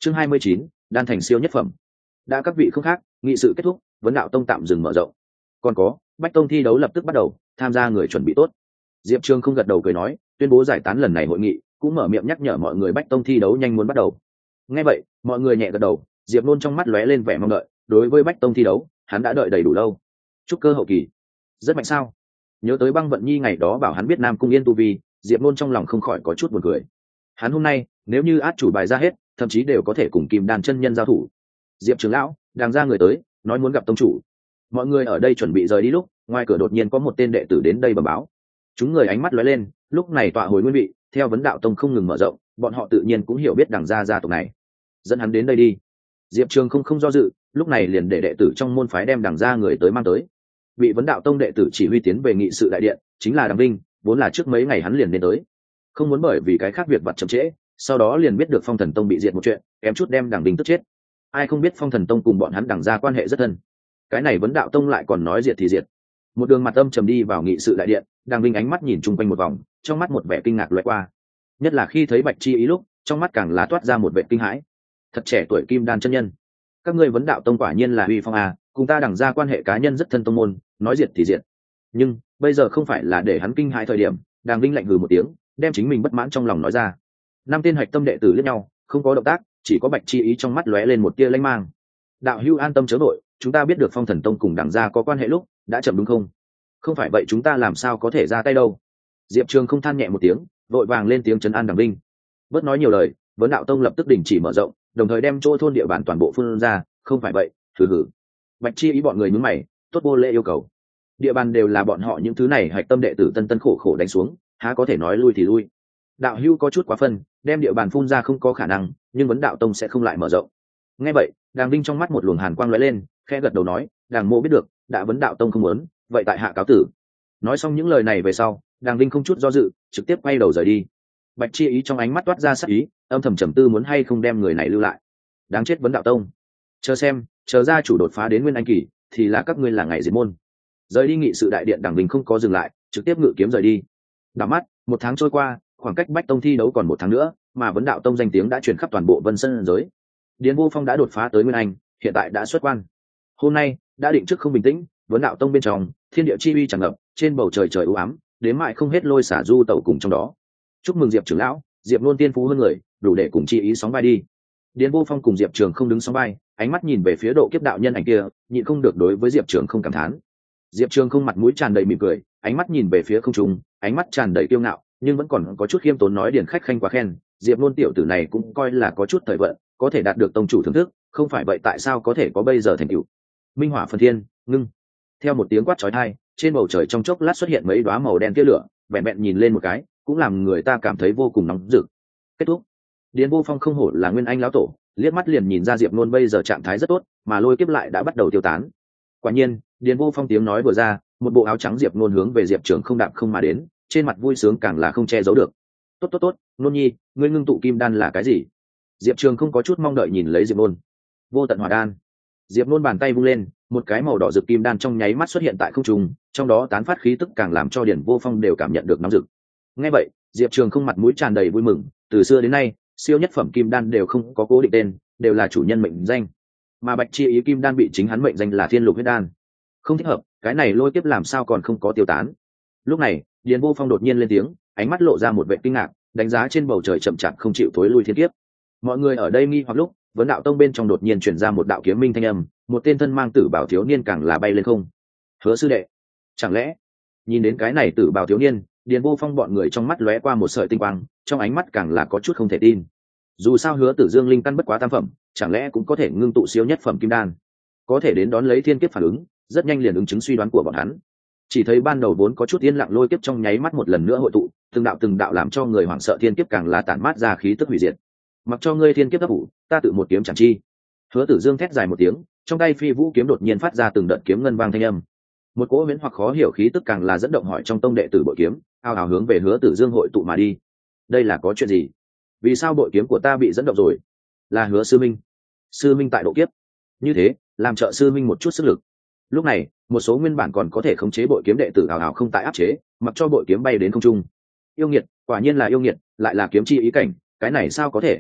Chương 29, đan thành siêu nhất phẩm. Đã các vị không khác, nghị sự kết thúc, vấn đạo tông tạm dừng mở rộng. Còn có, Bách tông thi đấu lập tức bắt đầu, tham gia người chuẩn bị tốt. Diệp Trường không gật đầu cười nói, tuyên bố giải tán lần này hội nghị, cũng mở miệng nhắc nhở mọi người Bách tông thi đấu nhanh muốn bắt đầu. Nghe vậy, mọi người nhẹ gật đầu, Diệp Nôn trong mắt lóe lên vẻ mong đợi, đối với Bách tông thi đấu, hắn đã đợi đầy đủ lâu. Trúc cơ hậu kỳ, rất mạnh sao? Nhớ tới Băng Vận Nhi ngày đó bảo hắn biết Nam Cung Yên tu vi, Diệp Nôn trong lòng không khỏi có chút buồn cười. Hắn hôm nay, nếu như át chủ bài ra hết, thậm chí đều có thể cùng Kim Đan chân nhân giao thủ. Diệp trưởng lão, đang ra người tới, nói muốn gặp tông chủ. Mọi người ở đây chuẩn bị rời đi lúc, ngoài cửa đột nhiên có một tên đệ tử đến đây bẩm báo. Chúng người ánh mắt lóe lên, lúc này tọa hồi nguyên vị, theo vấn đạo tông không ngừng mở rộng, bọn họ tự nhiên cũng hiểu biết đằng gia tộc này. Dẫn hắn đến đây đi. Diệp Trường không do dự, lúc này liền để đệ tử trong môn phái đem đằng gia người tới mang tới. Bị vấn đạo tông đệ tử chỉ huy tiến về nghị sự đại điện, chính là Đằng Vinh, vốn là trước mấy ngày hắn liền đến tới. Không muốn bởi vì cái khác việc vặt chậm trễ, sau đó liền biết được Phong Thần Tông bị diệt một chuyện, kém chút đem Đằng Vinh tức chết. Ai không biết Phong Thần Tông cùng bọn hắn đằng gia quan hệ rất thân. Cái này vấn đạo tông lại còn nói diệt thì diệt. Một đường mặt âm trầm đi vào nghị sự đại điện, Đằng Vinh ánh mắt nhìn chung quanh một vòng, trong mắt một vẻ kinh ngạc lóe qua. Nhất là khi thấy Bạch Chi Ý lúc, trong mắt càng là toát ra một vẻ kinh hãi. Thật trẻ tuổi Kim Đan chân nhân, các ngươi vấn đạo tông quả nhiên là uy phong à, cùng ta đằng gia quan hệ cá nhân rất thân tông môn, nói diệt thì diệt. Nhưng bây giờ không phải là để hắn kinh hãi thời điểm. Đằng Vinh lạnh hừ một tiếng, đem chính mình bất mãn trong lòng nói ra. Năm tên hạch tâm đệ tử liếc nhau, không có động tác, chỉ có Bạch Chi Ý trong mắt lóe lên một tia lanh mang. Đạo hữu an tâm chớ vội, chúng ta biết được Phong Thần Tông cùng đằng gia có quan hệ lúc đã chậm đúng không? Không phải vậy chúng ta làm sao có thể ra tay đâu? Diệp Trường không than nhẹ một tiếng, vội vàng lên tiếng trấn an Đằng Vinh. Bớt nói nhiều lời, vấn đạo tông lập tức đình chỉ mở rộng, đồng thời đem chỗ thôn địa bàn toàn bộ phương ra, không phải vậy, thử hử. Bạch Chi Ý bọn người nhướng mày, tốt vô lễ yêu cầu. Địa bàn đều là bọn họ những thứ này hạch tâm đệ tử tân tân khổ khổ đánh xuống, há có thể nói lui thì lui. Đạo hữu có chút quá phân, đem địa bàn phun ra không có khả năng, nhưng vấn đạo tông sẽ không lại mở rộng. Nghe vậy, Đàng Vinh trong mắt một luồng hàn quang lóe lên, khẽ gật đầu nói, Đàng mộ biết được, đã vấn đạo tông không muốn, vậy tại hạ cáo tử. Nói xong những lời này về sau, Đàng Vinh không chút do dự, trực tiếp quay đầu rời đi. Bạch Chi Ý trong ánh mắt toát ra sắc ý, âm thầm trầm tư muốn hay không đem người này lưu lại. Đáng chết vấn đạo tông, chờ xem, chờ gia chủ đột phá đến nguyên anh kỳ, thì là các ngươi là ngày diệt môn. Rời đi nghị sự đại điện, Đàng Vinh không có dừng lại, trực tiếp ngự kiếm rời đi. Đảo mắt, một tháng trôi qua, khoảng cách Bách tông thi đấu còn một tháng nữa, mà vấn đạo tông danh tiếng đã truyền khắp toàn bộ Vân Sơn giới. Điền Vô Phong đã đột phá tới nguyên anh, hiện tại đã xuất quan. Hôm nay đã định trước không bình tĩnh, vấn đạo tông bên trong thiên địa chi uy tràn ngập, trên bầu trời trời u ám, đến mãi không hết lôi xả du tẩu cùng trong đó. Chúc mừng Diệp trưởng lão, Diệp Nôn tiên phú hơn người, đủ để cùng chi ý sóng vai đi. Điền Vô Phong cùng Diệp Trường không đứng sóng vai, ánh mắt nhìn về phía độ kiếp đạo nhân ảnh kia, nhịn không được đối với Diệp Trường không cảm thán. Diệp Trường không mặt mũi tràn đầy mỉm cười, ánh mắt nhìn về phía không trung, ánh mắt tràn đầy kiêu ngạo, nhưng vẫn còn có chút khiêm tốn nói Điền khách khanh quá khen, Diệp Nôn tiểu tử này cũng coi là có chút thời vận, có thể đạt được tông chủ thưởng thức, không phải vậy tại sao có thể có bây giờ thành tựu. Minh hỏa phần thiên, ngưng. Theo một tiếng quát chói tai, trên bầu trời trong chốc lát xuất hiện mấy đóa màu đen tia lửa, vẹn vẹn nhìn lên một cái, cũng làm người ta cảm thấy vô cùng nóng rực. Kết thúc. Điền Vô Phong không hổ là nguyên anh lão tổ, liếc mắt liền nhìn ra Diệp Nôn bây giờ trạng thái rất tốt, mà lôi kiếp lại đã bắt đầu tiêu tán. Quả nhiên, Điền Vô Phong tiếng nói vừa ra, một bộ áo trắng Diệp Nôn hướng về Diệp Trường không đạp không mà đến, trên mặt vui sướng càng là không che giấu được. Tốt, Nôn nhi, ngươi ngưng tụ kim đan là cái gì? Diệp Trường không có chút mong đợi nhìn lấy Diệp Nôn. Vô tận hỏa đan. Diệp Nôn bàn tay vung lên, một cái màu đỏ rực kim đan trong nháy mắt xuất hiện tại không trung, trong đó tán phát khí tức càng làm cho Điền Vô Phong đều cảm nhận được nóng rực. Nghe vậy, Diệp Trường không mặt mũi tràn đầy vui mừng, từ xưa đến nay, siêu nhất phẩm kim đan đều không có cố định tên, đều là chủ nhân mệnh danh. Mà Bạch Chi Ý kim đan bị chính hắn mệnh danh là Thiên Lục huyết đan. Không thích hợp, cái này lôi kiếp làm sao còn không có tiêu tán. Lúc này, Điền Vô Phong đột nhiên lên tiếng, ánh mắt lộ ra một vẻ kinh ngạc, đánh giá trên bầu trời chậm chạp không chịu thối lui thiên kiếp. Mọi người ở đây nghi hoặc lúc, vấn đạo tông bên trong đột nhiên truyền ra một đạo kiếm minh thanh âm, một tên thân mang tử bào thiếu niên càng là bay lên không. Hứa sư đệ, chẳng lẽ? Nhìn đến cái này tử bào thiếu niên, Điền Vô Phong bọn người trong mắt lóe qua một sợi tinh quang, trong ánh mắt càng là có chút không thể tin. Dù sao Hứa Tử Dương linh căn bất quá tam phẩm, chẳng lẽ cũng có thể ngưng tụ siêu nhất phẩm kim đan? Có thể đến đón lấy thiên kiếp phản ứng, rất nhanh liền ứng chứng suy đoán của bọn hắn. Chỉ thấy ban đầu vốn có chút yên lặng lôi kiếp trong nháy mắt một lần nữa hội tụ, từng đạo làm cho người hoảng sợ thiên kiếp càng là tản mát ra khí tức hủy diệt. Mặc cho ngươi thiên kiếp ấp ủ, ta tự một kiếm chẳng chi. Hứa Tử Dương thét dài một tiếng, trong tay phi vũ kiếm đột nhiên phát ra từng đợt kiếm ngân vang thanh âm. Một cỗ huyễn hoặc khó hiểu khí tức càng là dẫn động hỏi trong tông đệ tử bội kiếm, ào ào hướng về Hứa Tử Dương hội tụ mà đi. Đây là có chuyện gì? Vì sao bội kiếm của ta bị dẫn động rồi? Là Hứa sư minh. Sư minh tại độ kiếp. Như thế, làm trợ sư minh một chút sức lực. Lúc này, một số nguyên bản còn có thể khống chế bội kiếm đệ tử ào ào không tại áp chế, mặc cho bội kiếm bay đến không trung. Yêu nghiệt, quả nhiên là yêu nghiệt, lại là kiếm chi ý cảnh, cái này sao có thể?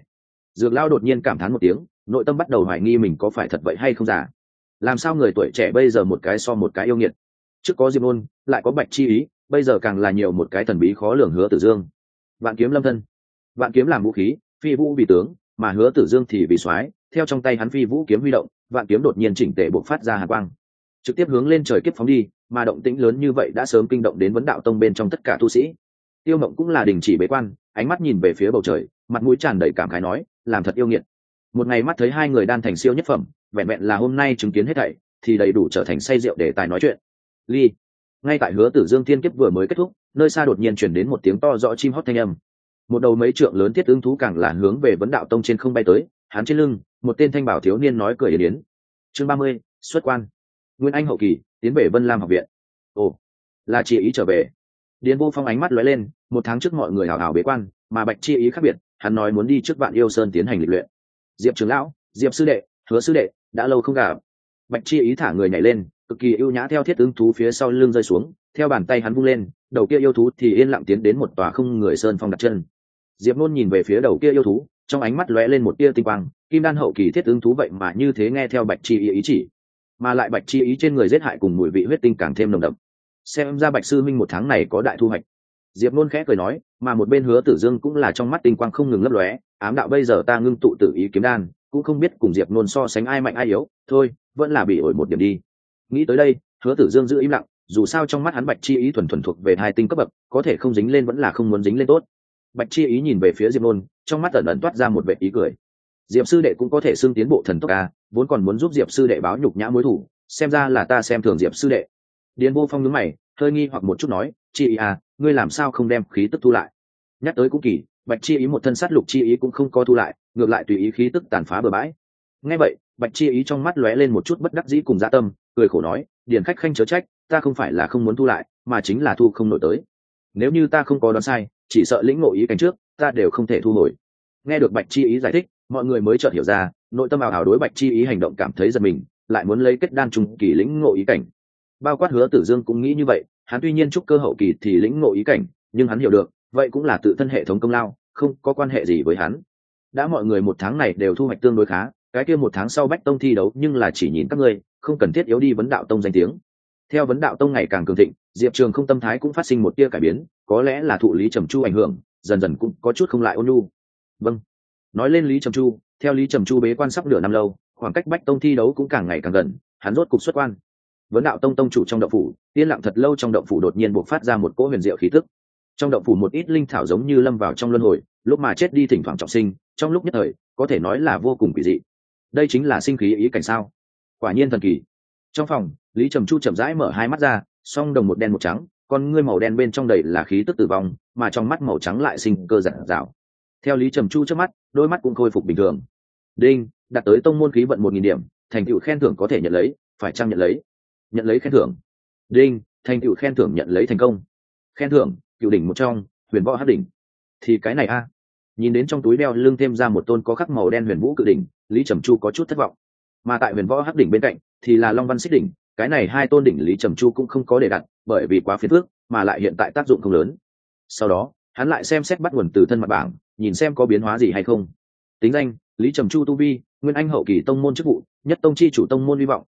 Dược Lao đột nhiên cảm thán một tiếng, nội tâm bắt đầu hoài nghi mình có phải thật vậy hay không giả. Làm sao người tuổi trẻ bây giờ một cái so một cái yêu nghiệt, trước có Diệp Nôn, lại có Bạch Chi Ý, bây giờ càng là nhiều một cái thần bí khó lường Hứa Tử Dương. Vạn kiếm lâm thân, vạn kiếm làm vũ khí, phi vũ vì tướng, mà Hứa Tử Dương thì vì soái, theo trong tay hắn phi vũ kiếm huy động, vạn kiếm đột nhiên chỉnh tề bộc phát ra hàn quang, trực tiếp hướng lên trời kiếp phóng đi, mà động tĩnh lớn như vậy đã sớm kinh động đến Vấn Đạo Tông bên trong tất cả tu sĩ. Tiêu Mộng cũng là đình chỉ bế quan, ánh mắt nhìn về phía bầu trời, mặt mũi tràn đầy cảm khái nói, làm thật yêu nghiệt. Một ngày mắt thấy hai người đan thành siêu nhất phẩm, vẹn vẹn là hôm nay chứng kiến hết thảy thì đầy đủ trở thành say rượu để tài nói chuyện. Ly. Ngay tại Hứa Tử Dương thiên kiếp vừa mới kết thúc, nơi xa đột nhiên truyền đến một tiếng to rõ chim hót thanh âm. Một đầu mấy trượng lớn thiết ứng thú càng là hướng về Vấn Đạo Tông trên không bay tới, hắn trên lưng, một tên thanh bảo thiếu niên nói cười yến yến. Chương 30, xuất quan. Nguyên Anh hậu kỳ, tiến về Vân Lam học viện. Ồ, là Chi Ý trở về. Điền Vô Phong ánh mắt lóe lên, một tháng trước mọi người hào hào bế quan, mà Bạch Chi Ý khác biệt, hắn nói muốn đi trước Vạn Yêu Sơn tiến hành lịch luyện. Diệp trưởng lão, Diệp sư đệ, Hứa sư đệ, đã lâu không gặp. Bạch Chi Ý thả người nhảy lên, cực kỳ ưu nhã theo thiết ứng thú phía sau lưng rơi xuống, theo bàn tay hắn vung lên, đầu kia yêu thú thì yên lặng tiến đến một tòa không người sơn phong đặt chân. Diệp Nôn nhìn về phía đầu kia yêu thú, trong ánh mắt lóe lên một tia tinh quang, kim đan hậu kỳ thiết ứng thú vậy mà như thế nghe theo Bạch Chi Ý chỉ, mà lại Bạch Chi Ý trên người giết hại cùng mùi vị huyết tinh càng thêm nồng đậm. Xem ra Bạch sư minh một tháng này có đại thu hoạch. Diệp Nôn khẽ cười nói, mà một bên Hứa Tử Dương cũng là trong mắt tinh quang không ngừng lấp lóe, ám đạo bây giờ ta ngưng tụ tự ý kiếm đan, cũng không biết cùng Diệp Nôn so sánh ai mạnh ai yếu, thôi, vẫn là bị ổi một điểm đi. Nghĩ tới đây, Hứa Tử Dương giữ im lặng, dù sao trong mắt hắn Bạch Chi Ý thuần thuần thuộc về hai tinh cấp bậc, có thể không dính lên vẫn là không muốn dính lên tốt. Bạch Chi Ý nhìn về phía Diệp Nôn, trong mắt ẩn ẩn toát ra một vẻ ý cười. Diệp sư đệ cũng có thể xưng tiến bộ thần tốc a, vốn còn muốn giúp Diệp sư đệ báo nhục nhã mối thù, xem ra là ta xem thường Diệp sư đệ. Điền Vô Phong nhướng mày, hơi nghi hoặc một chút nói, Chi Ý à, ngươi làm sao không đem khí tức thu lại? Nhắc tới cũng kỳ, Bạch Chi Ý một thân sát lục chi ý cũng không có thu lại, ngược lại tùy ý khí tức tàn phá bừa bãi. Nghe vậy, Bạch Chi Ý trong mắt lóe lên một chút bất đắc dĩ cùng dã tâm, cười khổ nói, Điền khách khanh chớ trách, ta không phải là không muốn thu lại, mà chính là thu không nổi tới. Nếu như ta không có đoán sai, chỉ sợ lĩnh ngộ ý cảnh trước, ta đều không thể thu hồi. Nghe được Bạch Chi Ý giải thích, mọi người mới chợt hiểu ra, nội tâm ảo ảo đối Bạch Chi Ý hành động cảm thấy giật mình, lại muốn lấy kết đan trung kỳ lĩnh ngộ ý cảnh. Bao quát Hứa Tử Dương cũng nghĩ như vậy, hắn tuy nhiên trúc cơ hậu kỳ thì lĩnh ngộ ý cảnh, nhưng hắn hiểu được, vậy cũng là tự thân hệ thống công lao, không có quan hệ gì với hắn. Đã mọi người một tháng này đều thu hoạch tương đối khá, cái kia một tháng sau Bách Tông thi đấu nhưng là chỉ nhìn các ngươi, không cần thiết yếu đi Vấn Đạo Tông danh tiếng. Theo Vấn Đạo Tông ngày càng cường thịnh, Diệp Trường không tâm thái cũng phát sinh một tia cải biến, có lẽ là thụ Lý Trầm Chu ảnh hưởng, dần dần cũng có chút không lại ôn nhu. Vâng. Nói lên Lý Trầm Chu, theo Lý Trầm Chu bế quan sắp nửa năm lâu, khoảng cách Bách Tông thi đấu cũng càng ngày càng gần, hắn rốt cục xuất quan. Vấn Đạo Tông tông chủ trong động phủ, yên lặng thật lâu trong động phủ đột nhiên bộc phát ra một cỗ huyền diệu khí tức. Trong động phủ một ít linh thảo giống như lâm vào trong luân hồi, lúc mà chết đi thỉnh thoảng trọng sinh, trong lúc nhất thời, có thể nói là vô cùng kỳ dị. Đây chính là sinh khí ý cảnh sao? Quả nhiên thần kỳ. Trong phòng, Lý Trầm Chu chậm rãi mở hai mắt ra, song đồng một đen một trắng, con ngươi màu đen bên trong đầy là khí tức tử vong, mà trong mắt màu trắng lại sinh cơ rạng rào. Theo Lý Trầm Chu trước mắt, đôi mắt cũng khôi phục bình thường. Đinh, đạt tới tông môn khí vận 1000 điểm, thành tựu khen thưởng có thể nhận lấy, phải chăng nhận lấy? Nhận lấy khen thưởng. Đinh, thành tựu khen thưởng nhận lấy thành công. Khen thưởng, cựu đỉnh một trong, huyền võ hắc đỉnh. Thì cái này a. Nhìn đến trong túi đeo lưng thêm ra một tôn có khắc màu đen huyền vũ cự đỉnh, Lý Trầm Chu có chút thất vọng. Mà tại huyền võ hắc đỉnh bên cạnh thì là long văn xích đỉnh, cái này hai tôn đỉnh Lý Trầm Chu cũng không có để đặt, bởi vì quá phiền phức, mà lại hiện tại tác dụng không lớn. Sau đó, hắn lại xem xét bắt nguồn từ thân mặt bảng, nhìn xem có biến hóa gì hay không. Tính danh: Lý Trầm Chu tu vi, Nguyên Anh hậu kỳ tông môn chức vụ, nhất tông chi chủ tông môn hy vọng,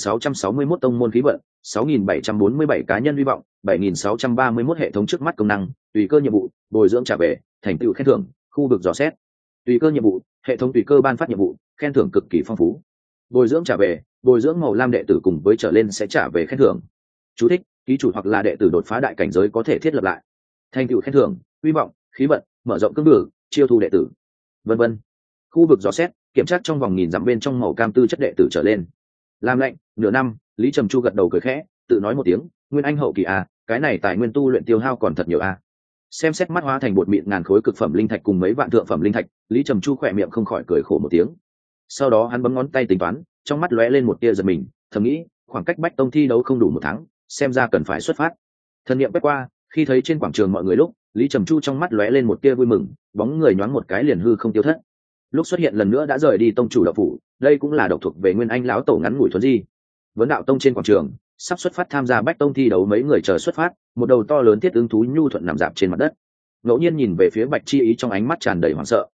8661 tông môn khí vận, 6747 cá nhân hy vọng, 7631 hệ thống trước mắt công năng, tùy cơ nhiệm vụ, bồi dưỡng trả về, thành tựu khen thưởng, khu vực dò xét. Tùy cơ nhiệm vụ, hệ thống tùy cơ ban phát nhiệm vụ, khen thưởng cực kỳ phong phú. Bồi dưỡng trả về, bồi dưỡng màu lam đệ tử cùng với trở lên sẽ trả về khen thưởng. Chú thích: ký chủ hoặc là đệ tử đột phá đại cảnh giới có thể thiết lập lại. Thành tựu khen thưởng, hy vọng, khí vận, mở rộng cương vực, chiêu thu đệ tử, vân vân. Khu vực dò xét, kiểm tra trong vòng 1000 dặm bên trong màu cam tư chất đệ tử trở lên. Làm lệnh, nửa năm. Lý Trầm Chu gật đầu cười khẽ, tự nói một tiếng, Nguyên Anh hậu kỳ a, cái này tài nguyên tu luyện tiêu hao còn thật nhiều a. Xem xét mắt hóa thành bột mịn ngàn khối cực phẩm linh thạch cùng mấy vạn thượng phẩm linh thạch, Lý Trầm Chu khỏe miệng không khỏi cười khổ một tiếng. Sau đó hắn bấm ngón tay tính toán, trong mắt lóe lên một tia giật mình, thầm nghĩ, khoảng cách Bách Tông thi đấu không đủ một tháng, xem ra cần phải xuất phát. Thần niệm quét qua, khi thấy trên quảng trường mọi người lúc, Lý Trầm Chu trong mắt lóe lên một tia vui mừng, bóng người nhoáng một cái liền hư không tiêu thất. Lúc xuất hiện lần nữa đã rời đi tông chủ đạo phủ, đây cũng là độc thuộc về Nguyên Anh lão tổ ngắn ngủi thuần di. Vấn Đạo Tông trên quảng trường, sắp xuất phát tham gia Bách Tông thi đấu mấy người chờ xuất phát, một đầu to lớn thiết ứng thú nhu thuận nằm dạp trên mặt đất. Ngẫu nhiên nhìn về phía Bạch Chi Ý trong ánh mắt tràn đầy hoảng sợ,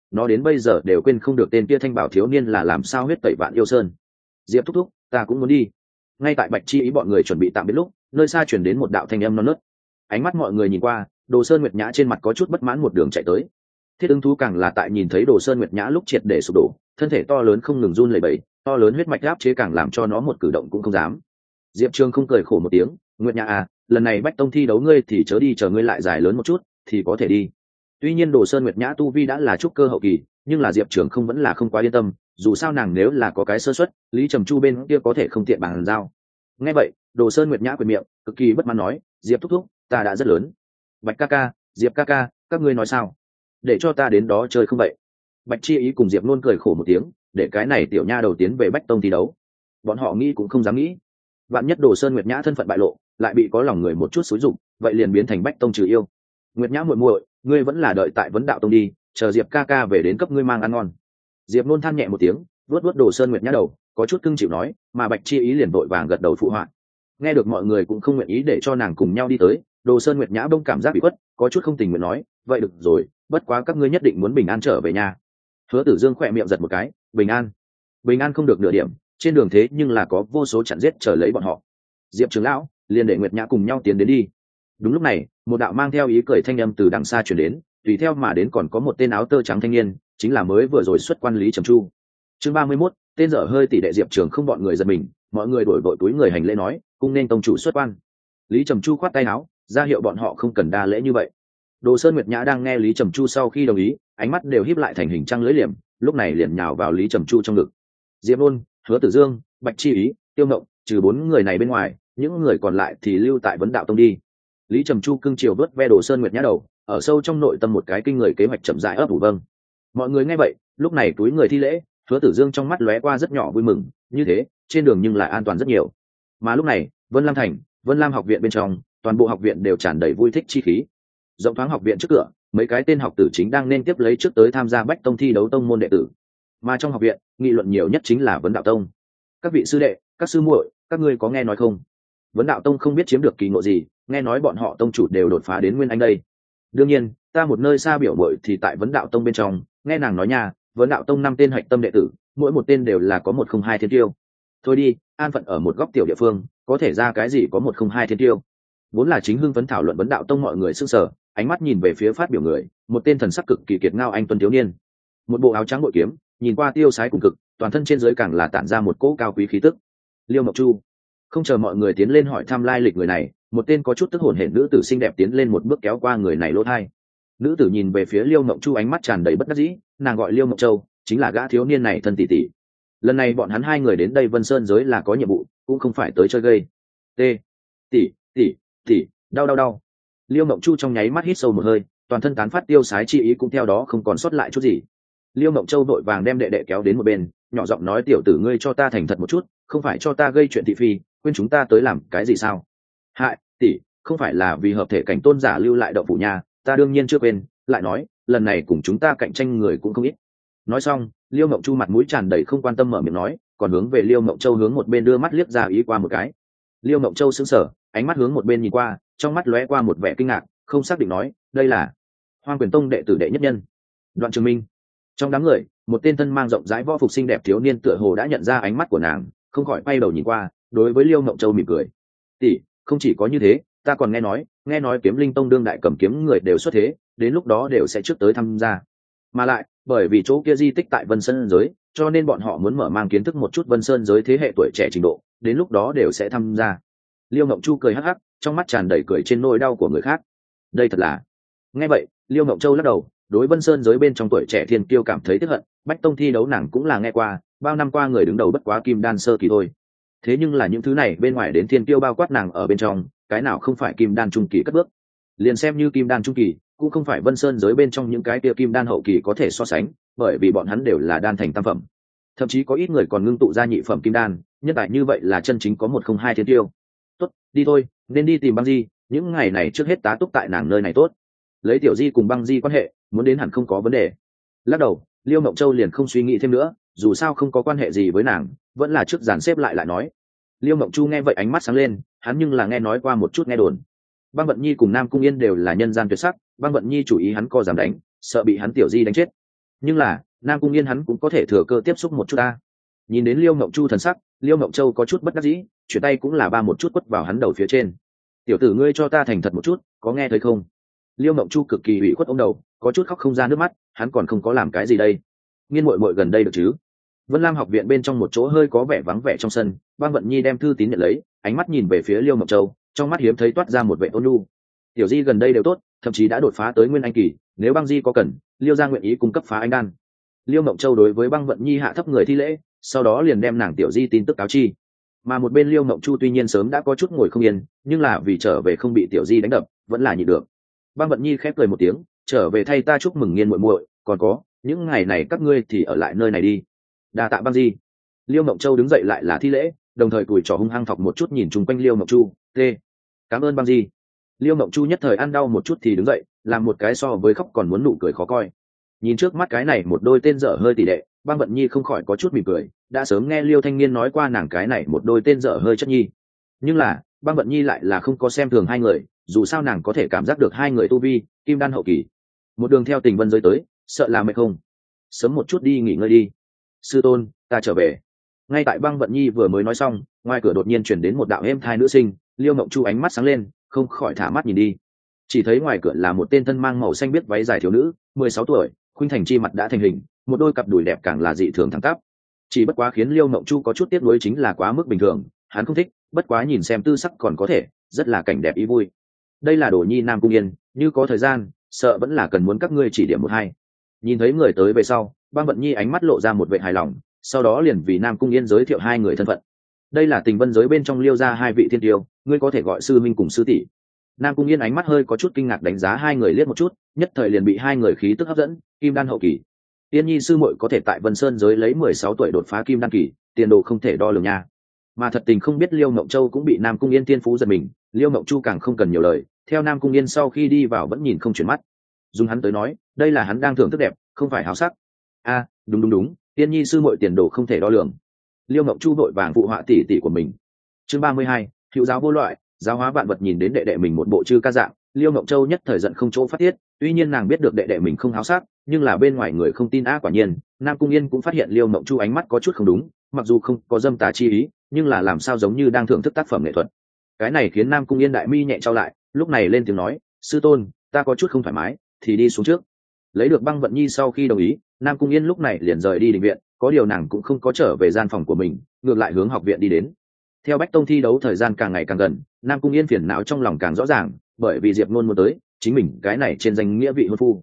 nó đến bây giờ đều quên không được tên kia thanh bảo thiếu niên là làm sao huyết tẩy vạn yêu sơn. Diệp thúc thúc, ta cũng muốn đi. Ngay tại Bạch Chi Ý bọn người chuẩn bị tạm biệt lúc, nơi xa chuyển đến một đạo thanh âm non nớt. Ánh mắt mọi người nhìn qua, Đồ Sơn Nguyệt Nhã trên mặt có chút bất mãn một đường chạy tới. Thiết Ưng Thú càng là tại nhìn thấy Đồ Sơn Nguyệt Nhã lúc triệt để sụp đổ, thân thể to lớn không ngừng run lẩy bẩy, to lớn huyết mạch áp chế càng làm cho nó một cử động cũng không dám. Diệp Trường không cười khổ một tiếng, Nguyệt Nhã à, lần này Bách Tông thi đấu ngươi thì chớ đi, chờ ngươi lại dài lớn một chút thì có thể đi. Tuy nhiên Đồ Sơn Nguyệt Nhã tu vi đã là trúc cơ hậu kỳ, nhưng là Diệp Trường không vẫn là không quá yên tâm, dù sao nàng nếu là có cái sơ suất, Lý Trầm Chu bên kia có thể không tiện bàn giao. Nghe vậy, Đồ Sơn Nguyệt Nhã quệt miệng, cực kỳ bất mãn nói, Diệp thúc thúc, ta đã rất lớn. Bạch ca ca, Diệp ca ca, các ngươi nói sao? Để cho ta đến đó chơi không vậy? Bạch Chi Ý cùng Diệp Nôn cười khổ một tiếng, để cái này tiểu nha đầu tiến về Bách Tông thi đấu. Bọn họ nghĩ cũng không dám nghĩ. Vạn nhất Đồ Sơn Nguyệt Nhã thân phận bại lộ, lại bị có lòng người một chút xúi dụng, vậy liền biến thành Bách Tông trừ yêu. Nguyệt Nhã muội muội, ngươi vẫn là đợi tại Vấn Đạo Tông đi, chờ Diệp ca ca về đến cấp ngươi mang ăn ngon. Diệp Nôn than nhẹ một tiếng, vuốt vuốt Đồ Sơn Nguyệt Nhã đầu, có chút cưng chịu nói, mà Bạch Chi Ý liền vội vàng gật đầu phụ họa. Nghe được mọi người cũng không nguyện ý để cho nàng cùng nhau đi tới, Đồ Sơn Nguyệt Nhã bỗng cảm giác bị khuất, có chút không tình nguyện nói, vậy được rồi, bất quá các ngươi nhất định muốn bình an trở về nhà. Hứa Tử Dương khỏe miệng giật một cái, bình an không được nửa điểm, trên đường thế nhưng là có vô số chặn giết chờ lấy bọn họ. Diệp trưởng lão, liền để Nguyệt Nhã cùng nhau tiến đến đi. Đúng lúc này, một đạo mang theo ý cười thanh âm từ đằng xa truyền đến, tùy theo mà đến còn có một tên áo tơ trắng thanh niên, chính là mới vừa rồi xuất quan Lý Trầm Chu. Chương 31, tên dở hơi tỷ đệ Diệp Trường không bọn người giật mình, mọi người đổi đội túi người hành lễ nói, cung nên tông chủ xuất quan. Lý Trầm Chu khoát tay áo, ra hiệu bọn họ không cần đa lễ như vậy. Đồ Sơn Nguyệt Nhã đang nghe Lý Trầm Chu sau khi đồng ý, ánh mắt đều híp lại thành hình trăng lưỡi liềm, lúc này liền nhào vào Lý Trầm Chu trong ngực. Diệp Nôn, Hứa Tử Dương, Bạch Chi Ý, Tiêu Ngộng, trừ 4 người này bên ngoài, những người còn lại thì lưu tại Vấn Đạo Tông đi. Lý Trầm Chu cưng chiều vớt ve Đồ Sơn Nguyệt Nhã đầu, ở sâu trong nội tâm một cái kinh người kế hoạch chậm rãi ấp ủ vâng. Mọi người nghe vậy, lúc này túi người thi lễ, Hứa Tử Dương trong mắt lóe qua rất nhỏ vui mừng, như thế, trên đường nhưng lại an toàn rất nhiều. Mà lúc này, Vân Lam Thành, Vân Lam học viện bên trong, toàn bộ học viện đều tràn đầy vui thích chi khí. Rộng thoáng học viện trước cửa, mấy cái tên học tử chính đang nên tiếp lấy trước tới tham gia Bách Tông thi đấu tông môn đệ tử. Mà trong học viện, nghị luận nhiều nhất chính là Vấn Đạo Tông. Các vị sư đệ, các sư muội, các ngươi có nghe nói không? Vấn Đạo Tông không biết chiếm được kỳ ngộ gì, nghe nói bọn họ tông chủ đều đột phá đến nguyên anh đây. Đương nhiên, ta một nơi xa biểu muội thì tại Vấn Đạo Tông bên trong, nghe nàng nói nha, Vấn Đạo Tông 5 tên hạch tâm đệ tử, mỗi một tên đều là có 102 thiên tiêu. Thôi đi, an phận ở một góc tiểu địa phương, có thể ra cái gì có 102 thiên tiêu. Vốn là chính hưng phấn thảo luận Vấn Đạo Tông mọi người sững sờ, ánh mắt nhìn về phía phát biểu người, một tên thần sắc cực kỳ kiệt ngao anh tuấn thiếu niên. Một bộ áo trắng bội kiếm, nhìn qua tiêu sái cùng cực, toàn thân trên dưới càng là tản ra một cỗ cao quý khí tức. Liêu Mộc Chu. Không chờ mọi người tiến lên hỏi thăm lai lịch người này, một tên có chút tức hổn hển nữ tử xinh đẹp tiến lên một bước kéo qua người này lỗ thai. Nữ tử nhìn về phía Liêu Mộc Chu ánh mắt tràn đầy bất đắc dĩ, nàng gọi Liêu Mộc Châu, chính là gã thiếu niên này thân tỷ tỷ. Lần này bọn hắn hai người đến đây Vân Sơn giới là có nhiệm vụ, cũng không phải tới chơi gây. T. Tỷ, đau. Liêu Mộc Chu trong nháy mắt hít sâu một hơi, toàn thân tán phát tiêu sái chi ý cũng theo đó không còn sót lại chút gì. Liêu Mộc Châu vội vàng đem đệ đệ kéo đến một bên, nhỏ giọng nói, tiểu tử ngươi cho ta thành thật một chút, không phải cho ta gây chuyện thị phi, quên chúng ta tới làm cái gì sao? Hại, tỷ, không phải là vì hợp thể cảnh tôn giả lưu lại động phủ nhà, ta đương nhiên chưa quên, lại nói, lần này cùng chúng ta cạnh tranh người cũng không ít. Nói xong, Liêu Mộc Chu mặt mũi tràn đầy không quan tâm mở miệng nói, còn hướng về Liêu Mộc Châu hướng một bên đưa mắt liếc ra ý qua một cái. Liêu Mộc Châu sững sờ, ánh mắt hướng một bên nhìn qua, trong mắt lóe qua một vẻ kinh ngạc, không xác định nói, đây là Hoang Quyền Tông đệ tử đệ nhất nhân, Đoạn Trường Minh. Trong đám người, một tên thân mang rộng rãi võ phục xinh đẹp thiếu niên tựa hồ đã nhận ra ánh mắt của nàng, không khỏi quay đầu nhìn qua, đối với Liêu Mộng Châu mỉm cười. Tỷ, không chỉ có như thế, ta còn nghe nói Kiếm Linh Tông đương đại cầm kiếm người đều xuất thế, đến lúc đó đều sẽ trước tới tham gia. Mà lại, bởi vì chỗ kia di tích tại Vân Sơn giới, cho nên bọn họ muốn mở mang kiến thức một chút Vân Sơn giới thế hệ tuổi trẻ trình độ, đến lúc đó đều sẽ tham gia. Liêu Mộng Chu cười hắc hắc, trong mắt tràn đầy cười trên nỗi đau của người khác. Đây thật là. Nghe vậy, Liêu Mộng Châu lắc đầu, đối Vân Sơn giới bên trong tuổi trẻ thiên kiêu cảm thấy tức hận, Bách Tông thi đấu nàng cũng là nghe qua, bao năm qua người đứng đầu bất quá kim đan sơ kỳ thôi. Thế nhưng là những thứ này bên ngoài đến thiên kiêu bao quát nàng ở bên trong, cái nào không phải kim đan trung kỳ cất bước. Liền xem như kim đan trung kỳ, cũng không phải Vân Sơn giới bên trong những cái kia kim đan hậu kỳ có thể so sánh, bởi vì bọn hắn đều là đan thành tam phẩm. Thậm chí có ít người còn ngưng tụ ra nhị phẩm kim đan, nhân tại như vậy là chân chính có 102 thiên kiêu. Tốt, đi thôi, nên đi tìm Băng Di, những ngày này trước hết tá túc tại nàng nơi này tốt. Lấy Tiểu Di cùng Băng Di quan hệ, muốn đến hẳn không có vấn đề. Lắc đầu, Liêu Mộng Châu liền không suy nghĩ thêm nữa, dù sao không có quan hệ gì với nàng, vẫn là trước dàn xếp lại nói. Liêu Mộng Chu nghe vậy ánh mắt sáng lên, hắn nhưng là nghe nói qua một chút nghe đồn. Băng Vận Nhi cùng Nam Cung Yên đều là nhân gian tuyệt sắc, Băng Vận Nhi chủ ý hắn co dám đánh, sợ bị hắn Tiểu Di đánh chết. nhưng là Nam Cung Yên hắn cũng có thể thừa cơ tiếp xúc một chút ta. Nhìn đến Liêu Mộng Chu thần sắc, Liêu Mộng Châu có chút bất đắc dĩ, chuyển tay cũng là ba một chút quất vào hắn đầu phía trên. Tiểu tử ngươi cho ta thành thật một chút, có nghe thấy không? Liêu Mộng Chu cực kỳ ủy khuất ôm đầu, có chút khóc không ra nước mắt, hắn còn không có làm cái gì đây. Nghiên muội muội gần đây được chứ? Vân Lam học viện bên trong một chỗ hơi có vẻ vắng vẻ trong sân, Băng Vận Nhi đem thư tín nhận lấy, ánh mắt nhìn về phía Liêu Mộng Châu, trong mắt hiếm thấy toát ra một vẻ ôn nhu. Tiểu Di gần đây đều tốt, thậm chí đã đột phá tới Nguyên Anh kỳ, nếu Băng Di có cần, Liêu gia nguyện ý cung cấp phá anh đan. Liêu Mộng Châu đối với Băng Vận Nhi hạ thấp người thi lễ, sau đó liền đem nàng Tiểu Di tin tức cáo chi. Mà một bên Liêu Mộng Chu tuy nhiên sớm đã có chút ngồi không yên, nhưng là vì trở về không bị Tiểu Di đánh đập, vẫn là nhịn được. Băng Vận Nhi khép cười một tiếng, trở về thay ta chúc mừng Nghiên muội muội, còn có, những ngày này các ngươi thì ở lại nơi này đi. Đa tạ Băng Di. Liêu Mộng Châu đứng dậy lại là thi lễ, đồng thời cùi trỏ hung hăng thọc một chút nhìn chung quanh Liêu Mộng Chu, "Tê, cảm ơn Băng Di." Liêu Mộng Chu nhất thời ăn đau một chút thì đứng dậy, làm một cái so với khóc còn muốn nụ cười khó coi. Nhìn trước mắt cái này một đôi tên dở hơi tỷ đệ, Băng Vận Nhi không khỏi có chút mỉm cười, đã sớm nghe Liêu Thanh Niên nói qua nàng cái này một đôi tên dở hơi chất nhi. Nhưng là, Băng Vận Nhi lại là không có xem thường hai người, dù sao nàng có thể cảm giác được hai người tu vi, kim đan hậu kỳ. Một đường theo tình vân giới tới, sợ là mệt không? Sớm một chút đi nghỉ ngơi đi. Sư tôn, ta trở về. Ngay tại Băng Vận Nhi vừa mới nói xong, ngoài cửa đột nhiên chuyển đến một đạo êm thai nữ sinh, Liêu Mộng Chu ánh mắt sáng lên, không khỏi thả mắt nhìn đi. Chỉ thấy ngoài cửa là một tên thân mang màu xanh biếc váy dài thiếu nữ, 16 tuổi, khuynh thành chi mặt đã thành hình, một đôi cặp đùi đẹp càng là dị thường thẳng tắp. Chỉ bất quá khiến Liêu Mộng Chu có chút tiếc nuối chính là quá mức bình thường, hắn không thích, bất quá nhìn xem tư sắc còn có thể, rất là cảnh đẹp ý vui. Đây là Đồ Nhi Nam Cung Yên, như có thời gian, sợ vẫn là cần muốn các ngươi chỉ điểm một hai. Nhìn thấy người tới về sau, Băng Vận Nhi ánh mắt lộ ra một vẻ hài lòng, sau đó liền vì Nam Cung Yên giới thiệu hai người thân phận. Đây là tình vân giới bên trong Liêu gia hai vị thiên tiêu, ngươi có thể gọi sư minh cùng sư tỷ. Nam Cung Yên ánh mắt hơi có chút kinh ngạc đánh giá hai người liếc một chút, nhất thời liền bị hai người khí tức hấp dẫn, kim đan hậu kỳ. Tiên Nhi sư muội có thể tại Vân Sơn giới lấy 16 tuổi đột phá kim đan kỳ, tiền đồ không thể đo lường nha. Mà thật tình không biết Liêu Mộng Châu cũng bị Nam Cung Yên tiên phú giật mình, Liêu Mộng Chu càng không cần nhiều lời, theo Nam Cung Yên sau khi đi vào vẫn nhìn không chuyển mắt. Dùng hắn tới nói, đây là hắn đang thưởng thức đẹp, không phải háo sắc. A, đúng, Tiên Nhi sư muội tiền đồ không thể đo lường. Liêu Mộng Chu vội vàng phụ họa tỷ tỷ của mình. Chương 32, hữu giáo vô loại, giáo hóa vạn vật. Nhìn đến đệ đệ mình một bộ chư ca dạng, Liêu Mộng Châu nhất thời giận không chỗ phát tiết, tuy nhiên nàng biết được đệ đệ mình không háo sắc, nhưng là bên ngoài người không tin quả nhiên, Nam Cung Yên cũng phát hiện Liêu Mộng Chu ánh mắt có chút không đúng, mặc dù không có dâm tà chi ý, nhưng là làm sao giống như đang thưởng thức tác phẩm nghệ thuật. Cái này khiến Nam Cung Yên đại mi nhẹ trao lại, lúc này lên tiếng nói, sư tôn, ta có chút không thoải mái, thì đi xuống trước. Lấy được Băng Vận Nhi sau khi đồng ý, Nam Cung Yên lúc này liền rời đi định viện, có điều nàng cũng không có trở về gian phòng của mình, ngược lại hướng học viện đi đến. Theo Bách Tông thi đấu thời gian càng ngày càng gần, Nam Cung Yên phiền não trong lòng càng rõ ràng, bởi vì Diệp Nôn muốn tới, chính mình cái này trên danh nghĩa vị hôn phu.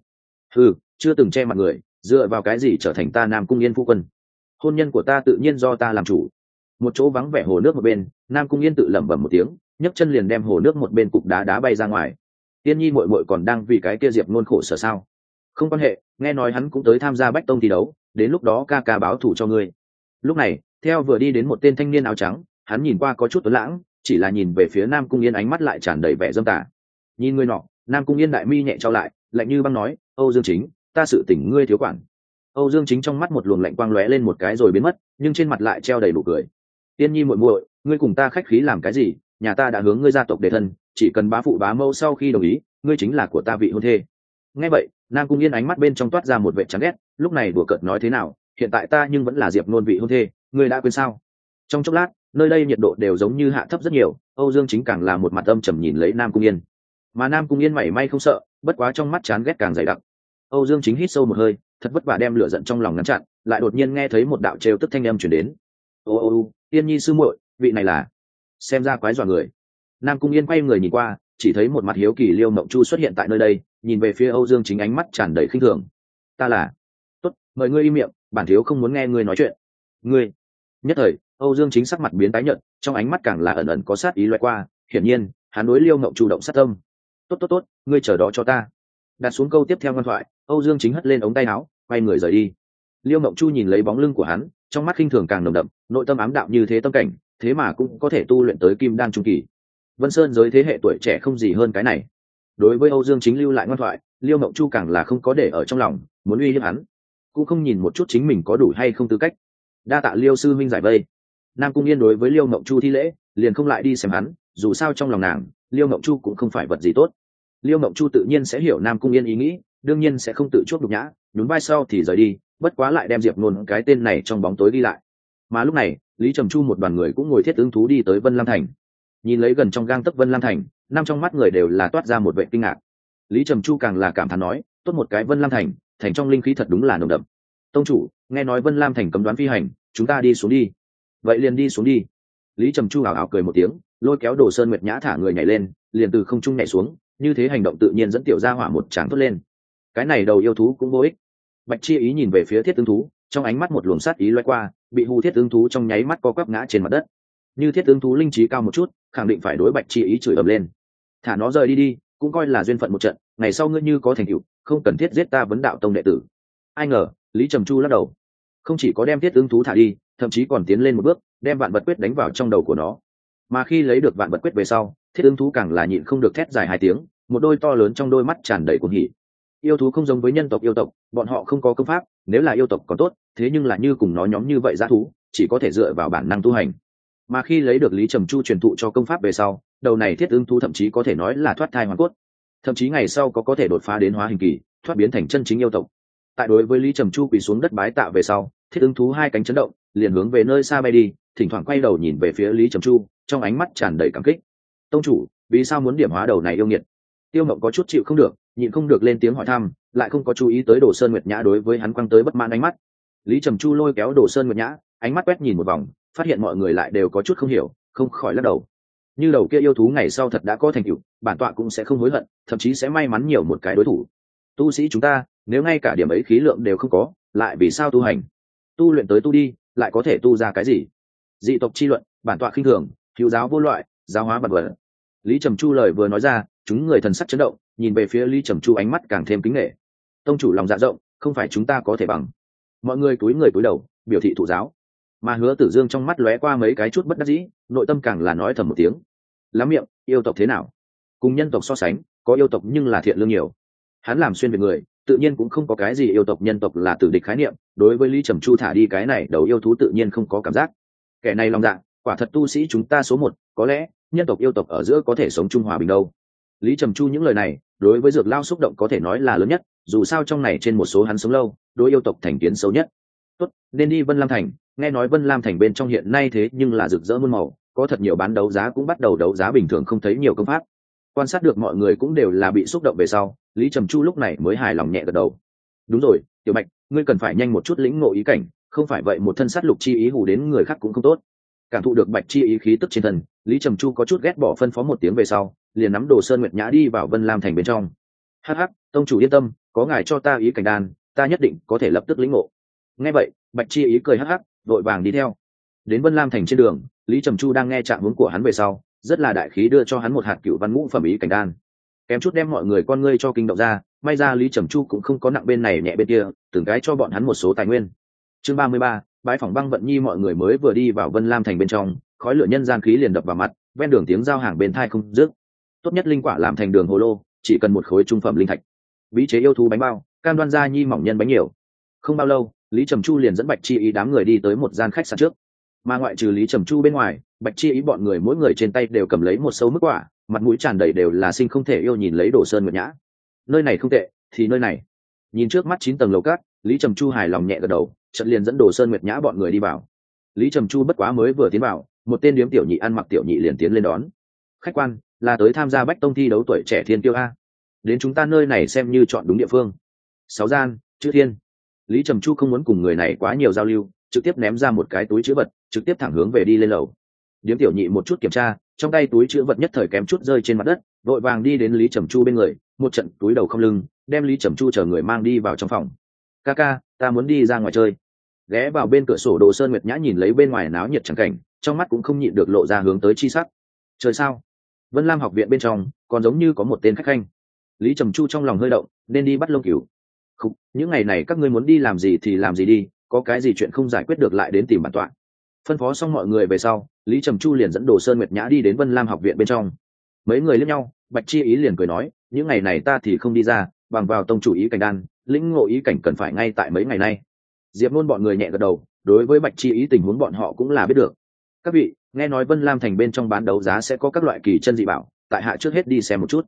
Chưa từng che mặt người, dựa vào cái gì trở thành ta Nam Cung Yên phu quân? Hôn nhân của ta tự nhiên do ta làm chủ. Một chỗ vắng vẻ hồ nước một bên, Nam Cung Yên tự lẩm bẩm một tiếng, nhấc chân liền đem hồ nước một bên cục đá đá bay ra ngoài. Tiên Nhi muội muội còn đang vì cái kia Diệp Nôn khổ sở sao? Không quan hệ, nghe nói hắn cũng tới tham gia Bách Tông thi đấu, đến lúc đó ca ca báo thù cho ngươi. Lúc này, theo vừa đi đến một tên thanh niên áo trắng, hắn nhìn qua có chút tuấn lãng, chỉ là nhìn về phía Nam Cung Yên ánh mắt lại tràn đầy vẻ dâm tà. Nhìn người nọ, Nam Cung Yên đại mi nhẹ trao lại, lạnh như băng nói, Âu Dương Chính, ta sự tỉnh ngươi thiếu quản. Âu Dương Chính trong mắt một luồng lạnh quang lóe lên một cái rồi biến mất, nhưng trên mặt lại treo đầy nụ cười. Tiên Nhi muội muội, ngươi cùng ta khách khí làm cái gì? Nhà ta đã hướng ngươi gia tộc đề thân, chỉ cần bá phụ bá mẫu sau khi đồng ý, ngươi chính là của ta vị hôn thê. Nghe vậy, Nam Cung Yên ánh mắt bên trong toát ra một vẻ chán ghét, lúc này đùa cợt nói thế nào, hiện tại ta nhưng vẫn là Diệp Nôn vị hôn thê, ngươi đã quên sao? Trong chốc lát, nơi đây nhiệt độ đều giống như hạ thấp rất nhiều, Âu Dương Chính càng là một mặt âm trầm nhìn lấy Nam Cung Yên. Mà Nam Cung Yên mảy may không sợ, bất quá trong mắt chán ghét càng dày đặc. Âu Dương Chính hít sâu một hơi, thật vất vả đem lửa giận trong lòng ngăn chặn, lại đột nhiên nghe thấy một đạo trêu tức thanh âm truyền đến. Ô, Tiên Nhi sư muội, vị này là? Xem ra quái dọa người. Nam Cung Yên quay người nhìn qua, chỉ thấy một mặt hiếu kỳ Liêu Mộng Chu xuất hiện tại nơi đây, nhìn về phía Âu Dương Chính ánh mắt tràn đầy khinh thường. Ta là? Tốt, mời ngươi im miệng, bản thiếu không muốn nghe ngươi nói chuyện. Ngươi? Nhất thời, Âu Dương Chính sắc mặt biến tái nhợt, trong ánh mắt càng là ẩn ẩn có sát ý loại qua, hiển nhiên, hắn đối Liêu Mộng Chu động sát tâm. Tốt, ngươi chờ đó cho ta. Đặt xuống câu tiếp theo ngoan thoại, Âu Dương Chính hất lên ống tay áo, quay người rời đi. Liêu Mộng Chu nhìn lấy bóng lưng của hắn, trong mắt khinh thường càng nồng đậm, nội tâm ám đạo như thế tâm cảnh, thế mà cũng có thể tu luyện tới kim đan trung kỳ. Vân Sơn giới thế hệ tuổi trẻ không gì hơn cái này. Đối với Âu Dương Chính lưu lại ngoan thoại, Liêu Mộng Chu càng là không có để ở trong lòng, muốn uy hiếp hắn, cũng không nhìn một chút chính mình có đủ hay không tư cách. Đa tạ Liêu sư minh giải vây. Nam Cung Yên đối với Liêu Mộng Chu thi lễ, liền không lại đi xem hắn, dù sao trong lòng nàng, Liêu Mộng Chu cũng không phải vật gì tốt. Liêu Mộng Chu tự nhiên sẽ hiểu Nam Cung Yên ý nghĩ, đương nhiên sẽ không tự chuốc nhục nhã, nhún vai sau thì rời đi, bất quá lại đem Diệp Nôn cái tên này trong bóng tối ghi lại. Mà lúc này, Lý Trầm Chu một đoàn người cũng ngồi thiết ứng thú đi tới Vân Lam Thành. Nhìn lấy gần trong gang tấc Vân Lam Thành, năm trong mắt người đều là toát ra một vẻ kinh ngạc. Lý Trầm Chu càng là cảm thán nói, tốt một cái Vân Lam Thành, thành trong linh khí thật đúng là nồng đậm. Tông chủ, nghe nói Vân Lam Thành cấm đoán phi hành, chúng ta đi xuống đi. Vậy liền đi xuống đi. Lý Trầm Chu ảo ảo cười một tiếng, lôi kéo Đồ Sơn Nguyệt Nhã thả người nhảy lên, liền từ không trung nhảy xuống, như thế hành động tự nhiên dẫn tiểu gia hỏa một tràng thốt lên. Cái này đầu yêu thú cũng vô ích. Bạch Chi Ý nhìn về phía thiết ứng thú, trong ánh mắt một luồng sát ý lóe qua, bị hù thiết ứng thú trong nháy mắt co quắp ngã trên mặt đất. Như thiết ứng thú linh trí cao một chút, khẳng định phải đối Bạch Chi Ý chửi ầm lên. Thả nó rời đi đi, cũng coi là duyên phận một trận, ngày sau ngươi như có thành tựu, không cần thiết giết ta Vấn Đạo Tông đệ tử. Ai ngờ, Lý Trầm Chu lắc đầu, không chỉ có đem thiết ứng thú thả đi, thậm chí còn tiến lên một bước, đem vạn vật quyết đánh vào trong đầu của nó. Mà khi lấy được vạn vật quyết về sau, thiết ứng thú càng là nhịn không được thét dài 2 tiếng, một đôi to lớn trong đôi mắt tràn đầy cuồng hỉ. Yêu thú không giống với nhân tộc yêu tộc, bọn họ không có công pháp, nếu là yêu tộc còn tốt, thế nhưng là như cùng nó nhóm như vậy dã thú, chỉ có thể dựa vào bản năng tu hành. Mà khi lấy được Lý Trầm Chu truyền thụ cho công pháp về sau, đầu này thiết ứng thú thậm chí có thể nói là thoát thai hoàn cốt, thậm chí ngày sau có thể đột phá đến hóa hình kỳ, thoát biến thành chân chính yêu tộc. Tại đối với Lý Trầm Chu quỳ xuống đất bái tạ về sau, thiết ứng thú 2 cánh chấn động, liền hướng về nơi xa bay đi, thỉnh thoảng quay đầu nhìn về phía Lý Trầm Chu, trong ánh mắt tràn đầy cảm kích. Tông chủ, vì sao muốn điểm hóa đầu này yêu nghiệt? Tiêu Mộng có chút chịu không được, nhịn không được lên tiếng hỏi thăm, lại không có chú ý tới Đồ Sơn Nguyệt Nhã đối với hắn quăng tới bất mãn ánh mắt. Lý Trầm Chu lôi kéo Đồ Sơn Nguyệt Nhã, ánh mắt quét nhìn một vòng, phát hiện mọi người lại đều có chút không hiểu, không khỏi lắc đầu. Như đầu kia yêu thú ngày sau thật đã có thành tựu, bản tọa cũng sẽ không hối hận, thậm chí sẽ may mắn nhiều một cái đối thủ. Tu sĩ chúng ta, nếu ngay cả điểm ấy khí lượng đều không có, lại vì sao tu hành? Tu luyện tới tu đi, lại có thể tu ra cái gì? Dị tộc chi luận, bản tọa khinh thường, hữu giáo vô loại, giáo hóa vật vật. Lý Trầm Chu lời vừa nói ra, chúng người thần sắc chấn động, nhìn về phía Lý Trầm Chu ánh mắt càng thêm kính nể. Tông chủ lòng dạ rộng, không phải chúng ta có thể bằng. Mọi người cúi đầu, biểu thị thụ giáo. Mà Hứa Tử Dương trong mắt lóe qua mấy cái chút bất đắc dĩ, nội tâm càng là nói thầm một tiếng. Lắm miệng, yêu tộc thế nào? Cùng nhân tộc so sánh, có yêu tộc nhưng là thiện lương nhiều. Hắn làm xuyên về người, tự nhiên cũng không có cái gì yêu tộc nhân tộc là tử địch khái niệm, đối với Lý Trầm Chu thả đi cái này đầu yêu thú tự nhiên không có cảm giác. Kẻ này lòng dạ, quả thật tu sĩ chúng ta số 1, có lẽ nhân tộc yêu tộc ở giữa có thể sống chung hòa bình đâu. Lý Trầm Chu những lời này, đối với Dược Lao xúc động có thể nói là lớn nhất, dù sao trong này trên một số hắn sống lâu, đối yêu tộc thành kiến xấu nhất. Tốt, nên đi Vân Lam Thành, nghe nói Vân Lam Thành bên trong hiện nay thế nhưng là rực rỡ muôn màu, có thật nhiều bán đấu giá cũng bắt đầu đấu giá bình thường không thấy nhiều công pháp. Quan sát được mọi người cũng đều là bị xúc động về sau, Lý Trầm Chu lúc này mới hài lòng nhẹ gật đầu. Đúng rồi, Tiểu Bạch, ngươi cần phải nhanh một chút lĩnh ngộ ý cảnh, không phải vậy một thân sát lục chi ý hù đến người khác cũng không tốt. Cảm thụ được Bạch chi ý khí tức trên thân, Lý Trầm Chu có chút ghét bỏ phân phó một tiếng về sau, liền nắm Đồ Sơn Nguyệt Nhã đi vào Vân Lam Thành bên trong. Hắc hắc, tông chủ yên tâm, có ngài cho ta ý cảnh đan, ta nhất định có thể lập tức lĩnh ngộ. Nghe vậy, Bạch chi ý cười hắc hắc, vội vàng đi theo. Đến Vân Lam Thành trên đường, Lý Trầm Chu đang nghe trạng huống của hắn về sau, rất là đại khí đưa cho hắn một hạt cửu văn ngũ phẩm ý cảnh đan. Kém chút đem mọi người con ngươi cho kinh động ra, may ra Lý Trầm Chu cũng không có nặng bên này nhẹ bên kia, từng cái cho bọn hắn một số tài nguyên. Chương 33, bái phỏng Băng Vận Nhi. Mọi người mới vừa đi vào Vân Lam Thành bên trong, khói lửa nhân gian khí liền đập vào mặt, ven đường tiếng giao hàng bên tai không dứt. Tốt nhất linh quả làm thành đường hồ lô, chỉ cần một khối trung phẩm linh thạch. Bí chế yêu thú bánh bao, cam đoan gia nhi mỏng nhân bánh nhiều. Không bao lâu, Lý Trầm Chu liền dẫn Bạch Chi Ý đám người đi tới một gian khách sạn trước. Mà ngoại trừ Lý Trầm Chu bên ngoài, Bạch Chi Ý bọn người mỗi người trên tay đều cầm lấy một sâu mức quả, mặt mũi tràn đầy đều là sinh không thể yêu nhìn lấy Đồ Sơn Nguyệt Nhã. Nơi này không tệ, thì nơi này. Nhìn trước mắt 9 tầng lầu cát, Lý Trầm Chu hài lòng nhẹ gật đầu, chợt liền dẫn Đồ Sơn Nguyệt Nhã bọn người đi vào. Lý Trầm Chu bất quá mới vừa tiến vào, một tên điếm tiểu nhị ăn mặc tiểu nhị liền tiến lên đón. Khách quan, là tới tham gia Bách Tông thi đấu tuổi trẻ thiên tiêu a. Đến chúng ta nơi này xem như chọn đúng địa phương. 6 gian, chữ thiên. Lý Trầm Chu không muốn cùng người này quá nhiều giao lưu, trực tiếp ném ra một cái túi chữ vật, trực tiếp thẳng hướng về đi lên lầu. Điếm tiểu nhị một chút kiểm tra, trong tay túi chữ vật nhất thời kém chút rơi trên mặt đất, vội vàng đi đến Lý Trầm Chu bên người, một trận túi đầu không lưng, đem Lý Trầm Chu chờ người mang đi vào trong phòng. Ca, ta muốn đi ra ngoài chơi. Ghé vào bên cửa sổ, Đồ Sơn Nguyệt Nhã nhìn lấy bên ngoài náo nhiệt chẳng cảnh, trong mắt cũng không nhịn được lộ ra hướng tới chi sắc. Trời sao? Vân Lam học viện bên trong, còn giống như có một tên khách khanh. Lý Trầm Chu trong lòng hơi động, nên đi bắt Lông Cửu. Không, những ngày này các ngươi muốn đi làm gì thì làm gì đi, có cái gì chuyện không giải quyết được lại đến tìm bản tọa. Phân phó xong mọi người về sau, Lý Trầm Chu liền dẫn Đồ Sơn Nguyệt Nhã đi đến Vân Lam học viện bên trong. Mấy người liếc nhau, Bạch Chi Ý liền cười nói, những ngày này ta thì không đi ra, bằng vào tông chủ ý cảnh đan, lĩnh ngộ ý cảnh cần phải ngay tại mấy ngày nay. Diệp Nôn bọn người nhẹ gật đầu, đối với Bạch Chi Ý tình huống bọn họ cũng là biết được. Các vị, nghe nói Vân Lam thành bên trong bán đấu giá sẽ có các loại kỳ chân dị bảo, tại hạ trước hết đi xem một chút.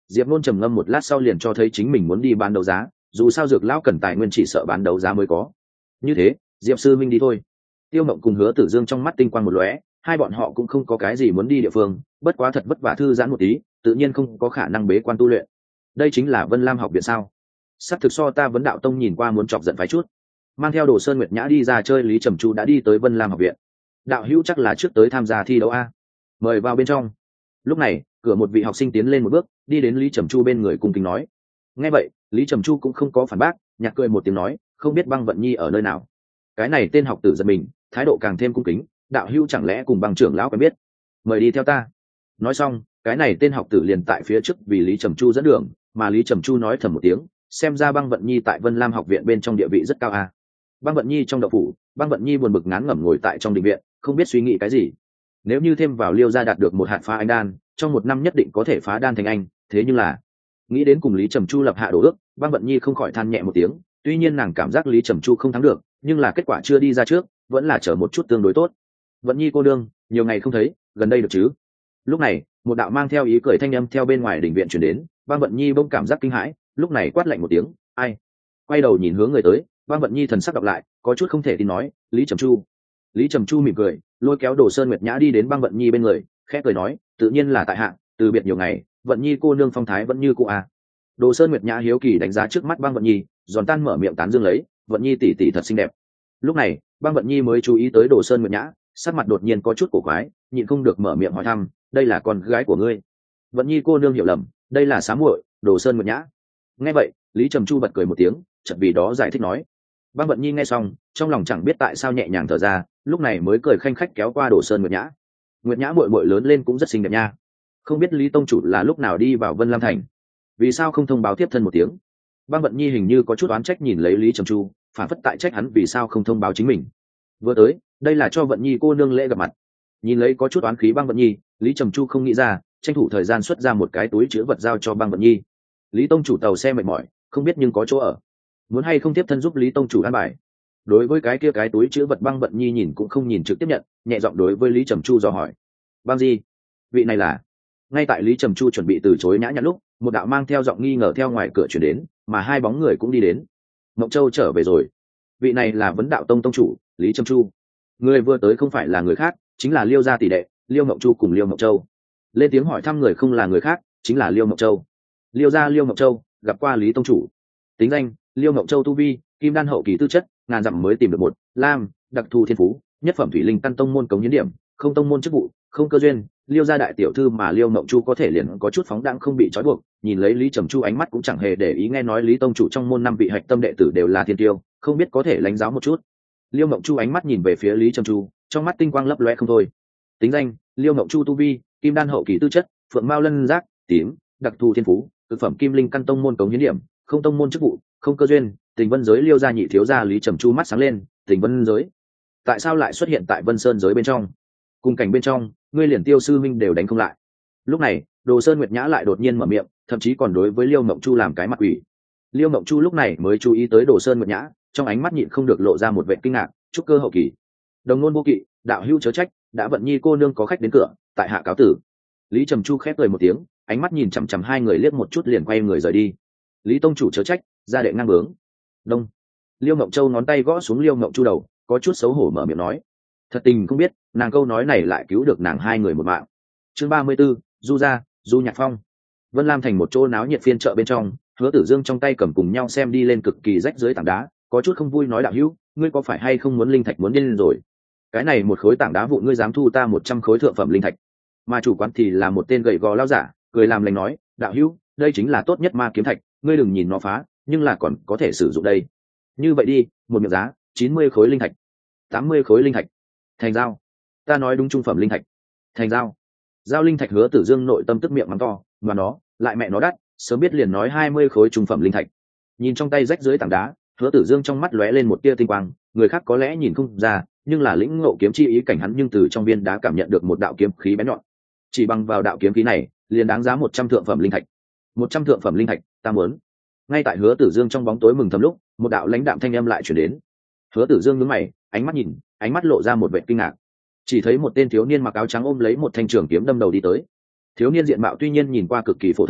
Diệp Nôn trầm ngâm một lát sau liền cho thấy chính mình muốn đi bán đấu giá, dù sao Dược lão cần tài nguyên chỉ sợ bán đấu giá mới có. Như thế, Diệp sư minh đi thôi. Tiêu Mộng cùng Hứa Tử Dương trong mắt tinh quang một lóe, hai bọn họ cũng không có cái gì muốn đi địa phương, bất quá thật vất vả thư giãn một tí, tự nhiên không có khả năng bế quan tu luyện. Đây chính là Vân Lam học viện sao? Sắp thực so ta Vấn Đạo Tông nhìn qua muốn chọc giận phái chút. Mang theo Đồ Sơn Nguyệt Nhã đi ra chơi, Lý Trầm Chu đã đi tới Vân Lam học viện. Đạo hữu chắc là trước tới tham gia thi đấu a, mời vào bên trong. Lúc này, cửa một vị học sinh tiến lên một bước, đi đến Lý Trầm Chu bên người cung kính nói. Nghe vậy, Lý Trầm Chu cũng không có phản bác, nhạt cười một tiếng nói, không biết Băng Vận Nhi ở nơi nào. Cái này tên học tử giật mình, thái độ càng thêm cung kính, đạo hữu chẳng lẽ cùng Băng trưởng lão quen biết? Mời đi theo ta. Nói xong, cái này tên học tử liền tại phía trước vì Lý Trầm Chu dẫn đường, mà Lý Trầm Chu nói thầm một tiếng, xem ra Băng Vận Nhi tại Vân Lam học viện bên trong địa vị rất cao a. Băng Vận Nhi trong đậu phủ, Băng Vận Nhi buồn bực ngán ngẩm ngồi tại trong đình viện, không biết suy nghĩ cái gì. Nếu như thêm vào Liêu gia đạt được một hạt phá anh đan, trong một năm nhất định có thể phá đan thành anh, thế nhưng là nghĩ đến cùng Lý Trầm Chu lập hạ đồ ước, Băng Vận Nhi không khỏi than nhẹ một tiếng. Tuy nhiên nàng cảm giác Lý Trầm Chu không thắng được, nhưng là kết quả chưa đi ra trước, vẫn là chờ một chút tương đối tốt. Vận Nhi cô đương, nhiều ngày không thấy, gần đây được chứ? Lúc này, một đạo mang theo ý cười thanh âm theo bên ngoài đình viện truyền đến, Băng Vận Nhi bỗng cảm giác kinh hãi, lúc này quát lạnh một tiếng, ai? Quay đầu nhìn hướng người tới, Băng Vận Nhi thần sắc đọc lại, có chút không thể tin nói, Lý Trầm Chu. Lý Trầm Chu mỉm cười, lôi kéo Đồ Sơn Nguyệt Nhã đi đến Băng Vận Nhi bên người, khẽ cười nói, tự nhiên là tại hạ, từ biệt nhiều ngày, Vận Nhi cô nương phong thái vẫn như cũ à. Đồ Sơn Nguyệt Nhã hiếu kỳ đánh giá trước mắt Băng Vận Nhi, giòn tan mở miệng tán dương lấy, Vận Nhi tỷ tỷ thật xinh đẹp. Lúc này, Băng Vận Nhi mới chú ý tới Đồ Sơn Nguyệt Nhã, sắc mặt đột nhiên có chút cổ quái, nhịn không được mở miệng hỏi thăm, đây là con gái của ngươi? Vận Nhi cô nương hiểu lầm, đây là xá muội, Đồ Sơn Nguyệt Nhã. Nghe vậy, Lý Trầm Chu bật cười một tiếng, chợt vì đó giải thích nói. Băng Vận Nhi nghe xong, trong lòng chẳng biết tại sao nhẹ nhàng thở ra, lúc này mới cười khanh khách kéo qua Đồ Sơn Nguyệt Nhã. Nguyệt Nhã muội muội lớn lên cũng rất xinh đẹp nha. Không biết Lý tông chủ là lúc nào đi vào Vân Lam thành, vì sao không thông báo tiếp thân một tiếng? Băng Vận Nhi hình như có chút oán trách nhìn lấy Lý Trầm Chu, phản phất tại trách hắn vì sao không thông báo chính mình. Vừa tới, đây là cho Vận Nhi cô nương lễ gặp mặt. Nhìn lấy có chút oán khí Băng Vận Nhi, Lý Trầm Chu không nghĩ ra, tranh thủ thời gian xuất ra một cái túi chứa vật giao cho Băng Vận Nhi. Lý tông chủ tàu xe mệt mỏi, không biết nhưng có chỗ ở, muốn hay không tiếp thân giúp Lý tông chủ an bài. Đối với cái kia cái túi chứa vật, Băng Vận Nhi nhìn cũng không nhìn trực tiếp nhận, nhẹ giọng đối với Lý Trầm Chu dò hỏi. Băng gì? Vị này là? Ngay tại Lý Trầm Chu chuẩn bị từ chối nhã nhặn lúc, một đạo mang theo giọng nghi ngờ theo ngoài cửa chuyển đến, mà hai bóng người cũng đi đến. Mộng Châu trở về rồi. Vị này là Vấn Đạo Tông tông chủ Lý Trầm Chu. Người vừa tới không phải là người khác, chính là Liêu gia tỷ đệ Liêu Mộng Chu cùng Liêu Mộng Châu. Lên tiếng hỏi thăm người không là người khác, chính là Liêu Mộng Châu. Liêu gia Liêu Mộng Châu gặp qua Lý tông chủ. Tính danh: Liêu Mộng Châu, tu vi kim đan hậu kỳ tư chất, ngàn dặm mới tìm được một lam đặc thù thiên phú, nhất phẩm thủy linh căn, tông môn cống hiến điểm không, tông môn chức vụ không, cơ duyên Liêu gia đại tiểu thư. Mà Liêu Mộng Chu có thể liền có chút phóng đãng không bị trói buộc, nhìn lấy Lý Trầm Chu ánh mắt cũng chẳng hề để ý. Nghe nói Lý tông chủ trong môn 5 vị hạch tâm đệ tử đều là thiên tiêu, không biết có thể lãnh giáo một chút. Liêu Mộng Chu ánh mắt nhìn về phía Lý Trầm Chu, trong mắt tinh quang lấp loe không thôi. Tính danh: Liêu Mộng Chu, tu vi kim đan hậu kỳ tư chất, phượng mao lân giác tím, đặc thù thiên phú, thực phẩm kim linh căn, tông môn cống hiến điểm không, tông môn chức vụ không, cơ duyên Tình Vân giới Liêu gia nhị thiếu gia. Lý Trầm Chu mắt sáng lên, Tình Vân giới tại sao lại xuất hiện tại Vân Sơn giới bên trong? Cùng cảnh bên trong, ngươi liền Tiêu sư minh đều đánh không lại. Lúc này, Đồ Sơn Nguyệt Nhã lại đột nhiên mở miệng, thậm chí còn đối với Liêu Mộng Chu làm cái mặt quỷ. Liêu Mộng Chu lúc này mới chú ý tới Đồ Sơn Nguyệt Nhã, trong ánh mắt nhịn không được lộ ra một vẻ kinh ngạc. Trúc cơ hậu kỳ, đồng ngôn vô kỵ, đạo hữu chớ trách, đã Vận Nhi cô nương có khách đến cửa, tại hạ cáo tử. Lý Trầm Chu khép cười một tiếng, ánh mắt nhìn chằm chằm hai người liếc một chút liền quay người rời đi. Lý tông chủ chớ trách, gia đệ ngang bướng. Đông. Liêu Mộng Châu ngón tay gõ xuống Liêu Mộng Chu đầu, có chút xấu hổ mở miệng nói. Thật tình không biết, nàng câu nói này lại cứu được nàng hai người một mạng. Chương 34, Du gia, Du Nhạc Phong. Vân Lam thành một chỗ náo nhiệt phiên chợ bên trong, Hứa Tử Dương trong tay cầm cùng nhau xem đi lên cực kỳ rách dưới tảng đá, có chút không vui nói, đạo hữu, ngươi có phải hay không muốn linh thạch muốn điên rồi? Cái này một khối tảng đá vụn ngươi dám thu ta 100 khối thượng phẩm linh thạch? Mà chủ quán thì là một tên gầy gò lao giả, cười làm lành nói, đạo hữu, đây chính là tốt nhất ma kiếm thạch, ngươi đừng nhìn nó phá, nhưng là còn có thể sử dụng đây. Như vậy đi, một miệng giá 90 khối linh thạch, 80 khối linh thạch, thành giao. Ta nói đúng, trung phẩm linh thạch, thành giao. Giao linh thạch. Hứa Tử Dương nội tâm tức miệng mắng to, mà nó lại mẹ nó đắt, sớm biết liền nói 20 khối trung phẩm linh thạch. Nhìn trong tay rách dưới tảng đá, Hứa Tử Dương trong mắt lóe lên một tia tinh quang, người khác có lẽ nhìn không ra, nhưng là lĩnh ngộ kiếm chi ý cảnh hắn nhưng từ trong viên đá cảm nhận được một đạo kiếm khí bén nhọn. Chỉ bằng vào đạo kiếm khí này, liền đáng giá 100 thượng phẩm linh thạch. 100 thượng phẩm linh thạch, ta muốn. Ngay tại Hứa Tử Dương trong bóng tối mừng thầm lúc, một đạo lãnh đạm thanh âm lại truyền đến. Hứa Tử Dương nhướng mày, ánh mắt nhìn, ánh mắt lộ ra một vẻ kinh ngạc. Chỉ thấy một tên thiếu niên mặc áo trắng ôm lấy một thanh trường kiếm đâm đầu đi tới. Thiếu niên diện mạo tuy nhiên nhìn qua cực kỳ phổ thông,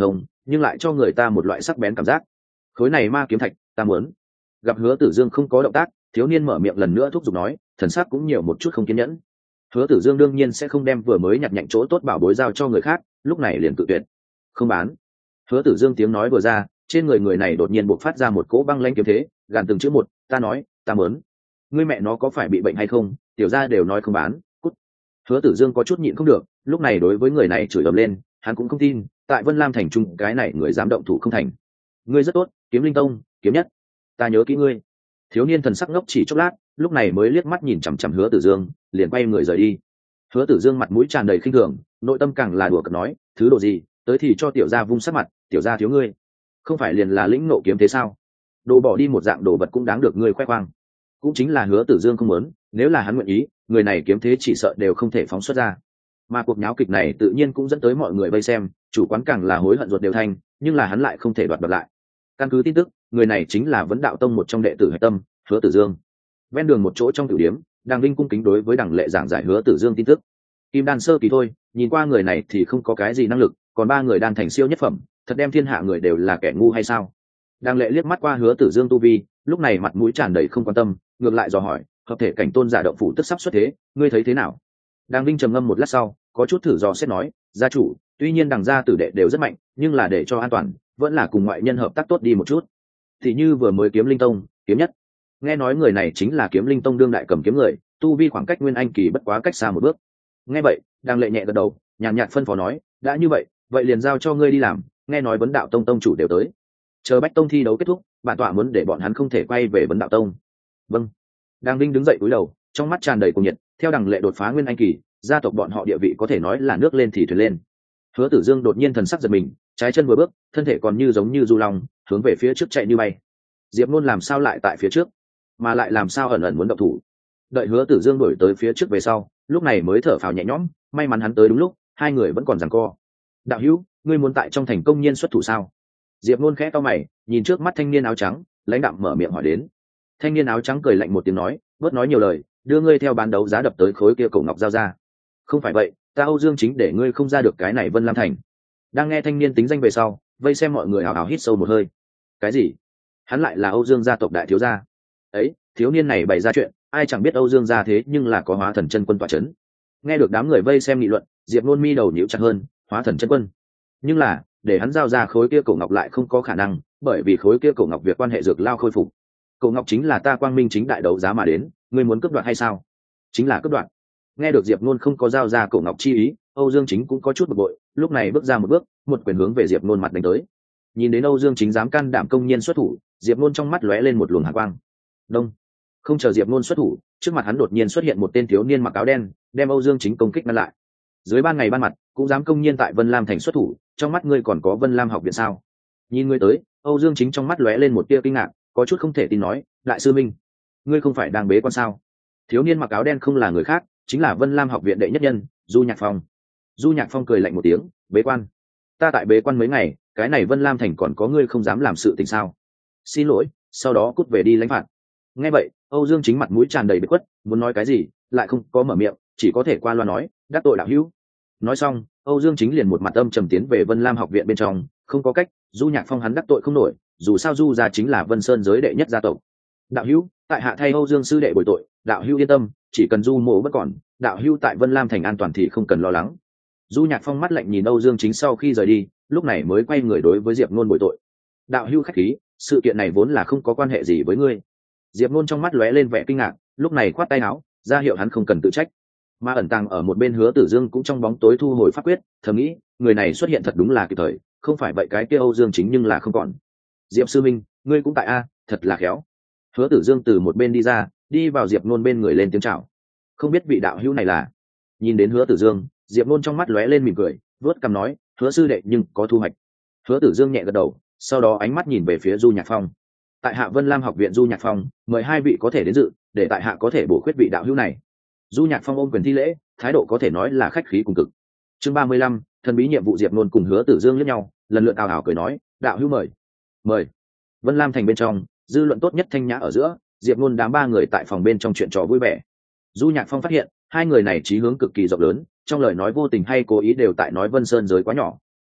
nhưng lại cho người ta một loại sắc bén cảm giác. Khối này ma kiếm thạch ta muốn. Gặp Hứa Tử Dương không có động tác, thiếu niên mở miệng lần nữa thúc giục nói, thần sắc cũng nhiều một chút không kiên nhẫn. Hứa Tử Dương đương nhiên sẽ không đem vừa mới nhặt nhạnh chỗ tốt bảo bối giao cho người khác, lúc này liền cự tuyệt. Không bán. Hứa Tử Dương tiếng nói vừa ra, trên người người này đột nhiên bộc phát ra một cỗ băng lãnh kiếm thế, gàn từng chữ một, ta nói, ta muốn. Ngươi mẹ nó có phải bị bệnh hay không, tiểu gia đều nói không bán, cút. Hứa Tử Dương có chút nhịn không được, lúc này đối với người này chửi ầm lên, hắn cũng không tin, tại Vân Lam thành trung cái này người dám động thủ không thành. Ngươi rất tốt, Kiếm Linh Tông, kiếm nhất, ta nhớ kỹ ngươi. Thiếu niên thần sắc ngốc chỉ chốc lát, lúc này mới liếc mắt nhìn chằm chằm Hứa Tử Dương, liền quay người rời đi. Hứa Tử Dương mặt mũi tràn đầy khinh thường, nội tâm càng là đùa cợt nói, thứ độ gì, tới thì cho tiểu gia vung sát mặt, tiểu gia thiếu ngươi, không phải liền là lĩnh nộ kiếm thế sao? Đồ bỏ đi một dạng đồ vật cũng đáng được ngươi khoe khoang. Cũng chính là Hứa Tử Dương không muốn, nếu là hắn nguyện ý, người này kiếm thế chỉ sợ đều không thể phóng xuất ra. Mà cuộc nháo kịch này tự nhiên cũng dẫn tới mọi người vây xem, chủ quán càng là hối hận ruột đều thanh, nhưng là hắn lại không thể đoạt lại. Căn cứ tin tức, người này chính là Vấn Đạo Tông một trong đệ tử hạch tâm, Hứa Tử Dương. Ven đường một chỗ trong tiểu điếm, Đàng Vinh cung kính đối với Đằng Lệ giảng giải Hứa Tử Dương tin tức. Kim đan sơ kỳ thôi, nhìn qua người này thì không có cái gì năng lực, còn ba người đan thành siêu nhất phẩm, thật đem thiên hạ người đều là kẻ ngu hay sao? Đàng Lệ liếc mắt qua Hứa Tử Dương tu vi, lúc này mặt mũi tràn đầy không quan tâm, ngược lại dò hỏi, hợp thể cảnh tôn giả động phủ tức sắp xuất thế, ngươi thấy thế nào? Đàng Vinh trầm ngâm một lát sau, có chút thử dò xét nói, gia chủ, tuy nhiên Đằng gia tử đệ đều rất mạnh, nhưng là để cho an toàn, vẫn là cùng ngoại nhân hợp tác tốt đi một chút. Thì như vừa mới Kiếm Linh Tông, kiếm nhất, nghe nói người này chính là Kiếm Linh Tông đương đại cầm kiếm người, tu vi khoảng cách nguyên anh kỳ bất quá cách xa một bước. Nghe vậy, Đàng Lệ nhẹ gật đầu, nhàn nhạt phân phó nói, đã như vậy, vậy liền giao cho ngươi đi làm, nghe nói Vấn Đạo Tông tông chủ đều tới, chờ Bách Tông thi đấu kết thúc, bản tọa muốn để bọn hắn không thể quay về Vấn Đạo Tông. Vâng. Đàng Vinh đứng dậy cúi đầu, trong mắt tràn đầy cuồng nhiệt, theo Đằng Lệ đột phá nguyên anh kỳ, gia tộc bọn họ địa vị có thể nói là nước lên thì thuyền lên. Hứa Tử Dương đột nhiên thần sắc giật mình, trái chân vừa bước, thân thể còn như giống như du long, hướng về phía trước chạy như bay. Diệp Nôn làm sao lại tại phía trước, mà lại làm sao ẩn ẩn muốn động thủ? Đợi Hứa Tử Dương đuổi tới phía trước về sau, lúc này mới thở phào nhẹ nhõm, may mắn hắn tới đúng lúc, hai người vẫn còn giằng co. Đạo hữu, ngươi muốn tại trong thành công nhiên xuất thủ sao? Diệp Nôn khẽ cau mày, nhìn trước mắt thanh niên áo trắng, lãnh đạm mở miệng hỏi đến. Thanh niên áo trắng cười lạnh một tiếng nói, bớt nói nhiều lời, đưa ngươi theo bán đấu giá đập tới khối kia cổ ngọc giao ra. Không phải vậy, ta Âu Dương chính để ngươi không ra được cái này Vân Lam thành. Đang nghe thanh niên tính danh về sau, vây xem mọi người hào hào hít sâu một hơi. Cái gì? Hắn lại là Âu Dương gia tộc đại thiếu gia? Ấy, thiếu niên này bày ra chuyện, ai chẳng biết Âu Dương gia thế nhưng là có Hóa Thần chân quân tọa chấn. Nghe được đám người vây xem nghị luận, Diệp Nôn mi đầu nhíu chặt hơn, Hóa Thần chân quân. Nhưng là, để hắn giao ra khối kia cổ ngọc lại không có khả năng, bởi vì khối kia cổ ngọc việc quan hệ dược lao khôi phục. Cổ ngọc chính là ta Quang Minh chính đại đấu giá mà đến, ngươi muốn cướp đoạt hay sao? Chính là cướp đoạt. Nghe được Diệp Nôn không có giao ra cổ ngọc chi ý, Âu Dương Chính cũng có chút bực bội, lúc này bước ra một bước, một quyền hướng về Diệp Nôn mặt đánh tới. Nhìn đến Âu Dương Chính dám can đảm công nhiên xuất thủ, Diệp Nôn trong mắt lóe lên một luồng hàn quang. Đông. Không chờ Diệp Nôn xuất thủ, trước mặt hắn đột nhiên xuất hiện một tên thiếu niên mặc áo đen, đem Âu Dương Chính công kích ngăn lại. Dưới ban ngày ban mặt, cũng dám công nhiên tại Vân Lam thành xuất thủ, trong mắt ngươi còn có Vân Lam học viện sao? Nhìn ngươi tới, Âu Dương Chính trong mắt lóe lên một tia kinh ngạc, có chút không thể tin nói, đại sư minh, ngươi không phải đang bế quan sao? Thiếu niên mặc áo đen không là người khác, chính là Vân Lam học viện đệ nhất nhân, Du Nhạc Phong. Du Nhạc Phong cười lạnh một tiếng, bế quan? Ta tại bế quan mấy ngày, cái này Vân Lam thành còn có ngươi không dám làm sự tình sao? Xin lỗi, sau đó cút về đi lãnh phạt. Nghe vậy, Âu Dương Chính mặt mũi tràn đầy bực quất, muốn nói cái gì, lại không có mở miệng, chỉ có thể qua loa nói, đắc tội đạo hữu. Nói xong, Âu Dương Chính liền một mặt âm trầm tiến về Vân Lam học viện bên trong, không có cách, Du Nhạc Phong hắn đắc tội không nổi, dù sao Du gia chính là Vân Sơn giới đệ nhất gia tộc. Đạo hữu, tại hạ thay Âu Dương sư đệ bồi tội, đạo hữu yên tâm, chỉ cần Du mộ vẫn còn, đạo hữu tại Vân Lam thành an toàn thì không cần lo lắng. Du Nhạc Phong mắt lạnh nhìn Âu Dương Chính sau khi rời đi, lúc này mới quay người đối với Diệp Nôn bồi tội. Đạo hữu khách khí, sự kiện này vốn là không có quan hệ gì với ngươi. Diệp Nôn trong mắt lóe lên vẻ kinh ngạc, lúc này khoát tay áo, ra hiệu hắn không cần tự trách. Mà ẩn tàng ở một bên Hứa Tử Dương cũng trong bóng tối thu hồi pháp quyết, thầm nghĩ, người này xuất hiện thật đúng là kịp thời, không phải vậy cái kia Âu Dương Chính nhưng là không còn. Diệp sư minh, ngươi cũng tại a, thật là khéo. Hứa Tử Dương từ một bên đi ra, đi vào Diệp Nôn bên người lên tiếng chào. Không biết vị đạo hữu này là? Nhìn đến Hứa Tử Dương, Diệp Nôn trong mắt lóe lên mỉm cười, vuốt cằm nói, Hứa sư đệ nhưng có thu hoạch. Hứa Tử Dương nhẹ gật đầu, sau đó ánh mắt nhìn về phía Du Nhạc Phong. Tại hạ Vân Lam học viện Du Nhạc Phong, mời hai vị có thể đến dự, để tại hạ có thể bổ khuyết vị đạo hữu này. Du Nhạc Phong ôm quyền thi lễ, thái độ có thể nói là khách khí cùng cực. Chương 35, thần bí nhiệm vụ. Diệp Nôn cùng Hứa Tử Dương liếc nhau, lần lượt ào ào cười nói, đạo hữu mời. Mời. Vân Lam thành bên trong, dư luận tốt nhất thanh nhã ở giữa, Diệp Nôn đám ba người tại phòng bên trong chuyện trò vui vẻ. Du Nhạc Phong phát hiện, hai người này chí hướng cực kỳ rộng lớn, trong lời nói vô tình hay cố ý đều tại nói Vân Sơn giới quá nhỏ.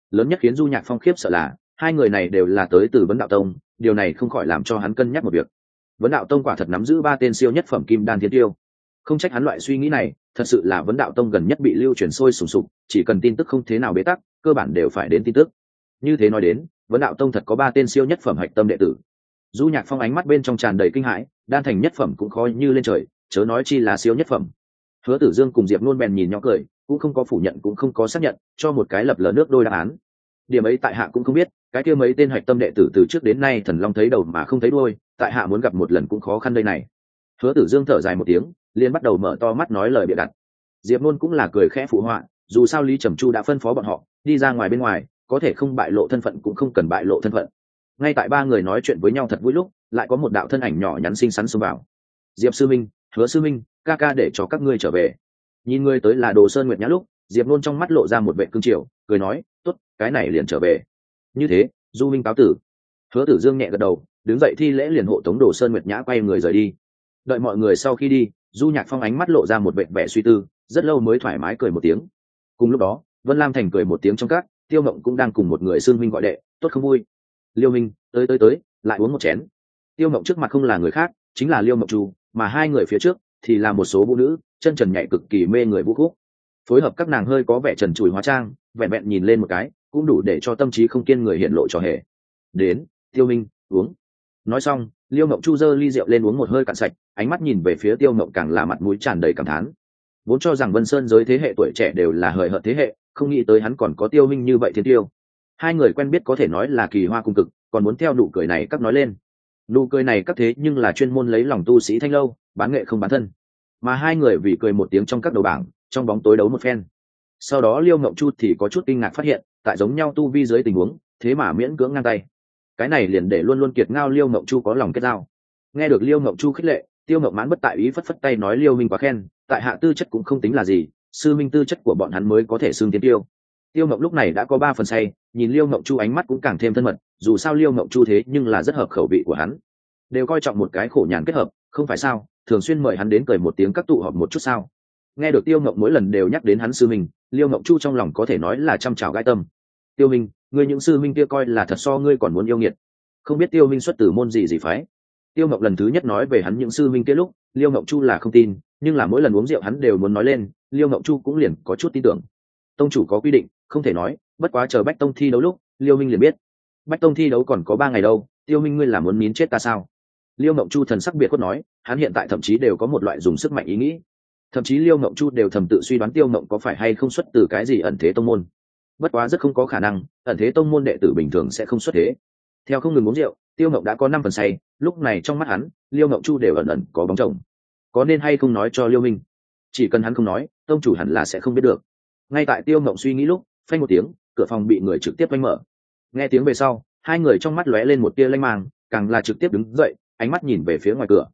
Lớn nhất khiến Du Nhạc Phong khiếp sợ là hai người này đều là tới từ Vấn Đạo Tông, điều này không khỏi làm cho hắn cân nhắc một việc. Vấn Đạo Tông quả thật nắm giữ 3 tên siêu nhất phẩm kim đan thiên tiêu. Không trách hắn loại suy nghĩ này, thật sự là Vấn Đạo Tông gần nhất bị lưu truyền sôi sùng sục, chỉ cần tin tức không thế nào bế tắc, cơ bản đều phải đến tin tức. Như thế nói đến, Vấn Đạo Tông thật có 3 tên siêu nhất phẩm hạch tâm đệ tử. Du Nhạc Phong ánh mắt bên trong tràn đầy kinh hãi, đan thành nhất phẩm cũng khó như lên trời, chớ nói chi là siêu nhất phẩm. Hứa Tử Dương cùng Diệp Nôn bèn nhìn nhau cười, cũng không có phủ nhận cũng không có xác nhận, cho một cái lập lờ nước đôi đáp án. Điểm ấy tại hạ cũng không biết, cái kia mấy tên hạch tâm đệ tử từ trước đến nay Thần Long thấy đầu mà không thấy đuôi, tại hạ muốn gặp một lần cũng khó khăn đây này. Hứa Tử Dương thở dài một tiếng, liền bắt đầu mở to mắt nói lời bịa đặt. Diệp Nôn cũng là cười khẽ phụ họa, dù sao Lý Trầm Chu đã phân phó bọn họ đi ra ngoài bên ngoài, có thể không bại lộ thân phận cũng không cần bại lộ thân phận. Ngay tại ba người nói chuyện với nhau thật vui lúc, lại có một đạo thân ảnh nhỏ nhắn xinh xắn xông vào. Diệp sư minh, Hứa sư minh, ca ca để cho các ngươi trở về. Nhìn ngươi tới là Đồ Sơn Nguyệt Nhã lúc, Diệp Nôn trong mắt lộ ra một vẻ cương triều, cười nói, tốt, cái này liền trở về. Như thế, Du minh cáo tử. Hứa Tử Dương nhẹ gật đầu, đứng dậy thi lễ liền hộ tống Đồ Sơn Nguyệt Nhã quay người rời đi. Đợi mọi người sau khi đi, Du Nhạc Phong ánh mắt lộ ra một vẻ suy tư, rất lâu mới thoải mái cười một tiếng. Cùng lúc đó, Vân Lam Thành cười một tiếng trong các, Tiêu Mộng cũng đang cùng một người xương huynh gọi đệ, tốt không vui. Liêu Minh, tới, lại uống một chén. Tiêu Mộng trước mặt không là người khác, chính là Liêu Mộng Chu, mà hai người phía trước thì là một số vũ nữ, chân trần nhảy cực kỳ mê người vũ khúc. Phối hợp các nàng hơi có vẻ trần trụi hóa trang, vẹn vẹn nhìn lên một cái, cũng đủ để cho tâm trí không kiên người hiện lộ trò hề. Đến, Tiêu Minh, uống. Nói xong, Liêu Mộng Chu giơ ly rượu lên uống một hơi cạn sạch, ánh mắt nhìn về phía Tiêu Mộng càng là mặt mũi tràn đầy cảm thán. Vốn cho rằng Vân Sơn giới thế hệ tuổi trẻ đều là hời hợt thế hệ, không nghĩ tới hắn còn có Tiêu Minh như vậy thiên tiêu. Hai người quen biết có thể nói là kỳ hoa cùng cực, còn muốn theo nụ cười này các nói lên. Nụ cười này các thế nhưng là chuyên môn lấy lòng tu sĩ thanh lâu, bán nghệ không bán thân. Mà hai người vì cười một tiếng trong các đầu bảng, trong bóng tối đấu một phen. Sau đó Liêu Mộng Chu thì có chút kinh ngạc phát hiện, tại giống nhau tu vi dưới tình huống, thế mà miễn cưỡng ngang tay. Cái này liền để luôn luôn kiệt ngao Liêu Mộng Chu có lòng kết giao. Nghe được Liêu Mộng Chu khích lệ, Tiêu Mộng Mãn bất tại ý phất phất tay nói Liêu Minh quá khen, tại hạ tư chất cũng không tính là gì, sư minh tư chất của bọn hắn mới có thể xưng tiến tiêu. Tiêu Mộng lúc này đã có 3 phần say, nhìn Liêu Mộng Chu ánh mắt cũng càng thêm thân mật, dù sao Liêu Mộng Chu thế nhưng là rất hợp khẩu vị của hắn. Đều coi trọng một cái khổ nhàn kết hợp, không phải sao, thường xuyên mời hắn đến cười một tiếng các tụ họp một chút sao. Nghe được Tiêu Mộng mỗi lần đều nhắc đến hắn sư minh, Liêu Mộng Chu trong lòng có thể nói là trăm trào gai tâm. Tiêu Minh, ngươi những sư minh kia coi là thật so ngươi còn muốn yêu nghiệt. Không biết Tiêu Minh xuất từ môn gì phái. Tiêu Mộng lần thứ nhất nói về hắn những sư minh kia lúc, Liêu Mộng Chu là không tin, nhưng là mỗi lần uống rượu hắn đều muốn nói lên, Liêu Mộng Chu cũng liền có chút tin tưởng. Tông chủ có quy định, không thể nói, bất quá chờ Bách Tông thi đấu lúc, Liêu Minh liền biết. Bách Tông thi đấu còn có 3 ngày đâu, Tiêu Minh ngươi là muốn nín chết ta sao? Liêu Mộng Chu thần sắc biệt khuất nói, hắn hiện tại thậm chí đều có một loại dùng sức mạnh ý nghĩ. Thậm chí Liêu Mộng Chu đều thầm tự suy đoán Tiêu Mộng có phải hay không xuất từ cái gì ẩn thế tông môn. Bất quá rất không có khả năng, ẩn thế tông môn đệ tử bình thường sẽ không xuất thế. Theo không ngừng uống rượu, Tiêu Mộng đã có 5 phần say, lúc này trong mắt hắn, Liêu Mộng Chu đều ẩn ẩn có bóng chồng. Có nên hay không nói cho Liêu Minh? Chỉ cần hắn không nói, tông chủ hẳn là sẽ không biết được. Ngay tại Tiêu Mộng suy nghĩ lúc, phanh một tiếng, cửa phòng bị người trực tiếp đánh mở. Nghe tiếng về sau, hai người trong mắt lóe lên một tia lanh mang, càng là trực tiếp đứng dậy, ánh mắt nhìn về phía ngoài cửa.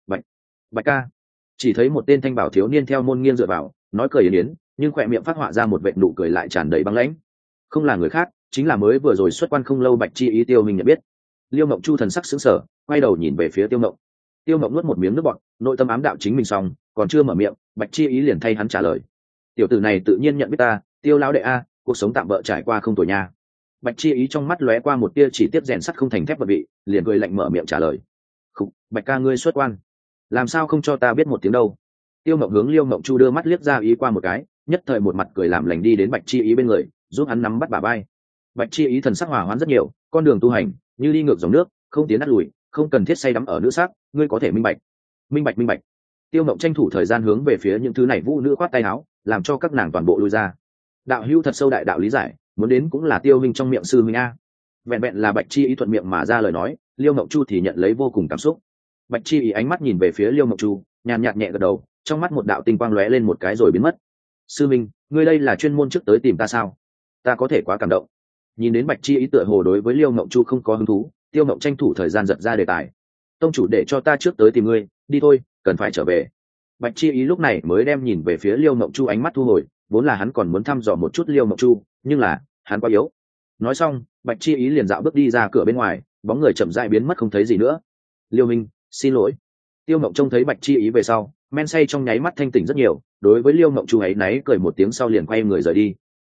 Bạch ca. Chỉ thấy một tên thanh bảo thiếu niên theo môn nghiêng dựa vào, nói cười yến yến, nhưng khỏe miệng phát họa ra một vệt nụ cười lại tràn đầy băng lãnh. Không là người khác, chính là mới vừa rồi xuất quan không lâu Bạch Chi Ý Tiêu Minh nhận biết. Liêu Mộng Chu thần sắc sững sờ, quay đầu nhìn về phía Tiêu Mộng. Tiêu Mộng nuốt một miếng nước bọt, nội tâm ám đạo chính mình xong, còn chưa mở miệng, Bạch Chi Ý liền thay hắn trả lời. Tiểu tử này tự nhiên nhận biết ta, Tiêu lão đệ a, cuộc sống tạm bỡ trải qua không tồi nha. Bạch Chi Ý trong mắt lóe qua một tia chỉ tiếp rèn sắt không thành thép vật vị, liền cười lạnh mở miệng trả lời. Khục, Bạch ca ngươi xuất quan, làm sao không cho ta biết một tiếng đâu? Tiêu Mộng hướng Liêu Mộng Chu đưa mắt liếc ra ý qua một cái, nhất thời một mặt cười làm lành đi đến Bạch Chi Ý bên người, giúp hắn nắm bắt bả vai. Bạch Chi Ý thần sắc hòa hoãn rất nhiều, con đường tu hành như đi ngược dòng nước, không tiến nát lùi, không cần thiết say đắm ở nữ sắc, ngươi có thể minh bạch. Minh bạch. Tiêu Mộng tranh thủ thời gian hướng về phía những thứ này vũ nữ khoát tay áo, làm cho các nàng toàn bộ lui ra. Đạo hữu thật sâu đại đạo lý giải, muốn đến cũng là Tiêu Minh trong miệng sư minh a. Vẹn vẹn là Bạch Chi Ý thuận miệng mà ra lời nói, Liêu Mộng Chu thì nhận lấy vô cùng cảm xúc. Bạch Chi Ý ánh mắt nhìn về phía Liêu Mộng Chu, nhàn nhạt nhẹ gật đầu, trong mắt một đạo tinh quang lóe lên một cái rồi biến mất. Sư minh, ngươi đây là chuyên môn trước tới tìm ta sao? Ta có thể quá cảm động. Nhìn đến Bạch Chi Ý tựa hồ đối với Liêu Mộng Chu không có hứng thú, Tiêu Mộng tranh thủ thời gian giật ra đề tài. Tông chủ để cho ta trước tới tìm ngươi, đi thôi, cần phải trở về. Bạch Chi Ý lúc này mới đem nhìn về phía Liêu Mộng Chu ánh mắt thu hồi, vốn là hắn còn muốn thăm dò một chút Liêu Mộng Chu, nhưng là hắn quá yếu. Nói xong, Bạch Chi Ý liền dạo bước đi ra cửa bên ngoài, bóng người chậm rãi biến mất không thấy gì nữa. Liêu Minh, xin lỗi. Tiêu Mộng trông thấy Bạch Chi Ý về sau, men say trong nháy mắt thanh tỉnh rất nhiều, đối với Liêu Mộng Chu ấy náy cười một tiếng sau liền quay người rời đi.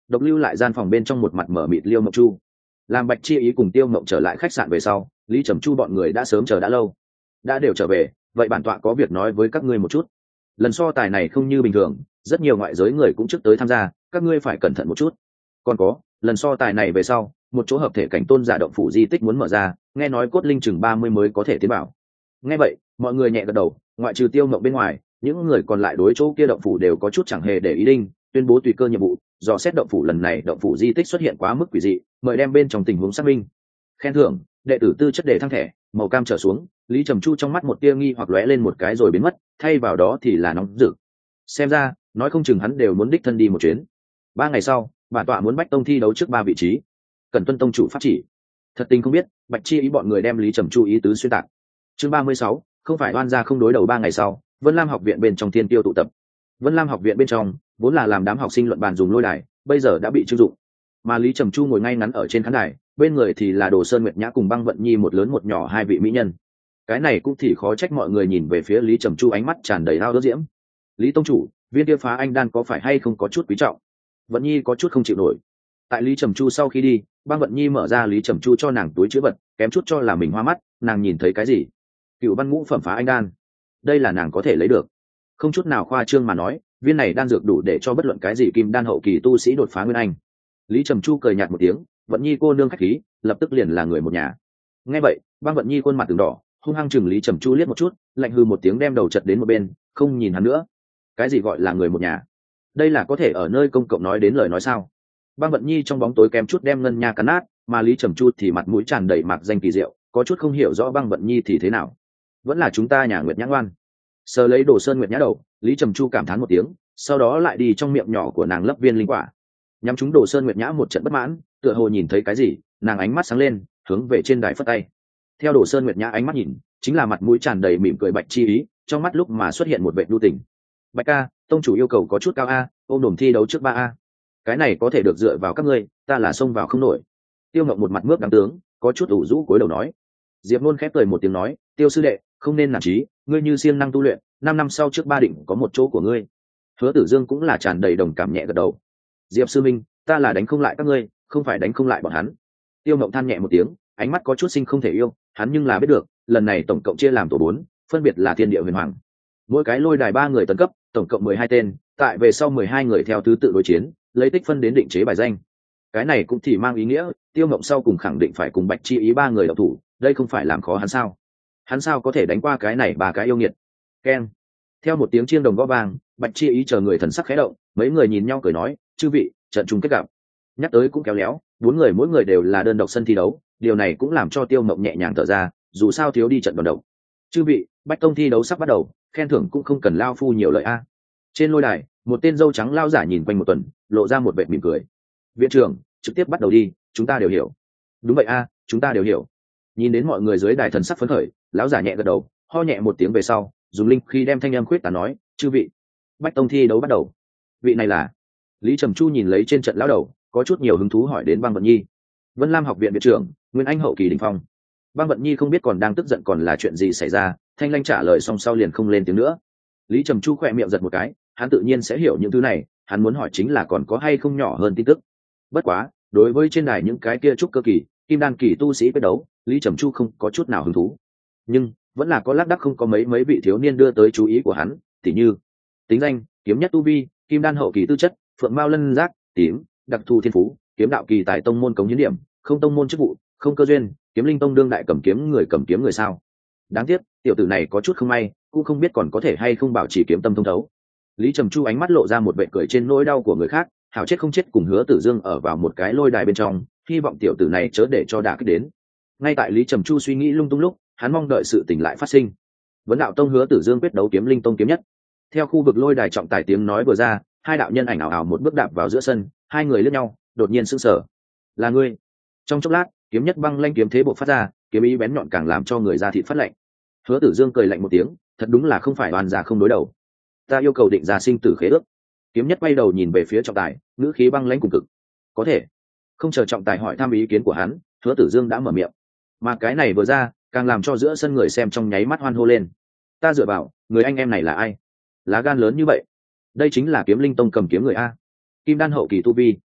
độc lưu lại gian phòng bên trong một mặt mở mịt Liêu Mộng Chu. Làm Bạch Chi Ý cùng Tiêu Mộng trở lại khách sạn về sau, Lý Trầm Chu bọn người đã sớm chờ đã lâu. Đã đều trở về, vậy bản tọa có việc nói với các ngươi một chút. Lần so tài này không như bình thường, rất nhiều ngoại giới người cũng trước tới tham gia, các ngươi phải cẩn thận một chút. Còn có, lần so tài này về sau, một chỗ hợp thể cảnh tôn giả động phủ di tích muốn mở ra, nghe nói cốt linh chừng 30 mới có thể tiến vào. Nghe vậy, mọi người nhẹ gật đầu, ngoại trừ Tiêu Mộng bên ngoài, những người còn lại đối chỗ kia động phủ đều có chút chẳng hề để ý đinh, tuyên bố tùy cơ nhiệm vụ, dò xét động phủ lần này động phủ di tích xuất hiện quá mức quỷ dị, mời đem bên trong tình huống xác minh. Khen thưởng, đệ tử tư chất đề thăng thẻ, màu cam trở xuống. Lý Trầm Chu trong mắt một tia nghi hoặc lóe lên một cái rồi biến mất, thay vào đó thì là nóng rực. Xem ra, nói không chừng hắn đều muốn đích thân đi một chuyến. 3 ngày sau, bản tọa muốn Bách Tông thi đấu trước 3 vị trí, cần tuân tông chủ pháp chỉ. Thật tình không biết, Bạch Chi Ý bọn người đem Lý Trầm Chu ý tứ xuyên tạc. Chương 36, không phải oan gia không đối đầu. 3 ngày sau, Vân Lam học viện bên trong thiên tiêu tụ tập. Vân Lam học viện bên trong vốn là làm đám học sinh luận bàn dùng lôi đài, bây giờ đã bị trưng dụng. Mà Lý Trầm Chu ngồi ngay ngắn ở trên khán đài, bên người thì là Đồ Sơn Nguyệt Nhã cùng Băng Vận Nhi một lớn một nhỏ 2 vị mỹ nhân. Cái này cũng thì khó trách mọi người nhìn về phía Lý Trầm Chu ánh mắt tràn đầy ao đốt diễm. Lý tông chủ, viên kia phá anh đan có phải hay không có chút quý trọng? Vận Nhi có chút không chịu nổi. Tại Lý Trầm Chu sau khi đi, Băng Vận Nhi mở ra Lý Trầm Chu cho nàng túi chữ vật, kém chút cho là mình hoa mắt, nàng nhìn thấy cái gì? Cựu văn ngũ phẩm phá anh đan. Đây là nàng có thể lấy được. Không chút nào khoa trương mà nói, viên này đan dược đủ để cho bất luận cái gì kim đan hậu kỳ tu sĩ đột phá nguyên anh. Lý Trầm Chu cười nhạt một tiếng, Vận Nhi cô nương khách khí, lập tức liền là người một nhà. Nghe vậy, Băng Vận Nhi khuôn mặt từng đỏ, hung hăng chừng Lý Trầm Chu liếc một chút, lạnh hư một tiếng đem đầu chật đến một bên, không nhìn hắn nữa. Cái gì gọi là người một nhà? Đây là có thể ở nơi công cộng nói đến lời nói sao? Băng Vận Nhi trong bóng tối kém chút đem ngân nha cắn nát, mà Lý Trầm Chu thì mặt mũi tràn đầy mạc danh kỳ diệu, có chút không hiểu rõ Băng Vận Nhi thì thế nào. Vẫn là chúng ta nhà Nguyệt Nhã ngoan. Sờ lấy Đồ Sơn Nguyệt Nhã đầu, Lý Trầm Chu cảm thán một tiếng, sau đó lại đi trong miệng nhỏ của nàng lấp viên linh quả. Nhắm chúng Đồ Sơn Nguyệt Nhã một trận bất mãn, tựa hồ nhìn thấy cái gì, nàng ánh mắt sáng lên, hướng về trên đài phất tay. Theo Đồ Sơn Nguyệt Nhã ánh mắt nhìn, chính là mặt mũi tràn đầy mỉm cười Bạch Chi Ý, trong mắt lúc mà xuất hiện một vẻ nhu tình. Bạch ca, tông chủ yêu cầu có chút cao a, ôm đồm thi đấu trước 3 a. Cái này có thể được dựa vào các ngươi, ta là xông vào không nổi. Tiêu Ngọc một mặt mướp đáng tướng, có chút ủ rũ cúi đầu nói. Diệp Nôn khép cười một tiếng nói, Tiêu sư đệ, không nên nản chí, ngươi như siêng năng tu luyện, 5 năm sau trước 3 định có một chỗ của ngươi. Hứa Tử Dương cũng là tràn đầy đồng cảm nhẹ gật đầu. Diệp sư minh, ta là đánh không lại các ngươi, không phải đánh không lại bọn hắn. Tiêu Ngọc than nhẹ một tiếng, ánh mắt có chút sinh không thể yêu, hắn nhưng là biết được, lần này tổng cộng chia làm tổ 4, phân biệt là Thiên Địa Huyền Hoàng. Mỗi cái lôi đài 3 người tấn cấp, tổng cộng 12 tên, tại về sau 12 người theo thứ tự đối chiến, lấy tích phân đến định chế bài danh. Cái này cũng thì mang ý nghĩa, Tiêu Ngọc sau cùng khẳng định phải cùng Bạch Chi Ý 3 người đấu thủ, đây không phải làm khó hắn sao? Hắn sao có thể đánh qua cái này 3 cái yêu nghiệt? Keng. Theo một tiếng chiêng đồng gõ vang, Bạch Chi Ý chờ người thần sắc khẽ động, mấy người nhìn nhau cười nói, chư vị, trận chung kết gặp. Nhắc tới cũng kéo léo, 4 người mỗi người đều là đơn độc sân thi đấu, điều này cũng làm cho Tiêu Ngọc nhẹ nhàng thở ra, dù sao thiếu đi trận đoàn độc. Chư vị, Bách Tông thi đấu sắp bắt đầu, khen thưởng cũng không cần lao phu nhiều lời a. Trên lôi đài, một tên dâu trắng lao giả nhìn quanh một tuần, lộ ra một vẻ mỉm cười. Viện trưởng, trực tiếp bắt đầu đi, chúng ta đều hiểu. Đúng vậy a, chúng ta đều hiểu. Nhìn đến mọi người dưới đài thần sắc phấn khởi, lão giả nhẹ gật đầu, ho nhẹ một tiếng về sau, dùng linh khi đem thanh âm khuyết tán nói, chư vị, Bách Tông thi đấu bắt đầu. Vị này là? Lý Trầm Chu nhìn lấy trên trận lão đầu, có chút nhiều hứng thú hỏi đến Băng Vận Nhi. Vân Lam học viện viện trưởng, Nguyên Anh hậu kỳ đỉnh phong. Băng Vận Nhi không biết còn đang tức giận còn là chuyện gì xảy ra, thanh lanh trả lời xong sau liền không lên tiếng nữa. Lý Trầm Chu khỏe miệng giật một cái, hắn tự nhiên sẽ hiểu những thứ này, hắn muốn hỏi chính là còn có hay không nhỏ hơn tin tức. Bất quá, đối với trên đài những cái kia trúc cơ kỳ, kim đan kỳ tu sĩ quyết đấu, Lý Trầm Chu không có chút nào hứng thú. Nhưng vẫn là có lác đác không có mấy vị thiếu niên đưa tới chú ý của hắn, tỉ như tính danh, kiếm nhất tu vi, kim đan hậu kỳ tư chất, phượng mao lân giác, tím, đặc thù thiên phú, kiếm đạo kỳ tại tông môn cống hiến điểm, không tông môn chức vụ, không cơ duyên, kiếm linh tông đương đại cầm kiếm người sao. Đáng tiếc, tiểu tử này có chút không may, cũng không biết còn có thể hay không bảo trì kiếm tâm thông thấu. Lý Trầm Chu ánh mắt lộ ra một vẻ cười trên nỗi đau của người khác, hảo chết không chết cùng Hứa Tử Dương ở vào một cái lôi đài bên trong, hy vọng tiểu tử này chớ để cho đả kích đến. Ngay tại Lý Trầm Chu suy nghĩ lung tung lúc, hắn mong đợi sự tình lại phát sinh. Vấn đạo tông Hứa Tử Dương quyết đấu kiếm linh tông kiếm nhất. Theo khu vực lôi đài trọng tài tiếng nói vừa ra, hai đạo nhân ảnh ảo ảo một bước đạp vào giữa sân, hai người liếc nhau, đột nhiên sững sờ. Là ngươi? Trong chốc lát, kiếm nhất băng lanh kiếm thế bộc phát ra, kiếm ý bén nhọn càng làm cho người da thịt phát lạnh. Hứa Tử Dương cười lạnh một tiếng, thật đúng là không phải oan gia không đối đầu. Ta yêu cầu định ra sinh tử khế ước. Kiếm nhất quay đầu nhìn về phía trọng tài, ngữ khí băng lãnh cùng cực. Có thể. Không chờ trọng tài hỏi thăm ý kiến của hắn, Hứa Tử Dương đã mở miệng. Mà cái này vừa ra, càng làm cho giữa sân người xem trong nháy mắt hoan hô lên. Ta dựa vào, người anh em này là ai? Lá gan lớn như vậy. Đây chính là kiếm linh tông cầm kiếm người a. Kim đan hậu kỳ tu vi.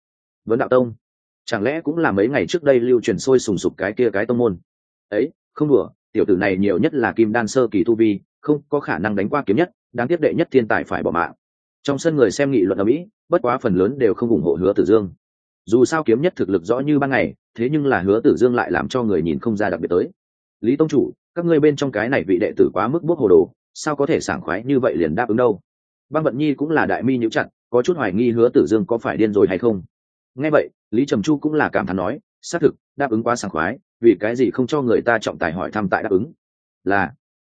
Vấn đạo tông, chẳng lẽ cũng là mấy ngày trước đây lưu truyền sôi sùng sục cái kia cái tông môn ấy? Không đùa, tiểu tử này nhiều nhất là kim đan sơ kỳ tu vi, không có khả năng đánh qua kiếm nhất, đáng tiếc đệ nhất thiên tài phải bỏ mạng. Trong sân người xem nghị luận ở mỹ, bất quá phần lớn đều không ủng hộ Hứa Tử Dương. Dù sao kiếm nhất thực lực rõ như ban ngày, thế nhưng là Hứa Tử Dương lại làm cho người nhìn không ra đặc biệt tới. Lý tông chủ, các ngươi bên trong cái này vị đệ tử quá mức bốc hồ đồ, sao có thể sảng khoái như vậy liền đáp ứng đâu? Băng Vận Nhi cũng là đại mi nhíu chặt, có chút hoài nghi Hứa Tử Dương có phải điên rồi hay không. Nghe vậy, Lý Trầm Chu cũng là cảm thán nói, xác thực đáp ứng quá sảng khoái, vì cái gì không cho người ta trọng tài hỏi thăm tại đáp ứng? Là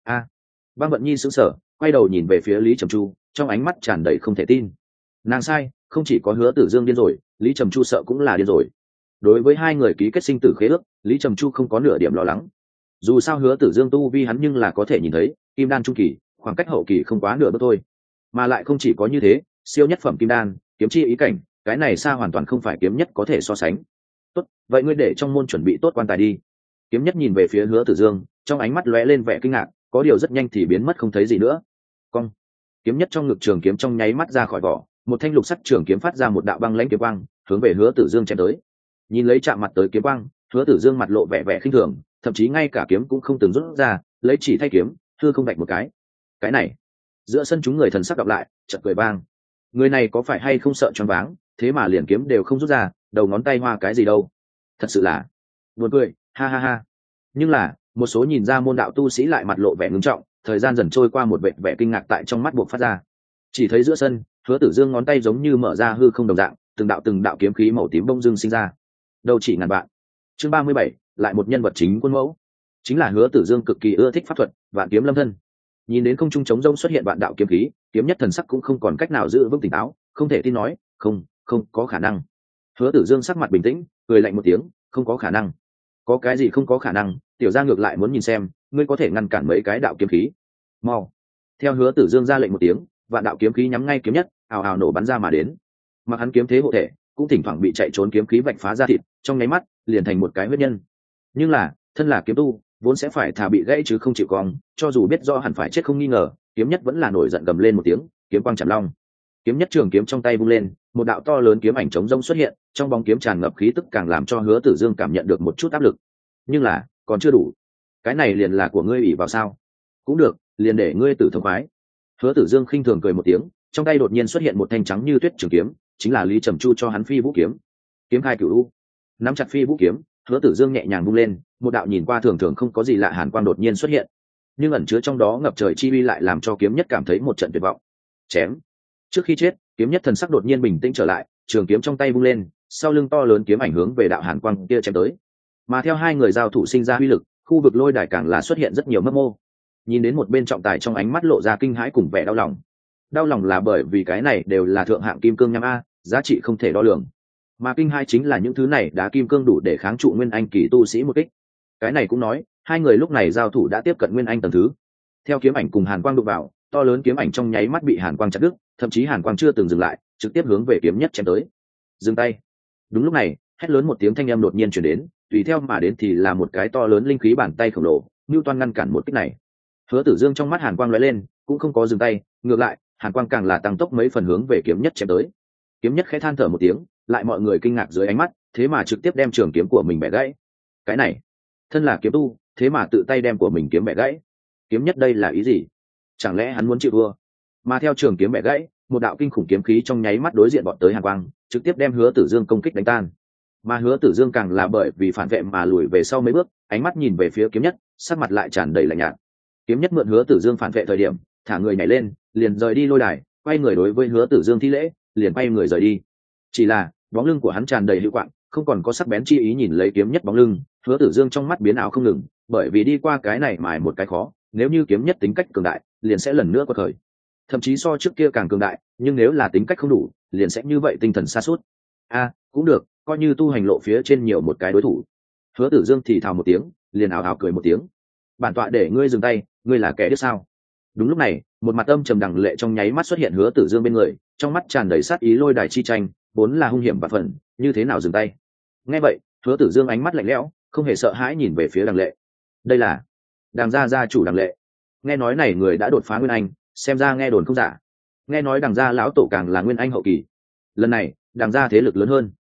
Băng Vận Nhi sững sờ, quay đầu nhìn về phía Lý Trầm Chu, trong ánh mắt tràn đầy không thể tin. Nàng sai, không chỉ có Hứa Tử Dương điên rồi, Lý Trầm Chu sợ cũng là điên rồi. Đối với hai người ký kết sinh tử khế ước, Lý Trầm Chu không có nửa điểm lo lắng. Dù sao Hứa Tử Dương tu vi hắn nhưng là có thể nhìn thấy, kim đan trung kỳ, khoảng cách hậu kỳ không quá nửa bước thôi. Mà lại không chỉ có như thế, siêu nhất phẩm kim đan, kiếm chi ý cảnh, cái này xa hoàn toàn không phải kiếm nhất có thể so sánh. Tốt, vậy ngươi để trong môn chuẩn bị tốt quan tài đi. Kiếm nhất nhìn về phía Hứa Tử Dương, trong ánh mắt lóe lên vẻ kinh ngạc, có điều rất nhanh thì biến mất không thấy gì nữa. Cong. Kiếm nhất trong ngực trường kiếm trong nháy mắt ra khỏi vỏ, một thanh lục sắt trường kiếm phát ra một đạo băng lãnh kiếm quang, hướng về Hứa Tử Dương chém tới. Nhìn lấy chạm mặt tới kiếm quang, Hứa Tử Dương mặt lộ vẻ vẻ khinh thường, thậm chí ngay cả kiếm cũng không từng rút ra, lấy chỉ thay kiếm, thưa không đạch một cái. Cái này, giữa sân chúng người thần sắc đọc lại, chợt cười vang. Người này có phải hay không sợ choáng váng, thế mà liền kiếm đều không rút ra, đầu ngón tay hoa cái gì đâu? Thật sự là buồn cười, ha ha ha. Nhưng là, một số nhìn ra môn đạo tu sĩ lại mặt lộ vẻ ngưng trọng, thời gian dần trôi qua một vẻ kinh ngạc tại trong mắt buộc phát ra. Chỉ thấy giữa sân, Hứa Tử Dương ngón tay giống như mở ra hư không đồng dạng, từng đạo kiếm khí màu tím bông dưng sinh ra. Đâu chỉ ngàn vạn. Chương 37, lại một nhân vật chính quân mẫu. Chính là Hứa Tử Dương cực kỳ ưa thích pháp thuật, vạn kiếm lâm thân. Nhìn đến không trung trống rông xuất hiện vạn đạo kiếm khí, kiếm nhất thần sắc cũng không còn cách nào giữ vững tỉnh táo, không thể tin nói, không có khả năng. Hứa Tử Dương sắc mặt bình tĩnh, cười lạnh một tiếng, không có khả năng. Có cái gì không có khả năng? Tiểu gia ngược lại muốn nhìn xem, ngươi có thể ngăn cản mấy cái đạo kiếm khí. Mau. Theo Hứa Tử Dương ra lệnh một tiếng, vạn đạo kiếm khí nhắm ngay kiếm nhất, ào ào nổ bắn ra mà đến. Mặc hắn kiếm thế hộ thể, cũng thỉnh thoảng bị chạy trốn kiếm khí vạch phá ra thịt, trong nháy mắt liền thành một cái huyết nhân. Nhưng là, thân là kiếm tu, vốn sẽ phải thà bị gãy chứ không chịu cong, cho dù biết rõ hẳn phải chết không nghi ngờ, kiếm nhất vẫn là nổi giận gầm lên một tiếng, kiếm quang chạm long. Kiếm nhất trường kiếm trong tay vung lên, một đạo to lớn kiếm ảnh trống rông xuất hiện, trong bóng kiếm tràn ngập khí tức càng làm cho Hứa Tử Dương cảm nhận được một chút áp lực. Nhưng là, còn chưa đủ. Cái này liền là của ngươi ủy vào sao? Cũng được, liền để ngươi tử thông khoái. Hứa Tử Dương khinh thường cười một tiếng, trong tay đột nhiên xuất hiện một thanh trắng như tuyết trường kiếm, chính là Lý Trầm Chu cho hắn Phi Vũ kiếm. Kiếm khai cửu u. Nắm chặt Phi Vũ kiếm, Hứa Tử Dương nhẹ nhàng vung lên, một đạo nhìn qua thường thường không có gì lạ hàn quang đột nhiên xuất hiện, nhưng ẩn chứa trong đó ngập trời chi uy lại làm cho kiếm nhất cảm thấy một trận tuyệt vọng. Chém. Trước khi chết, kiếm nhất thần sắc đột nhiên bình tĩnh trở lại, trường kiếm trong tay vung lên, sau lưng to lớn kiếm ảnh hướng về đạo hàn quang kia chém tới. Mà theo hai người giao thủ sinh ra uy lực, khu vực lôi đài càng là xuất hiện rất nhiều mấp mô. Nhìn đến một bên trọng tài trong ánh mắt lộ ra kinh hãi cùng vẻ đau lòng. Đau lòng là bởi vì cái này đều là thượng hạng kim cương nham a, giá trị không thể đo lường. Mà kinh hai chính là những thứ này đá kim cương đủ để kháng trụ nguyên anh kỳ tu sĩ một kích. Cái này cũng nói, hai người lúc này giao thủ đã tiếp cận nguyên anh tầng thứ. Theo kiếm ảnh cùng hàn quang đụng vào, to lớn kiếm ảnh trong nháy mắt bị hàn quang chặt đứt, thậm chí hàn quang chưa từng dừng lại, trực tiếp hướng về kiếm nhất chém tới. Dừng tay. Đúng lúc này, hét lớn một tiếng thanh âm đột nhiên truyền đến, tùy theo mà đến thì là một cái to lớn linh khí bàn tay khổng lồ, Newton ngăn cản một kích này. Hứa Tử Dương trong mắt hàn quang lóe lên, cũng không có dừng tay, ngược lại, hàn quang càng là tăng tốc mấy phần hướng về kiếm nhất chém tới. Kiếm nhất khẽ than thở một tiếng, lại mọi người kinh ngạc dưới ánh mắt, thế mà trực tiếp đem trường kiếm của mình bẻ gãy. Cái này, thân là kiếm tu, thế mà tự tay đem của mình kiếm bẻ gãy. Kiếm nhất đây là ý gì? Chẳng lẽ hắn muốn chịu thua? Mà theo trường kiếm bẻ gãy, một đạo kinh khủng kiếm khí trong nháy mắt đối diện bọn tới hàn quang, trực tiếp đem Hứa Tử Dương công kích đánh tan. Mà Hứa Tử Dương càng là bởi vì phản vệ mà lùi về sau mấy bước, ánh mắt nhìn về phía kiếm nhất, sắc mặt lại tràn đầy lạnh nhạt. Kiếm nhất mượn Hứa Tử Dương phản vệ thời điểm, thả người nhảy lên, liền rời đi lôi đài, quay người đối với Hứa Tử Dương thi lễ, liền quay người rời đi. Chỉ là bóng lưng của hắn tràn đầy hữu quạng, không còn có sắc bén chi ý nhìn lấy kiếm nhất bóng lưng. Hứa Tử Dương trong mắt biến ảo không ngừng, bởi vì đi qua cái này mài một cái khó, nếu như kiếm nhất tính cách cường đại, liền sẽ lần nữa quật khởi, thậm chí so trước kia càng cường đại, nhưng nếu là tính cách không đủ, liền sẽ như vậy tinh thần sa sút. Cũng được, coi như tu hành lộ phía trên nhiều một cái đối thủ. Hứa Tử Dương thì thào một tiếng, liền ảo ảo cười một tiếng. Bản tọa để ngươi dừng tay, ngươi là kẻ điếc sao? Đúng lúc này, một mặt âm trầm đằng lệ trong nháy mắt xuất hiện Hứa Tử Dương bên người, trong mắt tràn đầy sát ý lôi đài chi tranh, vốn là hung hiểm và phần, như thế nào dừng tay? Nghe vậy, Hứa Tử Dương ánh mắt lạnh lẽo, không hề sợ hãi nhìn về phía đằng lệ. Đây là Đằng gia gia chủ Đằng lệ. Nghe nói này người đã đột phá nguyên anh, xem ra nghe đồn không giả. Nghe nói Đằng gia lão tổ càng là nguyên anh hậu kỳ. Lần này, Đằng gia thế lực lớn hơn.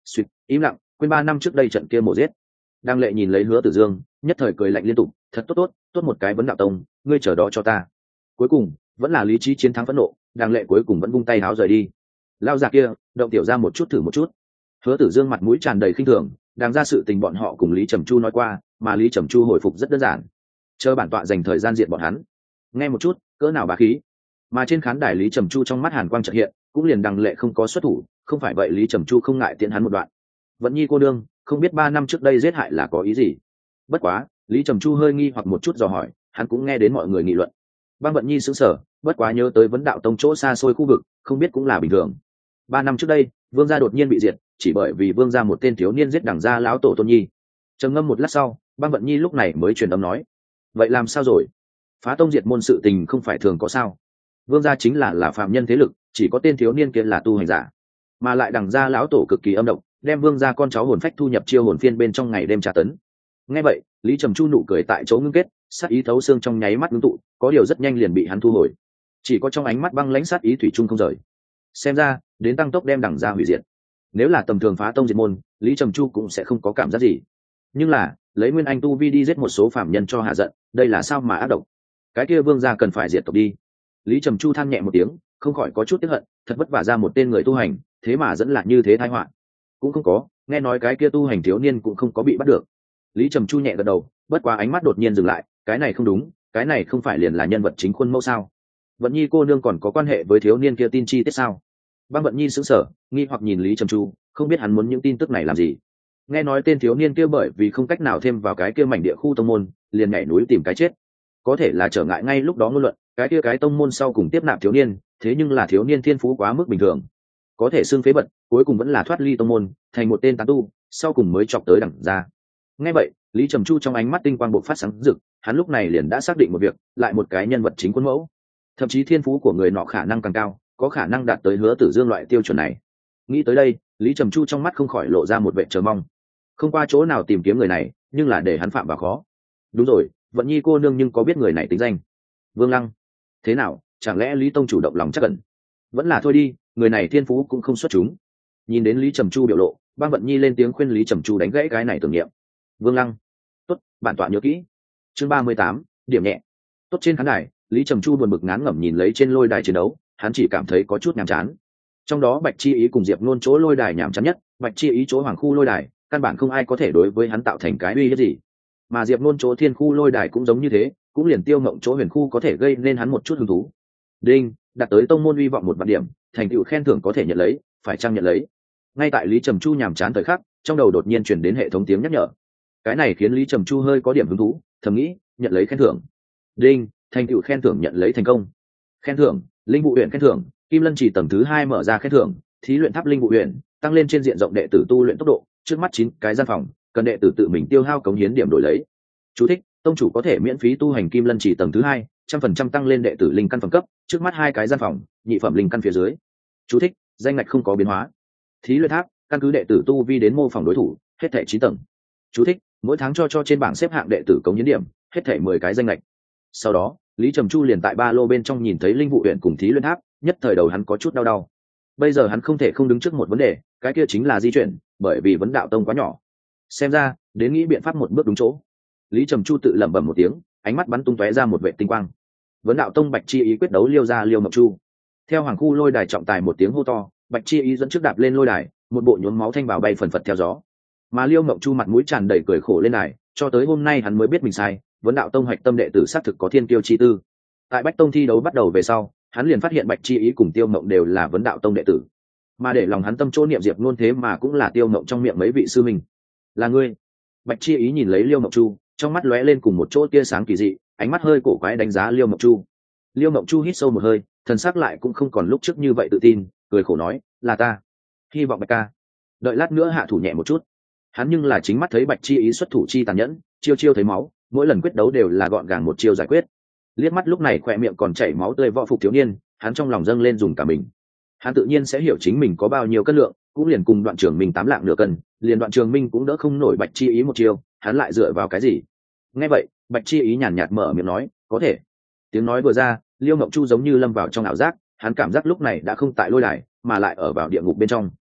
suýt im lặng, quên 3 năm trước đây trận kia mổ giết. Đang lệ nhìn lấy Hứa Tử Dương, nhất thời cười lạnh liên tục, thật tốt một cái vấn đạo tông, ngươi chờ đó cho ta. Cuối cùng vẫn là lý trí chiến thắng phẫn nộ, Đang lệ cuối cùng vẫn vung tay háo rời đi. Lao già kia, động tiểu ra một chút thử một chút. Hứa Tử Dương mặt mũi tràn đầy khinh thường, đang ra sự tình bọn họ cùng Lý Trầm Chu nói qua, mà Lý Trầm Chu hồi phục rất đơn giản, chờ bản tọa dành thời gian diện bọn hắn. Nghe một chút, cỡ nào bá khí. Mà trên khán đài Lý Trầm Chu trong mắt hàn quang chợt hiện, cũng liền Đằng Lệ không có xuất thủ, không phải vậy Lý Trầm Chu không ngại tiện hắn một đoạn. Vận Nhi cô đương, không biết 3 năm trước đây giết hại là có ý gì? Bất quá, Lý Trầm Chu hơi nghi hoặc một chút dò hỏi, hắn cũng nghe đến mọi người nghị luận. Băng Vận Nhi sững sờ, bất quá nhớ tới vấn đạo tông chỗ xa xôi khu vực, không biết cũng là bình thường. 3 năm trước đây, Vương gia đột nhiên bị diệt, chỉ bởi vì Vương gia một tên thiếu niên giết Đằng gia lão tổ Tôn Nhi. Trầm ngâm một lát sau, Băng Vận Nhi lúc này mới truyền âm nói: vậy làm sao rồi? Phá tông diệt môn sự tình không phải thường có sao? Vương gia chính là phạm nhân thế lực, chỉ có tên thiếu niên kia là tu hành giả, mà lại Đằng gia lão tổ cực kỳ âm độc, đem Vương gia con cháu hồn phách thu nhập chiêu hồn phiên bên trong ngày đêm tra tấn. Nghe vậy, Lý Trầm Chu nụ cười tại chỗ ngưng kết, sát ý thấu xương trong nháy mắt ngưng tụ, có điều rất nhanh liền bị hắn thu hồi, chỉ có trong ánh mắt băng lãnh sát ý thủy chung không rời. Xem ra đến tăng tốc đem Đằng gia hủy diệt. Nếu là tầm thường phá tông diệt môn, Lý Trầm Chu cũng sẽ không có cảm giác gì, nhưng là lấy nguyên anh tu vi đi giết một số phạm nhân cho hạ giận, đây là sao mà ác độc. Cái kia Vương gia cần phải diệt tộc đi. Lý Trầm Chu than nhẹ một tiếng, không khỏi có chút tiếc hận, thật vất vả ra một tên người tu hành, thế mà dẫn lại như thế tai họa. Cũng không có, nghe nói cái kia tu hành thiếu niên cũng không có bị bắt được. Lý Trầm Chu nhẹ gật đầu, bất quá ánh mắt đột nhiên dừng lại, cái này không đúng, cái này không phải liền là nhân vật chính khuôn mẫu sao? Vận Nhi cô nương còn có quan hệ với thiếu niên kia tin chi tiết sao? Băng Vận Nhi sững sờ, nghi hoặc nhìn Lý Trầm Chu, không biết hắn muốn những tin tức này làm gì. Nghe nói tên thiếu niên kia bởi vì không cách nào thêm vào cái kia mảnh địa khu tông môn, liền nhảy núi tìm cái chết. Có thể là trở ngại ngay lúc đó ngôn luận, cái kia cái tông môn sau cùng tiếp nạp thiếu niên, thế nhưng là thiếu niên thiên phú quá mức bình thường, có thể xưng phế bật, cuối cùng vẫn là thoát ly tông môn, thành một tên tán tu, sau cùng mới chọc tới Đằng gia. Nghe vậy, Lý Trầm Chu trong ánh mắt tinh quang bộc phát sáng rực, hắn lúc này liền đã xác định một việc, lại một cái nhân vật chính khuôn mẫu, thậm chí thiên phú của người nọ khả năng càng cao, có khả năng đạt tới Hứa Tử Dương loại tiêu chuẩn này. Nghĩ tới đây, Lý Trầm Chu trong mắt không khỏi lộ ra một vẻ chờ mong, không qua chỗ nào tìm kiếm người này, nhưng là để hắn phạm vào khó. Đúng rồi, Vận Nhi cô nương nhưng có biết người này tính danh? Vương Lăng. Thế nào, chẳng lẽ Lý tông chủ động lòng chắc ẩn? Vẫn là thôi đi, người này thiên phú cũng không xuất chúng. Nhìn đến Lý Trầm Chu biểu lộ, Băng Vận Nhi lên tiếng khuyên Lý Trầm Chu đánh gãy cái này tưởng niệm. Vương Lăng. Tốt, bản tọa nhớ kỹ. Chương 38, điểm nhẹ. Tốt. Trên khán đài, Lý Trầm Chu buồn bực ngán ngẩm nhìn lấy trên lôi đài chiến đấu, hắn chỉ cảm thấy có chút nhàm chán. Trong đó Bạch Chi Ý cùng Diệp Nôn chỗ lôi đài nhàm chán nhất, Bạch Chi Ý chỗ hoàng khu lôi đài, căn bản không ai có thể đối với hắn tạo thành cái uy hiếp gì. Mà Diệp Nôn chỗ thiên khu lôi đài cũng giống như thế, cũng liền Tiêu Ngộng chỗ huyền khu có thể gây nên hắn một chút hứng thú. Đinh, đạt tới tông môn hy vọng 1 vạn điểm, thành tựu khen thưởng có thể nhận lấy, phải chăng nhận lấy? Ngay tại Lý Trầm Chu nhàm chán thời khắc, trong đầu đột nhiên truyền đến hệ thống tiếng nhắc nhở. Cái này khiến Lý Trầm Chu hơi có điểm hứng thú, thầm nghĩ, nhận lấy khen thưởng. Đinh, thành tựu khen thưởng nhận lấy thành công. Khen thưởng, linh vụ huyện khen thưởng, Kim Lân Chỉ tầng thứ 2 mở ra khen thưởng, thí luyện tháp linh vụ huyện, tăng lên trên diện rộng đệ tử tu luyện tốc độ, trước mắt 9 cái gian phòng, cần đệ tử tự mình tiêu hao cống hiến điểm đổi lấy. Chú thích: tông chủ có thể miễn phí tu hành Kim Lân Chỉ tầng thứ 2, 100% tăng lên đệ tử linh căn phẩm cấp, trước mắt 2 cái gian phòng, nhị phẩm linh căn phía dưới. Chú thích: danh ngạch không có biến hóa. Thí luyện tháp, căn cứ đệ tử tu vi đến mô phỏng đối thủ, hết thảy 9 tầng. Chú thích: mỗi tháng cho trên bảng xếp hạng đệ tử cống hiến điểm, hết thảy 10 cái danh ngạch. Sau đó, Lý Trầm Chu liền tại ba lô bên trong nhìn thấy linh vụ huyện cùng thí luyện tháp, nhất thời đầu hắn có chút đau đau. Bây giờ hắn không thể không đứng trước một vấn đề, cái kia chính là di chuyển, bởi vì vấn đạo tông quá nhỏ. Xem ra, đến nghĩ biện pháp một bước đúng chỗ. Lý Trầm Chu tự lẩm bẩm một tiếng, ánh mắt bắn tung tóe ra một vệ tinh quang. Vấn đạo tông Bạch Chi Ý quyết đấu liêu ra Liêu Mộng Chu. Theo hoàng khu lôi đài trọng tài một tiếng hô to, Bạch Chi Ý dẫn trước đạp lên lôi đài, một bộ nhuốm máu thanh bào bay phần phật theo gió. Mà Liêu Mộng Chu mặt mũi tràn đầy cười khổ lên đài, cho tới hôm nay hắn mới biết mình sai, vấn đạo tông hoạch tâm đệ tử xác thực có thiên kiêu chi tư. Tại Bách Tông thi đấu bắt đầu về sau, hắn liền phát hiện Bạch Chi Ý cùng Tiêu Mộng đều là vấn đạo tông đệ tử, mà để lòng hắn tâm chỗ niệm Diệp Nôn thế mà cũng là Tiêu Mộng trong miệng mấy vị sư mình. Là ngươi? Bạch Chi Ý nhìn lấy Liêu Mộng Chu, trong mắt lóe lên cùng một chỗ tia sáng kỳ dị, ánh mắt hơi cổ quái đánh giá Liêu Mộng Chu. Liêu Mộng Chu hít sâu một hơi, thần sắc lại cũng không còn lúc trước như vậy tự tin, cười khổ nói, là ta. Hy vọng Bạch ca đợi lát nữa hạ thủ nhẹ một chút. Hắn nhưng là chính mắt thấy Bạch Chi Ý xuất thủ chi tàn nhẫn, chiêu chiêu thấy máu, mỗi lần quyết đấu đều là gọn gàng một chiêu giải quyết. Liếc mắt lúc này khỏe miệng còn chảy máu tươi võ phục thiếu niên, hắn trong lòng dâng lên dùng cả mình. Hắn tự nhiên sẽ hiểu chính mình có bao nhiêu cân lượng, cũng liền cùng Đoạn Trường Minh 8 lạng nửa cân, liền Đoạn Trường Minh cũng đỡ không nổi Bạch Chi Ý một chiêu, hắn lại dựa vào cái gì? Nghe vậy, Bạch Chi Ý nhàn nhạt mở miệng nói, có thể. Tiếng nói vừa ra, Liêu Ngộng Chu giống như lâm vào trong ảo giác, hắn cảm giác lúc này đã không tại lôi đài, mà lại ở vào địa ngục bên trong.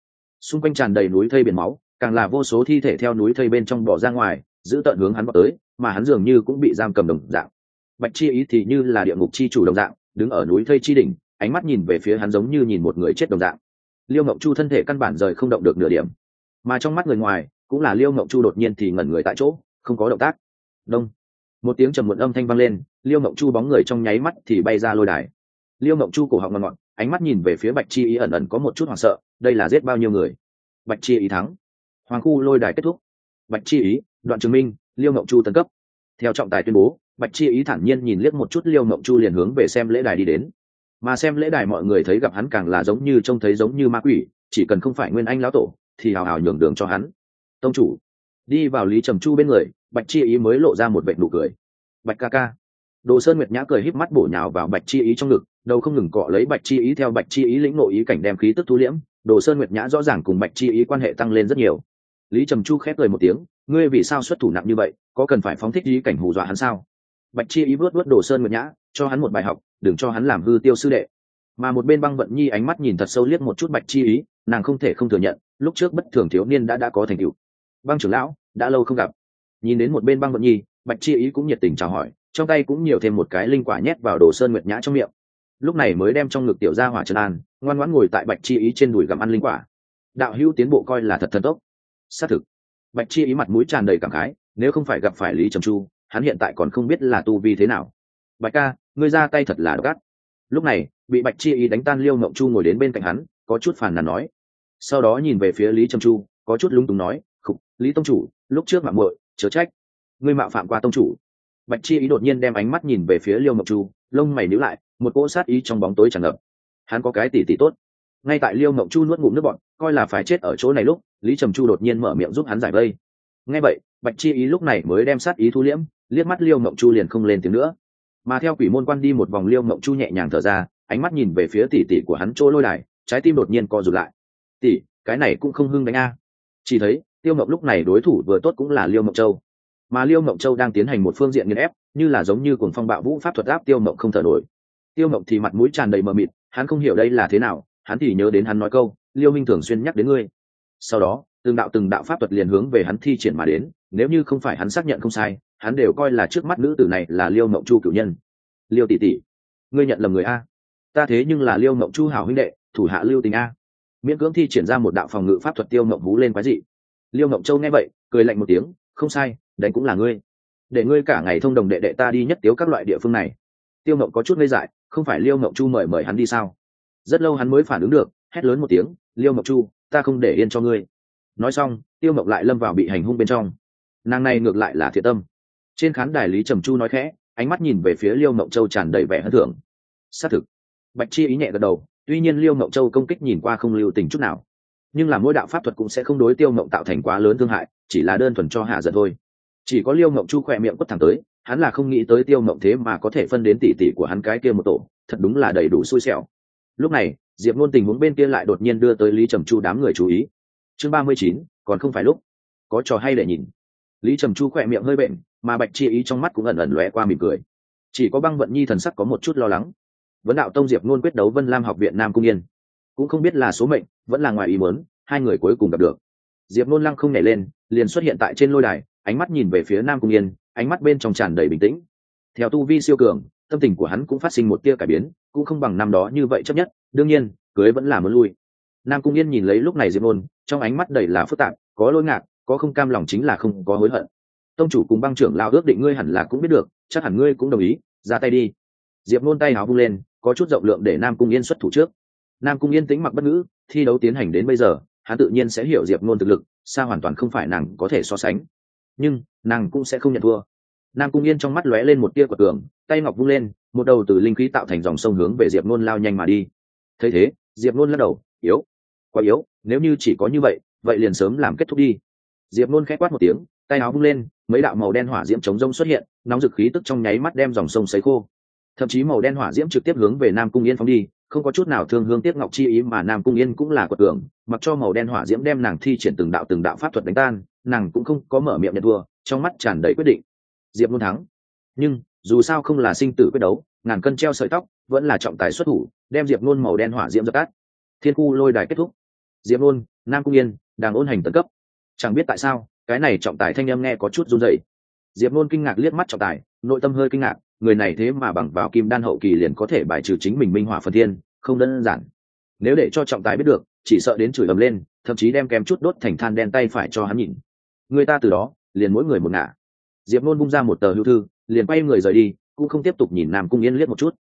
xung quanh tràn đầy núi thây biển máu, càng là vô số thi thể theo núi thây bên trong bỏ ra ngoài, giữ tận hướng hắn vào tới, mà hắn dường như cũng bị giam cầm đồng dạng. Bạch Chi Ý thì như là địa ngục chi chủ đồng dạng, đứng ở núi thây chi đỉnh, ánh mắt nhìn về phía hắn giống như nhìn một người chết đồng dạng. Liêu Ngộng Chu thân thể căn bản rời không động được nửa điểm, mà trong mắt người ngoài cũng là Liêu Ngộng Chu đột nhiên thì ngẩn người tại chỗ, không có động tác. Đông, một tiếng trầm muộn âm thanh vang lên, Liêu Ngộng Chu bóng người trong nháy mắt thì bay ra lôi đài. Liêu Ngộng Chu cổ họng ngọt ngọt, ánh mắt nhìn về phía Bạch Chi Ý ẩn ẩn có một chút hoảng sợ, đây là giết bao nhiêu người? Bạch Chi Ý thắng. Hoàng khu lôi đài kết thúc. Bạch Chi Ý, Đoạn Trường Minh, Liêu Ngộng Chu tấn cấp. Theo trọng tài tuyên bố, Bạch Chi Ý thản nhiên nhìn liếc một chút Liêu Ngộng Chu liền hướng về xem lễ đài đi đến. Mà xem lễ đài mọi người thấy gặp hắn càng là giống như trông thấy giống như ma quỷ, chỉ cần không phải Nguyên Anh lão tổ thì hào hào nhường đường cho hắn. Tông chủ. Đi vào Lý Trầm Chu bên người, Bạch Chi Ý mới lộ ra một vệt nụ cười. Bạch ca ca. Đồ Sơn Nguyệt Nhã cười híp mắt bổ nhào vào Bạch Chi Ý trong ngực, đầu không ngừng cọ lấy Bạch Chi Ý, theo Bạch Chi Ý lĩnh nội ý cảnh đem khí tức thu liễm, Đồ Sơn Nguyệt Nhã rõ ràng cùng Bạch Chi Ý quan hệ tăng lên rất nhiều. Lý Trầm Chu khép cười một tiếng, ngươi vì sao xuất thủ nặng như vậy, có cần phải phóng thích ý cảnh hù dọa hắn sao? Bạch Chi Ý vuốt Đồ Sơn Nguyệt Nhã, cho hắn một bài học, đừng cho hắn làm hư Tiêu sư đệ. Mà một bên Băng Vận Nhi ánh mắt nhìn thật sâu liếc một chút Bạch Chi Ý, nàng không thể không thừa nhận, lúc trước bất thường thiếu niên đã có thành tựu. Băng trưởng lão, đã lâu không gặp. Nhìn đến một bên Băng Vận Nhi, Bạch Chi Ý cũng nhiệt tình chào hỏi, trong tay cũng nhiều thêm một cái linh quả nhét vào Đồ Sơn Nguyệt Nhã trong miệng. Lúc này mới đem trong ngực tiểu gia hỏa trấn an, ngoan ngoãn ngồi tại Bạch Chi Ý trên đùi gặm ăn linh quả. Đạo hữu tiến bộ coi là thật thần tốc. Xác thực. Bạch Chi Ý mặt mũi tràn đầy cảm khái, nếu không phải gặp phải Lý Trầm Chu, hắn hiện tại còn không biết là tu vi thế nào. Bạch ca, ngươi ra tay thật là độc ác. Lúc này, bị Bạch Chi Ý đánh tan Liêu Ngộng Chu ngồi đến bên cạnh hắn, có chút phàn nàn nói. Sau đó nhìn về phía Lý Trầm Chu, có chút lúng túng nói, "Khục, Lý tông chủ, lúc trước mạo muội, chớ trách. Ngươi mạo phạm qua tông chủ." Bạch Chi Ý đột nhiên đem ánh mắt nhìn về phía Liêu Ngộng Chu, lông mày nhíu lại, một cỗ sát ý trong bóng tối tràn ngập. Hắn có cái tỷ tỷ tốt. Ngay tại Liêu Ngộng Chu nuốt ngụm nước bọt, coi là phải chết ở chỗ này lúc, Lý Trầm Chu đột nhiên mở miệng giúp hắn giải vây. Nghe vậy, Bạch Chi Ý lúc này mới đem sát ý thu liễm, liếc mắt Liêu Ngộng Chu liền không lên tiếng nữa. Mà theo Quỷ Môn Quan đi một vòng, Liêu Ngộng Chu nhẹ nhàng thở ra, ánh mắt nhìn về phía tỷ tỷ của hắn chỗ lôi đài, trái tim đột nhiên co rụt lại. Tỷ, cái này cũng không hưng đánh a. Chỉ thấy, Tiêu Ngộng lúc này đối thủ vừa tốt cũng là Liêu Ngộng Châu. Mà Liêu Ngộng Châu đang tiến hành một phương diện nghiền ép, như là giống như cuồng phong bạo vũ pháp thuật áp Tiêu Ngộng không thở nổi. Tiêu Ngộng thì mặt mũi tràn đầy mờ mịt, hắn không hiểu đây là thế nào, hắn thì nhớ đến hắn nói câu, Liêu minh thường xuyên nhắc đến ngươi. Sau đó, từng đạo pháp thuật liền hướng về hắn thi triển mà đến, nếu như không phải hắn xác nhận không sai, hắn đều coi là trước mắt nữ tử này là Liêu Ngộng Chu cửu nhân. Liêu tỷ tỷ, ngươi nhận lầm người a. Ta thế nhưng là Liêu Ngộng Chu hảo huynh đệ, thủ hạ lưu tình a. Miễn cưỡng thi triển ra một đạo phòng ngự pháp thuật, Tiêu Ngộng hú lên quái dị. Liêu Ngộng Châu nghe vậy, cười lạnh một tiếng, không sai, đấy cũng là ngươi. Để ngươi cả ngày thông đồng đệ đệ ta đi nhất tiếu các loại địa phương này. Tiêu Ngộng có chút ngây dại, không phải Liêu Ngộng Chu mời hắn đi sao? Rất lâu hắn mới phản ứng được, hét lớn một tiếng, Liêu Ngộng Chu, ta không để yên cho ngươi. Nói xong, Tiêu Ngộng lại lâm vào bị hành hung bên trong. Nàng này ngược lại là thiện tâm. Trên khán đài Lý Trầm Chu nói khẽ, ánh mắt nhìn về phía Liêu Ngộng Châu tràn đầy vẻ hân thưởng. Xác thực. Bạch Chi Ý nhẹ gật đầu, tuy nhiên Liêu Ngộng Châu công kích nhìn qua không lưu tình chút nào, nhưng là mỗi đạo pháp thuật cũng sẽ không đối Tiêu Ngộng tạo thành quá lớn thương hại, chỉ là đơn thuần cho hạ giận thôi. Chỉ có Liêu Ngộng Chu khỏe miệng quất thẳng tới, hắn là không nghĩ tới Tiêu Ngộng thế mà có thể phân đến tỷ tỷ của hắn cái kia một tổ, thật đúng là đầy đủ xui xẻo. Lúc này, Diệp Nôn tình huống bên kia lại đột nhiên đưa tới Lý Trầm Chu đám người chú ý. Chương 39, còn không phải lúc, có trò hay để nhìn. Lý Trầm Chu khỏe miệng hơi bệnh, mà Bạch Chi Ý trong mắt cũng ẩn ẩn lóe qua mỉm cười. Chỉ có Băng Vận Nhi thần sắc có một chút lo lắng. Vấn đạo tông Diệp Nôn quyết đấu Vân Lam học viện Nam Cung Yên, cũng không biết là số mệnh vẫn là ngoài ý muốn, hai người cuối cùng gặp được. Diệp Nôn lăng không nhảy lên, liền xuất hiện tại trên lôi đài, ánh mắt nhìn về phía Nam Cung Yên, ánh mắt bên trong tràn đầy bình tĩnh. Theo tu vi siêu cường, tâm tình của hắn cũng phát sinh một tia cải biến, cũng không bằng năm đó như vậy chấp nhất, đương nhiên, cưới vẫn là muốn lui. Nam Cung Yên nhìn lấy lúc này Diệp Nôn, trong ánh mắt đầy là phức tạp, có lỗi ngạc, có không cam lòng, chính là không có hối hận. Tông chủ cùng Băng trưởng lão ước định ngươi hẳn là cũng biết được, chắc hẳn ngươi cũng đồng ý, ra tay đi. Diệp Nôn tay áo vung lên, có chút rộng lượng để Nam Cung Yên xuất thủ trước. Nam Cung Yên tĩnh mặc bất ngữ, thi đấu tiến hành đến bây giờ, hắn tự nhiên sẽ hiểu Diệp Nôn thực lực, xa hoàn toàn không phải nàng có thể so sánh. Nhưng, nàng cũng sẽ không nhận thua. Nam Cung Yên trong mắt lóe lên một tia quật cường, tay ngọc vung lên, một đầu từ linh khí tạo thành dòng sông hướng về Diệp Nôn lao nhanh mà đi. Thấy thế, Diệp Nôn lắc đầu, yếu, quá yếu, nếu như chỉ có như vậy, vậy liền sớm làm kết thúc đi. Diệp Nôn khẽ quát một tiếng, tay áo vung lên, mấy đạo màu đen hỏa diễm chống rông xuất hiện, nóng dực khí tức trong nháy mắt đem dòng sông sấy khô. Thậm chí màu đen hỏa diễm trực tiếp hướng về Nam Cung Yên phóng đi, không có chút nào thương hương tiếc ngọc chi ý, mà Nam Cung Yên cũng là quật cường, mặc cho màu đen hỏa diễm đem nàng thi triển từng đạo pháp thuật đánh tan, nàng cũng không có mở miệng nhận thua, trong mắt tràn đầy quyết định. Diệp Nôn thắng. Nhưng, dù sao không là sinh tử quyết đấu, ngàn cân treo sợi tóc, vẫn là trọng tài xuất thủ, đem Diệp Nôn màu đen hỏa diễm dập tắt. Thiên khu lôi đài kết thúc. Diệp Nôn, Nam Cung Yên đang ôn hành tấn cấp. Chẳng biết tại sao cái này trọng tài thanh âm nghe có chút run rẩy. Diệp Nôn kinh ngạc liếc mắt trọng tài, nội tâm hơi kinh ngạc, người này thế mà bằng vào kim đan hậu kỳ liền có thể bài trừ chính mình minh hỏa phần thiên, không đơn giản. Nếu để cho trọng tài biết được, chỉ sợ đến chửi ầm lên, thậm chí đem kém chút đốt thành than đen tay phải cho hắn nhìn. Người ta từ đó liền mỗi người một ngả. Diệp Nôn bung ra một tờ hưu thư, liền quay người rời đi, cũng không tiếp tục nhìn Nam Cung Yên liếc một chút.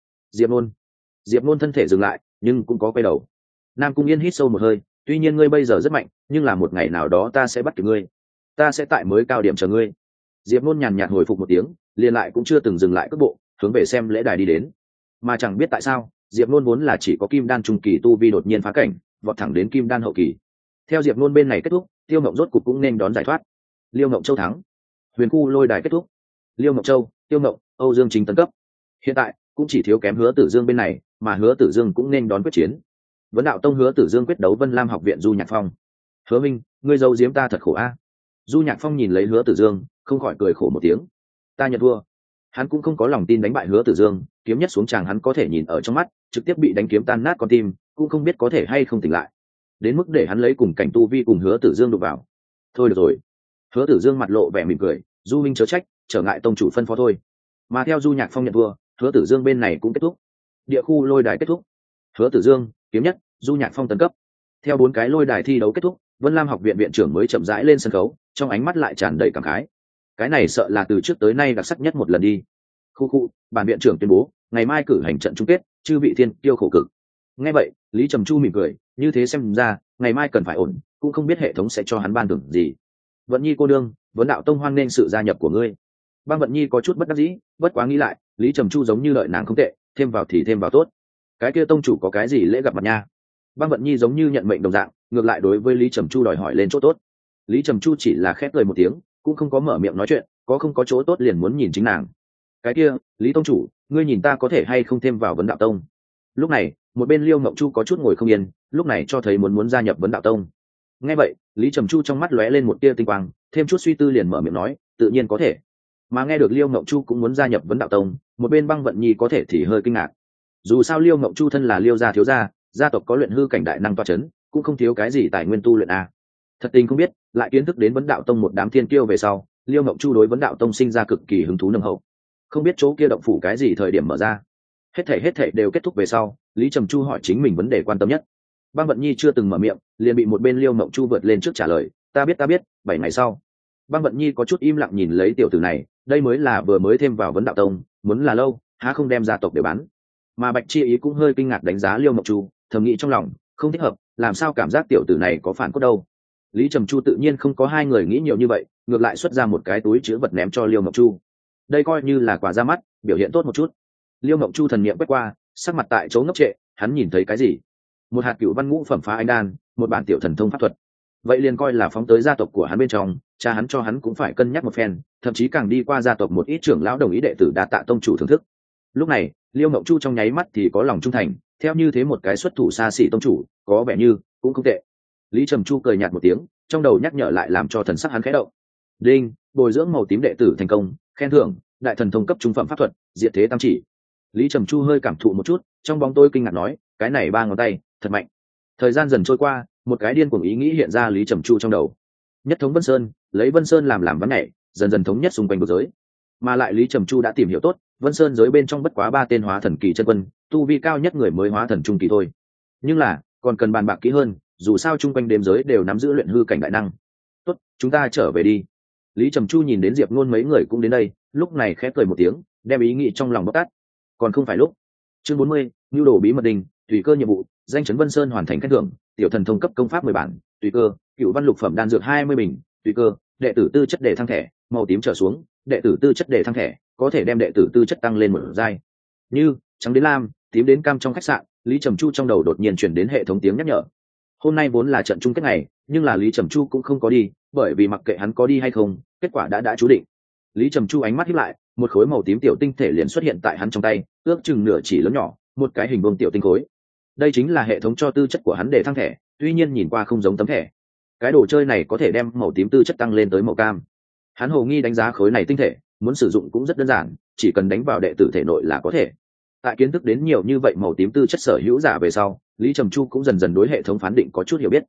Diệp Nôn thân thể dừng lại, nhưng cũng có quay đầu. Nam Cung Yên hít sâu một hơi, tuy nhiên ngươi bây giờ rất mạnh, nhưng là một ngày nào đó ta sẽ bắt kịp ngươi, ta sẽ tại mới cao điểm chờ ngươi. Diệp Nôn nhàn nhạt hồi phục một tiếng, liền lại cũng chưa từng dừng lại cước bộ, hướng về xem lễ đài đi đến. Mà chẳng biết tại sao, Diệp Nôn vốn là chỉ có kim đan trung kỳ tu vi đột nhiên phá cảnh, vọt thẳng đến kim đan hậu kỳ. Theo Diệp Nôn bên này kết thúc, Tiêu Ngộng rốt cục cũng nên đón giải thoát. Liêu Ngộng Châu thắng. Huyền khu lôi đài kết thúc. Liêu Ngộng Châu, Tiêu Ngộng, Âu Dương Chính tấn cấp. Hiện tại cũng chỉ thiếu kém Hứa Tử Dương bên này, mà Hứa Tử Dương cũng nên đón quyết chiến. Vấn đạo tông Hứa Tử Dương quyết đấu Vân Lam học viện Du Nhạc Phong. Hứa Minh, ngươi giấu giếm ta thật khổ a. Du Nhạc Phong nhìn lấy Hứa Tử Dương, không khỏi cười khổ một tiếng. Ta nhận thua. Hắn cũng không có lòng tin đánh bại Hứa Tử Dương, kiếm nhất xuống tràng hắn có thể nhìn ở trong mắt, trực tiếp bị đánh kiếm tan nát con tim, cũng không biết có thể hay không tỉnh lại. Đến mức để hắn lấy cùng cảnh tu vi cùng Hứa Tử Dương đụng vào. Thôi được rồi. Hứa Tử Dương mặt lộ vẻ mỉm cười, Du Minh chớ trách, trở ngại tông chủ phân phó thôi. Mà theo Du Nhạc Phong nhận thua, Hứa Tử Dương bên này cũng kết thúc. Địa khu lôi đài kết thúc. Hứa Tử Dương, kiếm nhất, Du Nhạc Phong tấn cấp. Theo 4 cái lôi đài thi đấu kết thúc, Vân Lam học viện viện trưởng mới chậm rãi lên sân khấu, trong ánh mắt lại tràn đầy cảm khái. Cái này sợ là từ trước tới nay đặc sắc nhất một lần đi. Khu, bản viện trưởng tuyên bố, ngày mai cử hành trận chung kết, chư vị thiên tiêu khổ cực. Nghe vậy, Lý Trầm Chu mỉm cười, như thế xem ra, ngày mai cần phải ổn, cũng không biết hệ thống sẽ cho hắn ban thưởng gì. Vận Nhi cô đương, Vấn đạo tông hoan nghênh sự gia nhập của ngươi. Băng Vận Nhi có chút bất đắc dĩ, bất quá nghĩ lại, Lý Trầm Chu giống như lợi nàng không tệ, thêm vào thì thêm vào tốt. Cái kia tông chủ có cái gì lễ gặp mặt nha. Băng Vận Nhi giống như nhận mệnh đồng dạng, ngược lại đối với Lý Trầm Chu đòi hỏi lên chỗ tốt. Lý Trầm Chu chỉ là khép cười một tiếng, cũng không có mở miệng nói chuyện, có không có chỗ tốt liền muốn nhìn chính nàng. Cái kia, Lý tông chủ, ngươi nhìn ta có thể hay không thêm vào Vấn đạo tông. Lúc này, một bên Liêu Ngộng Chu có chút ngồi không yên, lúc này cho thấy muốn gia nhập Vấn đạo tông. Nghe vậy, Lý Trầm Chu trong mắt lóe lên một tia tinh quang, thêm chút suy tư liền mở miệng nói, tự nhiên có thể. Mà nghe được Liêu Ngộng Chu cũng muốn gia nhập Vấn đạo tông, một bên Băng Vận Nhi có thể thì hơi kinh ngạc. Dù sao Liêu Ngộng Chu thân là Liêu gia thiếu gia, gia tộc có luyện hư cảnh đại năng toa chấn, cũng không thiếu cái gì tài nguyên tu luyện a. Thật tình không biết, lại kiến thức đến Vấn đạo tông một đám thiên kiêu về sau, Liêu Ngộng Chu đối Vấn đạo tông sinh ra cực kỳ hứng thú nồng hậu. Không biết chỗ kia động phủ cái gì thời điểm mở ra. Hết thảy đều kết thúc về sau, Lý Trầm Chu hỏi chính mình vấn đề quan tâm nhất. Băng Vận Nhi chưa từng mở miệng, liền bị một bên Liêu Ngộng Chu vượt lên trước trả lời, ta biết, 7 ngày sau. Băng Vận Nhi có chút im lặng nhìn lấy tiểu tử này, đây mới là vừa mới thêm vào Vấn đạo tông, muốn là lâu, há không đem gia tộc để bán. Mà Bạch Chi Ý cũng hơi kinh ngạc đánh giá Liêu Ngộng Chu, thầm nghĩ trong lòng, không thích hợp, làm sao cảm giác tiểu tử này có phản cốt đâu. Lý Trầm Chu tự nhiên không có hai người nghĩ nhiều như vậy, ngược lại xuất ra một cái túi chứa vật ném cho Liêu Ngộng Chu. Đây coi như là quà ra mắt, biểu hiện tốt một chút. Liêu Ngộng Chu thần niệm quét qua, sắc mặt tại chỗ ngốc trệ, hắn nhìn thấy cái gì? Một hạt cửu văn ngũ phẩm phá anh đan, một bản tiểu thần thông pháp thuật. Vậy liền coi là phóng tới gia tộc của hắn bên trong, cha hắn cho hắn cũng phải cân nhắc một phen, thậm chí càng đi qua gia tộc một ít trưởng lão đồng ý đệ tử đa tạ tông chủ thưởng thức. Lúc này, Liêu Ngộng Chu trong nháy mắt thì có lòng trung thành, theo như thế một cái xuất thủ xa xỉ tông chủ, có vẻ như cũng không tệ. Lý Trầm Chu cười nhạt một tiếng, trong đầu nhắc nhở lại làm cho thần sắc hắn khẽ động. Đinh, bồi dưỡng màu tím đệ tử thành công, khen thưởng, đại thần thông cấp trung phẩm pháp thuật, diệt thế tam chỉ. Lý Trầm Chu hơi cảm thụ một chút, trong bóng tôi kinh ngạc nói, cái này 3 ngón tay, thật mạnh. Thời gian dần trôi qua, một cái điên cuồng ý nghĩ hiện ra Lý Trầm Chu trong đầu. Nhất thống Vân Sơn, lấy Vân Sơn làm ván nhảy, dần dần thống nhất xung quanh vực giới. Mà lại Lý Trầm Chu đã tìm hiểu tốt, Vân Sơn giới bên trong bất quá 3 tên hóa thần kỳ chân quân, tu vi cao nhất người mới hóa thần trung kỳ thôi. Nhưng là, còn cần bàn bạc kỹ hơn, dù sao chung quanh đêm giới đều nắm giữ luyện hư cảnh đại năng. Tốt, chúng ta trở về đi. Lý Trầm Chu nhìn đến Diệp Nôn mấy người cũng đến đây, lúc này khẽ cười một tiếng, đem ý nghĩ trong lòng bóc tát. Còn không phải lúc. Chương 40, nhu đồ bí mật đình, tùy cơ nhiệm vụ, danh chấn Vân Sơn hoàn thành khen thưởng, tiểu thần thông cấp công pháp 10 bản, tùy cơ, cựu văn lục phẩm đan dược 20 bình, tùy cơ, đệ tử tư chất để thăng thẻ, màu tím trở xuống, đệ tử tư chất để thăng thẻ, có thể đem đệ tử tư chất tăng lên một giai. Như trắng đến lam, tím đến cam trong khách sạn, Lý Trầm Chu trong đầu đột nhiên truyền đến hệ thống tiếng nhắc nhở. Hôm nay vốn là trận chung kết ngày, nhưng là Lý Trầm Chu cũng không có đi, bởi vì mặc kệ hắn có đi hay không, kết quả đã chú định. Lý Trầm Chu ánh mắt híp lại, một khối màu tím tiểu tinh thể liền xuất hiện tại hắn trong tay, ước chừng nửa chỉ lớn nhỏ, một cái hình vuông tiểu tinh khối. Đây chính là hệ thống cho tư chất của hắn để thăng thẻ, tuy nhiên nhìn qua không giống tấm thẻ. Cái đồ chơi này có thể đem màu tím tư chất tăng lên tới màu cam. Hắn hồ nghi đánh giá khối này tinh thể, muốn sử dụng cũng rất đơn giản, chỉ cần đánh vào đệ tử thể nội là có thể. Tại kiến thức đến nhiều như vậy màu tím tư chất sở hữu giả về sau, Lý Trầm Chu cũng dần dần đối hệ thống phán định có chút hiểu biết.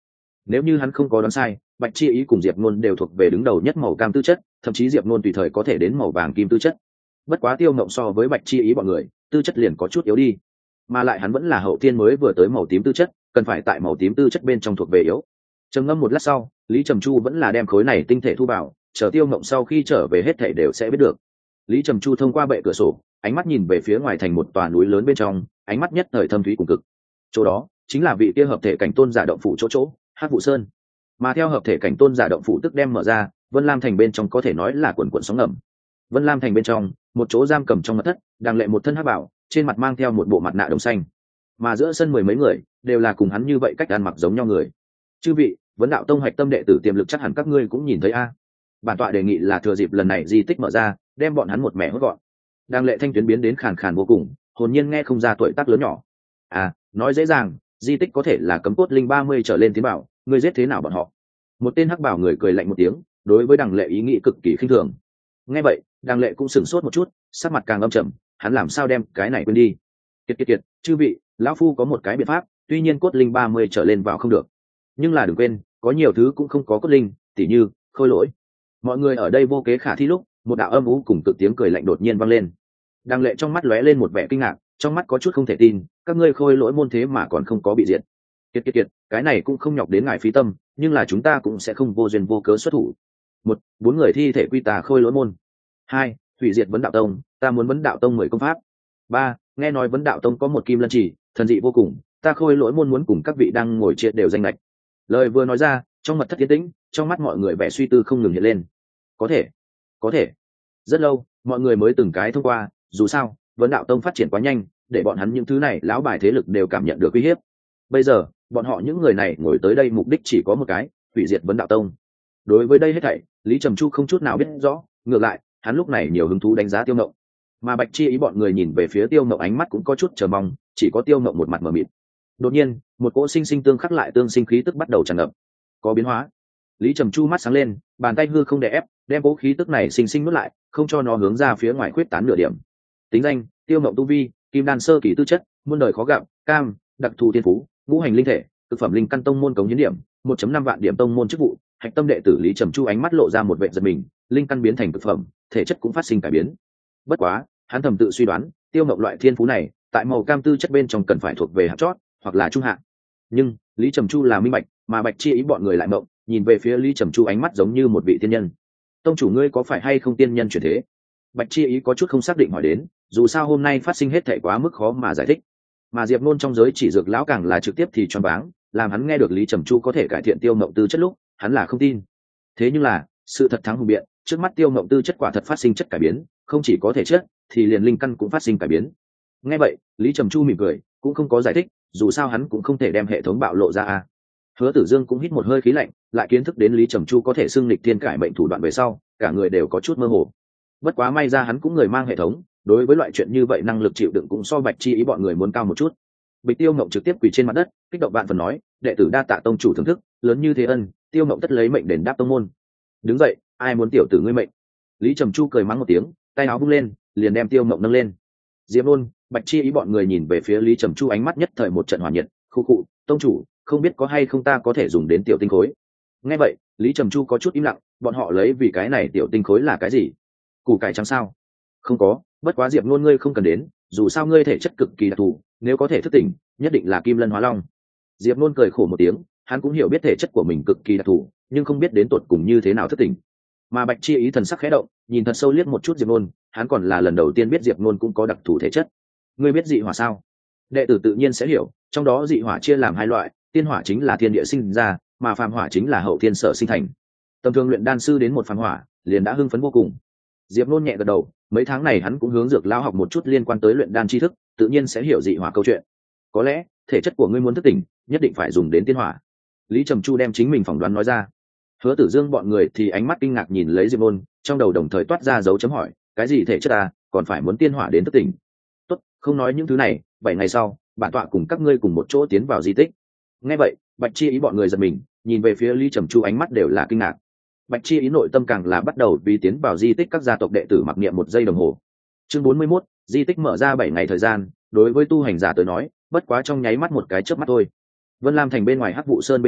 Nếu như hắn không có đoán sai, Bạch Chi Ý cùng Diệp Nôn đều thuộc về đứng đầu nhất màu cam tư chất, thậm chí Diệp Nôn tùy thời có thể đến màu vàng kim tư chất. Bất quá Tiêu Ngộng so với Bạch Chi Ý bọn người, tư chất liền có chút yếu đi, mà lại hắn vẫn là hậu thiên mới vừa tới màu tím tư chất, cần phải tại màu tím tư chất bên trong thuộc về yếu. Trầm ngâm một lát sau, Lý Trầm Chu vẫn là đem khối này tinh thể thu vào, chờ Tiêu Ngộng sau khi trở về hết thảy đều sẽ biết được. Lý Trầm Chu thông qua bệ cửa sổ, ánh mắt nhìn về phía ngoài thành một tòa núi lớn bên trong, ánh mắt nhất thời thâm thúy cùng cực. Chỗ đó chính là vị kia hợp thể cảnh tôn giả động phủ chỗ, Hắc Vụ Sơn. Mà theo hợp thể cảnh tôn giả động phủ tức đem mở ra, Vân Lam thành bên trong có thể nói là quần quần sóng ngầm. Vân Lam thành bên trong, một chỗ giam cầm trong mật thất, đang lệ một thân hắc bảo, trên mặt mang theo một bộ mặt nạ đồng xanh. Mà giữa sân mười mấy người, đều là cùng hắn như vậy cách ăn mặc giống nhau người. Chư vị, Vấn Đạo Tông hoạch tâm đệ tử tiềm lực chắc hẳn các ngươi cũng nhìn thấy a. Bản tọa đề nghị là thừa dịp lần này di tích mở ra, đem bọn hắn một mẻ hốt gọn. Đang lệ thanh tuyến biến đến khàn khàn vô cùng, hồn nhiên nghe không ra tuổi tác lớn nhỏ. À, nói dễ dàng, di tích có thể là cấm cốt linh 30 trở lên tiến bảo, ngươi giết thế nào bọn họ? Một tên hắc bảo người cười lạnh một tiếng, đối với Đằng Lệ ý nghĩ cực kỳ khinh thường. Nghe vậy, Đằng Lệ cũng sửng sốt một chút, sắc mặt càng âm trầm, hắn làm sao đem cái này quên đi? Kiệt, chư vị, lão phu có một cái biện pháp, tuy nhiên cốt linh 30 trở lên vào không được, nhưng là đừng quên, có nhiều thứ cũng không có cốt linh, tỉ như khôi lỗi. Mọi người ở đây vô kế khả thi lúc, một đạo âm u cùng cực tiếng cười lạnh đột nhiên vang lên. Đằng Lệ trong mắt lóe lên một vẻ kinh ngạc, trong mắt có chút không thể tin, các ngươi khôi lỗi môn thế mà còn không có bị diệt. Kiệt, cái này cũng không nhọc đến ngài phí tâm, nhưng là chúng ta cũng sẽ không vô duyên vô cớ xuất thủ. 1. 4 người thi thể quy tà khôi lỗi môn. 2. Hủy diệt Vấn Đạo Tông, ta muốn Vấn Đạo Tông 10 công pháp. 3. Nghe nói Vấn Đạo Tông có một kim lân chỉ, thần dị vô cùng, ta khôi lỗi môn muốn cùng các vị đang ngồi triệt đều danh lệch. Lời vừa nói ra, trong mật thất tiến tĩnh, trong mắt mọi người vẻ suy tư không ngừng hiện lên. Có thể. Rất lâu, mọi người mới từng cái thông qua, dù sao, Vấn Đạo Tông phát triển quá nhanh, để bọn hắn những thứ này lão bài thế lực đều cảm nhận được uy hiếp. Bây giờ, bọn họ những người này ngồi tới đây mục đích chỉ có một cái, hủy diệt Vấn Đạo Tông. Đối với đây hết thảy, Lý Trầm Chu không chút nào biết rõ, ngược lại, hắn lúc này nhiều hứng thú đánh giá Tiêu Ngộng. Mà Bạch Chi Ý bọn người nhìn về phía Tiêu Ngộng ánh mắt cũng có chút chờ mong, chỉ có Tiêu Ngộng một mặt mờ mịt. Đột nhiên, một cỗ sinh sinh tương khắc lại tương sinh khí tức bắt đầu tràn ngập. Có biến hóa. Lý Trầm Chu mắt sáng lên, bàn tay hư không đè ép, đem cỗ khí tức này sinh sinh nuốt lại, không cho nó hướng ra phía ngoài khuyết tán nửa điểm. Tính danh: Tiêu Ngộng tu vi, Kim Đan sơ kỳ tư chất, muôn đời khó gặp, cam, đặc thù thiên phú, ngũ hành linh thể, thực phẩm linh căn tông môn cống hiến điểm 1.5 vạn điểm tông môn chức vụ. Hạch tâm đệ tử Lý Trầm Chu ánh mắt lộ ra một vẻ giật mình, linh căn biến thành thực phẩm, thể chất cũng phát sinh cải biến. Bất quá, hắn thầm tự suy đoán, Tiêu Ngộng loại thiên phú này, tại màu cam tư chất bên trong cần phải thuộc về hạng chót, hoặc là trung hạng. Nhưng Lý Trầm Chu là minh bạch, mà Bạch Chi Ý bọn người lại mộng, nhìn về phía Lý Trầm Chu ánh mắt giống như một vị tiên nhân. Tông chủ ngươi có phải hay không tiên nhân chuyển thế? Bạch Chi Ý có chút không xác định hỏi đến, dù sao hôm nay phát sinh hết thảy quá mức khó mà giải thích. Mà Diệp Nôn trong giới chỉ dược lão càng là trực tiếp thì choáng váng, làm hắn nghe được Lý Trầm Chu có thể cải thiện Tiêu Ngộng tư chất lúc, hắn là không tin. Thế nhưng là, sự thật thắng hùng biện, trước mắt Tiêu Ngộng tư chất quả thật phát sinh chất cải biến, không chỉ có thể chất, thì liền linh căn cũng phát sinh cải biến. Nghe vậy, Lý Trầm Chu mỉm cười, cũng không có giải thích, dù sao hắn cũng không thể đem hệ thống bạo lộ ra a. Hứa Tử Dương cũng hít một hơi khí lạnh, lại kiến thức đến Lý Trầm Chu có thể xưng lịch thiên cải mệnh thủ đoạn về sau, cả người đều có chút mơ hồ. Bất quá may ra hắn cũng người mang hệ thống, đối với loại chuyện như vậy năng lực chịu đựng cũng so Bạch Chi Ý bọn người muốn cao một chút. Bịch Tiêu Ngộng trực tiếp quỳ trên mặt đất, kích động vạn phần nói, đệ tử đa tạ tông chủ thưởng thức, lớn như thế ân, Tiêu Ngộng tất lấy mệnh đền đáp tông môn. Đứng dậy, ai muốn tiểu tử ngươi mệnh? Lý Trầm Chu cười mắng một tiếng, tay áo vung lên, liền đem Tiêu Ngộng nâng lên. Diệp Nôn, Bạch Chi Ý bọn người nhìn về phía Lý Trầm Chu ánh mắt nhất thời một trận hỏa nhiệt, khu khụ, tông chủ, không biết có hay không ta có thể dùng đến tiểu tinh khối. Nghe vậy, Lý Trầm Chu có chút im lặng, bọn họ lấy vì cái này tiểu tinh khối là cái gì? Củ cải trắng sao? Không có, bất quá Diệp Nôn ngươi không cần đến, dù sao ngươi thể chất cực kỳ đặc thù, nếu có thể thức tỉnh, nhất định là Kim Lân Hóa Long. Diệp Nôn cười khổ một tiếng, hắn cũng hiểu biết thể chất của mình cực kỳ đặc thù, nhưng không biết đến tột cùng như thế nào thức tỉnh. Mà Bạch Chi Ý thần sắc khẽ động, nhìn thật sâu liếc một chút Diệp Nôn, hắn còn là lần đầu tiên biết Diệp Nôn cũng có đặc thù thể chất. Ngươi biết dị hỏa sao? Đệ tử tự nhiên sẽ hiểu, trong đó dị hỏa chia làm hai loại, tiên hỏa chính là thiên địa sinh ra, mà phàm hỏa chính là hậu thiên sở sinh thành. Tầm thường luyện đan sư đến một phàm hỏa, liền đã hưng phấn vô cùng. Diệp Nôn nhẹ gật đầu, mấy tháng này hắn cũng hướng Dược lão học một chút liên quan tới luyện đan tri thức, tự nhiên sẽ hiểu dị hỏa câu chuyện. Có lẽ, thể chất của ngươi muốn thức tỉnh, nhất định phải dùng đến tiên hỏa. Lý Trầm Chu đem chính mình phỏng đoán nói ra. Hứa Tử Dương bọn người thì ánh mắt kinh ngạc nhìn lấy Diệp Nôn, trong đầu đồng thời toát ra dấu chấm hỏi, cái gì thể chất à, còn phải muốn tiên hỏa đến thức tỉnh. Tốt, không nói những thứ này, 7 ngày sau, bản tọa cùng các ngươi cùng một chỗ tiến vào di tích. Nghe vậy, Bạch Chi Ý bọn người giật mình, nhìn về phía Lý Trầm Chu ánh mắt đều là kinh ngạc. Bạch Chi Ý nội tâm càng là bắt đầu vì tiến vào di tích các gia tộc đệ tử mặc niệm 1 giây đồng hồ. Chương 41, di tích mở ra 7 ngày thời gian, đối với tu hành giả tới nói, bất quá trong nháy mắt một cái chớp mắt thôi. Vân Lam thành bên ngoài Hắc Vụ Sơn bên trong,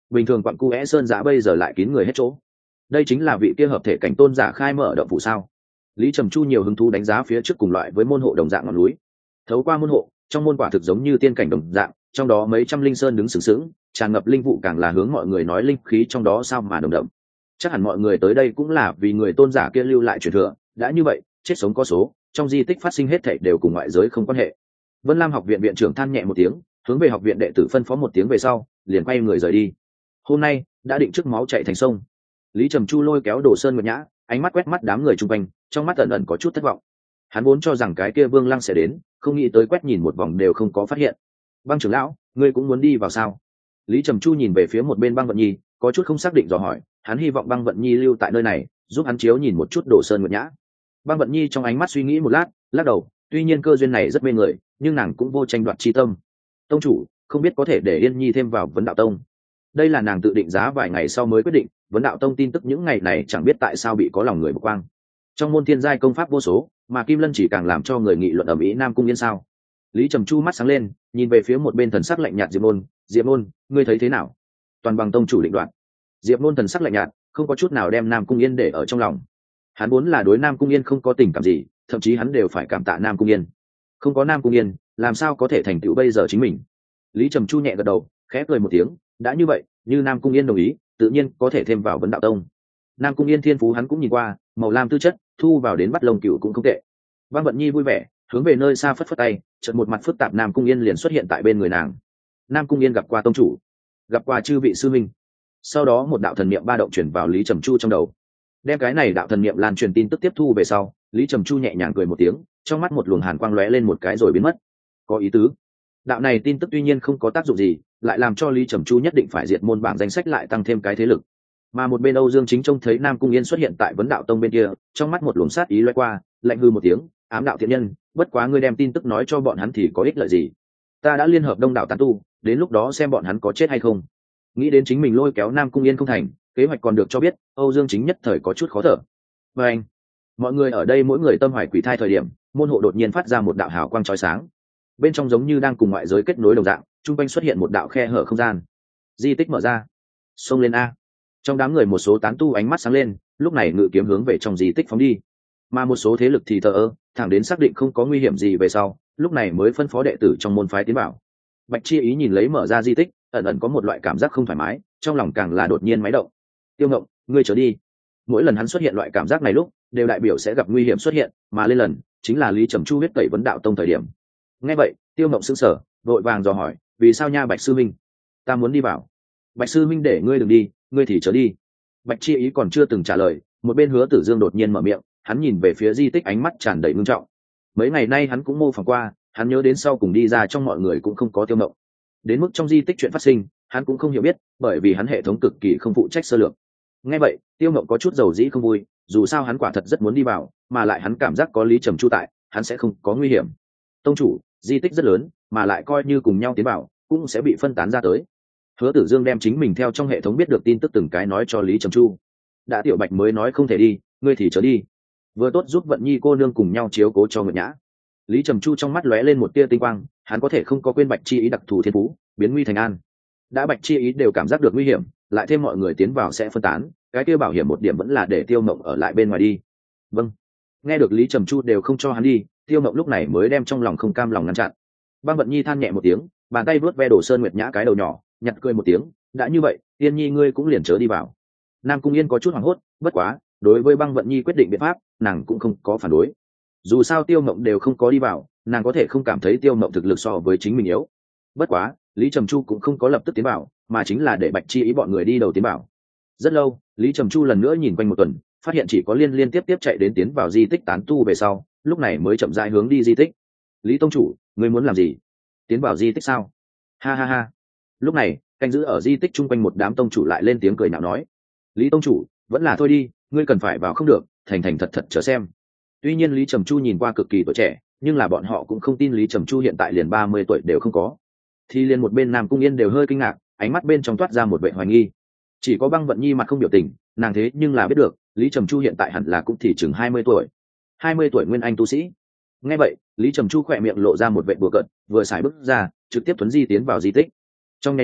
bình thường quặng cu é sơn giã bây giờ lại kín người hết chỗ. Đây chính là vị kia hợp thể cảnh tôn giả khai mở động phủ sao? Lý Trầm Chu nhiều hứng thú đánh giá phía trước cùng loại với môn hộ đồng dạng ngọn núi. Thấu qua môn hộ, trong môn quả thực giống như tiên cảnh đồng dạng, trong đó mấy trăm linh sơn đứng sừng sững, tràn ngập linh vụ, càng là hướng mọi người nói linh khí trong đó sao mà nồng đậm. Chắc hẳn mọi người tới đây cũng là vì người tôn giả kia lưu lại truyền thừa, đã như vậy, chết sống có số, trong di tích phát sinh hết thảy đều cùng ngoại giới không quan hệ. Vân Lam học viện viện trưởng than nhẹ một tiếng, hướng về học viện đệ tử phân phó một tiếng về sau, liền quay người rời đi. Hôm nay đã định trước máu chảy thành sông. Lý Trầm Chu lôi kéo Đồ Sơn Nguyệt Nhã, ánh mắt quét mắt đám người chung quanh, trong mắt ẩn ẩn có chút thất vọng. Hắn vốn cho rằng cái kia Vương Lăng sẽ đến, không nghĩ tới quét nhìn một vòng đều không có phát hiện. Băng trưởng lão, ngươi cũng muốn đi vào sao? Lý Trầm Chu nhìn về phía một bên Băng Vận Nhi, có chút không xác định dò hỏi. Hắn hy vọng Băng Vận Nhi lưu tại nơi này, giúp hắn chiếu nhìn một chút Đồ Sơn Nguyệt Nhã. Băng Vận Nhi trong ánh mắt suy nghĩ một lát, lắc đầu. Tuy nhiên cơ duyên này rất mê người, nhưng nàng cũng vô tranh đoạt chi tâm. Tông chủ, không biết có thể để Yên Nhi thêm vào Vấn Đạo Tông. Đây là nàng tự định giá vài ngày sau mới quyết định. Vấn Đạo Tông tin tức những ngày này chẳng biết tại sao bị có lòng người bộc quang. Trong môn thiên giai công pháp vô số, mà Kim Lân chỉ càng làm cho người nghị luận ầm ĩ Nam Cung Yên sao. Lý Trầm Chu mắt sáng lên, nhìn về phía một bên thần sắc lạnh nhạt Diệp Nôn. Diệp Nôn, ngươi thấy thế nào? Toàn bằng tông chủ định đoạt. Diệp Nôn thần sắc lạnh nhạt, không có chút nào đem Nam Cung Yên để ở trong lòng. Hắn vốn là đối Nam Cung Yên không có tình cảm gì, thậm chí hắn đều phải cảm tạ Nam Cung Yên. Không có Nam Cung Yên, làm sao có thể thành tựu bây giờ chính mình? Lý Trầm Chu nhẹ gật đầu, khẽ cười một tiếng. Đã như vậy, như Nam Cung Yên đồng ý, tự nhiên có thể thêm vào Vấn Đạo Tông. Nam Cung Yên thiên phú hắn cũng nhìn qua, màu lam tư chất, thu vào đến bắt lông cựu cũng không tệ. Băng Vận Nhi vui vẻ, hướng về nơi xa phất phất tay, chợt một mặt phức tạp Nam Cung Yên liền xuất hiện tại bên người nàng. Nam Cung Yên gặp qua tông chủ, gặp qua chư vị sư minh. Sau đó một đạo thần niệm ba động chuyển vào Lý Trầm Chu trong đầu. Đem cái này đạo thần niệm lan truyền tin tức tiếp thu về sau, Lý Trầm Chu nhẹ nhàng cười một tiếng, trong mắt một luồng hàn quang lóe lên một cái rồi biến mất. Có ý tứ. Đạo này tin tức tuy nhiên không có tác dụng gì, lại làm cho Lý Trầm Chu nhất định phải diệt môn bảng danh sách lại tăng thêm cái thế lực. Mà một bên Âu Dương Chính trông thấy Nam Cung Yên xuất hiện tại Vấn Đạo Tông bên kia, trong mắt một luồng sát ý lóe qua, lạnh hư một tiếng, ám đạo thiện nhân, bất quá ngươi đem tin tức nói cho bọn hắn thì có ích lợi gì? Ta đã liên hợp đông đảo tán tu, đến lúc đó xem bọn hắn có chết hay không. Nghĩ đến chính mình lôi kéo Nam Cung Yên không thành, kế hoạch còn được cho biết, Âu Dương Chính nhất thời có chút khó thở. Và anh, mọi người ở đây mỗi người tâm hoài quỷ thai thời điểm, môn hộ đột nhiên phát ra một đạo hào quang chói sáng. Bên trong giống như đang cùng ngoại giới kết nối đồng dạng, trung quanh xuất hiện một đạo khe hở không gian. Di tích mở ra. Xông lên a. Trong đám người một số tán tu ánh mắt sáng lên, lúc này ngự kiếm hướng về trong di tích phóng đi. Mà một số thế lực thì thờ ơ, thẳng đến xác định không có nguy hiểm gì về sau, lúc này mới phân phó đệ tử trong môn phái tiến vào. Bạch Chi Ý nhìn lấy mở ra di tích, ẩn ẩn có một loại cảm giác không thoải mái, trong lòng càng là đột nhiên máy động. Tiêu Ngộng, ngươi trở đi. Mỗi lần hắn xuất hiện loại cảm giác này lúc, đều đại biểu sẽ gặp nguy hiểm xuất hiện, mà lên lần chính là Lý Trầm Chu huyết tẩy Vấn Đạo Tông thời điểm. Nghe vậy, Tiêu Ngộng sững sờ, vội vàng dò hỏi, vì sao nha Bạch sư minh? Ta muốn đi vào. Bạch sư minh để ngươi đừng đi, ngươi thì trở đi. Bạch Chi Ý còn chưa từng trả lời, một bên Hứa Tử Dương đột nhiên mở miệng, hắn nhìn về phía di tích ánh mắt tràn đầy ngưng trọng. Mấy ngày nay hắn cũng mô phỏng qua, hắn nhớ đến sau cùng đi ra trong mọi người cũng không có Tiêu Ngộng. Đến mức trong di tích chuyện phát sinh, hắn cũng không hiểu biết, bởi vì hắn hệ thống cực kỳ không phụ trách sơ lược. Nghe vậy, Tiêu Ngộng có chút dầu dĩ không vui, dù sao hắn quả thật rất muốn đi vào, mà lại hắn cảm giác có Lý Trầm Chu tại, hắn sẽ không có nguy hiểm. Tông chủ, di tích rất lớn, mà lại coi như cùng nhau tiến vào, cũng sẽ bị phân tán ra tới. Hứa Tử Dương đem chính mình theo trong hệ thống biết được tin tức từng cái nói cho Lý Trầm Chu. Đã Tiểu Bạch mới nói không thể đi, ngươi thì trở đi. Vừa tốt giúp Vận Nhi cô nương cùng nhau chiếu cố cho Nguyệt Nhã. Lý Trầm Chu trong mắt lóe lên một tia tinh quang, hắn có thể không có quên Bạch Chi Ý đặc thù thiên phú, biến nguy thành an. Đã Bạch Chi Ý đều cảm giác được nguy hiểm, lại thêm mọi người tiến vào sẽ phân tán, cái kia bảo hiểm một điểm vẫn là để Tiêu Mộng ở lại bên ngoài đi. Vâng. Nghe được Lý Trầm Chu đều không cho hắn đi, Tiêu Mộng lúc này mới đem trong lòng không cam lòng ngăn chặn. Băng Vận Nhi than nhẹ một tiếng, bàn tay vuốt ve Đồ Sơn Nguyệt Nhã cái đầu nhỏ, nhặt cười một tiếng, đã như vậy, Yên Nhi ngươi cũng liền chớ đi vào. Nam Cung Yên có chút hoảng hốt, bất quá, đối với Băng Vận Nhi quyết định biện pháp, nàng cũng không có phản đối. Dù sao Tiêu Mộng đều không có đi vào, nàng có thể không cảm thấy Tiêu Mộng thực lực so với chính mình yếu. Bất quá, Lý Trầm Chu cũng không có lập tức tiến vào, mà chính là để Bạch Chi Ý bọn người đi đầu tiến vào. Rất lâu, Lý Trầm Chu lần nữa nhìn quanh một tuần, phát hiện chỉ có liên tiếp chạy đến tiến vào di tích tán tu về sau, lúc này mới chậm rãi hướng đi di tích. Lý tông chủ, ngươi muốn làm gì? Tiến vào di tích sao? Ha ha ha. Lúc này, canh giữ ở di tích chung quanh một đám tông chủ lại lên tiếng cười nhạo nói. Lý tông chủ, vẫn là thôi đi, ngươi cần phải vào không được, thành thật chờ xem. Tuy nhiên Lý Trầm Chu nhìn qua cực kỳ tuổi trẻ, nhưng là bọn họ cũng không tin Lý Trầm Chu hiện tại liền 30 tuổi đều không có. Thì liền một bên Nam Cung Yên đều hơi kinh ngạc, ánh mắt bên trong toát ra một vẻ hoài nghi. Chỉ có Băng Vận Nhi mặt không biểu tình, nàng thế nhưng là biết được, Lý Trầm Chu hiện tại hẳn là cũng thì chừng 20 tuổi. 20 tuổi nguyên anh tu sĩ. Nghe vậy, Lý Trầm Chu khỏe miệng lộ ra một vẻ bùa cợt, vừa xài bước ra, trực tiếp tuấn di tiến vào di tích. Trong nháy mắt,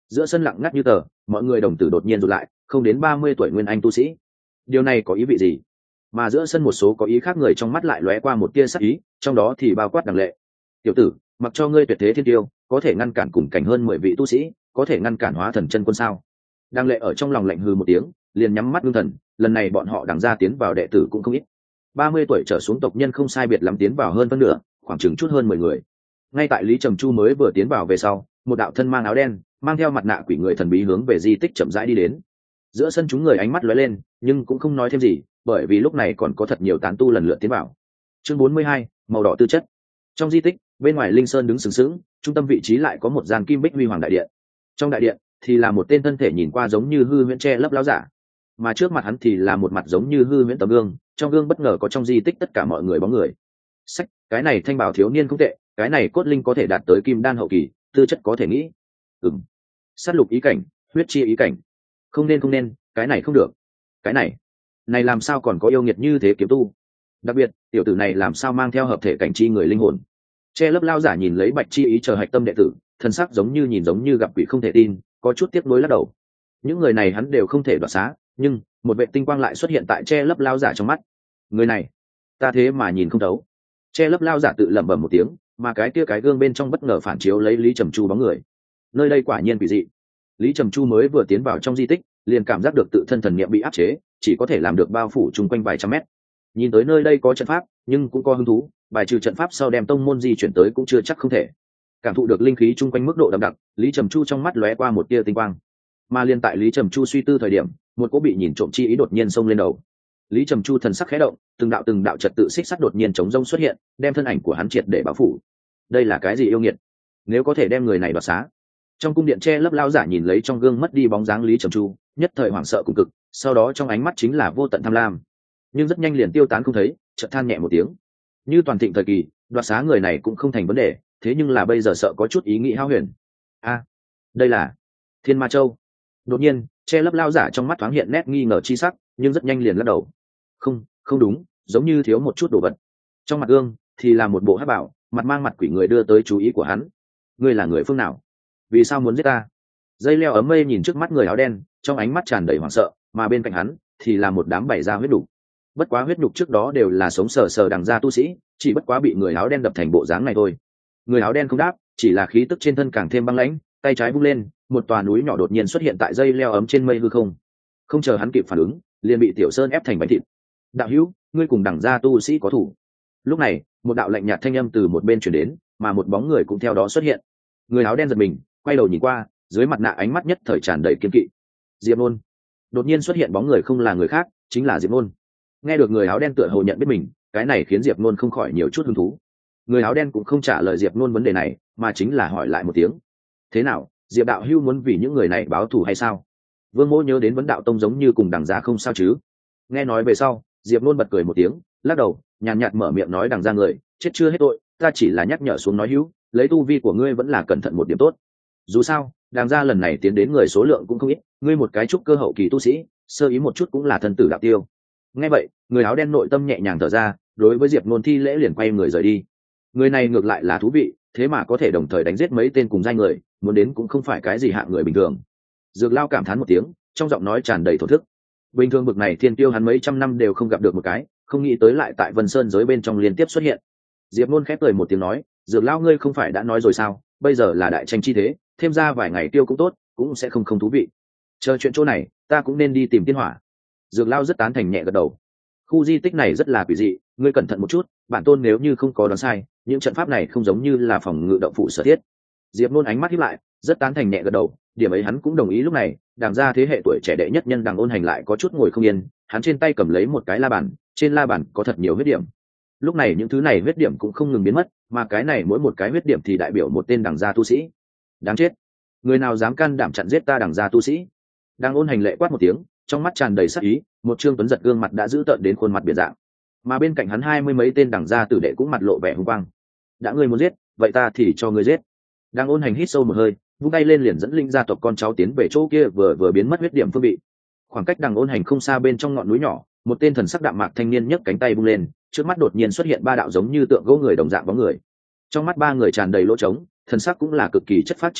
giữa sân lặng ngắt như tờ, mọi người đồng tử đột nhiên rụt lại, không đến 30 tuổi nguyên anh tu sĩ, điều này có ý vị gì? Mà giữa sân một số có ý khác người trong mắt lại lóe qua một tia sắc ý, trong đó thì bao quát Đằng Lệ. Tiểu tử, mặc cho ngươi tuyệt thế thiên tiêu, có thể ngăn cản cùng cảnh hơn 10 vị tu sĩ, có thể ngăn cản hóa thần chân quân sao? Đằng Lệ ở trong lòng lạnh hừ một tiếng, liền nhắm mắt ngưng thần. Lần này bọn họ Đằng gia tiến vào đệ tử cũng không ít, 30 tuổi trở xuống tộc nhân không sai biệt lắm tiến vào hơn phân nửa, khoảng chừng chút hơn 10 người. Ngay tại Lý Trầm Chu mới vừa tiến vào về sau, một đạo thân mang áo đen, mang theo mặt nạ quỷ người thần bí hướng về di tích chậm rãi đi đến. Giữa sân chúng người ánh mắt lóe lên, nhưng cũng không nói thêm gì, bởi vì lúc này còn có thật nhiều tán tu lần lượt tiến vào. Chương 42, màu đỏ tư chất. Trong di tích, bên ngoài Linh Sơn đứng sừng sững, trung tâm vị trí lại có một gian kim bích huy hoàng đại điện. Trong đại điện thì là một tên thân thể nhìn qua giống như hư huyễn che lấp lão giả, mà trước mặt hắn thì là một mặt giống như hư huyễn tấm gương, trong gương bất ngờ có trong di tích tất cả mọi người bóng người. Sách, cái này thanh bảo thiếu niên không tệ, cái này cốt linh có thể đạt tới kim đan hậu kỳ, tư chất có thể nghĩ. Sát lục ý cảnh, huyết chi ý cảnh. Không nên, cái này không được. Cái này làm sao còn có yêu nghiệt như thế kiếm tu? Đặc biệt, tiểu tử này làm sao mang theo hợp thể cảnh chi người linh hồn? Che lớp lao giả nhìn lấy Bạch Chi ý chờ hạch tâm đệ tử, thân sắc giống như gặp quỷ không thể tin, có chút tiếc nuối lắc đầu. Những người này hắn đều không thể đoạt xá, nhưng một vệ tinh quang lại xuất hiện tại che lớp lao giả trong mắt. Người này, ta thế mà nhìn không thấu. Che lớp lao giả tự lẩm bẩm một tiếng, mà cái kia cái gương bên trong bất ngờ phản chiếu lấy Lý Trầm Chu bóng người. Nơi đây quả nhiên quỷ dị. Lý Trầm Chu mới vừa tiến vào trong di tích, liền cảm giác được tự thân thần niệm bị áp chế, chỉ có thể làm được bao phủ chung quanh vài trăm mét. Nhìn tới nơi đây có trận pháp, nhưng cũng có hứng thú, bài trừ trận pháp sau đem tông môn di chuyển tới cũng chưa chắc không thể. Cảm thụ được linh khí chung quanh mức độ đậm đặc, Lý Trầm Chu trong mắt lóe qua một tia tinh quang. Mà liên tại Lý Trầm Chu suy tư thời điểm, một cỗ bị nhìn trộm chi ý đột nhiên xông lên đầu. Lý Trầm Chu thần sắc khẽ động, từng đạo trật tự xích sắt đột nhiên chống rông xuất hiện, đem thân ảnh của hắn triệt để bao phủ. Đây là cái gì yêu nghiệt? Nếu có thể đem người này đoạt xá. Trong cung điện che lấp lao giả nhìn lấy trong gương mất đi bóng dáng Lý Trầm Chu, nhất thời hoảng sợ cùng cực, sau đó trong ánh mắt chính là vô tận tham lam, nhưng rất nhanh liền tiêu tán không thấy, chợt than nhẹ một tiếng. Như toàn thịnh thời kỳ, đoạt xá người này cũng không thành vấn đề, thế nhưng là bây giờ sợ có chút ý nghĩ hão huyền. Đây là Thiên Ma Châu. Đột nhiên, che lấp lao giả trong mắt thoáng hiện nét nghi ngờ chi sắc, nhưng rất nhanh liền lắc đầu. Không đúng, giống như thiếu một chút đồ vật. Trong mặt gương thì là một bộ hắc bảo, mặt mang mặt quỷ người đưa tới chú ý của hắn. Ngươi là người phương nào? Vì sao muốn giết ta? Dây leo ấm mây nhìn trước mắt người áo đen, trong ánh mắt tràn đầy hoảng sợ, mà bên cạnh hắn thì là một đám bày ra huyết đục. Bất quá huyết nhục trước đó đều là sống sờ sờ Đằng gia tu sĩ, chỉ bất quá bị người áo đen đập thành bộ dáng này thôi. Người áo đen không đáp, chỉ là khí tức trên thân càng thêm băng lãnh, tay trái vung lên, một tòa núi nhỏ đột nhiên xuất hiện tại dây leo ấm trên mây hư không. Không chờ hắn kịp phản ứng, liền bị Tiểu Sơn ép thành bánh thịt. Đạo hữu, ngươi cùng Đằng gia tu sĩ có thủ. Lúc này, một đạo lạnh nhạt thanh âm từ một bên truyền đến, mà một bóng người cũng theo đó xuất hiện. Người áo đen giật mình, quay đầu nhìn qua, dưới mặt nạ ánh mắt nhất thời tràn đầy kiên kỵ. Diệp Nôn. Đột nhiên xuất hiện bóng người không là người khác, chính là Diệp Nôn. Nghe được người áo đen tựa hồ nhận biết mình, cái này khiến Diệp Nôn không khỏi nhiều chút hứng thú. Người áo đen cũng không trả lời Diệp Nôn vấn đề này, mà chính là hỏi lại một tiếng. Thế nào, Diệp đạo hưu muốn vì những người này báo thù hay sao? Vương Mỗ nhớ đến vấn đạo tông giống như cùng Đằng gia không sao chứ? Nghe nói về sau, Diệp Nôn bật cười một tiếng, lắc đầu, nhàn nhạt mở miệng nói Đằng gia người chết chưa hết tội, ta chỉ là nhắc nhở xuống nói hữu, lấy tu vi của ngươi vẫn là cẩn thận một điểm tốt. Dù sao, Đằng gia lần này tiến đến người số lượng cũng không ít, ngươi một cái trúc cơ hậu kỳ tu sĩ, sơ ý một chút cũng là thân tử đạo tiêu. Nghe vậy, người áo đen nội tâm nhẹ nhàng thở ra, đối với Diệp Nôn thi lễ liền quay người rời đi. Người này ngược lại là thú vị, thế mà có thể đồng thời đánh giết mấy tên cùng danh người, muốn đến cũng không phải cái gì hạng người bình thường. Dược Lao cảm thán một tiếng, trong giọng nói tràn đầy thổ thức. Bình thường bực này thiên tiêu hắn mấy trăm năm đều không gặp được một cái, không nghĩ tới lại tại Vân Sơn giới bên trong liên tiếp xuất hiện. Diệp Nôn khép cười một tiếng nói, Dược Lao ngươi không phải đã nói rồi sao, bây giờ là đại tranh chi thế, thêm ra vài ngày tiêu cũng tốt, cũng sẽ không thú vị. Chờ chuyện chỗ này, ta cũng nên đi tìm Tiên Hỏa. Dược Lao rất tán thành nhẹ gật đầu. Khu di tích này rất là quỷ dị, ngươi cẩn thận một chút, bản tôn nếu như không có đoán sai, những trận pháp này không giống như là phòng ngự động phủ sở thiết. Diệp Nôn ánh mắt híp lại, rất tán thành nhẹ gật đầu, điểm ấy hắn cũng đồng ý. Lúc này, Đằng gia thế hệ tuổi trẻ đệ nhất nhân Đằng Ôn Hành lại có chút ngồi không yên, hắn trên tay cầm lấy một cái la bàn, trên la bàn có thật nhiều huyết điểm. Lúc này những thứ này huyết điểm cũng không ngừng biến mất, mà cái này mỗi một cái huyết điểm thì đại biểu một tên Đằng gia tu sĩ. Đáng chết, người nào dám can đảm chặn giết ta Đằng gia tu sĩ? Đằng Ôn Hành lệ quát một tiếng, trong mắt tràn đầy sắc ý, một trương tuấn giật gương mặt đã giữ tợn đến khuôn mặt biệt dạng, mà bên cạnh hắn 20 mấy tên Đằng gia tử đệ cũng mặt lộ vẻ hung quang. Đã ngươi muốn giết, vậy ta thì cho ngươi giết. Đằng Ôn Hành hít sâu một hơi, vung tay lên liền dẫn linh gia tộc con cháu tiến về chỗ kia vừa biến mất huyết điểm phương vị. Khoảng cách Đằng Ôn Hành không xa, bên trong ngọn núi nhỏ, một tên thần sắc đạm mạc thanh niên nhấc cánh tay vung lên, trước mắt đột nhiên xuất hiện ba đạo giống như tượng gỗ người đồng dạng bóng người. Trong mắt ba người tràn đầy lỗ trống, thần sắc cũng là cực kỳ chất phát chi sắc,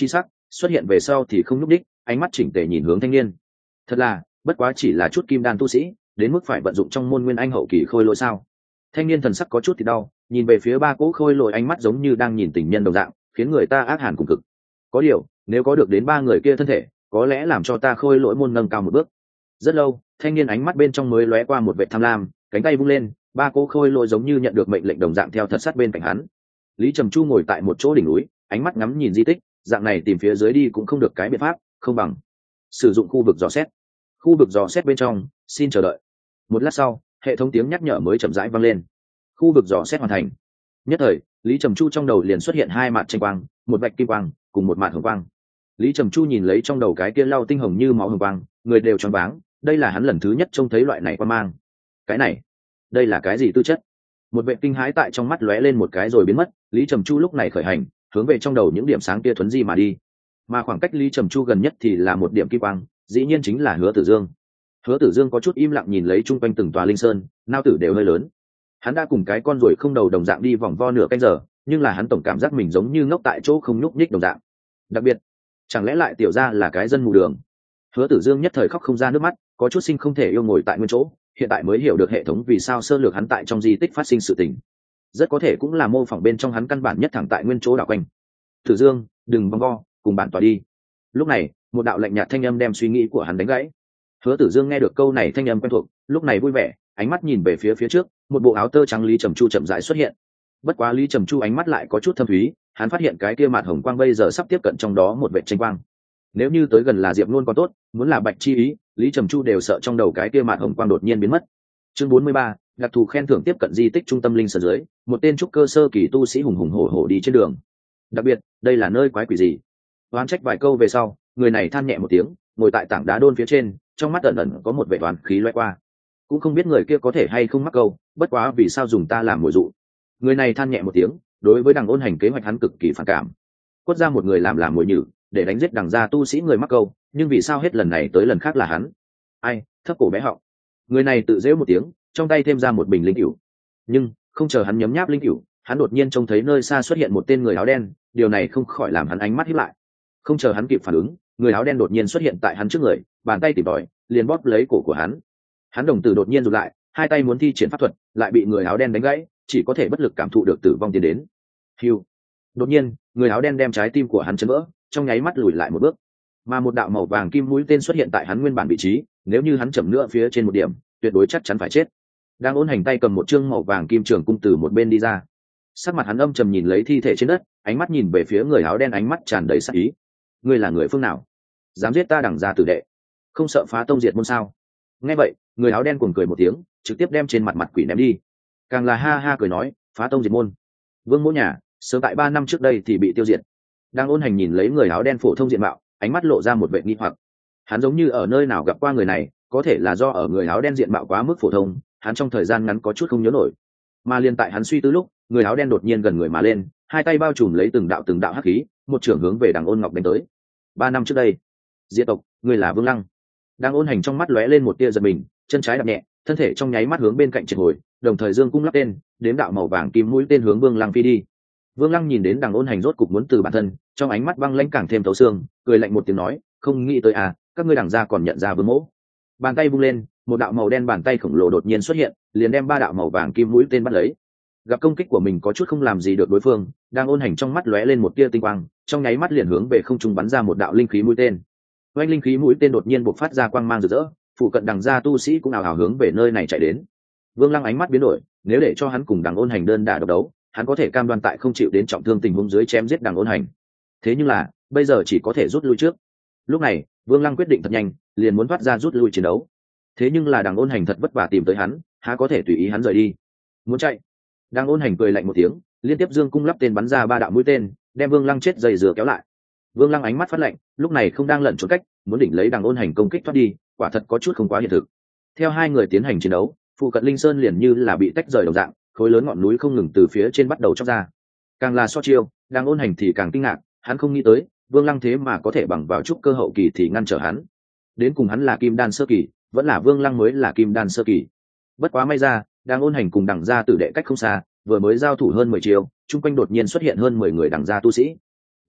xuất hiện về sau thì không nhúc đích, ánh mắt chỉnh tề nhìn hướng thanh niên. Thật là, bất quá chỉ là chút kim đan tu sĩ, đến mức phải vận dụng trong môn nguyên anh hậu kỳ khôi lỗi sao? Thanh niên thần sắc có chút thì đau, nhìn về phía ba cỗ khôi lỗi ánh mắt giống như đang nhìn tình nhân đồng dạng, khiến người ta ác hàn cùng cực. Có điều, nếu có được đến ba người kia thân thể, có lẽ làm cho ta khôi lỗi môn nâng cao một bước. Rất lâu, thanh niên ánh mắt bên trong mới lóe qua một vẻ tham lam, cánh tay vung lên, ba cỗ khôi lỗi giống như nhận được mệnh lệnh đồng dạng theo thật sát bên cạnh hắn. Lý Trầm Chu ngồi tại một chỗ đỉnh núi, ánh mắt ngắm nhìn di tích, dạng này tìm phía dưới đi cũng không được cái biện pháp, không bằng sử dụng khu vực dò xét. Khu vực dò xét bên trong, xin chờ đợi. Một lát sau, hệ thống tiếng nhắc nhở mới chậm rãi vang lên. Khu vực dò xét hoàn thành. Nhất thời, Lý Trầm Chu trong đầu liền xuất hiện hai mạt tranh quang, một vạch kim quang cùng một mạt hồng quang. Lý Trầm Chu nhìn lấy trong đầu cái kia lau tinh hồng như máu hồng quang, người đều choáng váng, đây là hắn lần thứ nhất trông thấy loại này quang mang. Cái này, đây là cái gì tư chất? Một vệ kinh hãi tại trong mắt lóe lên một cái rồi biến mất. Lý Trầm Chu lúc này khởi hành, hướng về trong đầu những điểm sáng kia thuấn di mà đi. Mà khoảng cách Lý Trầm Chu gần nhất thì là một điểm kim quang, dĩ nhiên chính là Hứa Tử Dương. Hứa Tử Dương có chút im lặng nhìn lấy chung quanh từng tòa linh sơn, nao tử đều hơi lớn. Hắn đã cùng cái con ruồi không đầu đồng dạng đi vòng vo nửa canh giờ, nhưng là hắn tổng cảm giác mình giống như ngốc tại chỗ không nhúc nhích đồng dạng. Đặc biệt, chẳng lẽ lại tiểu gia là cái dân mù đường? Hứa Tử Dương nhất thời khóc không ra nước mắt, có chút sinh không thể yêu ngồi tại nguyên chỗ, hiện tại mới hiểu được hệ thống vì sao sơ lược hắn tại trong di tích phát sinh sự tình. Rất có thể cũng là mô phỏng bên trong hắn căn bản nhất thẳng tại nguyên chỗ đảo quanh. Tử Dương, đừng vòng vo, cùng bản tỏa đi. Lúc này, một đạo lạnh nhạt thanh âm đem suy nghĩ của hắn đánh gãy. Hứa Tử Dương nghe được câu này thanh âm quen thuộc, lúc này vui vẻ, ánh mắt nhìn về phía trước, một bộ áo tơ trắng Lý Trầm Chu chậm rãi xuất hiện. Bất quá Lý Trầm Chu ánh mắt lại có chút thâm thúy, hắn phát hiện cái kia mạt hồng quang bây giờ sắp tiếp cận trong đó một vệt tranh quang. Nếu như tới gần là Diệp Luân còn tốt, muốn là Bạch Chi Ý, Lý Trầm Chu đều sợ trong đầu cái kia mạt hồng quang đột nhiên biến mất. Chương 43, đặc thù khen thưởng tiếp cận di tích trung tâm linh sơn dưới, một tên trúc cơ sơ kỳ tu sĩ hùng hùng hổ hổ đi trên đường. Đặc biệt, đây là nơi quái quỷ gì? Oán trách vài câu về sau, người này than nhẹ một tiếng, ngồi tại tảng đá đôn phía trên, trong mắt ẩn ẩn có một vẻ oán khí lóe qua. Cũng không biết người kia có thể hay không mắc câu, bất quá vì sao dùng ta làm mồi dụ. Người này than nhẹ một tiếng, đối với Đằng Ôn Hành kế hoạch hắn cực kỳ phản cảm. Quất ra một người làm mồi nhử, để đánh giết Đằng gia tu sĩ người mắc câu, nhưng vì sao hết lần này tới lần khác là hắn? Ai, thấp cổ bé họng. Người này tự giễu một tiếng, trong tay thêm ra một bình linh cửu. Nhưng không chờ hắn nhấm nháp linh cửu, hắn đột nhiên trông thấy nơi xa xuất hiện một tên người áo đen, điều này không khỏi làm hắn ánh mắt híp lại. Không chờ hắn kịp phản ứng, người áo đen đột nhiên xuất hiện tại hắn trước người, bàn tay tìm tòi, liền bóp lấy cổ của hắn. Hắn đồng tử đột nhiên rụt lại, hai tay muốn thi triển pháp thuật, lại bị người áo đen đánh gãy, chỉ có thể bất lực cảm thụ được tử vong tiến đến. Hưu. Đột nhiên, người áo đen đem trái tim của hắn chấn vỡ, trong nháy mắt lùi lại một bước. Mà một đạo màu vàng kim mũi tên xuất hiện tại hắn nguyên bản vị trí, nếu như hắn chậm nữa phía trên một điểm, tuyệt đối chắc chắn phải chết. Đang Ôn Hành tay cầm một chương màu vàng kim trường cung từ một bên đi ra. Sắc mặt hắn âm trầm nhìn lấy thi thể trên đất, ánh mắt nhìn về phía người áo đen ánh mắt tràn đầy sát ý. Ngươi là người phương nào? Dám giết ta Đằng gia tử đệ? Không sợ phá tông diệt môn sao? Nghe vậy, người áo đen cuồng cười một tiếng, trực tiếp đem trên mặt quỷ ném đi. Càng là ha ha cười nói, phá tông diệt môn. Vương Mỗ Nhà, sớm tại 3 năm trước đây thì bị tiêu diệt. Đang Ôn Hành nhìn lấy người áo đen phổ thông diện mạo, ánh mắt lộ ra một vẻ nghi hoặc. Hắn giống như ở nơi nào gặp qua người này, có thể là do ở người áo đen diện mạo quá mức phổ thông, hắn trong thời gian ngắn có chút không nhớ nổi. Mà liên tại hắn suy tư lúc, người áo đen đột nhiên gần người mà lên, hai tay bao trùm lấy từng đạo hắc khí, một trường hướng về Đằng Ôn Ngọc đánh tới. 3 năm trước đây, diệt tộc, người là Vương Lăng. Đang Ôn Hành trong mắt lóe lên một tia giật mình, chân trái đạp nhẹ, thân thể trong nháy mắt hướng bên cạnh triệt hồi, đồng thời dương cung lắp tên, đếm đạo màu vàng kim mũi tên hướng Vương Lăng phi đi. Vương Lăng nhìn đến Đằng Ôn Hành rốt cục muốn từ bản thân, trong ánh mắt băng lãnh càng thêm thấu xương, cười lạnh một tiếng nói, không nghĩ tới à, các ngươi Đằng gia còn nhận ra Vương Mỗ. Bàn tay vung lên, một đạo màu đen bàn tay khổng lồ đột nhiên xuất hiện, liền đem 3 đạo màu vàng kim mũi tên bắt lấy. Gặp công kích của mình có chút không làm gì được đối phương, Đang Ôn Hành trong mắt lóe lên một tia tinh quang, trong nháy mắt liền hướng về không trung bắn ra một đạo linh khí mũi tên. Oanh linh khí mũi tên đột nhiên bộc phát ra quang mang rực rỡ, phụ cận Đằng gia tu sĩ cũng ào ào hướng về nơi này chạy đến. Vương Lăng ánh mắt biến đổi, nếu để cho hắn cùng Đằng Ôn Hành đơn đả độc đấu, hắn có thể cam đoan tại không chịu đến trọng thương tình huống dưới chém giết Đằng Ôn Hành. Thế nhưng là, bây giờ chỉ có thể rút lui trước. Lúc này, Vương Lăng quyết định thật nhanh, liền muốn thoát ra rút lui chiến đấu. Thế nhưng là Đằng Ôn Hành thật vất vả tìm tới hắn, há có thể tùy ý hắn rời đi. Muốn chạy. Đằng Ôn Hành cười lạnh một tiếng, liên tiếp dương cung lắp tên bắn ra 3 đạo mũi tên, đem Vương Lăng chết dày dừa kéo lại. Vương Lăng ánh mắt phát lạnh, lúc này không đang lẩn trốn cách, muốn đỉnh lấy Đằng Ôn Hành công kích thoát đi, quả thật có chút không quá hiện thực. Theo hai người tiến hành chiến đấu, phụ cận linh sơn liền như là bị tách rời đồng dạng, khối lớn ngọn núi không ngừng từ phía trên bắt đầu chóc ra. Càng là so chiêu, Đằng Ôn Hành thì càng kinh ngạc, hắn không nghĩ tới, Vương Lăng thế mà có thể bằng vào chút cơ hậu kỳ thì ngăn trở hắn. Đến cùng hắn là kim đan sơ kỳ, vẫn là Vương Lăng mới là kim đan sơ kỳ. Bất quá may ra, Đằng Ôn Hành cùng Đằng gia tử đệ cách không xa, vừa mới giao thủ hơn 10 chiêu, chung quanh đột nhiên xuất hiện hơn 10 người Đằng gia tu sĩ. Mà lại,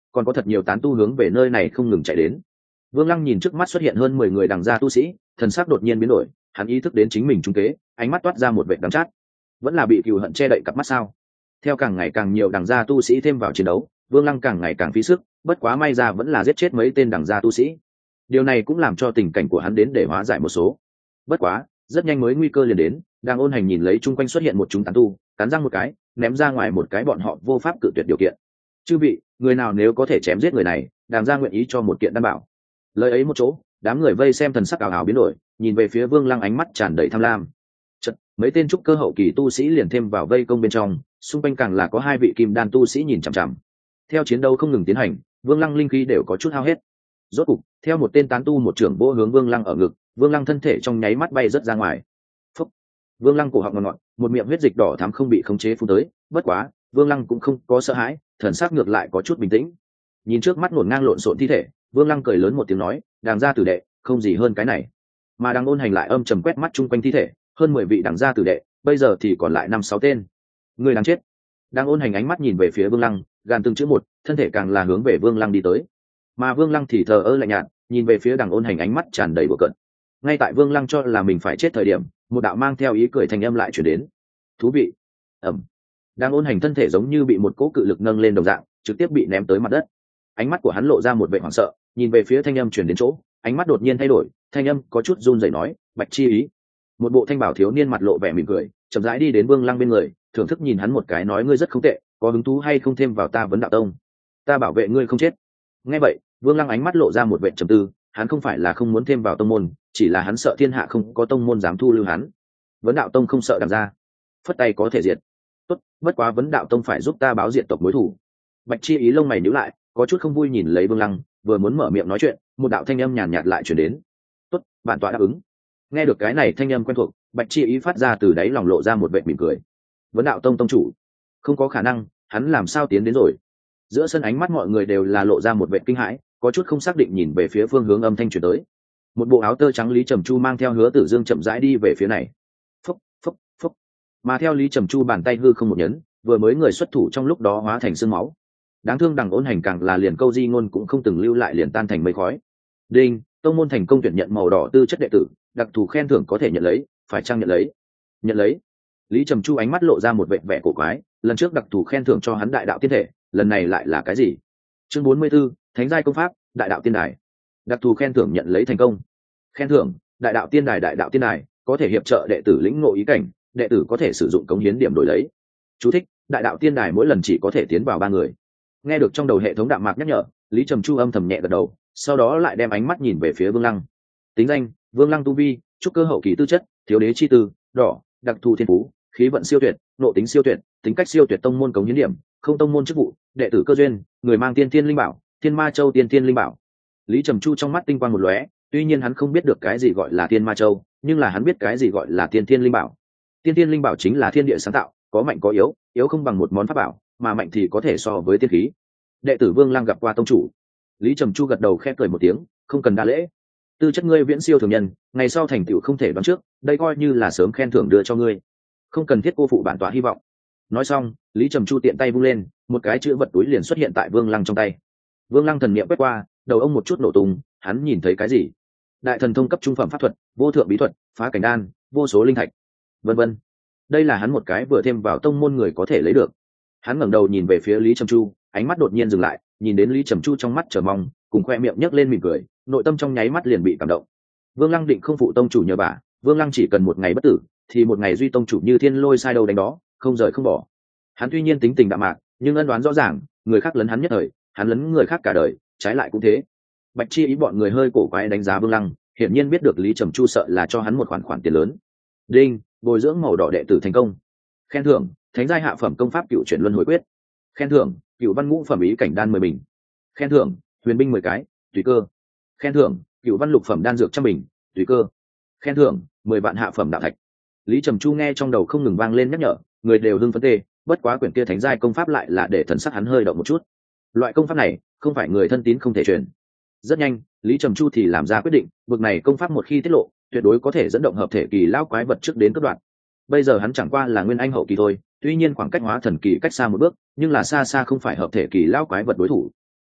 còn có thật nhiều tán tu hướng về nơi này không ngừng chạy đến. Vương Lăng nhìn trước mắt xuất hiện hơn 10 người đằng gia tu sĩ, thần sắc đột nhiên biến đổi, hắn ý thức đến chính mình trúng kế, ánh mắt toát ra một vẻ đắng chát. Vẫn là bị cừu hận che đậy cặp mắt sao? Theo càng ngày càng nhiều đằng gia tu sĩ thêm vào chiến đấu, Vương Lăng càng ngày càng phí sức, bất quá may ra vẫn là giết chết mấy tên đằng gia tu sĩ. Điều này cũng làm cho tình cảnh của hắn đến để hóa giải một số. Bất quá, rất nhanh mới nguy cơ liền đến, đang ôn hành nhìn lấy chung quanh xuất hiện một chúng tán tu, cắn răng một cái, ném ra ngoài một cái bọn họ vô pháp cự tuyệt điều kiện. Chư vị, người nào nếu có thể chém giết người này, đàng gia nguyện ý cho một kiện đảm bảo. Lời ấy một chỗ, đám người vây xem thần sắc ảo ảo biến đổi, nhìn về phía Vương Lăng ánh mắt tràn đầy tham lam. Chợt, mấy tên trúc cơ hậu kỳ tu sĩ liền thêm vào vây công bên trong, xung quanh càng là có hai vị kim đan tu sĩ nhìn chằm chằm. Theo chiến đấu không ngừng tiến hành, Vương Lăng linh khí đều có chút hao hết. Rốt cục, theo một tên tán tu một trưởng vỗ hướng Vương Lăng ở ngực, Vương Lăng thân thể trong nháy mắt bay rất ra ngoài. Phúc! Vương Lăng cổ họng ngọt ngọt, một miệng huyết dịch đỏ thắm không bị khống chế phun tới, bất quá, Vương Lăng cũng không có sợ hãi, thần sắc ngược lại có chút bình tĩnh. Nhìn trước mắt ngổn ngang lộn xộn thi thể, Vương Lăng cười lớn một tiếng nói, đàng gia tử đệ, không gì hơn cái này. Mà Đàng Ôn Hành lại âm trầm quét mắt chung quanh thi thể, hơn 10 vị đàng gia tử đệ, bây giờ thì còn lại 5-6 tên. Người đáng chết. Đàng Ôn Hành ánh mắt nhìn về phía Vương Lăng, gàn từng chữ một, thân thể càng là hướng về Vương Lăng đi tới. Mà Vương Lăng thì thờ ơ lạnh nhạt, nhìn về phía Đàng Ôn Hành ánh mắt tràn đầy bừa cợt. Ngay tại Vương Lăng cho là mình phải chết thời điểm, một đạo mang theo ý cười thành âm lại truyền đến. Thú vị. Ẩm. Đàng Ôn Hành thân thể giống như bị một cỗ cự lực nâng lên đồng dạng, trực tiếp bị ném tới mặt đất. Ánh mắt của hắn lộ ra một vẻ hoảng sợ, nhìn về phía thanh âm truyền đến chỗ, ánh mắt đột nhiên thay đổi, thanh âm có chút run rẩy nói, Bạch Chi Ý. Một bộ thanh bảo thiếu niên mặt lộ vẻ mỉm cười, chậm rãi đi đến Vương Lăng bên người, thưởng thức nhìn hắn một cái nói, ngươi rất không tệ, có hứng thú hay không thêm vào ta Vấn Đạo Tông? Ta bảo vệ ngươi không chết. Nghe vậy, Vương Lăng ánh mắt lộ ra một vẻ trầm tư, hắn không phải là không muốn thêm vào tông môn, chỉ là hắn sợ thiên hạ không có tông môn dám thu lưu hắn. Vấn Đạo Tông không sợ Đàng gia, phất tay có thể diệt. Tốt, bất quá Vấn Đạo Tông phải giúp ta báo diệt tộc mối thù. Bạch Chi Ý lông mày nhíu lại, có chút không vui nhìn lấy Vương Lăng, vừa muốn mở miệng nói chuyện, một đạo thanh âm nhàn nhạt lại truyền đến. Tốt, bản tọa đáp ứng. Nghe được cái này thanh âm quen thuộc, Bạch Chi Ý phát ra từ đáy lòng lộ ra một vẻ mỉm cười. Vấn Đạo Tông tông chủ, không có khả năng, hắn làm sao tiến đến rồi? Giữa sân ánh mắt mọi người đều là lộ ra một vẻ kinh hãi, có chút không xác định nhìn về phía phương hướng âm thanh truyền tới. Một bộ áo tơ trắng Lý Trầm Chu mang theo Hứa Tử Dương chậm rãi đi về phía này. Phúc, phúc, phúc. Mà theo Lý Trầm Chu bàn tay hư không một nhấn, vừa mới người xuất thủ trong lúc đó hóa thành xương máu. Đáng thương Đàng Ôn Hành càng là liền câu di ngôn cũng không từng lưu lại liền tan thành mây khói. Đinh, tông môn thành công tuyển nhận màu đỏ tư chất đệ tử, đặc thù khen thưởng có thể nhận lấy, phải chăng nhận lấy? Nhận lấy. Lý Trầm Chu ánh mắt lộ ra một vẻ vẻ cổ quái, lần trước đặc thù khen thưởng cho hắn đại đạo tiên thể, lần này lại là cái gì? Chương 44, Thánh giai công pháp, đại đạo tiên đài. Đặc thù khen thưởng nhận lấy thành công. Khen thưởng, đại đạo tiên đài có thể hiệp trợ đệ tử lĩnh ngộ ý cảnh, đệ tử có thể sử dụng cống hiến điểm đổi lấy. Chú thích, đại đạo tiên đài mỗi lần chỉ có thể tiến vào 3 người. Nghe được trong đầu hệ thống đạm mạc nhắc nhở, Lý Trầm Chu âm thầm nhẹ gật đầu, sau đó lại đem ánh mắt nhìn về phía Vương Lăng. Tính danh, Vương Lăng tu vi, trúc cơ hậu kỳ tư chất, thiếu đế chi tư, đỏ, đặc thù thiên phú, khí vận siêu tuyệt, nộ tính siêu tuyệt, tính cách siêu tuyệt, tông môn cống hiến điểm, không tông môn chức vụ, đệ tử cơ duyên, người mang tiên thiên linh bảo, Thiên Ma Châu tiên thiên linh bảo. Lý Trầm Chu trong mắt tinh quang một lóe, tuy nhiên hắn không biết được cái gì gọi là Thiên Ma Châu, nhưng là hắn biết cái gì gọi là tiên thiên linh bảo. Tiên thiên linh bảo chính là thiên địa sáng tạo, có mạnh có yếu, yếu không bằng một món pháp bảo, mà mạnh thì có thể so với tiên khí. Đệ tử Vương Lăng gặp qua tông chủ. Lý Trầm Chu gật đầu khẽ cười một tiếng, không cần đa lễ. Tư chất ngươi viễn siêu thường nhân, ngày sau thành tựu không thể đoán trước, đây coi như là sớm khen thưởng đưa cho ngươi, không cần thiết cô phụ bản tọa hy vọng. Nói xong, Lý Trầm Chu tiện tay vung lên, một cái chữ vật túi liền xuất hiện tại Vương Lăng trong tay. Vương Lăng thần niệm quét qua, đầu ông một chút nổ tung, hắn nhìn thấy cái gì? Đại thần thông cấp trung phẩm pháp thuật, vô thượng bí thuật, phá cảnh đan, vô số linh thạch, vân vân. Đây là hắn một cái vừa thêm vào tông môn người có thể lấy được. Hắn ngẩng đầu nhìn về phía Lý Trầm Chu, ánh mắt đột nhiên dừng lại, nhìn đến Lý Trầm Chu trong mắt chờ mong, cùng khoe miệng nhếch lên mỉm cười, nội tâm trong nháy mắt liền bị cảm động. Vương Lăng định không phụ tông chủ nhờ vả, Vương Lăng chỉ cần một ngày bất tử, thì một ngày duy tông chủ như thiên lôi sai đâu đánh đó, không rời không bỏ. Hắn tuy nhiên tính tình đạm mạc, nhưng ân đoán rõ ràng, người khác lấn hắn nhất thời, hắn lấn người khác cả đời, trái lại cũng thế. Bạch Chi Ý bọn người hơi cổ quái đánh giá Vương Lăng, hiển nhiên biết được Lý Trầm Chu sợ là cho hắn một khoản tiền lớn. Đinh, bồi dưỡng màu đỏ đệ tử thành công. Khen thưởng, thánh giai hạ phẩm công pháp cựu chuyển luân hồi quyết. Khen thưởng, cựu văn ngũ phẩm ý cảnh đan 10 bình. Khen thưởng, huyền binh 10 cái, tùy cơ. Khen thưởng, cựu văn lục phẩm đan dược 100 bình, tùy cơ. Khen thưởng, 10 vạn hạ phẩm đạo thạch. Lý Trầm Chu nghe trong đầu không ngừng vang lên nhắc nhở, người đều hưng phấn tê, bất quá quyển kia thánh giai công pháp lại là để thần sắc hắn hơi động một chút. Loại công pháp này, không phải người thân tín không thể truyền. Rất nhanh, Lý Trầm Chu thì làm ra quyết định, bực này công pháp một khi tiết lộ, tuyệt đối có thể dẫn động hợp thể kỳ lão quái vật trước đến cấp đoạn. Bây giờ hắn chẳng qua là nguyên anh hậu kỳ thôi, tuy nhiên khoảng cách hóa thần kỳ cách xa một bước, nhưng là xa xa không phải hợp thể kỳ lão quái vật đối thủ.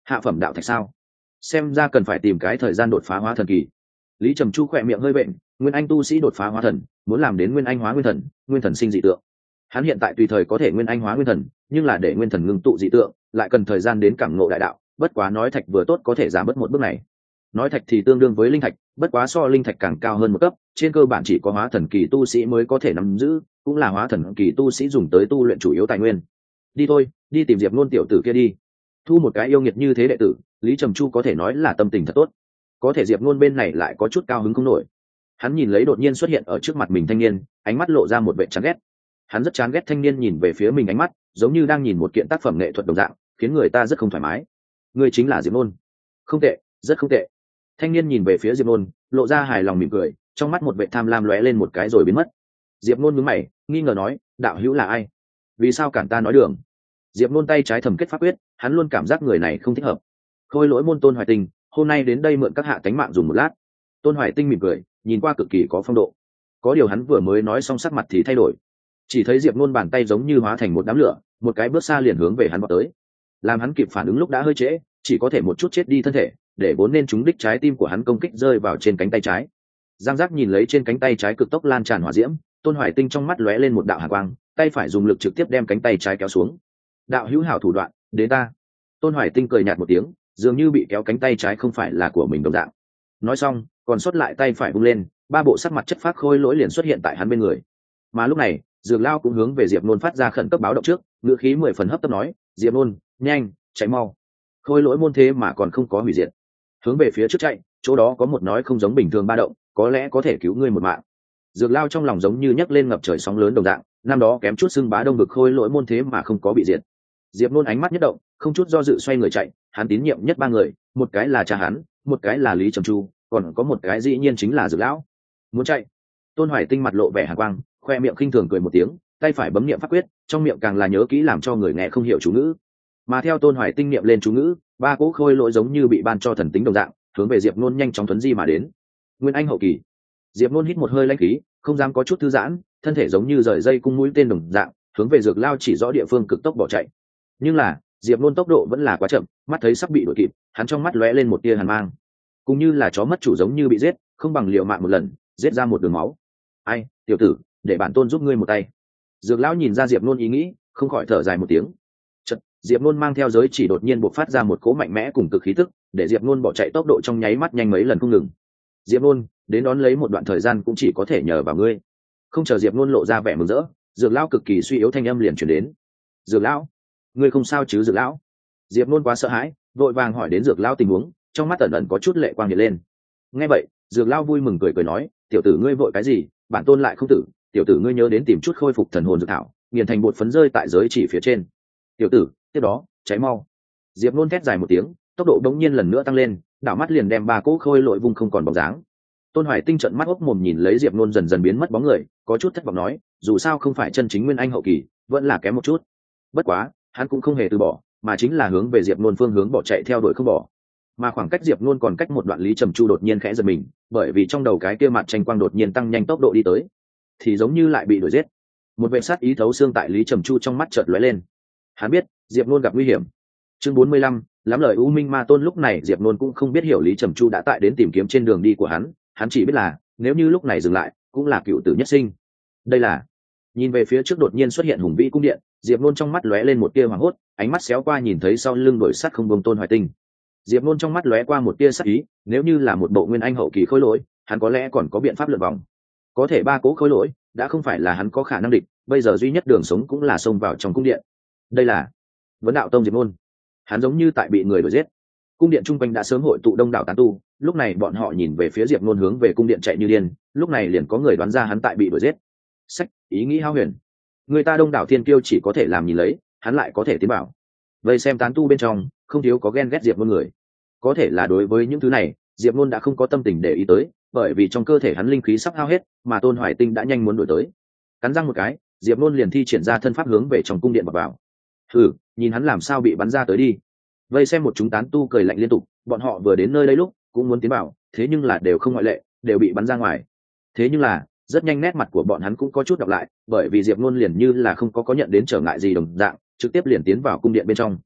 hạ phẩm đạo thạch sao? Xem ra cần phải tìm cái thời gian đột phá hóa thần kỳ. Lý Trầm Chu khỏe miệng hơi bệnh, nguyên anh tu sĩ đột phá hóa thần, muốn làm đến nguyên anh hóa nguyên thần sinh dị tượng. Hắn hiện tại tùy thời có thể nguyên anh hóa nguyên thần, nhưng là để nguyên thần ngưng tụ dị tượng, lại cần thời gian đến cảm ngộ đại đạo, bất quá nói thạch vừa tốt có thể giảm bớt một bước này. Nói thạch thì tương đương với linh thạch, bất quá so linh thạch càng cao hơn một cấp, trên cơ bản chỉ có hóa thần kỳ tu sĩ mới có thể nắm giữ, cũng là hóa thần kỳ tu sĩ dùng tới tu luyện chủ yếu tài nguyên. Đi thôi, đi tìm Diệp Nôn tiểu tử kia đi. Thu một cái yêu nghiệt như thế đệ tử, Lý Trầm Chu có thể nói là tâm tình thật tốt. Có thể Diệp Nôn bên này lại có chút cao hứng không nổi. Hắn nhìn lấy đột nhiên xuất hiện ở trước mặt mình thanh niên, ánh mắt lộ ra một vẻ chán ghét. Hắn rất chán ghét thanh niên nhìn về phía mình ánh mắt giống như đang nhìn một kiện tác phẩm nghệ thuật đồng dạng, khiến người ta rất không thoải mái. Ngươi chính là Diệp Nôn? Không tệ, rất không tệ. Thanh niên nhìn về phía Diệp Nôn, lộ ra hài lòng mỉm cười, trong mắt một vẻ tham lam lóe lên một cái rồi biến mất. Diệp Nôn nhướng mày, nghi ngờ nói, đạo hữu là ai? Vì sao cản ta nói đường? Diệp Nôn tay trái thầm kết pháp quyết, hắn luôn cảm giác người này không thích hợp. Khôi lỗi môn Tôn Hoài Tinh, hôm nay đến đây mượn các hạ tánh mạng dùng một lát. Tôn Hoài Tinh mỉm cười, nhìn qua cực kỳ có phong độ. Có điều hắn vừa mới nói xong sắc mặt thì thay đổi. Chỉ thấy Diệp Nôn bàn tay giống như hóa thành một đám lửa, một cái bước xa liền hướng về hắn vọt tới. Làm hắn kịp phản ứng lúc đã hơi trễ, chỉ có thể một chút chết đi thân thể, để vốn nên trúng đích trái tim của hắn công kích rơi vào trên cánh tay trái. Giang giác nhìn lấy trên cánh tay trái cực tốc lan tràn hỏa diễm, Tôn Hoài Tinh trong mắt lóe lên một đạo hàn quang, tay phải dùng lực trực tiếp đem cánh tay trái kéo xuống. Đạo hữu hảo thủ đoạn, đến ta. Tôn Hoài Tinh cười nhạt một tiếng, dường như bị kéo cánh tay trái không phải là của mình đồng dạng. Nói xong, còn sót lại tay phải vung lên, ba bộ sắc mặt chất phác khôi lỗi liền xuất hiện tại hắn bên người. Mà lúc này, Dược Lao cũng hướng về Diệp Nôn phát ra khẩn cấp báo động trước, ngữ khí 10 phần hấp tấp nói, Diệp Nôn, nhanh, chạy mau. Khôi lỗi môn thế mà còn không có hủy diệt. Hướng về phía trước chạy, chỗ đó có một nói không giống bình thường ba động, có lẽ có thể cứu ngươi một mạng. Dược Lao trong lòng giống như nhấc lên ngập trời sóng lớn đồng dạng, năm đó kém chút xưng bá đông vực khôi lỗi môn thế mà không có bị diệt. Diệp Nôn ánh mắt nhất động, không chút do dự xoay người chạy, hắn tín nhiệm nhất ba người, một cái là cha hắn, một cái là Lý Trầm Chu, còn có một cái dĩ nhiên chính là Dược Lão. Muốn chạy. Tôn Hoài Tinh mặt lộ vẻ hàn quang, khoe miệng khinh thường cười một tiếng, tay phải bấm niệm pháp quyết, trong miệng càng là nhớ kỹ làm cho người nghe không hiểu chú ngữ. Mà theo Tôn Hoài Tinh niệm lên chú ngữ, ba cỗ khôi lỗi giống như bị ban cho thần tính đồng dạng, hướng về Diệp Nôn nhanh chóng tuấn di mà đến. Nguyên Anh hậu kỳ. Diệp Nôn hít một hơi lãnh khí, không dám có chút thư giãn, thân thể giống như rời dây cung mũi tên đồng dạng, hướng về Dược Lao chỉ rõ địa phương cực tốc bỏ chạy. Nhưng là, Diệp Nôn tốc độ vẫn là quá chậm, mắt thấy sắp bị đuổi kịp, hắn trong mắt lóe lên một tia hàn mang. Cũng như là chó mất chủ giống như bị giết, không bằng liều mạng một lần, giết ra một đường máu. Ai, tiểu tử, để bản tôn giúp ngươi một tay. Dược Lão nhìn ra Diệp Nôn ý nghĩ, không khỏi thở dài một tiếng. Chợt, Diệp Nôn mang theo giới chỉ đột nhiên bộc phát ra một cỗ mạnh mẽ cùng cực khí tức, để Diệp Nôn bỏ chạy tốc độ trong nháy mắt nhanh mấy lần không ngừng. Diệp Nôn, đến đón lấy một đoạn thời gian cũng chỉ có thể nhờ vào ngươi. Không chờ Diệp Nôn lộ ra vẻ mừng rỡ, Dược Lão cực kỳ suy yếu thanh âm liền truyền đến. Dược Lão, ngươi không sao chứ Dược Lão? Diệp Nôn quá sợ hãi, vội vàng hỏi đến Dược Lão tình huống, trong mắt ẩn ẩn có chút lệ quang hiện lên. Nghe vậy, Dược Lão vui mừng cười nói, tiểu tử ngươi vội cái gì, bản tôn lại không tử, tiểu tử ngươi nhớ đến tìm chút khôi phục thần hồn dược thảo, nghiền thành bột phấn rơi tại giới chỉ phía trên. Tiểu tử, tiếp đó, cháy mau. Diệp Nôn thét dài một tiếng, tốc độ đống nhiên lần nữa tăng lên, đảo mắt liền đem ba cỗ khôi lội vùng không còn bóng dáng. Tôn Hoài Tinh trợn mắt ốc mồm nhìn lấy Diệp Nôn dần dần biến mất bóng người, có chút thất vọng nói, dù sao không phải chân chính nguyên anh hậu kỳ, vẫn là kém một chút. Bất quá, hắn cũng không hề từ bỏ, mà chính là hướng về Diệp Nôn phương hướng bỏ chạy theo đuổi không bỏ. Mà khoảng cách Diệp Nôn còn cách một đoạn, Lý Trầm Chu đột nhiên khẽ giật mình, bởi vì trong đầu cái kia mặt tranh quang đột nhiên tăng nhanh tốc độ đi tới, thì giống như lại bị đuổi giết. Một vẻ sát ý thấu xương tại Lý Trầm Chu trong mắt chợt lóe lên. Hắn biết, Diệp Nôn gặp nguy hiểm. Chương 45, lắm lời U Minh Ma Tôn. Lúc này Diệp Nôn cũng không biết hiểu Lý Trầm Chu đã tại đến tìm kiếm trên đường đi của hắn chỉ biết là nếu như lúc này dừng lại, cũng là cựu tử nhất sinh. Đây là. Nhìn về phía trước đột nhiên xuất hiện hùng vĩ cung điện, Diệp Nôn trong mắt lóe lên một tia hoảng hốt, ánh mắt xéo qua nhìn thấy sau lưng đổi sắt không bông Tôn Hoài Tinh. Diệp Nôn trong mắt lóe qua một tia sắc ý, nếu như là một bộ nguyên anh hậu kỳ khối lỗi, hắn có lẽ còn có biện pháp lượt vòng. Có thể ba cố khối lỗi đã không phải là hắn có khả năng địch, bây giờ duy nhất đường sống cũng là xông vào trong cung điện. Đây là Vấn Đạo Tông Diệp Nôn. Hắn giống như tại bị người đuổi giết. Cung điện trung quanh đã sớm hội tụ đông đảo tán tu, lúc này bọn họ nhìn về phía Diệp Nôn hướng về cung điện chạy như điên, lúc này liền có người đoán ra hắn tại bị đuổi giết. Sách, ý nghĩ hao huyền. Người ta đông đảo thiên kiêu chỉ có thể làm nhìn lấy, hắn lại có thể tiến bảo. Vậy xem tán tu bên trong, không thiếu có ghen ghét Diệp Nôn người. Có thể là đối với những thứ này, Diệp Nôn đã không có tâm tình để ý tới, bởi vì trong cơ thể hắn linh khí sắp hao hết, mà Tôn Hoài Tinh đã nhanh muốn đuổi tới. Cắn răng một cái, Diệp Nôn liền thi triển ra thân pháp hướng về trong cung điện vào. Nhìn hắn làm sao bị bắn ra tới đi. Vây xem một chúng tán tu cười lạnh liên tục, bọn họ vừa đến nơi đây lúc cũng muốn tiến vào, thế nhưng là đều không ngoại lệ, đều bị bắn ra ngoài. Thế nhưng là rất nhanh nét mặt của bọn hắn cũng có chút đọc lại, bởi vì Diệp Nôn liền như là không có nhận đến trở ngại gì đồng dạng, trực tiếp liền tiến vào cung điện bên trong.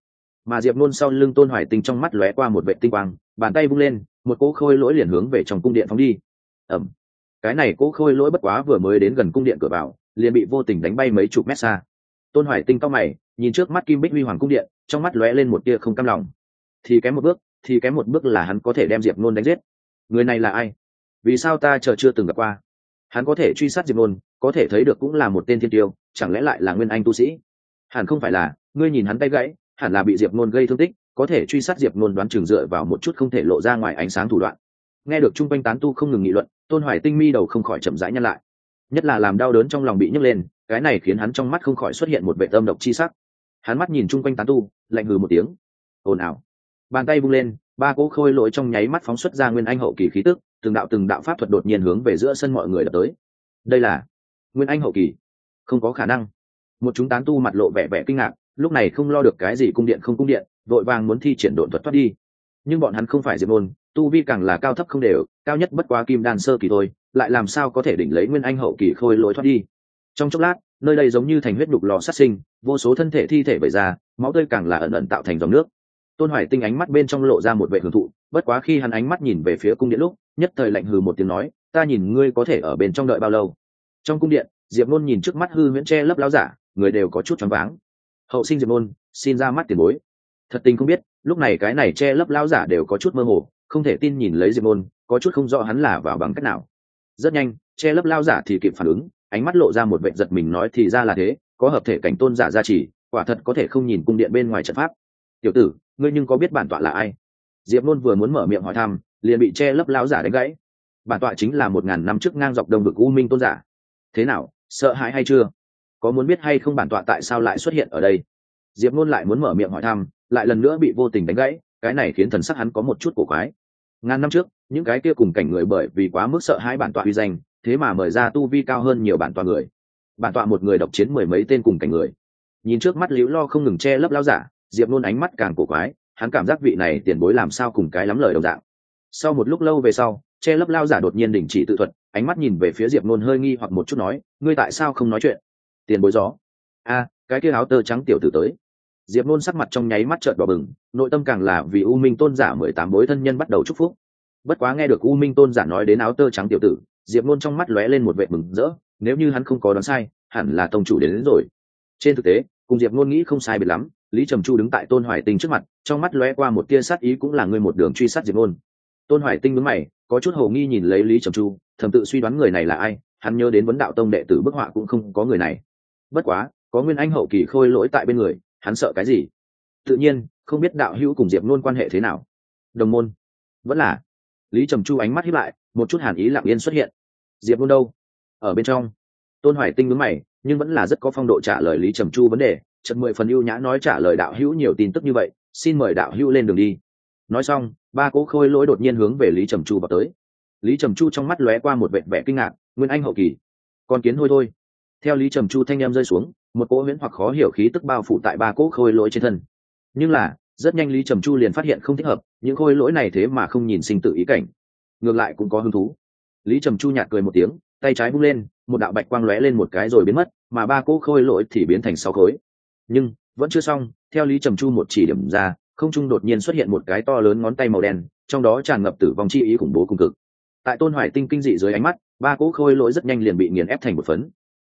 Mà Diệp Nôn sau lưng Tôn Hoài Tinh trong mắt lóe qua một vệ tinh quang, bàn tay vung lên, một cỗ khôi lỗi liền hướng về trong cung điện phóng đi. Ầm. Cái này cỗ khôi lỗi bất quá vừa mới đến gần cung điện cửa vào, liền bị vô tình đánh bay mấy chục mét xa. Tôn Hoài Tinh cau mày, nhìn trước mắt Kim Bích Huy Hoàng cung điện, trong mắt lóe lên một tia không cam lòng. Thì kém một bước là hắn có thể đem Diệp Nôn đánh giết. Người này là ai? Vì sao ta chờ chưa từng gặp qua? Hắn có thể truy sát Diệp Nôn, có thể thấy được cũng là một tên thiên tiêu, chẳng lẽ lại là nguyên anh tu sĩ? Hẳn không phải là, ngươi nhìn hắn tay gãy, hẳn là bị Diệp Nôn gây thương tích, có thể truy sát Diệp Nôn đoán chừng dựa vào một chút không thể lộ ra ngoài ánh sáng thủ đoạn. Nghe được trung quanh tán tu không ngừng nghị luận, Tôn Hoài Tinh mi đầu không khỏi chậm rãi nhăn lại. Nhất là làm đau đớn trong lòng bị nhấc lên, cái này khiến hắn trong mắt không khỏi xuất hiện một vẻ âm độc chi sắc. Hắn mắt nhìn trung quanh tán tu, lạnh hừ một tiếng. Ồn ào. Bàn tay vung lên, ba cỗ khôi lỗi trong nháy mắt phóng xuất ra nguyên anh hậu kỳ khí tức, từng đạo pháp thuật đột nhiên hướng về giữa sân mọi người đập tới. Đây là nguyên anh hậu kỳ? Không có khả năng. Một chúng tán tu mặt lộ vẻ vẻ kinh ngạc, lúc này không lo được cái gì cung điện không cung điện, vội vàng muốn thi triển độn thuật thoát đi. Nhưng bọn hắn không phải Diệp Nôn, tu vi càng là cao thấp không đều, cao nhất bất quá kim đan sơ kỳ thôi, lại làm sao có thể đỉnh lấy nguyên anh hậu kỳ khôi lỗi thoát đi. Trong chốc lát, nơi đây giống như thành huyết đục lò sát sinh, vô số thân thể thi thể vẩy ra, máu tươi càng là ẩn ẩn tạo thành dòng nước. Tôn Hoài Tinh ánh mắt bên trong lộ ra một vẻ hưởng thụ, bất quá khi hắn ánh mắt nhìn về phía cung điện lúc, nhất thời lạnh hừ một tiếng nói, ta nhìn ngươi có thể ở bên trong đợi bao lâu. Trong cung điện, Diệp Nôn nhìn trước mắt hư huyễn che lấp láo giả, người đều có chút choáng váng. Hậu sinh Diệp Nôn, xin ra mắt tiền bối. Thật tình không biết, lúc này cái này che lấp láo giả đều có chút mơ hồ, không thể tin nhìn lấy Diệp Nôn, có chút không rõ hắn là vào bằng cách nào. Rất nhanh, che lấp láo giả thì kịp phản ứng, ánh mắt lộ ra một vẻ giật mình nói thì ra là thế, có hợp thể cảnh tôn giả gia trì, quả thật có thể không nhìn cung điện bên ngoài trận pháp. Tiểu tử, ngươi nhưng có biết bản tọa là ai? Diệp Nôn vừa muốn mở miệng hỏi thăm, liền bị che lấp láo giả đánh gãy. Bản tọa chính là 1000 năm trước ngang dọc đông vực U Minh tôn giả. Thế nào, sợ hãi hay chưa? Có muốn biết hay không bản tọa tại sao lại xuất hiện ở đây? Diệp Nôn lại muốn mở miệng hỏi thăm, lại lần nữa bị vô tình đánh gãy, cái này khiến thần sắc hắn có một chút cổ quái. Ngàn năm trước, những cái kia cùng cảnh người bởi vì quá mức sợ hãi bản tọa uy danh, thế mà mời ra tu vi cao hơn nhiều bản tọa người. Bản tọa một người độc chiến 10 mấy tên cùng cảnh người. Nhìn trước mắt liễu lo không ngừng che lấp láo giả, Diệp Nôn ánh mắt càng cổ quái, hắn cảm giác vị này tiền bối làm sao cùng cái lắm lời đồng dạng. Sau một lúc lâu về sau, che lấp lao giả đột nhiên đình chỉ tự thuật, ánh mắt nhìn về phía Diệp Nôn hơi nghi hoặc một chút nói, ngươi tại sao không nói chuyện? Tiền bối gió. A, cái kia áo tơ trắng tiểu tử tới. Diệp Nôn sắc mặt trong nháy mắt trợn đỏ bừng, nội tâm càng là vì U Minh tôn giả 18 bối thân nhân bắt đầu chúc phúc. Bất quá nghe được U Minh tôn giả nói đến áo tơ trắng tiểu tử, Diệp Nôn trong mắt lóe lên một vẻ mừng rỡ, nếu như hắn không có đoán sai, hẳn là tông chủ đến rồi. Trên thực tế, cùng Diệp Nôn nghĩ không sai biệt lắm, Lý Trầm Chu đứng tại Tôn Hoài Tinh trước mặt, trong mắt lóe qua một tia sát ý, cũng là người một đường truy sát Diệp Nôn. Tôn Hoài Tinh nhướng mày, có chút hồ nghi nhìn lấy Lý Trầm Chu, thầm tự suy đoán người này là ai, hắn nhớ đến Vấn Đạo Tông đệ tử bức họa cũng không có người này. Bất quá, có nguyên anh hậu kỳ khôi lỗi tại bên người, hắn sợ cái gì? Tự nhiên, không biết đạo hữu cùng Diệp Nôn quan hệ thế nào. Đồng môn? Vẫn là. Lý Trầm Chu ánh mắt híp lại, một chút hàn ý lặng yên xuất hiện. Diệp Nôn đâu? Ở bên trong. Tôn Hoài Tinh nhướng mày, nhưng vẫn là rất có phong độ trả lời Lý Trầm Chu vấn đề, chợt 10 phần ưu nhã nói trả lời đạo hữu nhiều tin tức như vậy, xin mời đạo hữu lên đường đi. Nói xong, ba cỗ khôi lỗi đột nhiên hướng về Lý Trầm Chu vào tới. Lý Trầm Chu trong mắt lóe qua một vẻ vẻ kinh ngạc, nguyên anh hậu kỳ, con kiến hôi thôi. Theo Lý Trầm Chu thanh em rơi xuống, một cỗ huyễn hoặc khó hiểu khí tức bao phủ tại ba cỗ khôi lỗi trên thân. Nhưng là, rất nhanh Lý Trầm Chu liền phát hiện không thích hợp, những khôi lỗi này thế mà không nhìn sinh tử ý cảnh, ngược lại cũng có hứng thú. Lý Trầm Chu nhạt cười một tiếng, tay trái bung lên, một đạo bạch quang lóe lên một cái rồi biến mất, mà ba cỗ khôi lỗi thì biến thành 6 khối. Nhưng vẫn chưa xong, theo Lý Trầm Chu một chỉ điểm ra, không trung đột nhiên xuất hiện một cái to lớn ngón tay màu đen, trong đó tràn ngập tử vong chi ý khủng bố cùng cực. Tại Tôn Hoài Tinh kinh dị dưới ánh mắt, ba cỗ khôi lỗi rất nhanh liền bị nghiền ép thành một phấn.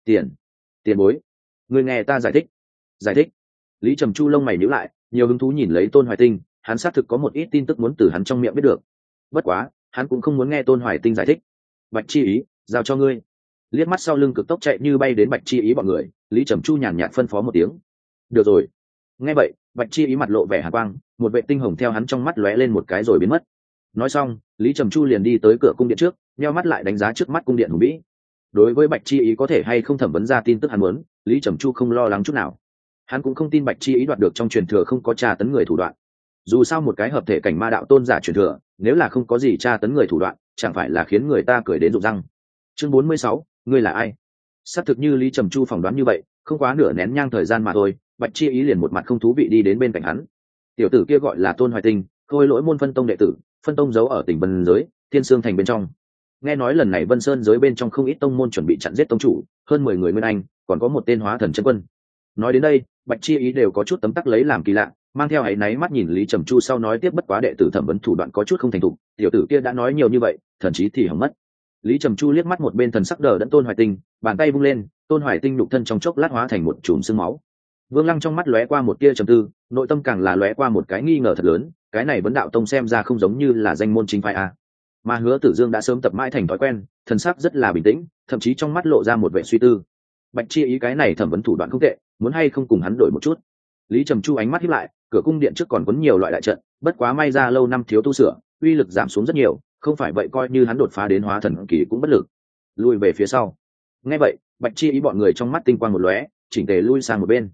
Tiền bối, người nghe ta giải thích. Giải thích? Lý Trầm Chu lông mày nhíu lại, nhiều hứng thú nhìn lấy Tôn Hoài Tinh, hắn xác thực có một ít tin tức muốn từ hắn trong miệng biết được. Bất quá, hắn cũng không muốn nghe Tôn Hoài Tinh giải thích. Bạch Chi Ý, giao cho ngươi. Liếc mắt sau lưng cực tốc chạy như bay đến Bạch Chi Ý bọn người, Lý Trầm Chu nhàn nhạt phân phó một tiếng. Được rồi. Nghe vậy, Bạch Chi Ý mặt lộ vẻ hàn quang, một vệ tinh hồng theo hắn trong mắt lóe lên một cái rồi biến mất. Nói xong, Lý Trầm Chu liền đi tới cửa cung điện trước, nheo mắt lại đánh giá trước mắt cung điện hùng vĩ. Đối với Bạch Chi Ý có thể hay không thẩm vấn ra tin tức hắn muốn, Lý Trầm Chu không lo lắng chút nào. Hắn cũng không tin Bạch Chi Ý đoạt được trong truyền thừa không có tra tấn người thủ đoạn. Dù sao một cái hợp thể cảnh ma đạo tôn giả truyền thừa, nếu là không có gì tra tấn người thủ đoạn, chẳng phải là khiến người ta cười đến rụng răng. Chương 46, ngươi là ai? Xác thực như Lý Trầm Chu phỏng đoán như vậy, không quá nửa nén nhang thời gian mà thôi, Bạch Chi Ý liền một mặt không thú vị đi đến bên cạnh hắn. Tiểu tử kia gọi là Tôn Hoài Tinh, khôi lỗi môn phân tông đệ tử, phân tông giấu ở tỉnh Vân giới, Thiên Sương thành bên trong. Nghe nói lần này Vân Sơn giới bên trong không ít tông môn chuẩn bị chặn giết tông chủ, hơn 10 người nguyên anh, còn có một tên hóa thần chân quân. Nói đến đây, Bạch Chi Ý đều có chút tấm tắc lấy làm kỳ lạ, mang theo áy náy mắt nhìn Lý Trầm Chu sau nói tiếp, bất quá đệ tử thẩm vấn thủ đoạn có chút không thành thục, tiểu tử kia đã nói nhiều như vậy, thần chí thì hỏng mất. Lý Trầm Chu liếc mắt một bên thần sắc đờ đẫn Tôn Hoài Tinh, bàn tay vung lên, Tôn Hoài Tinh nhục thân trong chốc lát hóa thành một chùm sương máu. Vương Lăng trong mắt lóe qua một tia trầm tư, nội tâm càng là lóe qua một cái nghi ngờ thật lớn, cái này vấn đạo tông xem ra không giống như là danh môn chính phái a. Mà Hứa Tử Dương đã sớm tập mãi thành thói quen, thần sắc rất là bình tĩnh, thậm chí trong mắt lộ ra một vẻ suy tư. Bạch Chi ý cái này thẩm vấn thủ đoạn không tệ, muốn hay không cùng hắn đổi một chút. Lý Trầm Chu ánh mắt híp lại, cửa cung điện trước còn quấn nhiều loại đại trận, bất quá may ra lâu năm thiếu tu sửa, uy lực giảm xuống rất nhiều, không phải vậy coi như hắn đột phá đến hóa thần kỳ cũng bất lực. Lùi về phía sau. Nghe vậy, Bạch Chi ý bọn người trong mắt tinh quang một lóe, chỉnh tề lui sang một bên.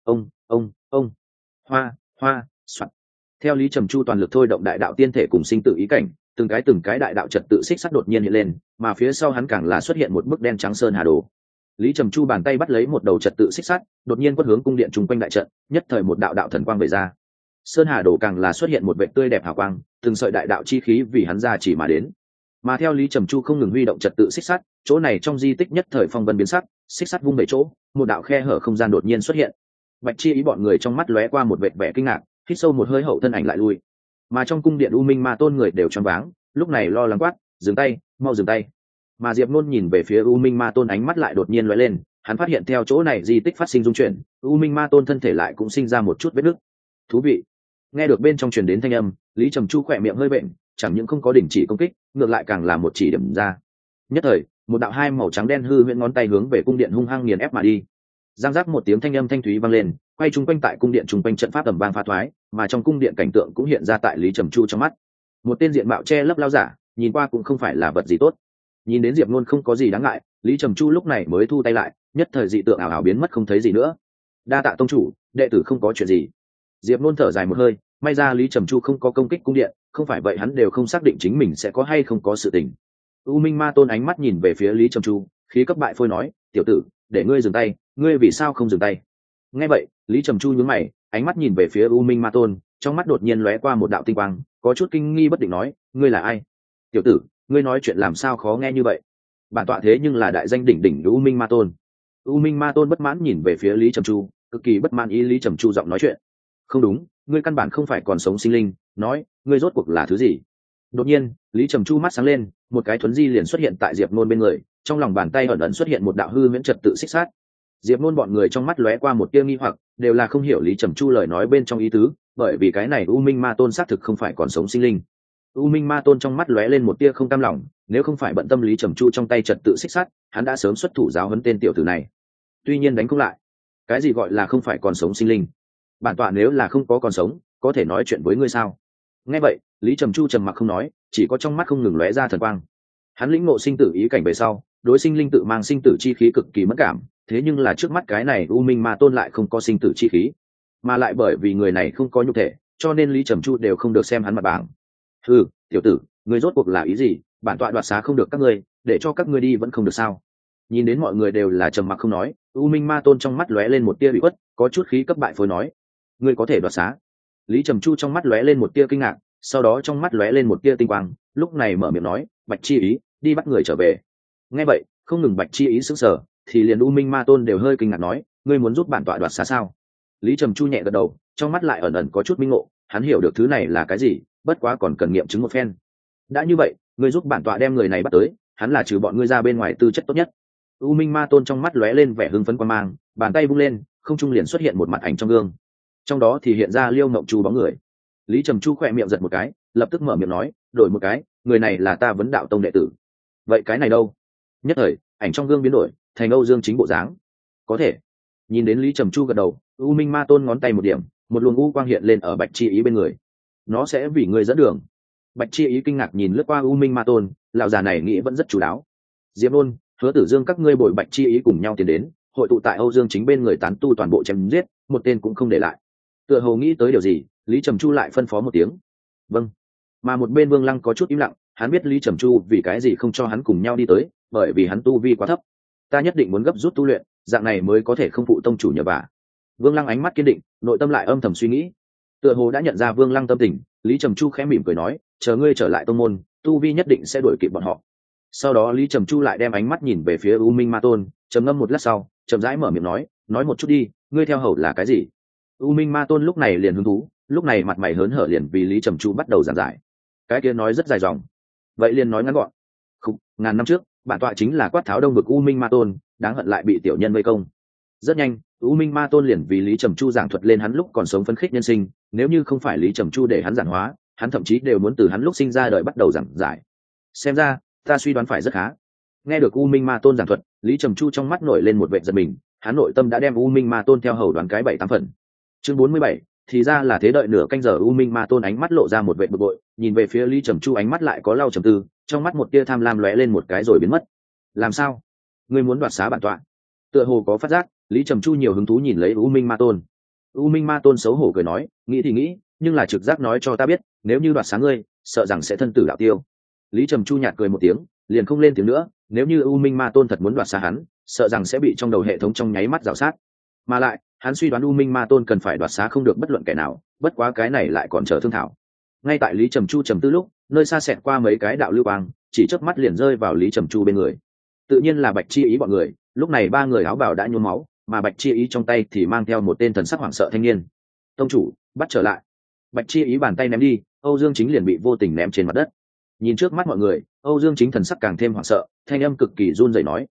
Ông, hoa, soạt. Theo Lý Trầm Chu toàn lực thôi động đại đạo tiên thể cùng sinh tử ý cảnh, từng cái đại đạo trật tự xích sắt đột nhiên hiện lên, mà phía sau hắn càng là xuất hiện một bức đen trắng sơn hà đồ. Lý Trầm Chu bàn tay bắt lấy một đầu trật tự xích sắt, đột nhiên quất hướng cung điện trung quanh đại trận, nhất thời một đạo đạo thần quang về ra. Sơn hà đồ càng là xuất hiện một vệt tươi đẹp hào quang, từng sợi đại đạo chi khí vì hắn ra chỉ mà đến. Mà theo Lý Trầm Chu không ngừng huy động trật tự xích sắt, chỗ này trong di tích nhất thời phong vân biến sắc, xích sắt vung về chỗ, một đạo khe hở không gian đột nhiên xuất hiện. Bạch Chi ý bọn người trong mắt lóe qua một vệt vẻ kinh ngạc, hít sâu một hơi hậu thân ảnh lại lui. Mà trong cung điện U Minh Ma Tôn người đều choáng váng, lúc này lo lắng quát, dừng tay, mau dừng tay. Mà Diệp Nôn nhìn về phía U Minh Ma Tôn, ánh mắt lại đột nhiên lóe lên, hắn phát hiện theo chỗ này di tích phát sinh dung chuyển, U Minh Ma Tôn thân thể lại cũng sinh ra một chút vết nứt. Thú vị. Nghe được bên trong truyền đến thanh âm, Lý Trầm Chu khỏe miệng hơi bệnh, chẳng những không có đình chỉ công kích, ngược lại càng là một chỉ điểm ra. Nhất thời, một đạo hai màu trắng đen hư huyễn ngón tay hướng về cung điện hung hăng nghiền ép mà đi. Giang giác một tiếng thanh âm thanh thúy vang lên, quay chung quanh tại cung điện chung quanh trận pháp tầm vang phá thoái, mà trong cung điện cảnh tượng cũng hiện ra tại Lý Trầm Chu trong mắt. Một tên diện mạo che lấp lao giả, nhìn qua cũng không phải là vật gì tốt. Nhìn đến Diệp Nôn không có gì đáng ngại, Lý Trầm Chu lúc này mới thu tay lại, nhất thời dị tượng ảo ảo biến mất không thấy gì nữa. Đa tạ tông chủ, đệ tử không có chuyện gì. Diệp Nôn thở dài một hơi, may ra Lý Trầm Chu không có công kích cung điện, không phải vậy hắn đều không xác định chính mình sẽ có hay không có sự tình. U Minh Ma Tôn ánh mắt nhìn về phía Lý Trầm Chu, khí cấp bại phôi nói, tiểu tử, để ngươi dừng tay, ngươi vì sao không dừng tay? Nghe vậy, Lý Trầm Chu nhướng mày, ánh mắt nhìn về phía U Minh Ma Tôn, trong mắt đột nhiên lóe qua một đạo tinh quang, có chút kinh nghi bất định nói, ngươi là ai? Tiểu tử, ngươi nói chuyện làm sao khó nghe như vậy? Bản tọa thế nhưng là đại danh đỉnh đỉnh U Minh Ma Tôn. U Minh Ma Tôn bất mãn nhìn về phía Lý Trầm Chu, cực kỳ bất mãn ý Lý Trầm Chu giọng nói chuyện. Không đúng, ngươi căn bản không phải còn sống sinh linh, nói, ngươi rốt cuộc là thứ gì? Đột nhiên, Lý Trầm Chu mắt sáng lên, một cái thuấn di liền xuất hiện tại Diệp Nôn bên người, trong lòng bàn tay ẩn ẩn xuất hiện một đạo hư huyễn trật tự xích sát. Diệp Nôn bọn người trong mắt lóe qua một tia nghi hoặc, đều là không hiểu Lý Trầm Chu lời nói bên trong ý tứ, bởi vì cái này U Minh Ma Tôn xác thực không phải còn sống sinh linh. U Minh Ma Tôn trong mắt lóe lên một tia không cam lòng, nếu không phải bận tâm Lý Trầm Chu trong tay trật tự xích sát, hắn đã sớm xuất thủ giáo huấn tên tiểu tử này. Tuy nhiên đánh không lại. Cái gì gọi là không phải còn sống sinh linh? Bản tọa nếu là không có còn sống, có thể nói chuyện với ngươi sao? Nghe vậy, Lý Trầm Chu trầm mặc không nói, chỉ có trong mắt không ngừng lóe ra thần quang. Hắn lĩnh ngộ sinh tử ý cảnh về sau, đối sinh linh tự mang sinh tử chi khí cực kỳ mất cảm, thế nhưng là trước mắt cái này U Minh Ma Tôn lại không có sinh tử chi khí, mà lại bởi vì người này không có nhục thể, cho nên Lý Trầm Chu đều không được xem hắn mặt bảng. Hừ, tiểu tử, ngươi rốt cuộc là ý gì? Bản tọa đoạt xá không được các ngươi, để cho các ngươi đi vẫn không được sao? Nhìn đến mọi người đều là trầm mặc không nói, U Minh Ma Tôn trong mắt lóe lên một tia bị uất, có chút khí cấp bại phôi nói, ngươi có thể đoạt xá? Lý Trầm Chu trong mắt lóe lên một tia kinh ngạc, sau đó trong mắt lóe lên một tia tinh quang, lúc này mở miệng nói, Bạch Chi ý, đi bắt người trở về. Nghe vậy, không ngừng Bạch Chi ý sững sờ, thì liền U Minh Ma Tôn đều hơi kinh ngạc nói, ngươi muốn giúp bản tọa đoạt xá sao? Lý Trầm Chu nhẹ gật đầu, trong mắt lại ẩn ẩn có chút minh ngộ, hắn hiểu được thứ này là cái gì, bất quá còn cần nghiệm chứng một phen. Đã như vậy, ngươi giúp bản tọa đem người này bắt tới, hắn là trừ bọn ngươi ra bên ngoài tư chất tốt nhất. U Minh Ma Tôn trong mắt lóe lên vẻ hưng phấn quan mang, bàn tay vung lên, không trung liền xuất hiện một mặt ảnh trong gương, trong đó thì hiện ra Liêu Ngộng Chu bóng người. Lý Trầm Chu khỏe miệng giật một cái, lập tức mở miệng nói, đổi một cái, người này là ta Vấn Đạo Tông đệ tử. Vậy cái này đâu? Nhất thời, ảnh trong gương biến đổi, thành Âu Dương Chính bộ dáng. Có thể. Nhìn đến Lý Trầm Chu gật đầu, U Minh Ma Tôn ngón tay một điểm, một luồng u quang hiện lên ở Bạch Chi ý bên người. Nó sẽ vì người dẫn đường. Bạch Chi ý kinh ngạc nhìn lướt qua U Minh Ma Tôn, lão già này nghĩ vẫn rất chủ đáo. Diệp Nôn, Hứa Tử Dương các ngươi bồi Bạch Chi ý cùng nhau tiến đến, hội tụ tại Âu Dương Chính bên người tán tu toàn bộ chém giết, một tên cũng không để lại. Tựa hồ nghĩ tới điều gì, Lý Trầm Chu lại phân phó một tiếng. Vâng. Mà một bên Vương Lăng có chút im lặng, hắn biết Lý Trầm Chu vì cái gì không cho hắn cùng nhau đi tới, bởi vì hắn tu vi quá thấp. Ta nhất định muốn gấp rút tu luyện, dạng này mới có thể không phụ tông chủ nhờ vả. Vương Lăng ánh mắt kiên định, nội tâm lại âm thầm suy nghĩ. Tựa hồ đã nhận ra Vương Lăng tâm tình, Lý Trầm Chu khẽ mỉm cười nói, chờ ngươi trở lại tông môn, tu vi nhất định sẽ đuổi kịp bọn họ. Sau đó Lý Trầm Chu lại đem ánh mắt nhìn về phía U Minh Ma Tôn, trầm ngâm một lát sau, chậm rãi mở miệng nói một chút đi, ngươi theo hầu là cái gì? U Minh Ma Tôn lúc này liền hứng thú, lúc này mặt mày hớn hở liền vì Lý Trầm Chu bắt đầu giảng giải. Cái kia nói rất dài dòng, vậy liền nói ngắn gọn. Ngàn năm trước, bản tọa chính là quát tháo đông vực U Minh Ma Tôn, đáng hận lại bị tiểu nhân vây công. Rất nhanh, U Minh Ma Tôn liền vì Lý Trầm Chu giảng thuật lên hắn lúc còn sống phấn khích nhân sinh, nếu như không phải Lý Trầm Chu để hắn giảng hóa, hắn thậm chí đều muốn từ hắn lúc sinh ra đời bắt đầu giảng giải. Xem ra, ta suy đoán phải rất khá. Nghe được U Minh Ma Tôn giảng thuật, Lý Trầm Chu trong mắt nổi lên một vẻ giận mình, hắn nội tâm đã đem U Minh Ma Tôn theo hầu đoán cái 7-8 phần. Chương 47, thì ra là thế. Đợi nửa canh giờ, U Minh Ma Tôn ánh mắt lộ ra một vẻ bực bội, nhìn về phía Lý Trầm Chu ánh mắt lại có lau trầm tư, trong mắt một tia tham lam lóe lên một cái rồi biến mất. Làm sao? Ngươi muốn đoạt xá bản tọa? Tựa hồ có phát giác, Lý Trầm Chu nhiều hứng thú nhìn lấy U Minh Ma Tôn. U Minh Ma Tôn xấu hổ cười nói, nghĩ thì nghĩ, nhưng là trực giác nói cho ta biết, nếu như đoạt xá ngươi, sợ rằng sẽ thân tử đạo tiêu. Lý Trầm Chu nhạt cười một tiếng, liền không lên tiếng nữa. Nếu như U Minh Ma Tôn thật muốn đoạt xá hắn, sợ rằng sẽ bị trong đầu hệ thống trong nháy mắt rào sát. Mà lại, hắn suy đoán U Minh Ma Tôn cần phải đoạt xá không được bất luận kẻ nào, bất quá cái này lại còn chờ thương thảo. Ngay tại Lý Trầm Chu trầm tư lúc, nơi xa xẹt qua mấy cái đạo lưu quang, chỉ chớp mắt liền rơi vào Lý Trầm Chu bên người. Tự nhiên là Bạch Chi Ý bọn người. Lúc này ba người áo bào đã nhuốm máu, mà Bạch Chi Ý trong tay thì mang theo một tên thần sắc hoảng sợ thanh niên. Tông chủ, bắt trở lại. Bạch Chi Ý bàn tay ném đi, Âu Dương Chính liền bị vô tình ném trên mặt đất. Nhìn trước mắt mọi người, Âu Dương Chính thần sắc càng thêm hoảng sợ, thanh âm cực kỳ run rẩy nói,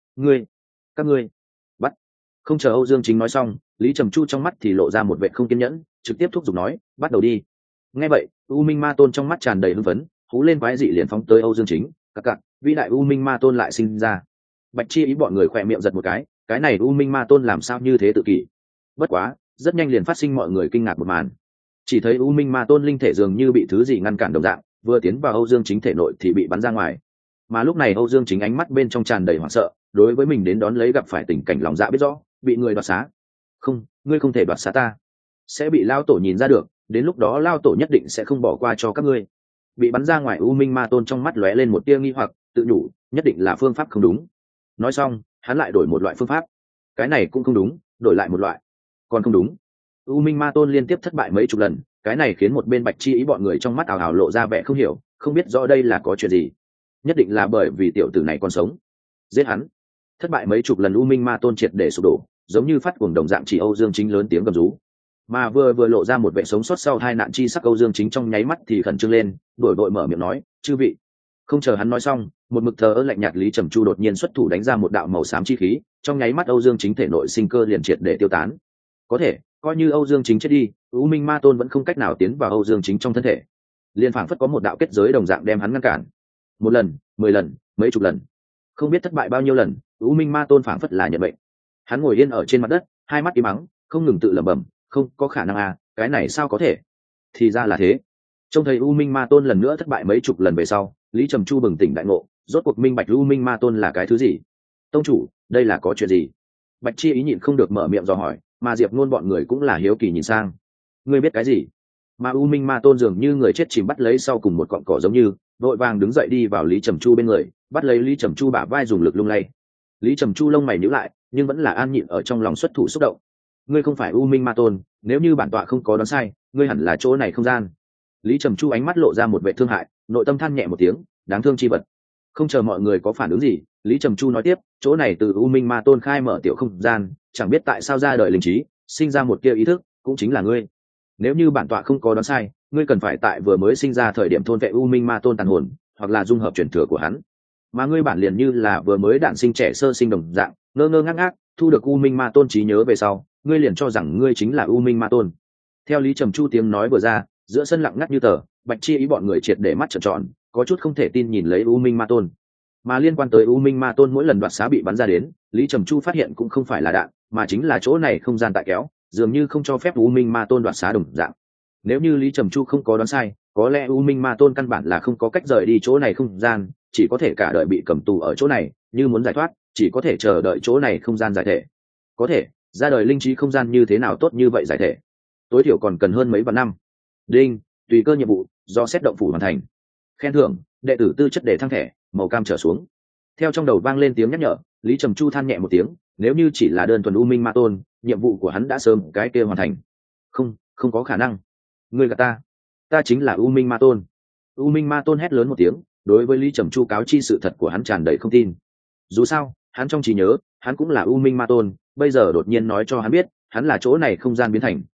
các ngươi bắt. Không chờ Âu Dương Chính nói xong, Lý Trầm Chu trong mắt thì lộ ra một vẻ không kiên nhẫn, trực tiếp thúc giục nói, bắt đầu đi. Nghe vậy, U Minh Ma Tôn trong mắt tràn đầy hưng phấn, hú lên quái dị liền phóng tới Âu Dương Chính. Cặc, vĩ đại U Minh Ma Tôn lại sinh ra. Bạch Chi Ý bọn người khỏe miệng giật một cái này U Minh Ma Tôn làm sao như thế tự kỷ. Bất quá, rất nhanh liền phát sinh mọi người kinh ngạc một màn. Chỉ thấy U Minh Ma Tôn linh thể dường như bị thứ gì ngăn cản đồng dạng, vừa tiến vào Âu Dương Chính thể nội thì bị bắn ra ngoài. Mà lúc này Âu Dương Chính ánh mắt bên trong tràn đầy hoảng sợ, đối với mình đến đón lấy gặp phải tình cảnh lòng dạ biết rõ, bị người đoạt xá. Không, ngươi không thể đoạt xá ta, sẽ bị Lao Tổ nhìn ra được, đến lúc đó Lao Tổ nhất định sẽ không bỏ qua cho các ngươi. Bị bắn ra ngoài U Minh Ma Tôn trong mắt lóe lên một tia nghi hoặc, tự nhủ, nhất định là phương pháp không đúng. Nói xong, hắn lại đổi một loại phương pháp. Cái này cũng không đúng, đổi lại một loại, còn không đúng. U Minh Ma Tôn liên tiếp thất bại mấy chục lần, cái này khiến một bên Bạch Chi Ý bọn người trong mắt ảo ảo lộ ra vẻ không hiểu, không biết rõ đây là có chuyện gì. Nhất định là bởi vì tiểu tử này còn sống. Giết hắn. Thất bại mấy chục lần U Minh Ma Tôn triệt để sụp đổ, giống như phát cuồng đồng dạng, chỉ Âu Dương Chính lớn tiếng gầm rú. Mà vừa lộ ra một vẻ sống sót sau hai nạn chi sắc Âu Dương Chính trong nháy mắt thì khẩn trương lên, đổi vội mở miệng nói, chư vị. Không chờ hắn nói xong, một mực thờ ơ lạnh nhạt Lý Trầm Chu đột nhiên xuất thủ đánh ra một đạo màu xám chi khí, trong nháy mắt Âu Dương Chính thể nội sinh cơ liền triệt để tiêu tán. Có thể coi như Âu Dương Chính chết đi, U Minh Ma Tôn vẫn không cách nào tiến vào Âu Dương Chính trong thân thể, liền phảng phất có một đạo kết giới đồng dạng đem hắn ngăn cản. Một lần, 10 lần, mấy chục lần, không biết thất bại bao nhiêu lần, U Minh Ma Tôn phảng phất là nhận bệnh. Hắn ngồi yên ở trên mặt đất, hai mắt im mắng, không ngừng tự lẩm bẩm, không có khả năng à, cái này sao có thể? Thì ra là thế. Trông thấy U Minh Ma Tôn lần nữa thất bại mấy chục lần về sau, Lý Trầm Chu bừng tỉnh đại ngộ, rốt cuộc minh bạch U Minh Ma Tôn là cái thứ gì. Tông chủ, đây là có chuyện gì? Bạch Chi Ý nhịn không được mở miệng dò hỏi, mà Diệp Nôn bọn người cũng là hiếu kỳ nhìn sang. Ngươi biết cái gì? Mà U Minh Ma Tôn dường như người chết chìm bắt lấy sau cùng một cọng cỏ giống như, vội vàng đứng dậy đi vào Lý Trầm Chu bên người, bắt lấy Lý Trầm Chu bả vai dùng lực lung lay. Lý Trầm Chu lông mày nhíu lại, nhưng vẫn là an nhịn ở trong lòng xuất thủ xúc động. Ngươi không phải U Minh Ma Tôn, nếu như bản tọa không có đoán sai, ngươi hẳn là chỗ này không gian. Lý Trầm Chu ánh mắt lộ ra một vẻ thương hại, nội tâm than nhẹ một tiếng, đáng thương chi vật. Không chờ mọi người có phản ứng gì, Lý Trầm Chu nói tiếp, chỗ này từ U Minh Ma Tôn khai mở tiểu không gian, chẳng biết tại sao ra đời linh trí, sinh ra một tia ý thức, cũng chính là ngươi. Nếu như bản tọa không có đoán sai, ngươi cần phải tại vừa mới sinh ra thời điểm thôn vệ U Minh Ma Tôn tàn hồn, hoặc là dung hợp truyền thừa của hắn. Mà ngươi bản liền như là vừa mới đản sinh trẻ sơ sinh đồng dạng, ngơ ngơ ngác ngác, thu được U Minh Ma Tôn trí nhớ về sau, ngươi liền cho rằng ngươi chính là U Minh Ma Tôn. Theo Lý Trầm Chu tiếng nói vừa ra, giữa sân lặng ngắt như tờ, Bạch Chi Ý bọn người triệt để mắt trợn tròn, có chút không thể tin nhìn lấy U Minh Ma Tôn. Mà liên quan tới U Minh Ma Tôn mỗi lần đoạt xá bị bắn ra đến, Lý Trầm Chu phát hiện cũng không phải là đạn, mà chính là chỗ này không gian tại kéo, dường như không cho phép U Minh Ma Tôn đoạt xá đồng dạng. Nếu như Lý Trầm Chu không có đoán sai, có lẽ U Minh Ma Tôn căn bản là không có cách rời đi chỗ này không gian, chỉ có thể cả đời bị cầm tù ở chỗ này, như muốn giải thoát, chỉ có thể chờ đợi chỗ này không gian giải thể. Có thể, ra đời linh trí không gian như thế nào tốt như vậy giải thể? Tối thiểu còn cần hơn mấy vạn năm. Đinh, tùy cơ nhiệm vụ do xét động phủ hoàn thành. Khen thưởng, đệ tử tư chất để thăng thẻ, màu cam trở xuống. Theo trong đầu vang lên tiếng nhắc nhở, Lý Trầm Chu than nhẹ một tiếng, nếu như chỉ là đơn thuần U Minh Ma Tôn, nhiệm vụ của hắn đã sớm cái kia hoàn thành. Không có khả năng. Ngươi gạt ta chính là U Minh Ma Tôn. U Minh Ma Tôn hét lớn một tiếng, đối với Lý Trầm Chu cáo chi sự thật của hắn tràn đầy không tin. Dù sao, hắn trong trí nhớ, hắn cũng là U Minh Ma Tôn, bây giờ đột nhiên nói cho hắn biết, hắn là chỗ này không gian biến thành,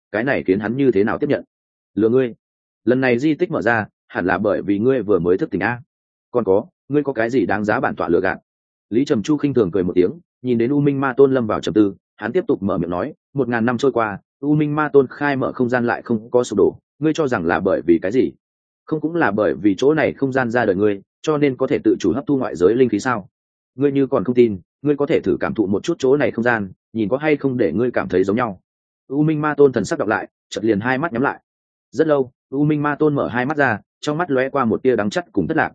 cái này khiến hắn như thế nào tiếp nhận? Lừa ngươi? Lần này di tích mở ra hẳn là bởi vì ngươi vừa mới thức tỉnh a. Còn có, ngươi có cái gì đáng giá bản tọa lừa gạt? Lý Trầm Chu khinh thường cười một tiếng, nhìn đến U Minh Ma Tôn lâm vào trầm tư, hắn tiếp tục mở miệng nói, 1000 năm trôi qua, U Minh Ma Tôn khai mở không gian lại không có sụp đổ, ngươi cho rằng là bởi vì cái gì? Không cũng là bởi vì chỗ này không gian ra đời ngươi, cho nên có thể tự chủ hấp thu ngoại giới linh khí sao? Ngươi như còn không tin, ngươi có thể thử cảm thụ một chút chỗ này không gian, nhìn có hay không để ngươi cảm thấy giống nhau. U Minh Ma Tôn thần sắc đọc lại, chợt liền hai mắt nhắm lại. Rất lâu, U Minh Ma Tôn mở hai mắt ra, trong mắt lóe qua một tia đắng chắt cùng thất lạc,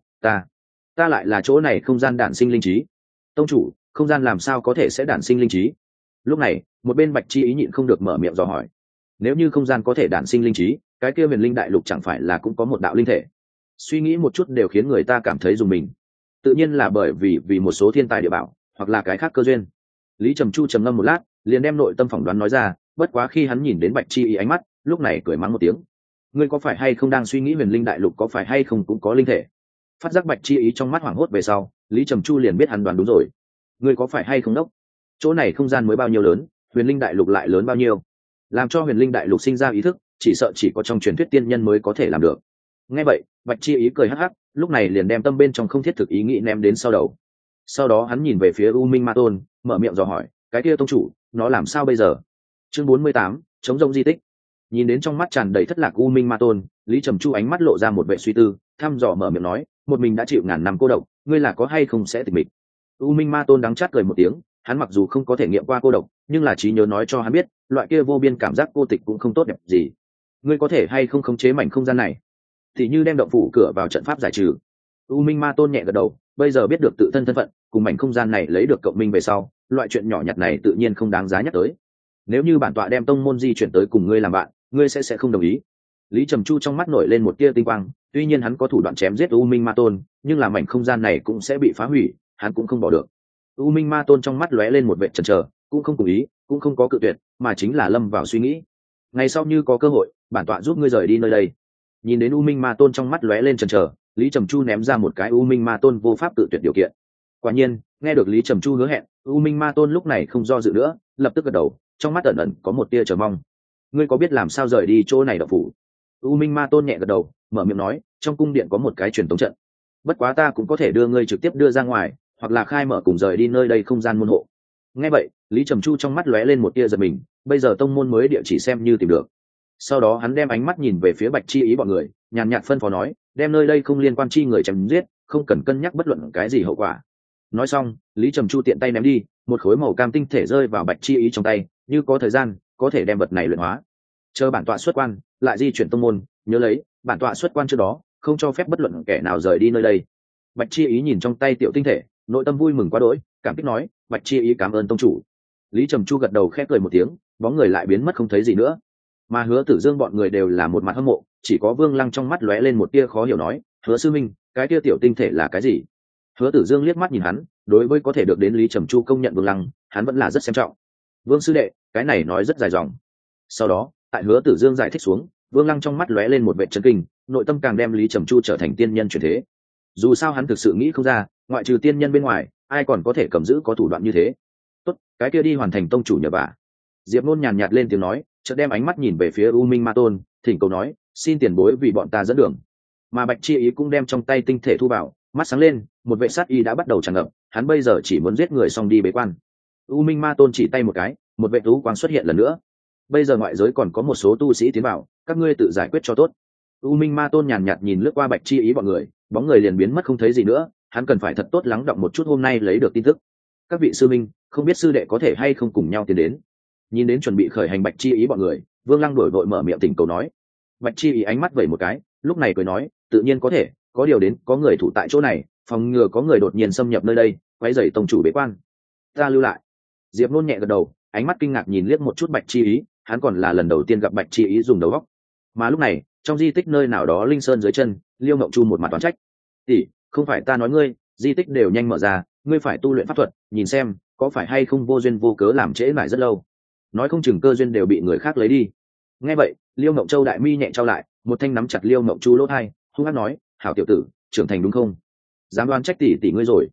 ta lại là chỗ này không gian đản sinh linh trí. Tông chủ, không gian làm sao có thể sẽ đản sinh linh trí? Lúc này, một bên Bạch Chi Ý nhịn không được mở miệng dò hỏi. Nếu như không gian có thể đản sinh linh trí, cái kia huyền linh đại lục chẳng phải là cũng có một đạo linh thể? Suy nghĩ một chút đều khiến người ta cảm thấy rùng mình. Tự nhiên là bởi vì một số thiên tài địa bảo, hoặc là cái khác cơ duyên. Lý Trầm Chu trầm ngâm một lát, liền đem nội tâm phỏng đoán nói ra, bất quá khi hắn nhìn đến Bạch Chi Ý ánh mắt, lúc này cười mắng một tiếng. Ngươi có phải hay không đang suy nghĩ huyền linh đại lục có phải hay không cũng có linh thể? Phát giác Bạch Chi Ý trong mắt hoảng hốt về sau, Lý Trầm Chu liền biết hắn đoán đúng rồi. Ngươi có phải hay không đốc? Chỗ này không gian mới bao nhiêu lớn, huyền linh đại lục lại lớn bao nhiêu? Làm cho huyền linh đại lục sinh ra ý thức, chỉ sợ chỉ có trong truyền thuyết tiên nhân mới có thể làm được. Nghe vậy, Bạch Chi Ý cười hắc hắc, lúc này liền đem tâm bên trong không thiết thực ý nghĩ ném đến sau đầu. Sau đó hắn nhìn về phía U Minh Ma Tôn, mở miệng dò hỏi, cái kia tông chủ, nó làm sao bây giờ? Chương 48, chống rông di tích. Nhìn đến trong mắt tràn đầy thất lạc U Minh Ma Tôn, Lý Trầm Chu ánh mắt lộ ra một vẻ suy tư, thăm dò mở miệng nói, một mình đã chịu ngàn năm cô độc, ngươi là có hay không sẽ tịch mịch? U Minh Ma Tôn đắng chát cười một tiếng, hắn mặc dù không có thể nghiệm qua cô độc, nhưng là trí nhớ nói cho hắn biết, loại kia vô biên cảm giác cô tịch cũng không tốt đẹp gì. Ngươi có thể hay không khống chế mảnh không gian này? Thì như đem động phủ cửa vào trận pháp giải trừ. U Minh Ma Tôn nhẹ gật đầu, bây giờ biết được tự thân thân phận, cùng mảnh không gian này lấy được cộng minh về sau, loại chuyện nhỏ nhặt này tự nhiên không đáng giá nhắc tới. Nếu như bản tọa đem tông môn di chuyển tới cùng ngươi làm bạn, ngươi sẽ không đồng ý? Lý Trầm Chu trong mắt nổi lên một tia tinh quang, tuy nhiên hắn có thủ đoạn chém giết U Minh Ma Tôn, nhưng là mảnh không gian này cũng sẽ bị phá hủy, hắn cũng không bỏ được. U Minh Ma Tôn trong mắt lóe lên một vẻ chần chờ, cũng không cùng ý, cũng không có cự tuyệt, mà chính là lâm vào suy nghĩ. Ngày sau như có cơ hội, bản tọa giúp ngươi rời đi nơi đây. Nhìn đến U Minh Ma Tôn trong mắt lóe lên chần chờ, Lý Trầm Chu ném ra một cái U Minh Ma Tôn vô pháp cự tuyệt điều kiện. Quả nhiên, nghe được Lý Trầm Chu hứa hẹn, U Minh Ma Tôn lúc này không do dự nữa, lập tức gật đầu, trong mắt ẩn ẩn có một tia chờ mong. Ngươi có biết làm sao rời đi chỗ này động phủ? U Minh Ma Tôn nhẹ gật đầu, mở miệng nói, trong cung điện có một cái truyền tống trận. Bất quá ta cũng có thể đưa ngươi trực tiếp đưa ra ngoài, hoặc là khai mở cùng rời đi nơi đây không gian môn hộ. Nghe vậy, Lý Trầm Chu trong mắt lóe lên một tia giật mình, bây giờ tông môn mới địa chỉ xem như tìm được. Sau đó hắn đem ánh mắt nhìn về phía Bạch Chi Ý bọn người, nhàn nhạt phân phó nói, đem nơi đây không liên quan chi người chém giết, không cần cân nhắc bất luận cái gì hậu quả. Nói xong, Lý Trầm Chu tiện tay ném đi, một khối màu cam tinh thể rơi vào Bạch Chi Ý trong tay, như có thời gian, có thể đem vật này luyện hóa. Chờ bản tọa xuất quan, lại di chuyển tông môn, nhớ lấy, bản tọa xuất quan trước đó, không cho phép bất luận kẻ nào rời đi nơi đây. Bạch Chi Ý nhìn trong tay tiểu tinh thể, nội tâm vui mừng quá đỗi, cảm kích nói, Bạch Chi Ý cảm ơn tông chủ. Lý Trầm Chu gật đầu khẽ cười một tiếng, bóng người lại biến mất không thấy gì nữa. Mà Hứa Tử Dương bọn người đều là một mặt hâm mộ, chỉ có Vương Lăng trong mắt lóe lên một tia khó hiểu nói, Hứa sư minh, cái tia tiểu tinh thể là cái gì? Hứa Tử Dương liếc mắt nhìn hắn, đối với có thể được đến Lý Trầm Chu công nhận Vương Lăng, hắn vẫn là rất xem trọng. Vương sư đệ, cái này nói rất dài dòng. Sau đó, tại Hứa Tử Dương giải thích xuống, Vương Lăng trong mắt lóe lên một vẻ chấn kinh, nội tâm càng đem Lý Trầm Chu trở thành tiên nhân chuyển thế. Dù sao hắn thực sự nghĩ không ra, ngoại trừ tiên nhân bên ngoài, ai còn có thể cầm giữ có thủ đoạn như thế. Tốt, cái kia đi hoàn thành tông chủ nhờ vả. Diệp Nôn nhàn nhạt lên tiếng nói, chợt đem ánh mắt nhìn về phía U Minh Ma Tôn, thỉnh cầu nói, xin tiền bối vì bọn ta dẫn đường. Mà Bạch Chi Ý cũng đem trong tay tinh thể thu vào, mắt sáng lên, một vệ sát y đã bắt đầu tràn ngập, hắn bây giờ chỉ muốn giết người xong đi bế quan. U Minh Ma Tôn chỉ tay một cái, một vệ thú quang xuất hiện lần nữa. Bây giờ ngoại giới còn có một số tu sĩ tiến vào, các ngươi tự giải quyết cho tốt. U Minh Ma Tôn nhàn nhạt nhìn lướt qua Bạch Chi Ý bọn người, bóng người liền biến mất không thấy gì nữa, hắn cần phải thật tốt lắng đọng một chút hôm nay lấy được tin tức. Các vị sư minh, không biết sư đệ có thể hay không cùng nhau tiến đến. Nhìn đến chuẩn bị khởi hành Bạch Chi Ý bọn người, Vương Lăng đổi vội mở miệng thỉnh cầu nói. Bạch Chi Ý ánh mắt vẩy một cái, lúc này cười nói, tự nhiên có thể, có điều đến có người thủ tại chỗ này, phòng ngừa có người đột nhiên xâm nhập nơi đây, quấy rầy tông chủ bế quan. Ta lưu lại. Diệp Nôn nhẹ gật đầu, ánh mắt kinh ngạc nhìn liếc một chút Bạch Chi Ý, hắn còn là lần đầu tiên gặp Bạch Chi Ý dùng đầu óc. Mà lúc này, trong di tích nơi nào đó linh sơn dưới chân, Liêu Ngộng Chu một mặt toán trách. "Tỷ, không phải ta nói ngươi, di tích đều nhanh mở ra, ngươi phải tu luyện pháp thuật, nhìn xem, có phải hay không vô duyên vô cớ làm trễ mãi rất lâu. Nói không chừng cơ duyên đều bị người khác lấy đi." Nghe vậy, Liêu Ngộng Châu đại mi nhẹ trao lại, một thanh nắm chặt Liêu Ngộng Chu lỗ tai, hung hăng nói, "Hảo tiểu tử, trưởng thành đúng không? Dám đoán trách tỷ tỷ ngươi rồi."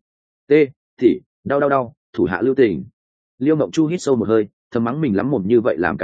Tỷ, đau, thủ hạ lưu tình." Liêu Ngộng Chu hít sâu một hơi, thầm mắng mình lắm mồm như vậy làm cái gì,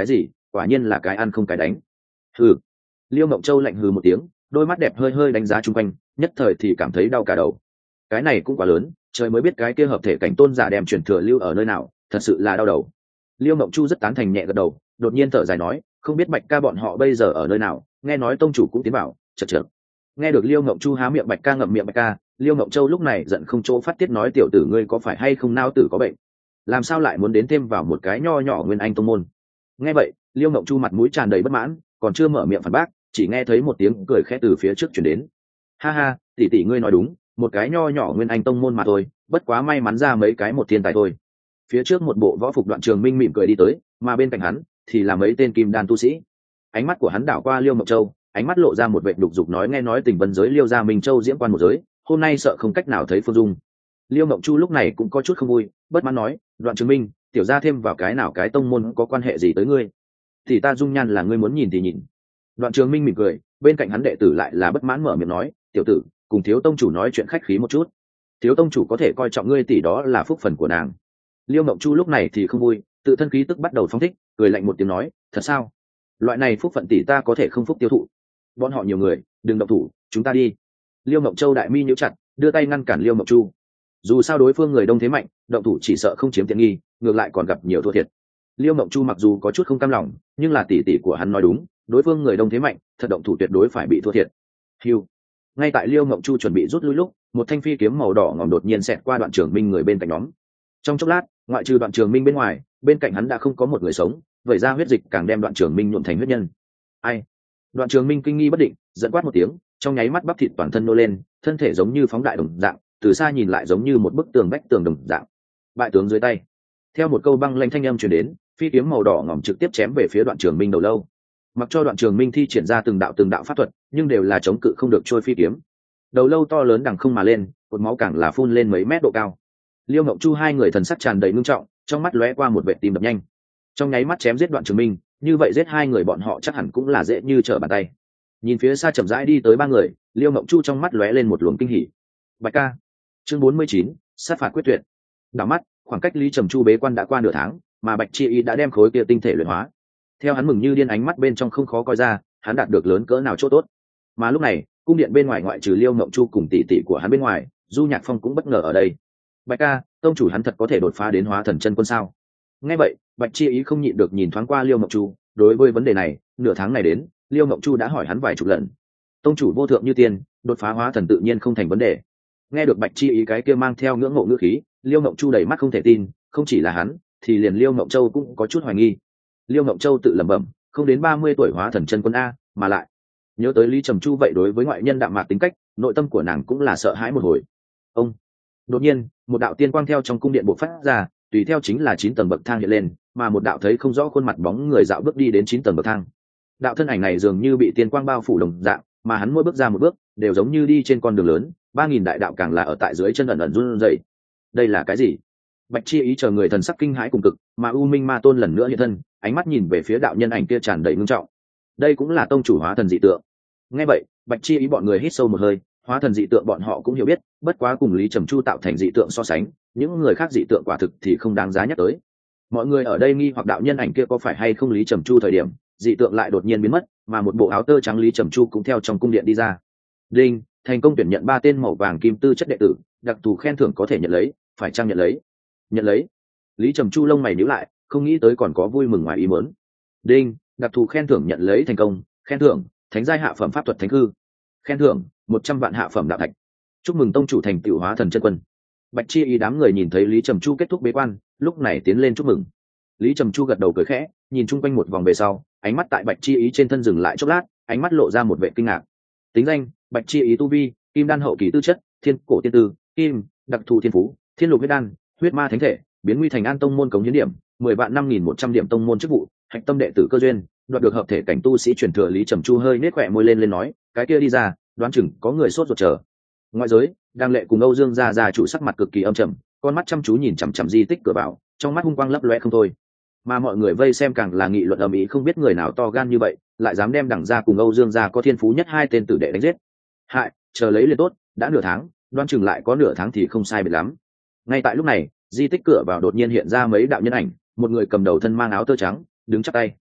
quả nhiên là cái ăn không cái đánh. Hừ. Liêu Mộng Châu lạnh hừ một tiếng, đôi mắt đẹp hơi hơi đánh giá chung quanh, nhất thời thì cảm thấy đau cả đầu. Cái này cũng quá lớn, trời mới biết cái kia hợp thể cảnh tôn giả đem truyền thừa lưu ở nơi nào, thật sự là đau đầu. Liêu Mộng Chu rất tán thành nhẹ gật đầu, đột nhiên thở dài nói, không biết Bạch ca bọn họ bây giờ ở nơi nào, nghe nói tông chủ cũng tiến bảo, chật chật. Nghe được Liêu Mộng Chu há miệng Bạch ca ngậm miệng Bạch ca, Liêu Mộng Châu lúc này giận không chỗ phát tiết nói tiểu tử ngươi có phải hay không nao tử có bệnh, làm sao lại muốn đến thêm vào một cái nho nhỏ nguyên anh tông môn. Nghe vậy Liêu Mộng Chu mặt mũi tràn đầy bất mãn, còn chưa mở miệng phản bác, chỉ nghe thấy một tiếng cười khẽ từ phía trước chuyển đến. Ha ha, tỷ tỷ ngươi nói đúng, một cái nho nhỏ nguyên anh tông môn mà thôi, bất quá may mắn ra mấy cái một thiên tài thôi. Phía trước một bộ võ phục Đoạn Trường Minh mỉm cười đi tới, mà bên cạnh hắn thì là mấy tên kim đan tu sĩ. Ánh mắt của hắn đảo qua Liêu Mộng Châu, ánh mắt lộ ra một vẻ đục dục nói nghe nói Tình Vân giới Liêu gia Minh Châu diễm quan một giới, hôm nay sợ không cách nào thấy Phương Dung. Liêu Mộng Chu lúc này cũng có chút không vui, bất mãn nói, Đoạn Trường Minh, tiểu gia thêm vào cái nào cái tông môn có quan hệ gì tới ngươi? Thì ta dung nhan là ngươi muốn nhìn thì nhìn. Đoạn Trường Minh mỉm cười, bên cạnh hắn đệ tử lại là bất mãn mở miệng nói, tiểu tử, cùng thiếu tông chủ nói chuyện khách khí một chút. Thiếu tông chủ có thể coi trọng ngươi tỷ đó là phúc phần của nàng. Liêu Mộng Chu lúc này thì không vui, tự thân khí tức bắt đầu phóng thích, cười lạnh một tiếng nói, thật sao? Loại này phúc phận tỷ ta có thể không phúc tiêu thụ. Bọn họ nhiều người, đừng động thủ, chúng ta đi. Liêu Mộng Châu đại mi nhíu chặt, đưa tay ngăn cản Liêu Mộng Chu. Dù sao đối phương người đông thế mạnh, động thủ chỉ sợ không chiếm tiện nghi, ngược lại còn gặp nhiều thua thiệt. Liêu Mộng Chu mặc dù có chút không cam lòng, nhưng là tỷ tỷ của hắn nói đúng, đối phương người đông thế mạnh, thật động thủ tuyệt đối phải bị thua thiệt. Hưu. Ngay tại Liêu Mộng Chu chuẩn bị rút lui lúc, một thanh phi kiếm màu đỏ ngòm đột nhiên xẹt qua Đoạn Trường Minh người bên cạnh nhóm. Trong chốc lát, ngoại trừ Đoạn Trường Minh bên ngoài, bên cạnh hắn đã không có một người sống, vậy ra huyết dịch càng đem Đoạn Trường Minh nhuộm thành huyết nhân. Ai? Đoạn Trường Minh kinh nghi bất định, giận quát một tiếng, trong nháy mắt bắp thịt toàn thân nô lên, thân thể giống như phóng đại đồng dạng, từ xa nhìn lại giống như một bức tường vách tường đồng dạng. Bại tướng dưới tay. Theo một câu băng lanh thanh âm truyền đến, phi kiếm màu đỏ ngòm trực tiếp chém về phía Đoạn Trường Minh đầu lâu. Mặc cho Đoạn Trường Minh thi triển ra từng đạo pháp thuật, nhưng đều là chống cự không được trôi phi kiếm. Đầu lâu to lớn đằng không mà lên, cột máu càng là phun lên mấy mét độ cao. Liêu Ngộng Chu hai người thần sắc tràn đầy ngưng trọng, trong mắt lóe qua một vệ tim đập nhanh. Trong nháy mắt chém giết Đoạn Trường Minh, như vậy giết hai người bọn họ chắc hẳn cũng là dễ như trở bàn tay. Nhìn phía xa chậm rãi đi tới ba người, Liêu Ngộng Chu trong mắt lóe lên một luồng kinh hỉ. Bạch ca. Chương 49, sát phạt quyết tuyệt. Đảo mắt, khoảng cách Lý Trầm Chu bế quan đã qua nửa tháng, mà Bạch Chi Y đã đem khối kia tinh thể luyện hóa. Theo hắn mừng như điên, ánh mắt bên trong không khó coi ra, hắn đạt được lớn cỡ nào chỗ tốt. Mà lúc này, cung điện bên ngoài ngoại trừ Liêu Ngộng Chu cùng tỷ tỷ của hắn bên ngoài, Du Nhạc Phong cũng bất ngờ ở đây. Bạch ca, tông chủ hắn thật có thể đột phá đến hóa thần chân quân sao? Nghe vậy, Bạch Chi Ý không nhịn được nhìn thoáng qua Liêu Ngộng Chu, đối với vấn đề này, nửa tháng này đến, Liêu Ngộng Chu đã hỏi hắn vài chục lần. Tông chủ vô thượng như tiên, đột phá hóa thần tự nhiên không thành vấn đề. Nghe được Bạch Chi Ý cái kia mang theo ngưỡng mộ ngữ khí, Liêu Ngộng Chu đầy mắt không thể tin, không chỉ là hắn, thì liền Liêu Ngộng Châu cũng có chút hoài nghi. Liêu Ngộng Châu tự lẩm bẩm, không đến 30 tuổi hóa thần chân quân a, mà lại nhớ tới Lý Trầm Chu vậy đối với ngoại nhân đạm mạc tính cách, nội tâm của nàng cũng là sợ hãi một hồi. Ông đột nhiên, một đạo tiên quang theo trong cung điện bộc phát ra, tùy theo chính là 9 tầng bậc thang hiện lên, mà một đạo thấy không rõ khuôn mặt bóng người dạo bước đi đến 9 tầng bậc thang. Đạo thân ảnh này dường như bị tiên quang bao phủ đồng dạng, mà hắn mỗi bước ra một bước, đều giống như đi trên con đường lớn, 3000 đại đạo càng là ở tại dưới chân ẩn ẩn run rẩy. Đây là cái gì? Bạch Chi Ý chờ người thần sắc kinh hãi cùng cực, mà U Minh Ma Tôn lần nữa hiện thân, ánh mắt nhìn về phía đạo nhân ảnh kia tràn đầy ngưng trọng. Đây cũng là tông chủ hóa thần dị tượng. Nghe vậy, Bạch Chi Ý bọn người hít sâu một hơi, hóa thần dị tượng bọn họ cũng hiểu biết, bất quá cùng Lý Trầm Chu tạo thành dị tượng so sánh, những người khác dị tượng quả thực thì không đáng giá nhắc tới. Mọi người ở đây nghi hoặc đạo nhân ảnh kia có phải hay không Lý Trầm Chu thời điểm, dị tượng lại đột nhiên biến mất, mà một bộ áo tơ trắng Lý Trầm Chu cũng theo trong cung điện đi ra. Đinh, thành công tuyển nhận 3 tên màu vàng kim tư chất đệ tử, đặc thù khen thưởng có thể nhận lấy, phải chăng nhận lấy? Nhận lấy. Lý Trầm Chu lông mày nhíu lại, không nghĩ tới còn có vui mừng ngoài ý muốn. Đinh, đặc thù khen thưởng nhận lấy thành công, khen thưởng, thánh giai hạ phẩm pháp thuật thánh hư. Khen thưởng, 100 vạn hạ phẩm đạo thạch. Chúc mừng tông chủ thành tựu hóa thần chân quân. Bạch Chi Ý đám người nhìn thấy Lý Trầm Chu kết thúc bế quan, lúc này tiến lên chúc mừng. Lý Trầm Chu gật đầu cười khẽ, nhìn chung quanh một vòng về sau, ánh mắt tại Bạch Chi Ý trên thân dừng lại chốc lát, ánh mắt lộ ra một vẻ kinh ngạc. Tính danh: Bạch Chi Ý tu vi, kim đan hậu kỳ tư chất, thiên cổ tiên tư, kim, đặc thù thiên phú, thiên lục huyết đan, huyết ma thánh thể, biến nguy thành an tông môn cống hiến điểm, 10 vạn 5100 điểm tông môn chức vụ, hạch tâm đệ tử cơ duyên, đoạt được hợp thể cảnh tu sĩ truyền thừa. Lý Trầm Chu hơi nết khỏe môi lên nói, cái kia đi ra, đoán chừng có người sốt ruột chờ. Ngoại giới, Đang Lệ cùng Âu Dương gia chủ sắc mặt cực kỳ âm trầm, con mắt chăm chú nhìn chằm chằm di tích cửa vào, trong mắt hung quang lấp lóe không thôi. Mà mọi người vây xem càng là nghị luận ầm ĩ, không biết người nào to gan như vậy, lại dám đem Đằng gia cùng Âu Dương gia có thiên phú nhất 2 tên tử đệ đánh giết. Hại, chờ lấy liền tốt, đã nửa tháng, đoán chừng lại có nửa tháng thì không sai biệt lắm. Ngay tại lúc này, di tích cửa vào đột nhiên hiện ra mấy đạo nhân ảnh, một người cầm đầu thân mang áo tơ trắng, đứng chắp tay.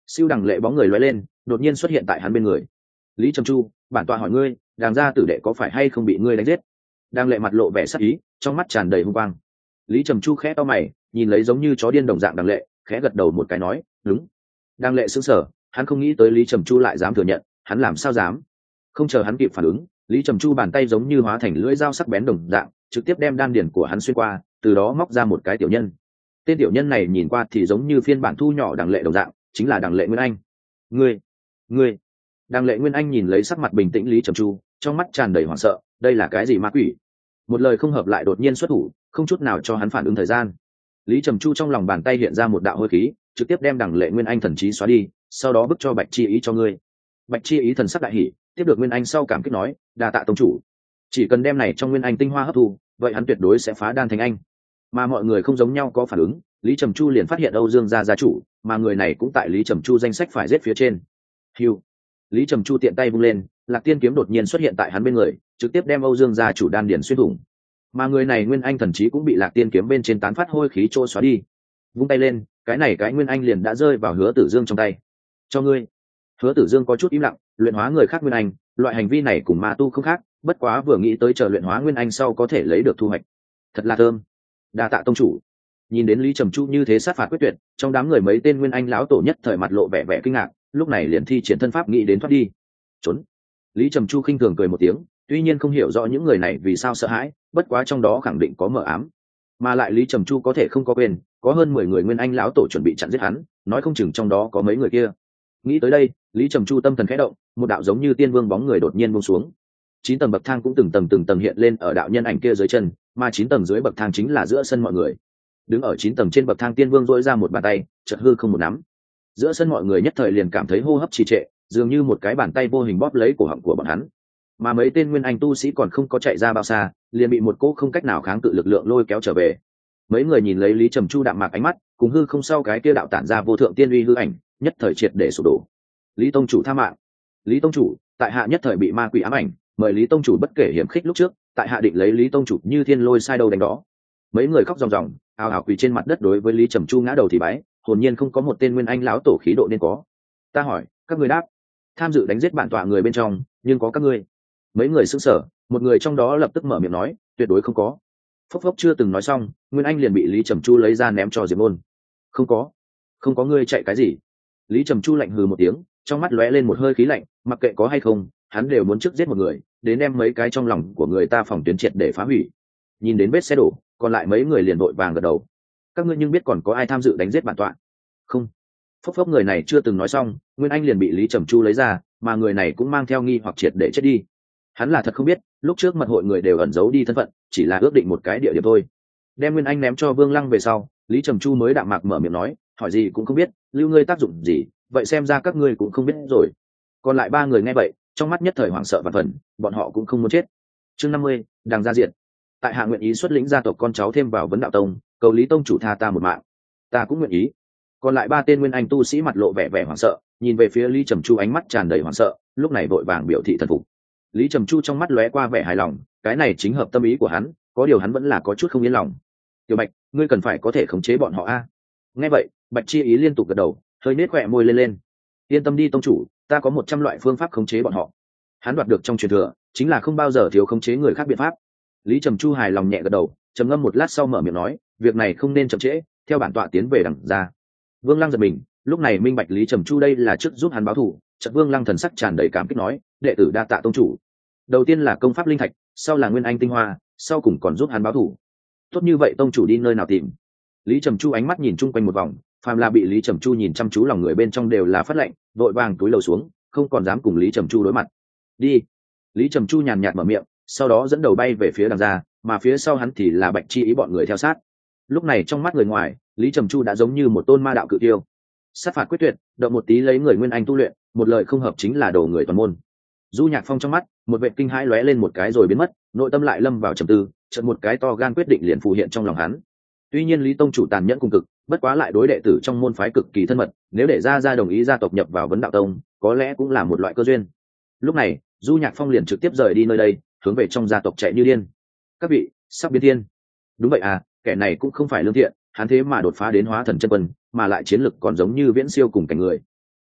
siêu đằng lệ bóng người lóe lên, đột nhiên xuất hiện tại hắn bên người. Lý Trầm Chu, bản tọa hỏi ngươi, đàng gia tử đệ có phải hay không bị ngươi đánh giết? Đang lệ mặt lộ vẻ sắc ý, trong mắt tràn đầy hung quang. Lý Trầm Chu khẽ to mày, nhìn lấy giống như chó điên đồng dạng đằng lệ, khẽ gật đầu một cái nói, đúng. Đang lệ sững sờ, hắn không nghĩ tới Lý Trầm Chu lại dám thừa nhận, hắn làm sao dám? Không chờ hắn kịp phản ứng, Lý Trầm Chu bàn tay giống như hóa thành lưỡi dao sắc bén đồng dạng, trực tiếp đem đan điển của hắn xuyên qua, từ đó móc ra một cái tiểu nhân. Tên tiểu nhân này nhìn qua thì giống như phiên bản thu nhỏ đằng lệ đồng dạng, chính là đằng lệ Nguyên Anh. Ngươi. Đằng lệ Nguyên Anh nhìn lấy sắc mặt bình tĩnh Lý Trầm Chu, trong mắt tràn đầy hoảng sợ, đây là cái gì ma quỷ? Một lời không hợp lại đột nhiên xuất thủ, không chút nào cho hắn phản ứng thời gian. Lý Trầm Chu trong lòng bàn tay hiện ra một đạo hôi khí, trực tiếp đem đằng lệ Nguyên Anh thần trí xóa đi, sau đó bức cho Bạch Chi Ý cho ngươi. Bạch Chi Ý thần sắc đại hỉ, tiếp được Nguyên Anh sau cảm kích nói, đa tạ tông chủ. Chỉ cần đem này trong Nguyên Anh tinh hoa hấp thu, vậy hắn tuyệt đối sẽ phá đan thành anh. Mà mọi người không giống nhau có phản ứng, Lý Trầm Chu liền phát hiện Âu Dương gia gia chủ, mà người này cũng tại Lý Trầm Chu danh sách phải giết phía trên. Hưu. Lý Trầm Chu tiện tay vung lên, Lạc Tiên kiếm đột nhiên xuất hiện tại hắn bên người, trực tiếp đem Âu Dương gia chủ đan điển xuyên thủng. Mà người này Nguyên Anh thần trí cũng bị Lạc Tiên kiếm bên trên tán phát hôi khí trôi xóa đi. Vung tay lên, cái này cái Nguyên Anh liền đã rơi vào Hứa Tử Dương trong tay. Cho ngươi. Hứa Tử Dương có chút im lặng, luyện hóa người khác Nguyên Anh, loại hành vi này cùng ma tu không khác, bất quá vừa nghĩ tới chờ luyện hóa Nguyên Anh sau có thể lấy được thu hoạch. Thật là thơm. Đa tạ tông chủ. Nhìn đến Lý Trầm Chu như thế sát phạt quyết tuyệt, trong đám người mấy tên Nguyên Anh lão tổ nhất thời mặt lộ vẻ vẻ kinh ngạc, lúc này liền thi triển thân pháp nghĩ đến thoát đi. Trốn. Lý Trầm Chu khinh thường cười một tiếng, tuy nhiên không hiểu rõ những người này vì sao sợ hãi, bất quá trong đó khẳng định có mờ ám. Mà lại Lý Trầm Chu có thể không có quên, có hơn 10 người Nguyên Anh lão tổ chuẩn bị chặn giết hắn, nói không chừng trong đó có mấy người kia. Nghĩ tới đây, Lý Trầm Chu tâm thần khẽ động, một đạo giống như tiên vương bóng người đột nhiên buông xuống. 9 tầng bậc thang cũng từng tầng hiện lên ở đạo nhân ảnh kia dưới chân, mà 9 tầng dưới bậc thang chính là giữa sân mọi người. Đứng ở 9 tầng trên bậc thang tiên vương duỗi ra một bàn tay, chợt hư không một nắm. Giữa sân mọi người nhất thời liền cảm thấy hô hấp trì trệ, dường như một cái bàn tay vô hình bóp lấy cổ họng của bọn hắn. Mà mấy tên Nguyên Anh tu sĩ còn không có chạy ra bao xa, liền bị một cỗ không cách nào kháng cự lực lượng lôi kéo trở về. Mấy người nhìn lấy Lý Trầm Chu đạm mạc ánh mắt, cùng hư không sau cái kia đạo tản ra vô thượng tiên uy hư ảnh, nhất thời triệt để sụp đổ. Lý tông chủ tha mạng. Lý tông chủ, tại hạ nhất thời bị ma quỷ ám ảnh, mời Lý tông chủ bất kể hiểm khích lúc trước, tại hạ định lấy Lý tông chủ như thiên lôi sai đâu đánh đó. Mấy người khóc ròng ròng, ào ào quỳ trên mặt đất đối với Lý Trầm Chu ngã đầu thì bái, hồn nhiên không có một tên Nguyên Anh lão tổ khí độ nên có. Ta hỏi, các ngươi đáp. Tham dự đánh giết bản tọa người bên trong, nhưng có các ngươi. Mấy người sững sờ, một người trong đó lập tức mở miệng nói, tuyệt đối không có. Phốc phốc chưa từng nói xong, Nguyên Anh liền bị Lý Trầm Chu lấy ra ném cho Diệp Ôn. Không có ngươi chạy cái gì? Lý Trầm Chu lạnh hừ một tiếng, trong mắt lóe lên một hơi khí lạnh, mặc kệ có hay không, hắn đều muốn trước giết một người, đến đem mấy cái trong lòng của người ta phòng tuyến triệt để phá hủy. Nhìn đến vết xe đổ, còn lại mấy người liền vội vàng gật đầu. Các ngươi nhưng biết còn có ai tham dự đánh giết bản tọa? Không. Phốc phốc người này chưa từng nói xong, Nguyên Anh liền bị Lý Trầm Chu lấy ra, mà người này cũng mang theo nghi hoặc triệt để chết đi. Hắn là thật không biết, lúc trước mật hội người đều ẩn giấu đi thân phận, chỉ là ước định một cái địa điểm thôi. Đem Nguyên Anh ném cho Vương Lăng về sau, Lý Trầm Chu mới đạm mạc mở miệng nói, hỏi gì cũng không biết, lưu ngươi tác dụng gì, vậy xem ra các ngươi cũng không biết rồi. Còn lại 3 người nghe vậy, trong mắt nhất thời hoảng sợ vạn phần, bọn họ cũng không muốn chết. Chương 50, Đàng gia diệt. Tại hạ nguyện ý xuất lĩnh gia tộc con cháu thêm vào Vấn Đạo Tông, cầu Lý tông chủ tha ta một mạng. Ta cũng nguyện ý. Còn lại 3 tên Nguyên Anh tu sĩ mặt lộ vẻ vẻ hoảng sợ, nhìn về phía Lý Trầm Chu ánh mắt tràn đầy hoảng sợ, lúc này vội vàng biểu thị thần phục. Lý Trầm Chu trong mắt lóe qua vẻ hài lòng, cái này chính hợp tâm ý của hắn, có điều hắn vẫn là có chút không yên lòng. Tiểu Bạch, ngươi cần phải có thể khống chế bọn họ a. Nghe vậy, Bạch Chi Ý liên tục gật đầu, hơi nết khỏe môi lên. Yên tâm đi tông chủ, ta có 100 loại phương pháp khống chế bọn họ. Hắn đoạt được trong truyền thừa, chính là không bao giờ thiếu khống chế người khác biện pháp. Lý Trầm Chu hài lòng nhẹ gật đầu, trầm ngâm một lát sau mở miệng nói, việc này không nên chậm trễ, theo bản tọa tiến về Đằng gia. Vương Lăng giật mình, lúc này minh bạch Lý Trầm Chu đây là trước giúp hắn báo thù, chợt Vương Lăng thần sắc tràn đầy cảm kích nói, đệ tử đa tạ tông chủ. Đầu tiên là công pháp linh thạch, sau là Nguyên Anh tinh hoa, sau cùng còn giúp hắn báo thù. Tốt như vậy tông chủ đi nơi nào tìm? Lý Trầm Chu ánh mắt nhìn chung quanh một vòng, phàm là bị Lý Trầm Chu nhìn chăm chú lòng người bên trong đều là phát lệnh, vội vàng túi lầu xuống, không còn dám cùng Lý Trầm Chu đối mặt. Đi. Lý Trầm Chu nhàn nhạt mở miệng, sau đó dẫn đầu bay về phía Đằng gia, mà phía sau hắn thì là Bạch Chi Ý bọn người theo sát. Lúc này trong mắt người ngoài, Lý Trầm Chu đã giống như một tôn ma đạo cự tiêu, sát phạt quyết tuyệt, động một tí lấy người Nguyên Anh tu luyện, một lời không hợp chính là đổ người toàn môn. Du Nhạc Phong trong mắt, một vệt kinh hãi lóe lên một cái rồi biến mất, nội tâm lại lâm vào trầm tư, chợt một cái to gan quyết định liền phù hiện trong lòng hắn. Tuy nhiên Lý tông chủ tàn nhẫn cùng cực, bất quá lại đối đệ tử trong môn phái cực kỳ thân mật, nếu để ra đồng ý gia tộc nhập vào Vấn Đạo Tông, có lẽ cũng là một loại cơ duyên. Lúc này, Du Nhạc Phong liền trực tiếp rời đi nơi đây, hướng về trong gia tộc chạy như điên. Các vị, sắp biến thiên. Đúng vậy à, kẻ này cũng không phải lương thiện, hắn thế mà đột phá đến hóa thần chân quân, mà lại chiến lực còn giống như viễn siêu cùng cảnh người.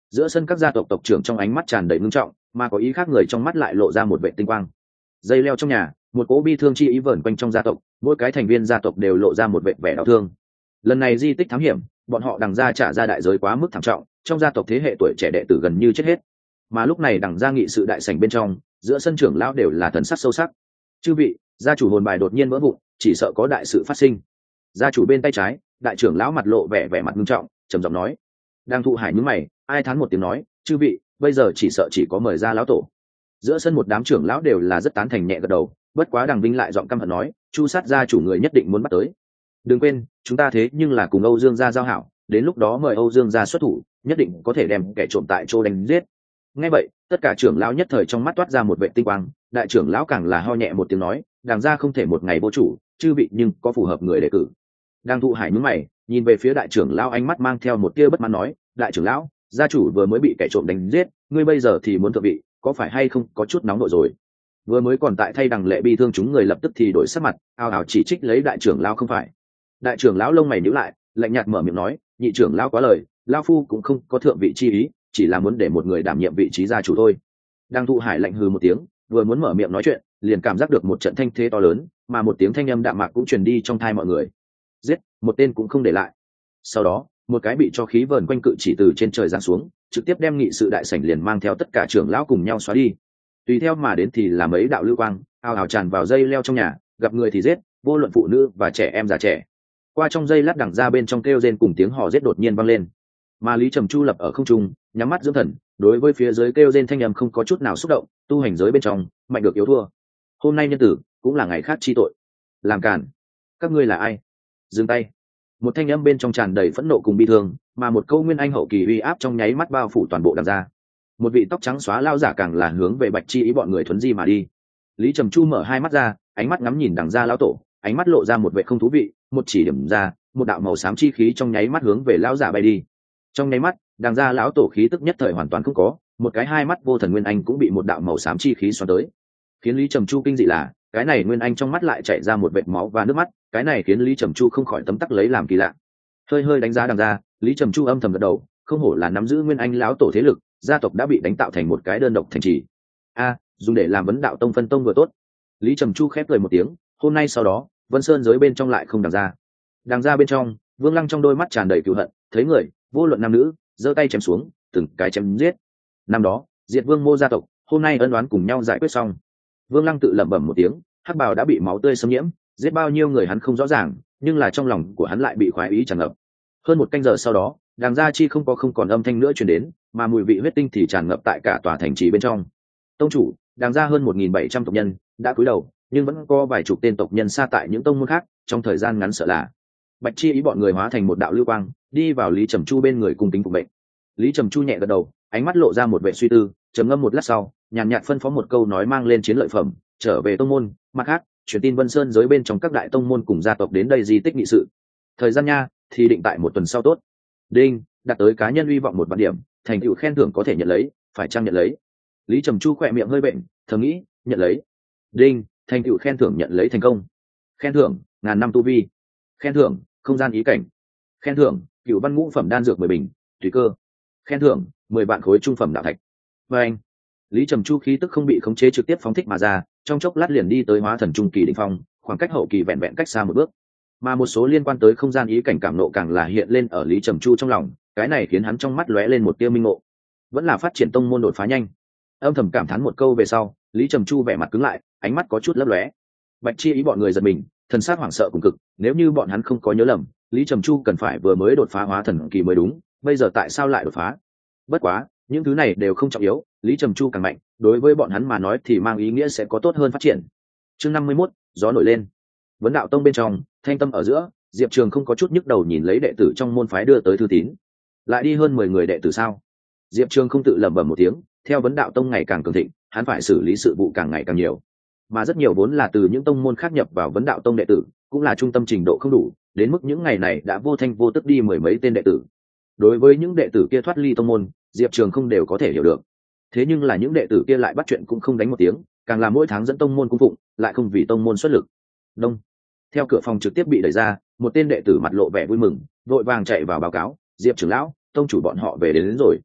Giữa sân các gia tộc tộc trưởng trong ánh mắt tràn đầy ngưng trọng, mà có ý khác người trong mắt lại lộ ra một vệ tinh quang. Dây leo trong nhà, một cỗ bi thương chi ý vẩn quanh trong gia tộc, mỗi cái thành viên gia tộc đều lộ ra một vệ vẻ đau thương. Lần này di tích thám hiểm, bọn họ Đằng gia trả ra đại giới quá mức thảm trọng, trong gia tộc thế hệ tuổi trẻ đệ tử gần như chết hết. Mà lúc này Đằng gia nghị sự đại sảnh bên trong, giữa sân trưởng lão đều là thần sắc sâu sắc. Chư vị, gia chủ hồn bài đột nhiên vỡ vụn, chỉ sợ có đại sự phát sinh. Gia chủ bên tay trái, đại trưởng lão mặt lộ vẻ mặt nghiêm trọng, trầm giọng nói. Đang thụ hải nhướng mày, ai thán một tiếng nói, chư vị, bây giờ chỉ sợ chỉ có mời ra lão tổ. Giữa sân một đám trưởng lão đều là rất tán thành nhẹ gật đầu, bất quá Đằng Vinh lại giọng căm hận nói, chu sát gia chủ người nhất định muốn bắt tới. Đừng quên, chúng ta thế nhưng là cùng Âu Dương gia giao hảo, đến lúc đó mời Âu Dương gia xuất thủ, nhất định có thể đem kẻ trộm tại chỗ đánh giết. Nghe vậy, tất cả trưởng lão nhất thời trong mắt toát ra một vệ tinh quang, đại trưởng lão càng là ho nhẹ một tiếng nói, Đằng gia không thể một ngày vô chủ, chư vị nhưng có phù hợp người đề cử. Đang thụ hải nhướng mày, nhìn về phía đại trưởng lão ánh mắt mang theo một tia bất mãn nói, đại trưởng lão, gia chủ vừa mới bị kẻ trộm đánh giết, ngươi bây giờ thì muốn thượng vị, có phải hay không có chút nóng nội rồi? Vừa mới còn tại thay Đằng Lệ bi thương chúng người lập tức thì đổi sắc mặt, ào ào chỉ trích lấy đại trưởng lão không phải. Đại trưởng lão lông mày nhíu lại, lạnh nhạt mở miệng nói, nhị trưởng lão quá lời, lão phu cũng không có thượng vị chi ý, chỉ là muốn để một người đảm nhiệm vị trí gia chủ thôi. Đang thụ hải lạnh hừ một tiếng, vừa muốn mở miệng nói chuyện, liền cảm giác được một trận thanh thế to lớn, mà một tiếng thanh âm đạm mạc cũng truyền đi trong tai mọi người. Giết, một tên cũng không để lại. Sau đó, một cái bị cho khí vờn quanh cự chỉ từ trên trời giáng xuống, trực tiếp đem nghị sự đại sảnh liền mang theo tất cả trưởng lão cùng nhau xóa đi. Tùy theo mà đến thì là mấy đạo lưu quang, ào ào tràn vào dây leo trong nhà, gặp người thì giết, vô luận phụ nữ và trẻ em già trẻ. Qua trong dây lát Đằng ra bên trong kêu rên cùng tiếng hò giết đột nhiên vang lên. Mà Lý Trầm Chu lập ở không trung, nhắm mắt dưỡng thần, đối với phía dưới kêu rên thanh âm không có chút nào xúc động, tu hành giới bên trong, mạnh được yếu thua. Hôm nay nhân tử, cũng là ngày khác chi tội. Làm cản, các ngươi là ai? Dừng tay. Một thanh âm bên trong tràn đầy phẫn nộ cùng bi thương, mà một câu nguyên anh hậu kỳ uy áp trong nháy mắt bao phủ toàn bộ Đằng ra. Một vị tóc trắng xóa lao giả càng là hướng về Bạch Chi ý bọn người thuấn di mà đi. Lý Trầm Chu mở hai mắt ra, ánh mắt ngắm nhìn Đằng ra lão tổ, ánh mắt lộ ra một vẻ không thú vị, một chỉ điểm ra, một đạo màu xám chi khí trong nháy mắt hướng về lão giả bay đi. Trong nháy mắt, Đằng ra lão tổ khí tức nhất thời hoàn toàn không có, một cái hai mắt vô thần nguyên anh cũng bị một đạo màu xám chi khí xoắn tới. Khiến Lý Trầm Chu kinh dị là, cái này nguyên anh trong mắt lại chảy ra một vệt máu và nước mắt, cái này khiến Lý Trầm Chu không khỏi tấm tắc lấy làm kỳ lạ. Hơi hơi đánh giá Đằng ra, Lý Trầm Chu âm thầm gật đầu, không hổ là nắm giữ nguyên anh lão tổ thế lực, gia tộc đã bị đánh tạo thành một cái đơn độc thành trì. Dùng để làm vấn đạo tông phân tông vừa tốt. Lý Trầm Chu khép cười một tiếng, hôm nay sau đó, Vân Sơn giới bên trong lại không Đằng ra. Đằng ra bên trong, Vương Lăng trong đôi mắt tràn đầy cừu hận, thấy người, vô luận nam nữ, giơ tay chém xuống, từng cái chém giết. Năm đó, diệt Vương Mô gia tộc, hôm nay ân oán cùng nhau giải quyết xong. Vương Lăng tự lẩm bẩm một tiếng, hắc bào đã bị máu tươi xâm nhiễm, giết bao nhiêu người hắn không rõ ràng, nhưng là trong lòng của hắn lại bị khoái ý tràn ngập. Hơn một canh giờ sau đó, Đằng gia chi không còn âm thanh nữa truyền đến, mà mùi vị huyết tinh thì tràn ngập tại cả tòa thành trì bên trong. Tông chủ, Đằng gia hơn 1.700 tộc nhân đã cúi đầu, nhưng vẫn có vài chục tên tộc nhân xa tại những tông môn khác, trong thời gian ngắn sợ là Bạch Chi ý bọn người hóa thành một đạo lưu quang, đi vào Lý Trầm Chu bên người cung kính phục mệnh. Lý Trầm Chu nhẹ gật đầu, ánh mắt lộ ra một vẻ suy tư, trầm ngâm một lát sau, nhàn nhạt phân phó một câu nói mang lên chiến lợi phẩm, trở về tông môn, mặt khác, truyền tin Vân Sơn giới bên trong các đại tông môn cùng gia tộc đến đây di tích nghị sự. Thời gian nha, thì định tại một tuần sau tốt. Đinh, đạt tới cá nhân hy vọng 1 vạn điểm, thành tựu khen thưởng có thể nhận lấy, phải chăng nhận lấy? Lý Trầm Chu khỏe miệng hơi bệnh, thầm nghĩ, nhận lấy. Đinh, thành tựu khen thưởng nhận lấy thành công. Khen thưởng, 1000 năm tu vi. Khen thưởng, không gian ý cảnh. Khen thưởng, cựu văn ngũ phẩm đan dược 10 bình, tùy cơ. Khen thưởng, 10 vạn khối trung phẩm đạo thạch. Và anh, Lý Trầm Chu khí tức không bị khống chế trực tiếp phóng thích mà ra, trong chốc lát liền đi tới hóa thần trung kỳ đỉnh phong, khoảng cách hậu kỳ vẹn vẹn cách xa một bước. Mà một số liên quan tới không gian ý cảnh cảm nộ càng là hiện lên ở Lý Trầm Chu trong lòng, cái này khiến hắn trong mắt lóe lên một tia minh ngộ. Vẫn là phát triển tông môn đột phá nhanh. Âm thầm cảm thán một câu về sau, Lý Trầm Chu vẻ mặt cứng lại, ánh mắt có chút lấp lóe. Bạch Chi ý bọn người giật mình, thần sắc hoảng sợ cùng cực, nếu như bọn hắn không có nhớ lầm, Lý Trầm Chu cần phải vừa mới đột phá hóa thần kỳ mới đúng, bây giờ tại sao lại đột phá? Bất quá, những thứ này đều không trọng yếu, Lý Trầm Chu càng mạnh, đối với bọn hắn mà nói thì mang ý nghĩa sẽ có tốt hơn phát triển. Chương 51, gió nổi lên. Vấn đạo tông bên trong, thanh tâm ở giữa, Diệp Trường không có chút nhức đầu nhìn lấy đệ tử trong môn phái đưa tới thư tín. Lại đi hơn 10 người đệ tử sao? Diệp Trường không tự lẩm bẩm một tiếng, theo vấn đạo tông ngày càng cường thịnh, hắn phải xử lý sự vụ càng ngày càng nhiều. Mà rất nhiều vốn là từ những tông môn khác nhập vào vấn đạo tông đệ tử, cũng là trung tâm trình độ không đủ, đến mức những ngày này đã vô thanh vô tức đi 10 mấy tên đệ tử. Đối với những đệ tử kia thoát ly tông môn, Diệp Trường không đều có thể hiểu được. Thế nhưng là những đệ tử kia lại bắt chuyện cũng không đánh một tiếng, càng là mỗi tháng dẫn tông môn cung phụng, lại không vì tông môn xuất lực. Đông. Theo cửa phòng trực tiếp bị đẩy ra, một tên đệ tử mặt lộ vẻ vui mừng, vội vàng chạy vào báo cáo, Diệp trưởng lão, tông chủ bọn họ về đến rồi.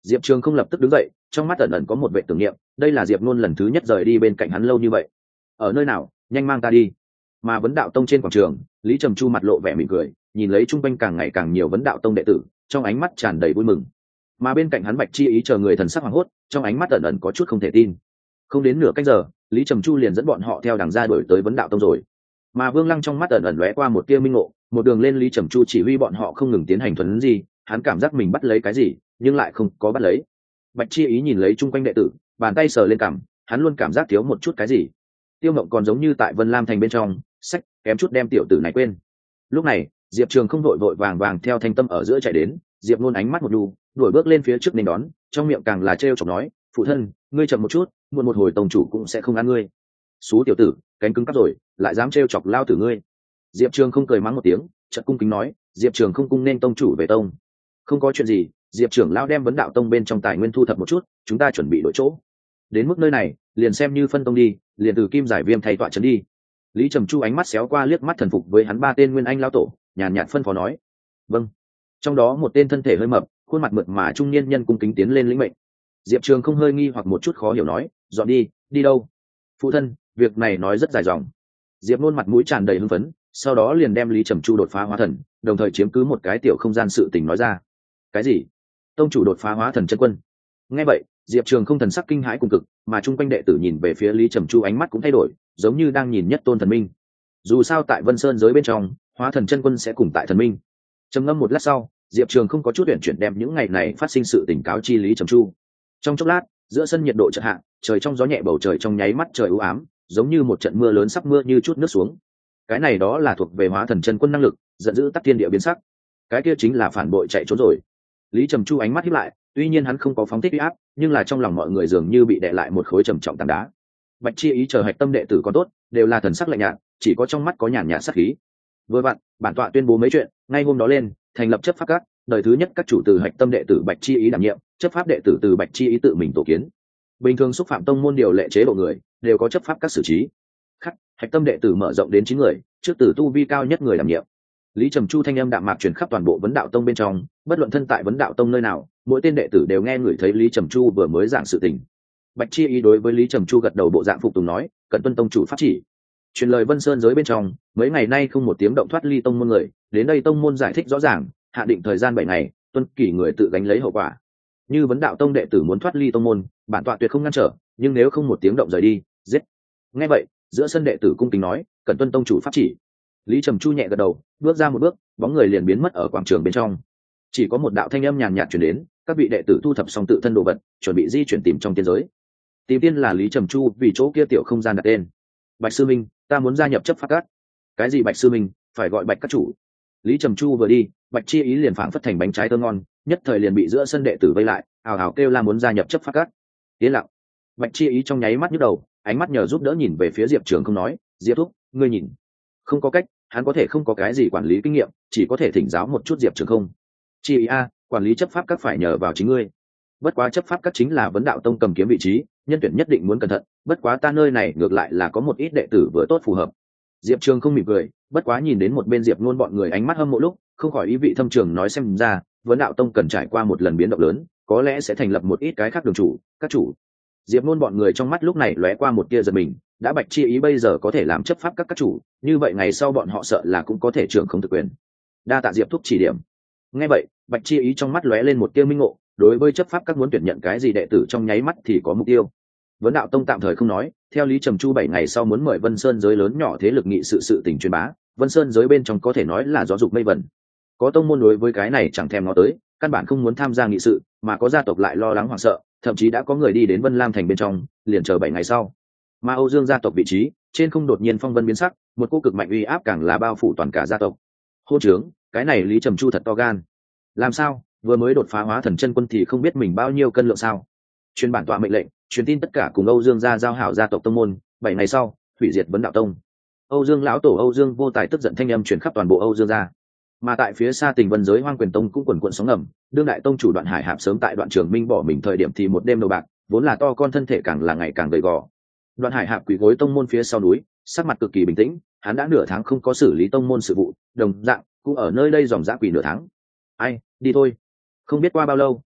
Diệp Trường không lập tức đứng dậy, trong mắt ẩn ẩn có một vẻ tưởng niệm, đây là Diệp Nôn lần thứ nhất rời đi bên cạnh hắn lâu như vậy. Ở nơi nào, nhanh mang ta đi. Mà Vấn Đạo Tông trên quảng trường, Lý Trầm Chu mặt lộ vẻ mỉm cười, nhìn lấy chung quanh càng ngày càng nhiều Vấn Đạo Tông đệ tử, trong ánh mắt tràn đầy vui mừng. Mà bên cạnh hắn Bạch Chi Ý chờ người thần sắc hoảng hốt, trong ánh mắt ẩn ẩn có chút không thể tin. Không đến nửa canh giờ, Lý Trầm Chu liền dẫn bọn họ theo đằng ra đuổi tới Vấn Đạo Tông rồi. Mà Vương Lăng trong mắt ẩn ẩn lóe qua một tia minh ngộ, một đường lên Lý Trầm Chu chỉ huy bọn họ không ngừng tiến hành thuần gì, hắn cảm giác mình bắt lấy cái gì, nhưng lại không có bắt lấy. Bạch Chi Ý nhìn lấy chung quanh đệ tử, bàn tay sờ lên cằm, hắn luôn cảm giác thiếu một chút cái gì. Tiêu Mộng còn giống như tại Vân Lam thành bên trong, sách kém chút đem tiểu tử này quên. Lúc này, Diệp Trường không vội vàng vàng theo Thanh Tâm ở giữa chạy đến, Diệp Nôn ánh mắt một đu, đuổi bước lên phía trước nên đón, trong miệng càng là trêu chọc nói, phụ thân, ngươi chậm một chút, muộn một hồi tông chủ cũng sẽ không ăn ngươi. Xú tiểu tử, cánh cứng cắp rồi, lại dám trêu chọc lao tử ngươi. Diệp Trường không cười mắng một tiếng, chợt cung kính nói, Diệp Trường không cung nên tông chủ về tông. Không có chuyện gì, Diệp trưởng lão đem Vấn Đạo Tông bên trong tài nguyên thu thập một chút, chúng ta chuẩn bị đổi chỗ. Đến mức nơi này, liền xem như phân tông đi, liền từ Kim Giải Viêm thay tọa trấn đi. Lý Trầm Chu ánh mắt xéo qua liếc mắt thần phục với hắn ba tên nguyên anh lão tổ, nhàn nhạt phân phó nói. Vâng. Trong đó một tên thân thể hơi mập, khuôn mặt mượt mà trung niên nhân cung kính tiến lên lĩnh mệnh. Diệp Trường không hơi nghi hoặc một chút khó hiểu nói, dọn đi, đi đâu? Phụ thân, việc này nói rất dài dòng. Diệp Nôn mặt mũi tràn đầy hưng phấn, sau đó liền đem Lý Trầm Chu đột phá hóa thần, đồng thời chiếm cứ một cái tiểu không gian sự tình nói ra. Cái gì? Tông chủ đột phá hóa thần chân quân? Nghe vậy, Diệp Trường không thần sắc kinh hãi cùng cực, mà chung quanh đệ tử nhìn về phía Lý Trầm Chu ánh mắt cũng thay đổi, giống như đang nhìn nhất tôn thần minh. Dù sao tại Vân Sơn giới bên trong, hóa thần chân quân sẽ cùng tại thần minh. Trầm ngâm một lát sau, Diệp Trường không có chút tuyển chuyển đem những ngày này phát sinh sự tình cáo chi Lý Trầm Chu. Trong chốc lát, giữa sân nhiệt độ chợt hạ, trời trong gió nhẹ, bầu trời trong nháy mắt trời u ám, giống như một trận mưa lớn sắp mưa như chút nước xuống. Cái này đó là thuộc về hóa thần chân quân năng lực, giận dữ tắc thiên địa biến sắc. Cái kia chính là phản bội chạy trốn rồi. Lý Trầm Chu ánh mắt híp lại, tuy nhiên hắn không có phóng thích uy áp, nhưng là trong lòng mọi người dường như bị đè lại một khối trầm trọng tảng đá. Bạch Chi Ý chờ hạch tâm đệ tử còn tốt, đều là thần sắc lạnh nhạt, chỉ có trong mắt có nhàn nhạt sát khí. Vừa vặn, bản tọa tuyên bố mấy chuyện, ngay hôm đó lên, thành lập chấp pháp các, đời thứ nhất các chủ từ hạch tâm đệ tử Bạch Chi Ý đảm nhiệm, chấp pháp đệ tử từ Bạch Chi Ý tự mình tổ kiến. Bình thường xúc phạm tông môn điều lệ chế độ người, đều có chấp pháp các xử trí. Khắc, hạch tâm đệ tử mở rộng đến 9 người, trước từ tu vi cao nhất người đảm nhiệm. Lý Trầm Chu thanh âm đạm mạc truyền khắp toàn bộ Vấn Đạo Tông bên trong, bất luận thân tại Vấn Đạo Tông nơi nào, mỗi tên đệ tử đều nghe ngửi thấy Lý Trầm Chu vừa mới giảng sự tình. Bạch Chi Ý đối với Lý Trầm Chu gật đầu bộ dạng phục tùng nói, cận tuân tông chủ pháp chỉ. Truyền lời Vân Sơn giới bên trong, mấy ngày nay không một tiếng động thoát ly tông môn người, đến đây tông môn giải thích rõ ràng, hạ định thời gian 7 ngày, tuân kỷ người tự gánh lấy hậu quả. Như Vấn Đạo Tông đệ tử muốn thoát ly tông môn, bản tọa tuyệt không ngăn trở, nhưng nếu không một tiếng động rời đi, giết. Nghe vậy, giữa sân đệ tử cung kính nói, cận tuân tông chủ pháp chỉ. Lý Trầm Chu nhẹ gật đầu, bước ra một bước, bóng người liền biến mất ở quảng trường bên trong. Chỉ có một đạo thanh âm nhàn nhạt truyền đến, các vị đệ tử thu thập xong tự thân đồ vật, chuẩn bị di chuyển tìm trong tiên giới. Tìm tiên là Lý Trầm Chu, vì chỗ kia tiểu không gian đặt tên. Bạch sư minh, ta muốn gia nhập chấp pháp các. Cái gì Bạch sư minh, phải gọi Bạch các chủ. Lý Trầm Chu vừa đi, Bạch Chi Ý liền phảng phất thành bánh trái thơm ngon, nhất thời liền bị giữa sân đệ tử vây lại, ào ào kêu la muốn gia nhập chấp pháp các. Tiến lặng. Bạch Chi Ý trong nháy mắt nhức đầu, ánh mắt nhờ giúp đỡ nhìn về phía Diệp Trường không nói, Diệp thúc, ngươi nhìn. Không có cách, hắn có thể không có cái gì quản lý kinh nghiệm, chỉ có thể thỉnh giáo một chút Diệp Trường không. Chi Ý a, quản lý chấp pháp các phải nhờ vào chính ngươi. Bất quá chấp pháp các chính là Vấn Đạo Tông cầm kiếm vị trí, nhân tuyển nhất định muốn cẩn thận, bất quá ta nơi này ngược lại là có một ít đệ tử vừa tốt phù hợp. Diệp Trường không mỉm cười, bất quá nhìn đến một bên Diệp Nôn bọn người ánh mắt hâm mộ lúc, không khỏi ý vị thâm trường nói xem ra, Vấn Đạo Tông cần trải qua một lần biến động lớn, có lẽ sẽ thành lập một ít cái khác đường chủ, các chủ. Diệp Nôn bọn người trong mắt lúc này lóe qua một tia giật mình, đã Bạch Chi Ý bây giờ có thể làm chấp pháp các chủ, như vậy ngày sau bọn họ sợ là cũng có thể trưởng không thực quyền. Đa tạ Diệp thúc chỉ điểm. Nghe vậy, Bạch Chi Ý trong mắt lóe lên một tia minh ngộ, đối với chấp pháp các muốn tuyển nhận cái gì đệ tử trong nháy mắt thì có mục tiêu. Vấn Đạo Tông tạm thời không nói, theo Lý Trầm Chu 7 ngày sau muốn mời Vân Sơn giới lớn nhỏ thế lực nghị sự tình truyền bá, Vân Sơn giới bên trong có thể nói là gió dục mây vẩn. Có tông môn đối với cái này chẳng thèm ngó tới, căn bản không muốn tham gia nghị sự, mà có gia tộc lại lo lắng hoảng sợ, thậm chí đã có người đi đến Vân Lam thành bên trong, liền chờ 7 ngày sau. Mà Âu Dương gia tộc vị trí, trên không đột nhiên phong vân biến sắc, một cô cực mạnh uy áp càng là bao phủ toàn cả gia tộc. Hô trướng, cái này Lý Trầm Chu thật to gan. Làm sao, vừa mới đột phá hóa thần chân quân thì không biết mình bao nhiêu cân lượng sao? Truyền bản tọa mệnh lệnh, truyền tin tất cả cùng Âu Dương gia giao hảo gia tộc tông môn, 7 ngày sau, hủy diệt Vấn Đạo Tông. Âu Dương lão tổ Âu Dương Vô Tài tức giận thanh âm truyền khắp toàn bộ Âu Dương gia. Mà tại phía xa Tình Vân giới Hoang Quyền Tông cũng quần quần sóng ngầm, đương đại tông chủ Đoạn Hải Hạp sớm tại Đoạn Trường Minh bỏ mình thời điểm thì một đêm đầu bạc, vốn là to con thân thể càng là ngày càng gầy gò. Đoạn Hải Hạp quỳ gối tông môn phía sau núi, sắc mặt cực kỳ bình tĩnh, hắn đã nửa tháng không có xử lý tông môn sự vụ, đồng dạng cũng ở nơi đây dòng dã quỳ nửa tháng. Ai, đi thôi. Không biết qua bao lâu,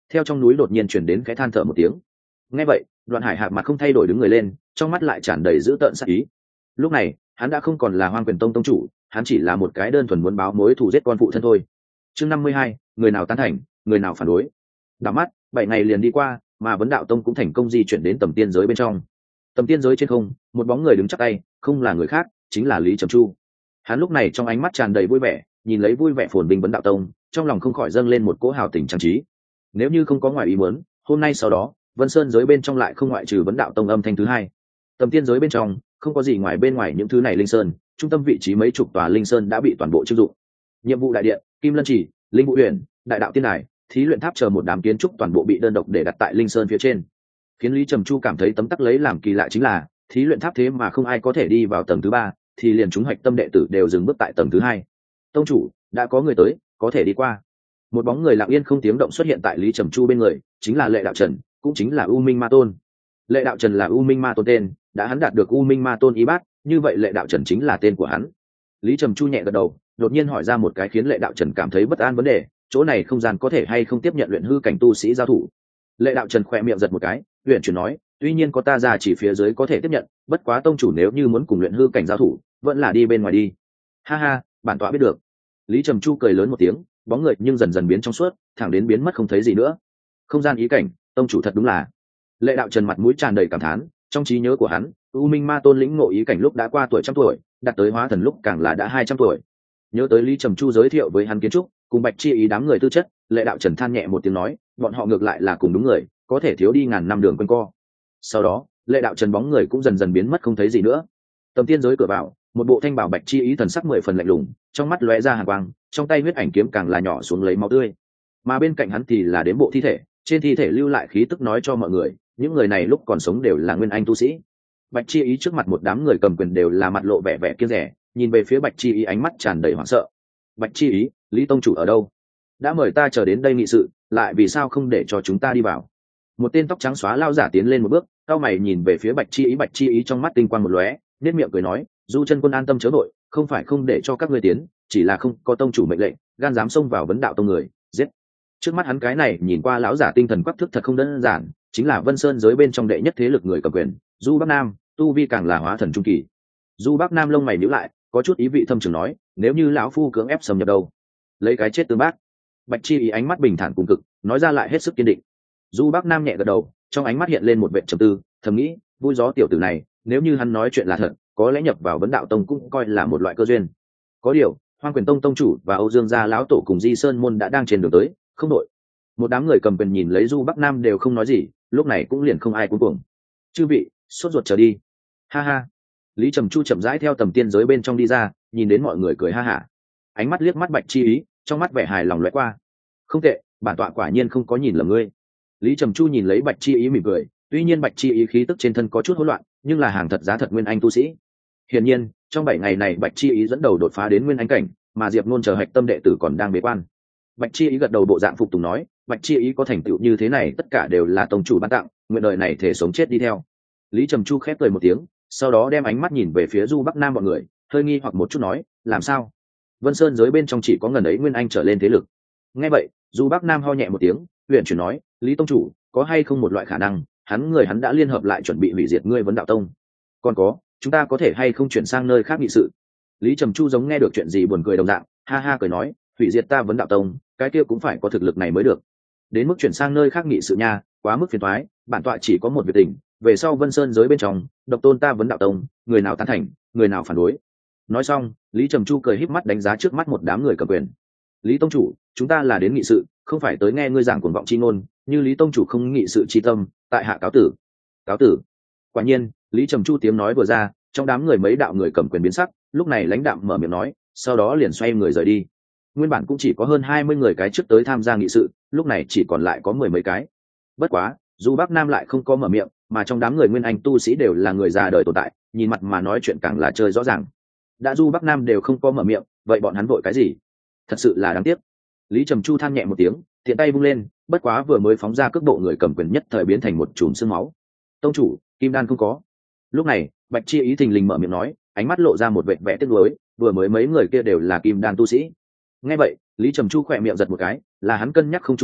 theo trong núi đột nhiên chuyển đến cái than thở một tiếng. Nghe vậy, Đoạn Hải Hạc mặt không thay đổi đứng người lên, trong mắt lại tràn đầy dữ tợn sát ý. Lúc này hắn đã không còn là Hoang Quyền Tông tông chủ, hắn chỉ là một cái đơn thuần muốn báo mối thù giết con phụ thân thôi. Chương 52, người nào tán thành, người nào phản đối. Đảo mắt 7 ngày liền đi qua, mà Vấn Đạo Tông cũng thành công di chuyển đến tầm tiên giới bên trong. Tầm tiên giới trên không, một bóng người đứng chắp tay, không là người khác, chính là Lý Trầm Chu. Hắn lúc này trong ánh mắt tràn đầy vui vẻ, nhìn lấy vui vẻ phồn vinh Vấn Đạo Tông, trong lòng không khỏi dâng lên một cỗ hào tình trang trí. Nếu như không có ngoài ý muốn, hôm nay sau đó, Vân Sơn giới bên trong lại không ngoại trừ Vấn Đạo Tông âm thanh thứ hai. Tầm tiên giới bên trong không có gì ngoài bên ngoài những thứ này linh sơn, trung tâm vị trí mấy chục tòa linh sơn đã bị toàn bộ trưng dụng. Nhiệm vụ đại điện, Kim Lân Chỉ, Linh Vũ Huyền, Đại Đạo Tiên Đài, Thí Luyện Tháp chờ một đám kiến trúc toàn bộ bị đơn độc để đặt tại linh sơn phía trên. Khiến Lý Trầm Chu cảm thấy tấm tắc lấy làm kỳ lạ chính là, Thí Luyện Tháp thế mà không ai có thể đi vào tầng thứ ba, thì liền chúng hạch tâm đệ tử đều dừng bước tại tầng thứ hai. Tông chủ, đã có người tới, có thể đi qua. Một bóng người lặng yên không tiếng động xuất hiện tại Lý Trầm Chu bên người, chính là Lệ Đạo Trần, cũng chính là U Minh Ma Tôn. Lệ Đạo Trần là U Minh Ma Tôn tên, đã hắn đạt được U Minh Ma Tôn y bát, như vậy Lệ Đạo Trần chính là tên của hắn. Lý Trầm Chu nhẹ gật đầu, đột nhiên hỏi ra một cái khiến Lệ Đạo Trần cảm thấy bất an vấn đề, chỗ này không gian có thể hay không tiếp nhận luyện hư cảnh tu sĩ giao thủ. Lệ Đạo Trần khỏe miệng giật một cái, luyện chuyển nói, tuy nhiên có ta ra chỉ phía dưới có thể tiếp nhận, bất quá tông chủ nếu như muốn cùng luyện hư cảnh giao thủ, vẫn là đi bên ngoài đi. Ha ha, bản tọa biết được. Lý Trầm Chu cười lớn một tiếng, bóng người nhưng dần dần biến trong suốt, thẳng đến biến mất không thấy gì nữa. Không gian ý cảnh, tông chủ thật đúng là. Lệ Đạo Trần mặt mũi tràn đầy cảm thán, trong trí nhớ của hắn, U Minh Ma Tôn lĩnh ngộ ý cảnh lúc đã qua tuổi trăm tuổi, đạt tới hóa thần lúc càng là đã 200 tuổi. Nhớ tới Lý Trầm Chu giới thiệu với hắn kiến trúc, cùng Bạch Chi ý đám người tư chất, Lệ Đạo Trần than nhẹ một tiếng nói, bọn họ ngược lại là cùng đúng người, có thể thiếu đi ngàn năm đường quanh co. Sau đó, Lệ Đạo Trần bóng người cũng dần dần biến mất không thấy gì nữa. Tầm tiên giới cửa vào, một bộ thanh bảo Bạch Chi ý thần sắc 10 phần lạnh lùng, trong mắt lóe ra hàn quang, trong tay huyết ảnh kiếm càng là nhỏ xuống lấy máu tươi. Mà bên cạnh hắn thì là đến bộ thi thể, trên thi thể lưu lại khí tức nói cho mọi người, những người này lúc còn sống đều là nguyên anh tu sĩ. Bạch Chi ý trước mặt một đám người cầm quyền đều là mặt lộ vẻ vẻ kiêng dè, nhìn về phía Bạch Chi ý ánh mắt tràn đầy hoảng sợ. Bạch Chi ý, Lý tông chủ ở đâu? Đã mời ta chờ đến đây nghị sự, lại vì sao không để cho chúng ta đi vào? Một tên tóc trắng xóa lao giả tiến lên một bước, cao mày nhìn về phía Bạch Chi ý trong mắt tinh quang một lóe, nét miệng cười nói, Du chân quân an tâm chớ vội, không phải không để cho các ngươi tiến, chỉ là không có tông chủ mệnh lệnh, gan dám xông vào Vấn Đạo Tông người, giết. Trước mắt hắn cái này nhìn qua lão giả tinh thần quắc thước thật không đơn giản, chính là Vân Sơn giới bên trong đệ nhất thế lực người cầm quyền, Du Bắc Nam, tu vi càng là hóa thần trung kỳ. Du Bắc Nam lông mày nhíu lại, có chút ý vị thâm trường nói, nếu như lão phu cưỡng ép xâm nhập đâu, lấy cái chết tương bác. Bạch Chi ý ánh mắt bình thản cùng cực, nói ra lại hết sức kiên định. Du Bắc Nam nhẹ gật đầu, trong ánh mắt hiện lên một vẻ trầm tư, thầm nghĩ, vui gió tiểu tử này, nếu như hắn nói chuyện là thật, có lẽ nhập vào Vấn Đạo Tông cũng coi là một loại cơ duyên. Có điều, Hoang Quyền Tông tông chủ và Âu Dương gia lão tổ cùng Di Sơn môn đã đang trên đường tới, không đội. Một đám người cầm quyền nhìn lấy Du Bắc Nam đều không nói gì, lúc này cũng liền không ai cuống cuồng. Chư vị, sốt ruột chờ đi. Ha ha. Lý Trầm Chu chậm rãi theo tầm tiên giới bên trong đi ra, nhìn đến mọi người cười ha hả. Ánh mắt liếc mắt Bạch Chi ý, trong mắt vẻ hài lòng lóe qua. Không tệ, bản tọa quả nhiên không có nhìn lầm ngươi. Lý Trầm Chu nhìn lấy Bạch Chi ý mỉm cười, tuy nhiên Bạch Chi ý khí tức trên thân có chút hỗn loạn, nhưng là hàng thật giá thật nguyên anh tu sĩ. Hiển nhiên, trong 7 ngày này Bạch Chi ý dẫn đầu đột phá đến nguyên anh cảnh, mà Diệp Nôn chờ hạch tâm đệ tử còn đang bế quan. Bạch Chi ý gật đầu bộ dạng phục tùng nói, Bạch Chi ý có thành tựu như thế này tất cả đều là tông chủ ban tặng, nguyện đời này thể sống chết đi theo. Lý Trầm Chu khép cười một tiếng, sau đó đem ánh mắt nhìn về phía Du Bắc Nam mọi người, hơi nghi hoặc một chút nói, làm sao? Vân Sơn giới bên trong chỉ có ngần ấy nguyên anh trở lên thế lực. Nghe vậy, Du Bắc Nam ho nhẹ một tiếng, huyền chuyển nói, Lý tông chủ, có hay không một loại khả năng, hắn đã liên hợp lại chuẩn bị hủy diệt ngươi Vấn Đạo Tông? Còn có, chúng ta có thể hay không chuyển sang nơi khác nghị sự? Lý Trầm Chu giống nghe được chuyện gì buồn cười đồng dạng, ha ha cười nói, hủy diệt ta Vấn Đạo Tông, cái kia cũng phải có thực lực này mới được. Đến mức chuyển sang nơi khác nghị sự nha, quá mức phiền toái, bản tọa chỉ có một việc tình, về sau Vân Sơn giới bên trong, độc tôn ta Vấn Đạo Tông, người nào tán thành, người nào phản đối. Nói xong, Lý Trầm Chu cười híp mắt đánh giá trước mắt một đám người cầm quyền. Lý tông chủ, chúng ta là đến nghị sự, không phải tới nghe ngươi giảng cuồng vọng chi ngôn, như Lý tông chủ không nghị sự chi tâm, tại hạ cáo tử. Cáo tử. Quả nhiên, Lý Trầm Chu tiếng nói vừa ra, trong đám người mấy đạo người cầm quyền biến sắc, lúc này lãnh đạm mở miệng nói, sau đó liền xoay người rời đi. Nguyên bản cũng chỉ có hơn 20 người cái trước tới tham gia nghị sự, lúc này chỉ còn lại có 10 mấy cái. Bất quá, dù Bắc Nam lại không có mở miệng, mà trong đám người nguyên anh tu sĩ đều là người già đời tồn tại, nhìn mặt mà nói chuyện càng là chơi rõ ràng. Đã Du Bắc Nam đều không có mở miệng, vậy bọn hắn vội cái gì? Thật sự là đáng tiếc. Lý Trầm Chu than nhẹ một tiếng, thiện tay vung lên, bất quá vừa mới phóng ra cước bộ người cầm quyền nhất thời biến thành một chùm sương máu. Tông chủ, kim đan không có. Lúc này, Bạch Chi ý thình lình mở miệng nói, ánh mắt lộ ra một vệt vẻ tiếc nuối, vừa mới mấy người kia đều là kim đan tu sĩ. Nghe vậy, Lý Trầm Chu khỏe miệng giật một cái, là hắn cân nhắc không chu toàn,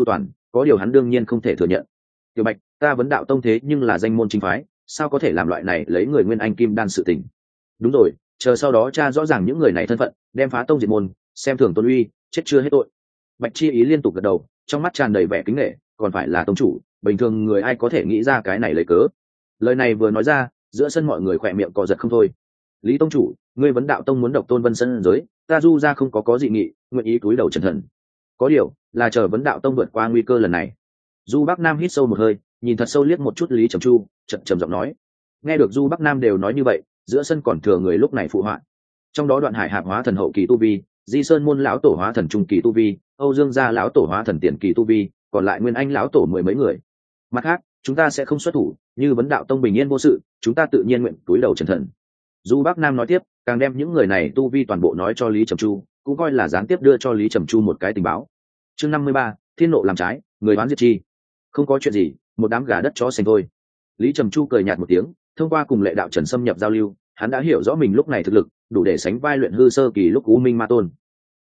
có điều hắn đương nhiên không thể thừa nhận. Tiểu Bạch, ta vấn đạo tông thế nhưng là danh môn chính phái, sao có thể làm loại này lấy người nguyên anh kim đan sự tình. Đúng rồi, chờ sau đó tra rõ ràng những người này thân phận, đem phá tông diệt môn, xem thường tôn uy, chết chưa hết tội. Bạch Chi Ý liên tục gật đầu, trong mắt tràn đầy vẻ kính nể, còn phải là tông chủ, bình thường người ai có thể nghĩ ra cái này lấy cớ. Lời này vừa nói ra, giữa sân mọi người khỏe miệng cò giật không thôi. Lý tông chủ, ngươi vấn đạo tông muốn độc tôn Vân Sơn giới, ta du ra không có dị nghị, nguyện ý cúi đầu trần thần. Có điều là chờ vấn đạo tông vượt qua nguy cơ lần này. Du Bắc Nam hít sâu một hơi, nhìn thật sâu liếc một chút Lý Trầm Chu, chậm trầm giọng nói. Nghe được Du Bắc Nam đều nói như vậy, giữa sân còn thừa người lúc này phụ họa. Trong đó Đoạn Hải Hạp hóa thần hậu kỳ tu vi, Di Sơn môn lão tổ hóa thần trung kỳ tu vi, Âu Dương gia lão tổ hóa thần tiền kỳ tu vi, còn lại Nguyên Anh lão tổ mười mấy người. Mặt khác, chúng ta sẽ không xuất thủ, như vấn đạo tông bình yên vô sự, chúng ta tự nhiên nguyện túi đầu trần thần. Du Bắc Nam nói tiếp, càng đem những người này tu vi toàn bộ nói cho Lý Trầm Chu, cũng coi là gián tiếp đưa cho Lý Trầm Chu một cái tình báo. Chương 53, thiên nộ làm trái, người đoán diệt chi. Không có chuyện gì, một đám gà đất chó sành thôi. Lý Trầm Chu cười nhạt một tiếng, thông qua cùng Lệ đạo Trần xâm nhập giao lưu, hắn đã hiểu rõ mình lúc này thực lực đủ để sánh vai luyện hư sơ kỳ lúc U Minh Ma Tôn.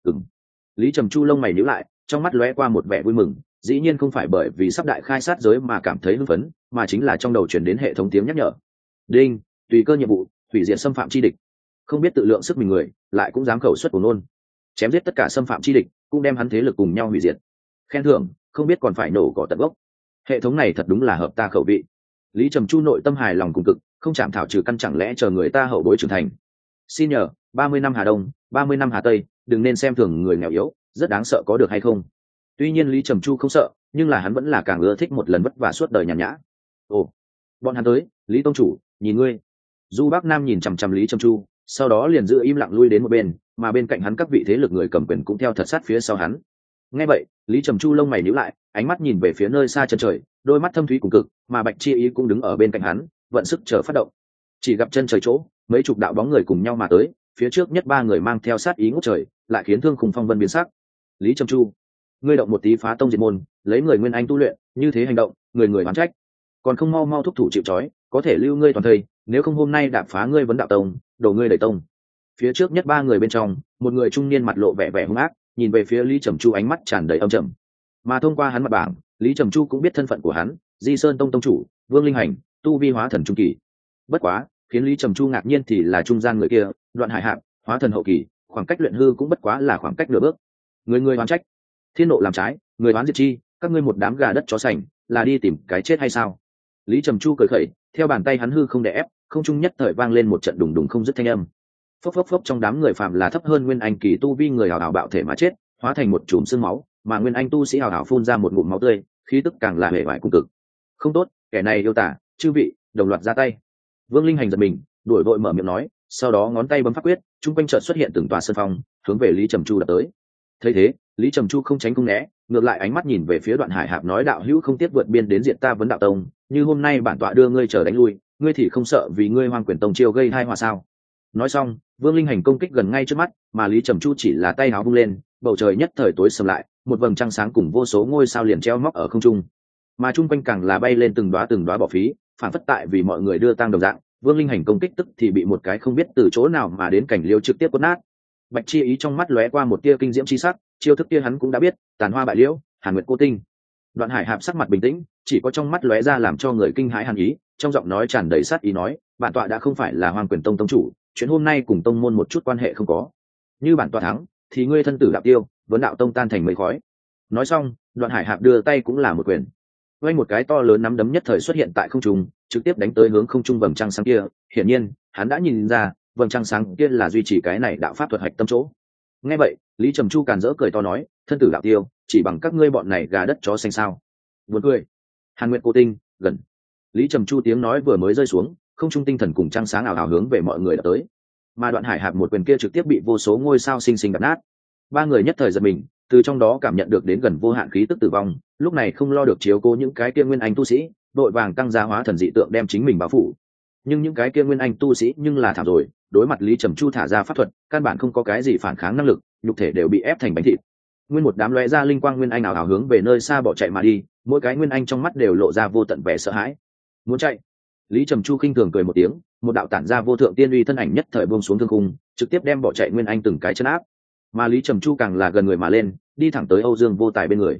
Lý Trầm Chu lông mày nhíu lại, trong mắt lóe qua một vẻ vui mừng, dĩ nhiên không phải bởi vì sắp đại khai sát giới mà cảm thấy hưng phấn, mà chính là trong đầu truyền đến hệ thống tiếng nhắc nhở. Đinh, tùy cơ nhiệm vụ, hủy diệt xâm phạm chi địch. Không biết tự lượng sức mình người, lại cũng dám khẩu xuất của nôn. Chém giết tất cả xâm phạm chi địch, cũng đem hắn thế lực cùng nhau hủy diệt. Khen thưởng, không biết còn phải nổ cỏ tận gốc. Hệ thống này thật đúng là hợp ta khẩu vị. Lý Trầm Chu nội tâm hài lòng cùng cực, không chạm thảo trừ căn chẳng lẽ chờ người ta hậu bối trưởng thành. Xin nhờ, 30 năm Hà Đông, 30 năm Hà Tây, đừng nên xem thường người nghèo yếu, rất đáng sợ có được hay không? Tuy nhiên Lý Trầm Chu không sợ, nhưng là hắn vẫn là càng ưa thích một lần vất vả suốt đời nhàn nhã. Ồ, bọn hắn tới, Lý tông chủ, nhìn ngươi. Du Bắc Nam nhìn chằm chằm Lý Trầm Chu, sau đó liền giữ im lặng lui đến một bên, mà bên cạnh hắn các vị thế lực người cầm quyền cũng theo thật sát phía sau hắn. Nghe vậy, Lý Trầm Chu lông mày nhíu lại, ánh mắt nhìn về phía nơi xa chân trời, đôi mắt thâm thúy cùng cực, mà Bạch Chi Ý cũng đứng ở bên cạnh hắn, vận sức chờ phát động. Chỉ gặp chân trời chỗ, mấy chục đạo bóng người cùng nhau mà tới, phía trước nhất ba người mang theo sát ý ngút trời, lại khiến thương khung phong vân biến sắc. Lý Trầm Chu, ngươi động một tí phá tông diệt môn, lấy người nguyên anh tu luyện, như thế hành động, người người oán trách, còn không mau mau thúc thủ chịu trói, có thể lưu ngươi toàn thây, nếu không hôm nay đạp phá ngươi vấn đạo tông, đổ ngươi đẩy tông. Phía trước nhất ba người bên trong, một người trung niên mặt lộ vẻ vẻ hung ác, nhìn về phía Lý Trầm Chu ánh mắt tràn đầy âm trầm. Mà thông qua hắn mặt bảng, Lý Trầm Chu cũng biết thân phận của hắn, Di Sơn tông tông chủ, Vương Linh Hành, tu vi hóa thần trung kỳ. Bất quá, khiến Lý Trầm Chu ngạc nhiên thì là trung gian người kia, Đoạn Hải Hạp, hóa thần hậu kỳ, khoảng cách luyện hư cũng bất quá là khoảng cách nửa bước. Người người oán trách, thiên nộ làm trái, người oán diệt chi, các ngươi một đám gà đất chó sành, là đi tìm cái chết hay sao? Lý Trầm Chu cười khẩy, theo bàn tay hắn hư không đè ép, không trung nhất thời vang lên một trận đùng đùng không dứt thanh âm. Phốc phốc phốc, trong đám người phạm là thấp hơn nguyên anh kỳ tu vi người hào hào bạo thể mà chết, hóa thành một chùm xương máu, mà nguyên anh tu sĩ hào hào phun ra một ngụm máu tươi, khí tức càng là hề vải cùng cực. Không tốt, kẻ này yêu tả, chư vị, đồng loạt ra tay. Vương Linh Hành giật mình, đuổi vội mở miệng nói, sau đó ngón tay bấm pháp quyết, trung quanh chợt xuất hiện từng tòa sơn phong, hướng về Lý Trầm Chu đập tới. Thấy thế, Lý Trầm Chu không tránh không né, ngược lại ánh mắt nhìn về phía Đoạn Hải Hạp nói, đạo hữu không tiếc vượt biên đến diện ta vấn đạo tông, như hôm nay bản tọa đưa ngươi trở đánh lui, ngươi thì không sợ vì ngươi Hoang Quyền tông chiêu gây tai họa sao? Nói xong, Vương Linh Hành công kích gần ngay trước mắt, mà Lý Trầm Chu chỉ là tay áo vung lên, bầu trời nhất thời tối sầm lại, một vầng trăng sáng cùng vô số ngôi sao liền treo móc ở không trung, mà trung quanh càng là bay lên từng đóa bỏ phí, phản phất tại vì mọi người đưa tang đồng dạng. Vương Linh Hành công kích tức thì bị một cái không biết từ chỗ nào mà đến cảnh liêu trực tiếp quất nát. Bạch Chi Ý trong mắt lóe qua một tia kinh diễm chi sắc, chiêu thức kia hắn cũng đã biết, tàn hoa bại liễu, Hàn Nguyệt cô tinh. Đoạn Hải Hạp sắc mặt bình tĩnh, chỉ có trong mắt lóe ra làm cho người kinh hãi hàn ý, trong giọng nói tràn đầy sát ý nói, bản tọa đã không phải là Hoang Quyền tông tông chủ, chuyện hôm nay cùng tông môn một chút quan hệ không có. Như bản tọa thắng, thì ngươi thân tử đạo tiêu, vấn đạo tông tan thành mây khói. Nói xong, Đoạn Hải Hạp đưa tay cũng là một quyền. Vây một cái to lớn nắm đấm nhất thời xuất hiện tại không trung, trực tiếp đánh tới hướng không trung vầng trăng sáng kia. Hiển nhiên, hắn đã nhìn ra, vầng trăng sáng kia là duy trì cái này đạo pháp thuật hạch tâm chỗ. Nghe vậy, Lý Trầm Chu càn rỡ cười to nói, thân tử đạo tiêu, chỉ bằng các ngươi bọn này gà đất chó xanh sao? Buồn cười. Hàn Nguyệt cô tinh, gần. Lý Trầm Chu tiếng nói vừa mới rơi xuống, không trung tinh thần cùng trăng sáng ảo ảo hướng về mọi người đã tới. Mà Đoạn Hải Hạp một quyền kia trực tiếp bị vô số ngôi sao sinh sinh đập nát. Ba người nhất thời giật mình, từ trong đó cảm nhận được đến gần vô hạn khí tức tử vong, lúc này không lo được chiếu cố những cái kia nguyên anh tu sĩ, đội vàng tăng gia hóa thần dị tượng đem chính mình bao phủ. Nhưng những cái kia nguyên anh tu sĩ nhưng là thảm rồi, đối mặt Lý Trầm Chu thả ra pháp thuật, căn bản không có cái gì phản kháng năng lực, nhục thể đều bị ép thành bánh thịt. Nguyên một đám lóe ra linh quang nguyên anh ảo ảo hướng về nơi xa bỏ chạy mà đi, mỗi cái nguyên anh trong mắt đều lộ ra vô tận vẻ sợ hãi. Muốn chạy? Lý Trầm Chu khinh thường cười một tiếng, một đạo tản ra vô thượng tiên uy thân ảnh nhất thời buông xuống thương khung, trực tiếp đem bỏ chạy nguyên anh từng cái chân áp. Mà Lý Trầm Chu càng là gần người mà lên, đi thẳng tới Âu Dương Vô Tài bên người.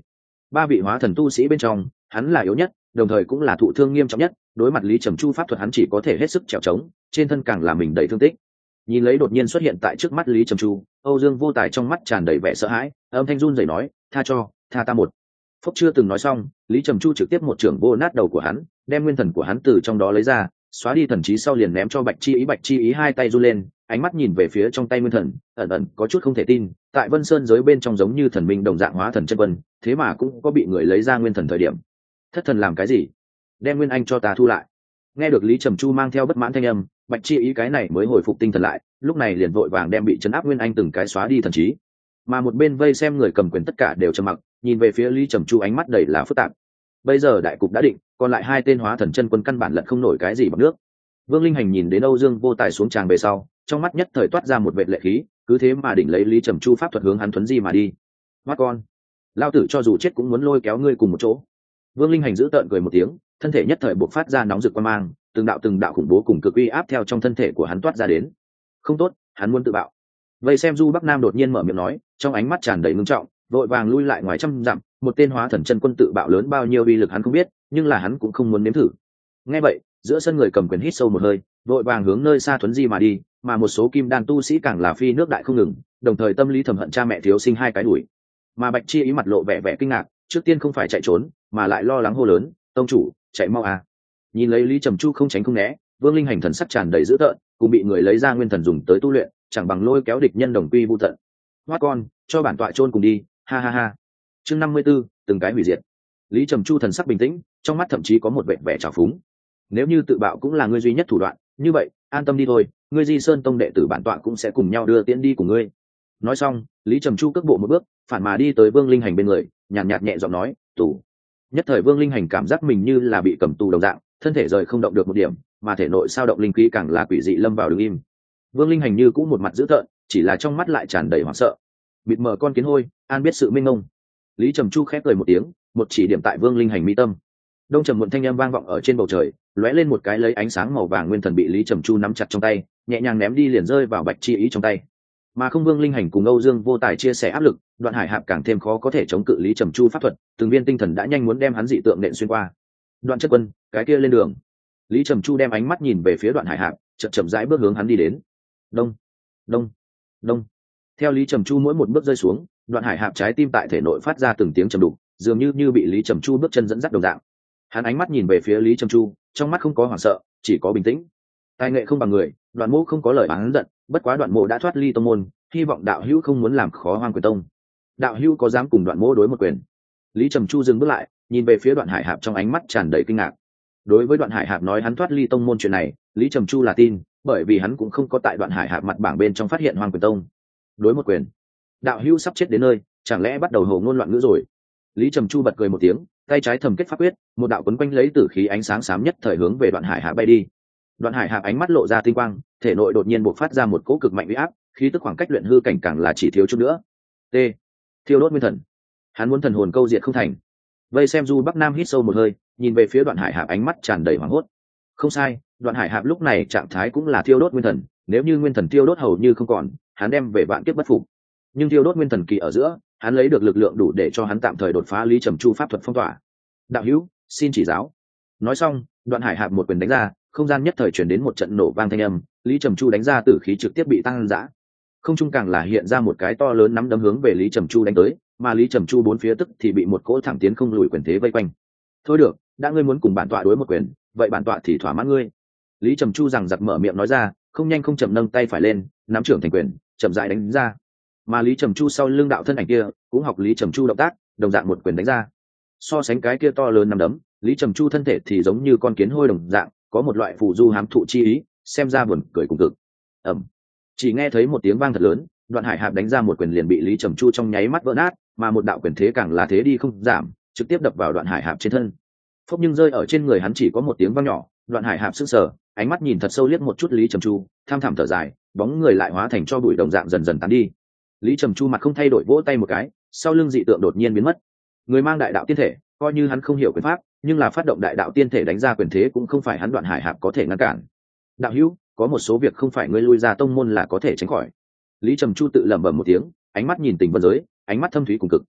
ba vị hóa thần tu sĩ bên trong hắn là yếu nhất, đồng thời cũng là thụ thương nghiêm trọng nhất. Đối mặt Lý Trầm Chu pháp thuật hắn chỉ có thể hết sức trèo trống, trên thân càng là mình đầy thương tích. Nhìn lấy đột nhiên xuất hiện tại trước mắt Lý Trầm Chu, Âu Dương Vô Tài trong mắt tràn đầy vẻ sợ hãi, âm thanh run rẩy nói, tha ta một. Phúc chưa từng nói xong, Lý Trầm Chu trực tiếp một trưởng vô nát đầu của hắn, đem nguyên thần của hắn từ trong đó lấy ra, xóa đi thần trí sau liền ném cho Bạch Chi Ý hai tay run lên, ánh mắt nhìn về phía trong tay nguyên thần, ẩn ẩn có chút không thể tin, tại Vân Sơn giới bên trong giống như thần minh đồng dạng hóa thần chân quân, thế mà cũng có bị người lấy ra nguyên thần thời điểm. Thất thần làm cái gì? Đem nguyên anh cho ta thu lại. Nghe được Lý Trầm Chu mang theo bất mãn thanh âm, Bạch Chi Ý cái này mới hồi phục tinh thần lại, lúc này liền vội vàng đem bị chấn áp nguyên anh từng cái xóa đi thần trí. Mà một bên vây xem người cầm quyền tất cả đều trầm mặc, nhìn về phía Lý Trầm Chu ánh mắt đầy là phức tạp. Bây giờ đại cục đã định, còn lại hai tên hóa thần chân quân căn bản lật không nổi cái gì bằng nước. Vương Linh Hành nhìn đến Âu Dương Vô Tài xuống tràng về sau, trong mắt nhất thời toát ra một vệt lệ khí, cứ thế mà đỉnh lấy Lý Trầm Chu pháp thuật hướng hắn thuấn di mà đi. "Mắt con, lao tử cho dù chết cũng muốn lôi kéo ngươi cùng một chỗ." Vương Linh Hành giữ tợn cười một tiếng, thân thể nhất thời bộc phát ra nóng rực quang mang, từng đạo khủng bố cùng cực uy áp theo trong thân thể của hắn toát ra đến. Không tốt, hắn muốn tự bạo. Vậy xem Du Bắc Nam đột nhiên mở miệng nói, trong ánh mắt tràn đầy ngưng trọng, vội vàng lui lại ngoài trăm dặm. Một tên hóa thần chân quân tự bạo lớn bao nhiêu uy lực hắn không biết, nhưng là hắn cũng không muốn nếm thử. Nghe vậy, giữa sân người cầm quyền hít sâu một hơi, vội vàng hướng nơi xa thuấn di mà đi, mà một số kim đan tu sĩ càng là phi nước đại không ngừng, đồng thời tâm lý thầm hận cha mẹ thiếu sinh hai cái đuổi. Mà Bạch Chi Ý mặt lộ vẻ kinh ngạc, trước tiên không phải chạy trốn, mà lại lo lắng hô lớn, "Tông chủ, chạy mau à!" Nhìn lấy Lý Trầm Chu không tránh không né, Vương Linh Hành thần sắc tràn đầy dữ tợn, cũng bị người lấy ra nguyên thần dùng tới tu luyện, chẳng bằng lôi kéo địch nhân đồng quy vu tận. "Hoát con, cho bản tọa chôn cùng đi, ha ha ha." Chương 54, từng cái hủy diệt. Lý Trầm Chu thần sắc bình tĩnh, trong mắt thậm chí có một vẻ trào phúng. "Nếu như tự bạo cũng là ngươi duy nhất thủ đoạn, như vậy, an tâm đi thôi, ngươi Di Sơn tông đệ tử bản tọa cũng sẽ cùng nhau đưa tiễn đi cùng ngươi." Nói xong, Lý Trầm Chu cước bộ một bước, phản mà đi tới Vương Linh Hành bên người, nhàn nhạt nhẹ giọng nói, "Tù." Nhất thời Vương Linh Hành cảm giác mình như là bị cầm tù đồng dạng, thân thể rời không động được một điểm, mà thể nội sao động linh khí càng là quỷ dị lâm vào đứng im. Vương Linh Hành như cũng một mặt dữ tợn, chỉ là trong mắt lại tràn đầy hoảng sợ. "Bịt mờ con kiến hôi, an biết sự minh ngông." Lý Trầm Chu khép cười một tiếng, một chỉ điểm tại Vương Linh Hành mi tâm. Đông trầm muộn thanh âm vang vọng ở trên bầu trời, lóe lên một cái lấy ánh sáng màu vàng nguyên thần bị Lý Trầm Chu nắm chặt trong tay, nhẹ nhàng ném đi liền rơi vào Bạch Chi Ý trong tay. Mà không Vương Linh Hành cùng Âu Dương Vô Tài chia sẻ áp lực, Đoạn Hải Hạp càng thêm khó có thể chống cự Lý Trầm Chu pháp thuật, từng viên tinh thần đã nhanh muốn đem hắn dị tượng nện xuyên qua. "Đoạn Chất Quân, cái kia lên đường." Lý Trầm Chu đem ánh mắt nhìn về phía Đoạn Hải Hạp, chậm rãi bước hướng hắn đi đến. Đông, đông, đông. Theo Lý Trầm Chu mỗi một bước rơi xuống, Đoạn Hải Hạp trái tim tại thể nội phát ra từng tiếng trầm đục, dường như bị Lý Trầm Chu bước chân dẫn dắt đồng dạng. Hắn ánh mắt nhìn về phía Lý Trầm Chu, trong mắt không có hoảng sợ, chỉ có bình tĩnh. Tài nghệ không bằng người, Đoạn Mộ không có lời oán giận, bất quá Đoạn Mộ đã thoát ly tông môn, hy vọng đạo hữu không muốn làm khó Hoang Quyền Tông. Đạo hữu có dám cùng Đoạn Mộ đối một quyền? Lý Trầm Chu dừng bước lại, nhìn về phía Đoạn Hải Hạp trong ánh mắt tràn đầy kinh ngạc. Đối với Đoạn Hải Hạp nói hắn thoát ly tông môn chuyện này, Lý Trầm Chu là tin, bởi vì hắn cũng không có tại Đoạn Hải Hạp mặt bảng bên trong phát hiện Hoang Quyền Tông. Đối một quyền? Đạo hữu sắp chết đến nơi, chẳng lẽ bắt đầu hồ ngôn loạn ngữ rồi? Lý Trầm Chu bật cười một tiếng, tay trái thầm kết pháp quyết, một đạo quấn quanh lấy tử khí ánh sáng xám nhất thời hướng về Đoạn Hải Hạp bay đi. Đoạn Hải Hạp ánh mắt lộ ra tinh quang, thể nội đột nhiên bộc phát ra một cỗ cực mạnh uy áp, khí tức khoảng cách luyện hư cảnh càng là chỉ thiếu chút nữa. T. Thiêu đốt nguyên thần. Hắn muốn thần hồn câu diệt không thành. Vây xem Du Bắc Nam hít sâu một hơi, nhìn về phía Đoạn Hải Hạp ánh mắt tràn đầy hoảng hốt. Không sai, Đoạn Hải Hạp lúc này trạng thái cũng là thiêu đốt nguyên thần, nếu như nguyên thần thiêu đốt hầu như không còn, hắn đem về vạn kiếp bất phục. Nhưng thiêu đốt nguyên thần kỳ ở giữa, hắn lấy được lực lượng đủ để cho hắn tạm thời đột phá Lý Trầm Chu pháp thuật phong tỏa. "Đạo hữu, xin chỉ giáo." Nói xong, Đoạn Hải Hạp một quyền đánh ra, không gian nhất thời chuyển đến một trận nổ vang thanh âm, Lý Trầm Chu đánh ra tử khí trực tiếp bị tăng dã. Không trung càng là hiện ra một cái to lớn nắm đấm hướng về Lý Trầm Chu đánh tới, mà Lý Trầm Chu bốn phía tức thì bị một cỗ thẳng tiến không lùi quyền thế vây quanh. "Thôi được, đã ngươi muốn cùng bản tọa đối một quyền, vậy bản tọa thì thỏa mãn ngươi." Lý Trầm Chu rằng giặc mở miệng nói ra, không nhanh không chậm nâng tay phải lên, nắm trưởng thành quyền, chậm rãi đánh ra. Mà Lý Trầm Chu sau lưng đạo thân ảnh kia cũng học Lý Trầm Chu động tác, đồng dạng một quyền đánh ra. So sánh cái kia to lớn nắm đấm, Lý Trầm Chu thân thể thì giống như con kiến hôi đồng dạng, có một loại phù du hám thụ chi ý, xem ra buồn cười cùng cực. Ầm. Chỉ nghe thấy một tiếng vang thật lớn, Đoạn Hải Hạp đánh ra một quyền liền bị Lý Trầm Chu trong nháy mắt vỡ nát, mà một đạo quyền thế càng là thế đi không giảm, trực tiếp đập vào Đoạn Hải Hạp trên thân. Phốc, nhưng rơi ở trên người hắn chỉ có một tiếng vang nhỏ, Đoạn Hải Hạp sững sờ, ánh mắt nhìn thật sâu liếc một chút Lý Trầm Chu, tham thẳm thở dài, bóng người lại hóa thành cho bụi đồng dạng dần dần tán đi. Lý Trầm Chu mặt không thay đổi vỗ tay một cái, sau lưng dị tượng đột nhiên biến mất. Người mang đại đạo tiên thể, coi như hắn không hiểu quyền pháp, nhưng là phát động đại đạo tiên thể đánh ra quyền thế cũng không phải hắn Đoạn Hải Hạp có thể ngăn cản. "Đạo hữu, có một số việc không phải ngươi lui ra tông môn là có thể tránh khỏi." Lý Trầm Chu tự lẩm bẩm một tiếng, ánh mắt nhìn Tình Vân giới, ánh mắt thâm thúy cùng cực.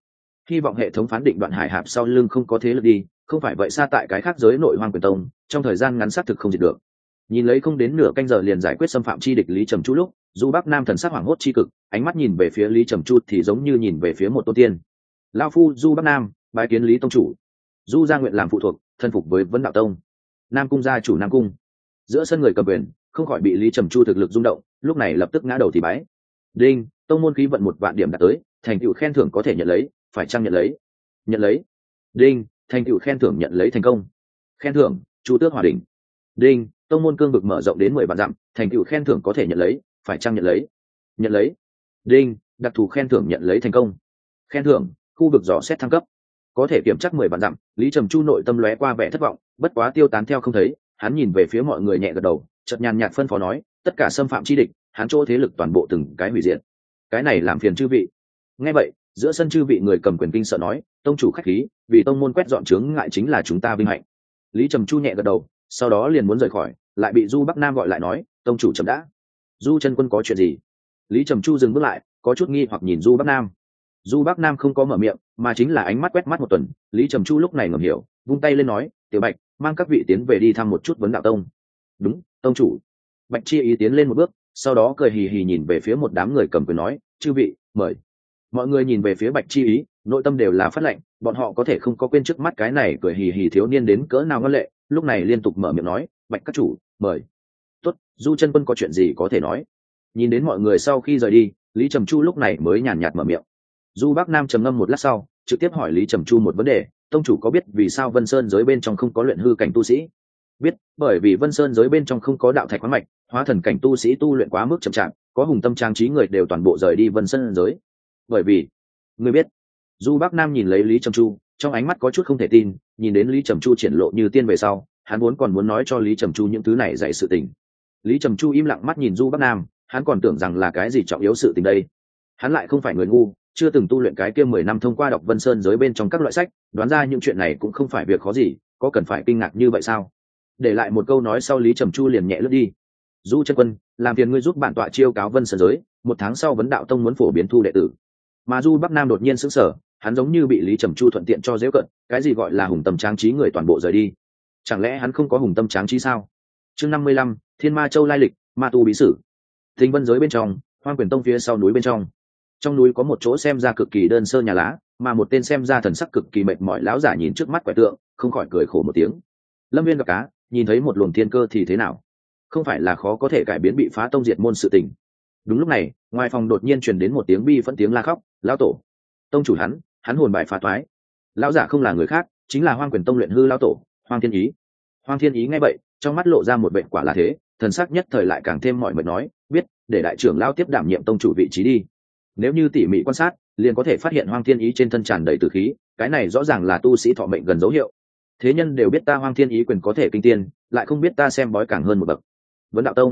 hy vọng hệ thống phán định Đoạn Hải Hạp sau lưng không có thế lực đi, không phải vậy xa tại cái khác giới nội Hoang Quyền Tông, trong thời gian ngắn xác thực không diệt được. Nhìn lấy không đến nửa canh giờ liền giải quyết xâm phạm chi địch Lý Trầm Chu lúc, Du Bắc Nam thần sắc hoảng hốt chi cực, ánh mắt nhìn về phía Lý Trầm Chu thì giống như nhìn về phía một tôn tiên. Lão phu Du Bắc Nam, bái kiến Lý tông chủ. Du gia nguyện làm phụ thuộc, thân phục với Vấn Đạo Tông. Nam cung gia chủ Nam cung. Giữa sân người cầm quyền, không khỏi bị Lý Trầm Chu thực lực rung động, lúc này lập tức ngã đầu thì bái. Đinh, tông môn khí vận 1 vạn điểm đạt tới, thành tựu khen thưởng có thể nhận lấy, phải chăng nhận lấy? Nhận lấy. Đinh, thành tựu khen thưởng nhận lấy thành công. Khen thưởng, Chu Tước Hỏa Đỉnh. Đinh, tông môn cương vực mở rộng đến 10 vạn dặm, thành tựu khen thưởng có thể nhận lấy, phải chăng nhận lấy? Nhận lấy. Đinh, đặc thù khen thưởng nhận lấy thành công. Khen thưởng, khu vực dò xét thăng cấp, có thể kiểm chắc 10 vạn dặm. Lý Trầm Chu nội tâm lóe qua vẻ thất vọng, bất quá tiêu tán theo không thấy, hắn nhìn về phía mọi người nhẹ gật đầu, chợt nhàn nhạt phân phó nói, tất cả xâm phạm chi địch, hắn chỗ thế lực toàn bộ từng cái hủy diệt. Cái này làm phiền chư vị. Nghe vậy, giữa sân chư vị người cầm quyền kinh sợ nói, tông chủ khách khí, vì tông môn quét dọn chướng ngại chính là chúng ta vinh hạnh. Lý Trầm Chu nhẹ gật đầu, sau đó liền muốn rời khỏi, lại bị Du Bắc Nam gọi lại nói, tông chủ chậm đã. Du chân quân có chuyện gì? Lý Trầm Chu dừng bước lại, có chút nghi hoặc nhìn Du Bắc Nam. Du Bắc Nam không có mở miệng, mà chính là ánh mắt quét mắt một tuần. Lý Trầm Chu lúc này ngầm hiểu, vung tay lên nói, tiểu Bạch, mang các vị tiến về đi thăm một chút Vấn Đạo Tông. Đúng, tông chủ. Bạch Chi Ý tiến lên một bước, sau đó cười hì hì nhìn về phía một đám người cầm quyền nói, chư vị, mời. Mọi người nhìn về phía Bạch Chi Ý, nội tâm đều là phát lệnh, bọn họ có thể không có quên trước mắt cái này cười hì hì thiếu niên đến cỡ nào ngân lệ, lúc này liên tục mở miệng nói, Bạch các chủ, mời. Tốt, Du chân quân có chuyện gì có thể nói. Nhìn đến mọi người sau khi rời đi, Lý Trầm Chu lúc này mới nhàn nhạt mở miệng. Du Bắc Nam trầm ngâm một lát sau, trực tiếp hỏi Lý Trầm Chu một vấn đề, tông chủ có biết vì sao Vân Sơn giới bên trong không có luyện hư cảnh tu sĩ? Biết, bởi vì Vân Sơn giới bên trong không có đạo thạch khoáng mạch, hóa thần cảnh tu sĩ tu luyện quá mức chậm chạp, có hùng tâm trang trí người đều toàn bộ rời đi Vân Sơn giới. Bởi vì, ngươi biết. Du Bắc Nam nhìn lấy Lý Trầm Chu, trong ánh mắt có chút không thể tin, nhìn đến Lý Trầm Chu triển lộ như tiên về sau, hắn vốn còn muốn nói cho Lý Trầm Chu những thứ này dạy sự tình. Lý Trầm Chu im lặng mắt nhìn Du Bắc Nam, hắn còn tưởng rằng là cái gì trọng yếu sự tình đây. Hắn lại không phải người ngu, chưa từng tu luyện cái kia 10 năm thông qua đọc Vân Sơn giới bên trong các loại sách, đoán ra những chuyện này cũng không phải việc khó gì, có cần phải kinh ngạc như vậy sao? Để lại một câu nói sau, Lý Trầm Chu liền nhẹ lướt đi. Du chân quân, làm phiền ngươi giúp bản tọa chiêu cáo Vân Sơn giới, 1 tháng sau Vấn Đạo Tông muốn phổ biến thu đệ tử. Mà Du Bắc Nam đột nhiên sững sờ, hắn giống như bị Lý Trầm Chu thuận tiện cho giễu cận, cái gì gọi là hùng tâm tráng trí người toàn bộ rời đi? Chẳng lẽ hắn không có hùng tâm tráng trí sao? Chương 55, Thiên Ma Châu lai lịch, ma tu bí sử. Thinh Vân giới bên trong, Hoang Quyền Tông phía sau núi bên trong. Trong núi có một chỗ xem ra cực kỳ đơn sơ nhà lá, mà một tên xem ra thần sắc cực kỳ mệt mỏi lão giả nhìn trước mắt quẻ tượng, không khỏi cười khổ một tiếng. Lâm Viên gặp cá, nhìn thấy một luồng thiên cơ thì thế nào? Không phải là khó có thể cải biến bị phá tông diệt môn sự tình. Đúng lúc này, ngoài phòng đột nhiên truyền đến một tiếng bi phẫn tiếng la khóc, lão tổ, tông chủ hắn hồn bài phá toái. Lão giả không là người khác, chính là Hoang Quyền Tông luyện hư lão tổ, Hoang Thiên Ý. Hoang Thiên Ý nghe vậy, trong mắt lộ ra một vẻ quả là thế, thần sắc nhất thời lại càng thêm mỏi mệt nói, biết, để đại trưởng lão tiếp đảm nhiệm tông chủ vị trí đi. Nếu như tỉ mỉ quan sát, liền có thể phát hiện Hoang Thiên Ý trên thân tràn đầy tử khí, cái này rõ ràng là tu sĩ thọ mệnh gần dấu hiệu. Thế nhân đều biết ta Hoang Thiên Ý quyền có thể kinh tiên, lại không biết ta xem bói càng hơn một bậc. Vấn Đạo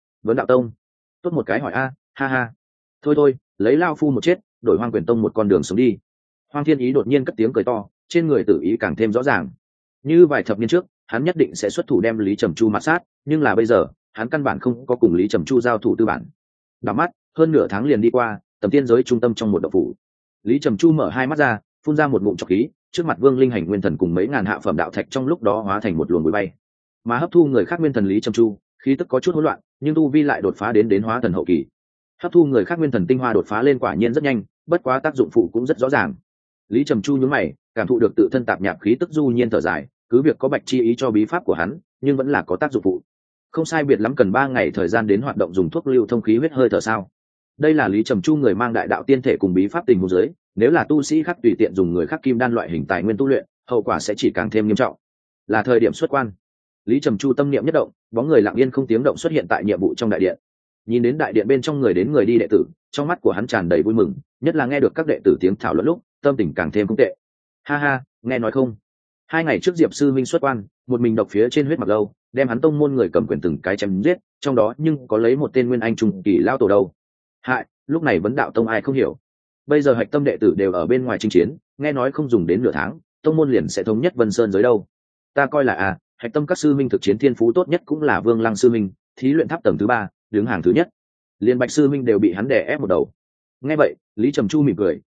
Tông, tốt một cái hỏi a, ha ha. Thôi, lấy lao phu một chết, đổi Hoang Quyền Tông một con đường sống đi. Hoang Thiên Ý đột nhiên cất tiếng cười to, trên người tử ý càng thêm rõ ràng. Như vài thập niên trước, hắn nhất định sẽ xuất thủ đem Lý Trầm Chu mạt sát, nhưng là bây giờ, hắn căn bản không có cùng Lý Trầm Chu giao thủ tư bản. Đảo mắt, hơn nửa tháng liền đi qua, tầm tiên giới trung tâm trong một động phủ. Lý Trầm Chu mở hai mắt ra, phun ra một ngụm trọc khí, trước mặt Vương Linh Hành nguyên thần cùng mấy ngàn hạ phẩm đạo thạch trong lúc đó hóa thành một luồng bụi bay. Mà hấp thu người khác nguyên thần Lý Trầm Chu, khí tức có chút hỗn loạn, nhưng tu vi lại đột phá đến hóa thần hậu kỳ. Hấp thu người khác nguyên thần tinh hoa đột phá lên quả nhiên rất nhanh, bất quá tác dụng phụ cũng rất rõ ràng. Lý Trầm Chu nhướng mày, cảm thụ được tự thân tạp nhạp khí tức du nhiên thở dài, cứ việc có Bạch Chi Ý cho bí pháp của hắn, nhưng vẫn là có tác dụng phụ. Không sai biệt lắm cần 3 ngày thời gian đến hoạt động dùng thuốc lưu thông khí huyết hơi thở sao? Đây là Lý Trầm Chu người mang đại đạo tiên thể cùng bí pháp tình huống dưới, nếu là tu sĩ khác tùy tiện dùng người khác kim đan loại hình tài nguyên tu luyện, hậu quả sẽ chỉ càng thêm nghiêm trọng. Là thời điểm xuất quan. Lý Trầm Chu tâm niệm nhất động, bóng người lặng yên không tiếng động xuất hiện tại nhiệm vụ trong đại điện. Nhìn đến đại điện bên trong người đến người đi đệ tử, trong mắt của hắn tràn đầy vui mừng, nhất là nghe được các đệ tử tiếng thảo luận lúc, tâm tình càng thêm không tệ. Ha ha, nghe nói không? 2 ngày trước Diệp sư minh xuất quan, một mình độc phía trên huyết mặc lâu, đem hắn tông môn người cầm quyền từng cái chém giết, trong đó nhưng có lấy một tên nguyên anh trung kỳ lao tổ đâu. Hại, lúc này Vấn Đạo Tông ai không hiểu. Bây giờ hạch tâm đệ tử đều ở bên ngoài chinh chiến, nghe nói không dùng đến nửa tháng, tông môn liền sẽ thống nhất Vân Sơn giới đâu. Ta coi là hạch tâm các sư minh thực chiến thiên phú tốt nhất cũng là Vương Lăng sư minh, thí luyện tháp tầng thứ 3, đứng hàng thứ nhất. Liên Bạch sư minh đều bị hắn đè ép một đầu. Nghe vậy, Lý Trầm Chu mỉm cười,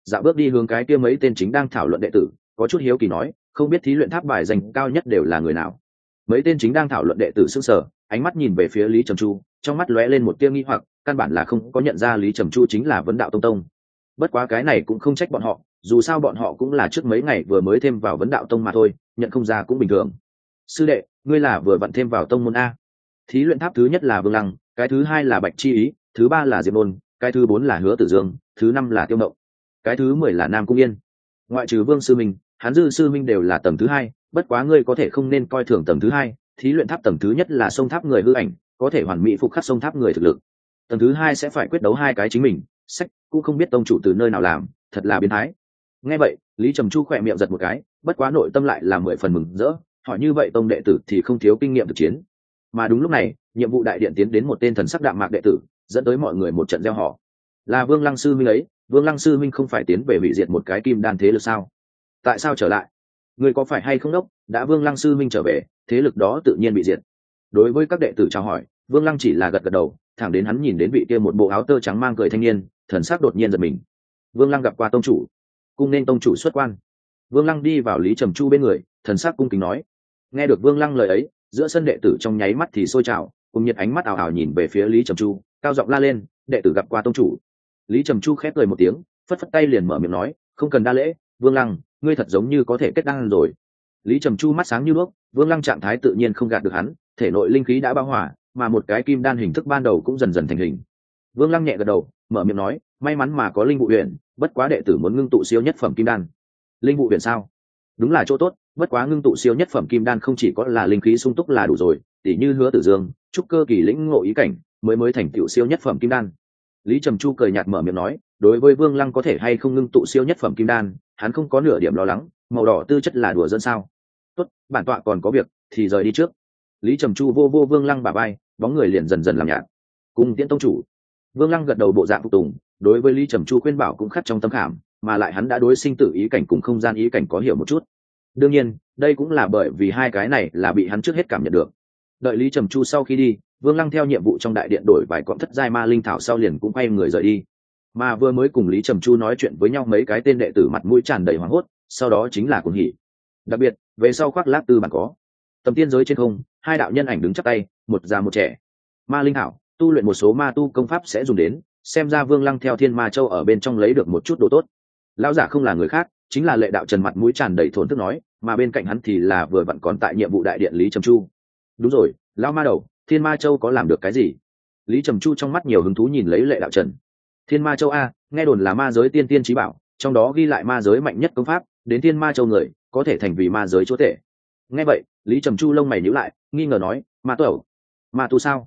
dạo bước đi hướng cái kia mấy tên chính đang thảo luận đệ tử, có chút hiếu kỳ nói, không biết thí luyện tháp bài danh cao nhất đều là người nào. Mấy tên chính đang thảo luận đệ tử sững sờ, ánh mắt nhìn về phía Lý Trầm Chu, trong mắt lóe lên một tia nghi hoặc, căn bản là không có nhận ra Lý Trầm Chu chính là vấn đạo tông. Bất quá cái này cũng không trách bọn họ, dù sao bọn họ cũng là trước mấy ngày vừa mới thêm vào vấn đạo tông mà thôi, nhận không ra cũng bình thường. Sư đệ, ngươi là vừa vặn thêm vào tông môn a? Thí luyện tháp thứ nhất là Vương Lăng, cái thứ hai là Bạch Chi Ý, thứ ba là Diệp Nôn, cái thứ bốn là Hứa Tử Dương, thứ năm là Tiêu Mộng, cái thứ 10 là Nam Cung Yên. Ngoại trừ Vương sư minh, hắn Dư sư minh đều là tầng thứ hai, bất quá ngươi có thể không nên coi thường tầng thứ hai, thí luyện tháp tầng thứ nhất là sông tháp người hư ảnh, có thể hoàn mỹ phục khắc sông tháp người thực lực. Tầng thứ hai sẽ phải quyết đấu hai cái chính mình, sách cũng không biết tông chủ từ nơi nào làm, thật là biến thái. Nghe vậy, Lý Trầm Chu khỏe miệng giật một cái, bất quá nội tâm lại là 10 phần mừng rỡ, hỏi như vậy tông đệ tử thì không thiếu kinh nghiệm thực chiến. Mà đúng lúc này, nhiệm vụ đại điện tiến đến một tên thần sắc đạm mạc đệ tử, dẫn tới mọi người một trận reo hò. Là Vương Lăng sư minh ấy, Vương Lăng sư minh không phải tiến về hủy diệt một cái kim đan thế lực sao? Tại sao trở lại? Người có phải hay không đốc, đã Vương Lăng sư minh trở về, thế lực đó tự nhiên bị diệt. Đối với các đệ tử chào hỏi, Vương Lăng chỉ là gật gật đầu, thẳng đến hắn nhìn đến vị kia một bộ áo tơ trắng mang cười thanh niên, thần sắc đột nhiên giật mình. Vương Lăng gặp qua tông chủ, cung nên tông chủ xuất quan. Vương Lăng đi vào Lý Trầm Chu bên người, thần sắc cung kính nói. Nghe được Vương Lăng lời ấy, giữa sân đệ tử trong nháy mắt thì sôi trào, cùng nhiệt ánh mắt ảo ảo nhìn về phía Lý Trầm Chu, cao giọng la lên, đệ tử gặp qua tông chủ. Lý Trầm Chu khép cười một tiếng, phất phất tay liền mở miệng nói, không cần đa lễ, Vương Lăng, ngươi thật giống như có thể kết đan rồi. Lý Trầm Chu mắt sáng như đuốc, Vương Lăng trạng thái tự nhiên không gạt được hắn, thể nội linh khí đã bão hỏa, mà một cái kim đan hình thức ban đầu cũng dần dần thành hình. Vương Lăng nhẹ gật đầu, mở miệng nói, may mắn mà có linh vụ huyền, bất quá đệ tử muốn ngưng tụ siêu nhất phẩm kim đan. Linh vụ huyền sao? Đúng là chỗ tốt, bất quá ngưng tụ siêu nhất phẩm kim đan không chỉ có là linh khí sung túc là đủ rồi, tỉ như Hứa Tử Dương, trúc cơ kỳ lĩnh ngộ ý cảnh, mới thành tựu siêu nhất phẩm kim đan. Lý Trầm Chu cười nhạt mở miệng nói, đối với Vương Lăng có thể hay không ngưng tụ siêu nhất phẩm kim đan, hắn không có nửa điểm lo lắng, màu đỏ tư chất là đùa dân sao? Tốt, bản tọa còn có việc, thì rời đi trước. Lý Trầm Chu vô Vương Lăng bả vai, bóng người liền dần dần làm nhạt. Cùng tiễn tông chủ. Vương Lăng gật đầu bộ dạng phục tùng, đối với Lý Trầm Chu khuyên bảo cũng khắc trong tâm khảm, mà lại hắn đã đối sinh tử ý cảnh cùng không gian ý cảnh có hiểu một chút. Đương nhiên, đây cũng là bởi vì hai cái này là bị hắn trước hết cảm nhận được. Đợi Lý Trầm Chu sau khi đi, Vương Lăng theo nhiệm vụ trong đại điện đổi vài cọng thất giai ma linh thảo sau liền cũng quay người rời đi. Mà vừa mới cùng Lý Trầm Chu nói chuyện với nhau mấy cái tên đệ tử mặt mũi tràn đầy hoảng hốt, sau đó chính là cuồng hỉ. Đặc biệt, về sau khoác lác tư bản có tầm tiên giới trên không, hai đạo nhân ảnh đứng chắp tay, một già một trẻ. Ma linh thảo, tu luyện một số ma tu công pháp sẽ dùng đến, xem ra Vương Lăng theo Thiên Ma Châu ở bên trong lấy được một chút đồ tốt. Lão giả không là người khác, chính là Lệ Đạo Trần, mặt mũi tràn đầy thổn thức nói, mà bên cạnh hắn thì là vừa vặn còn tại nhiệm vụ đại điện Lý Trầm Chu. Đúng rồi, lão ma đầu, Thiên Ma Châu có làm được cái gì? Lý Trầm Chu trong mắt nhiều hứng thú nhìn lấy Lệ Đạo Trần. Thiên Ma Châu a, nghe đồn là ma giới tiên tiên chí bảo, trong đó ghi lại ma giới mạnh nhất công pháp, đến Thiên Ma Châu người có thể thành vì ma giới chúa tể. Nghe vậy, Lý Trầm Chu lông mày nhíu lại, nghi ngờ nói, ma tẩu, ma tu sao?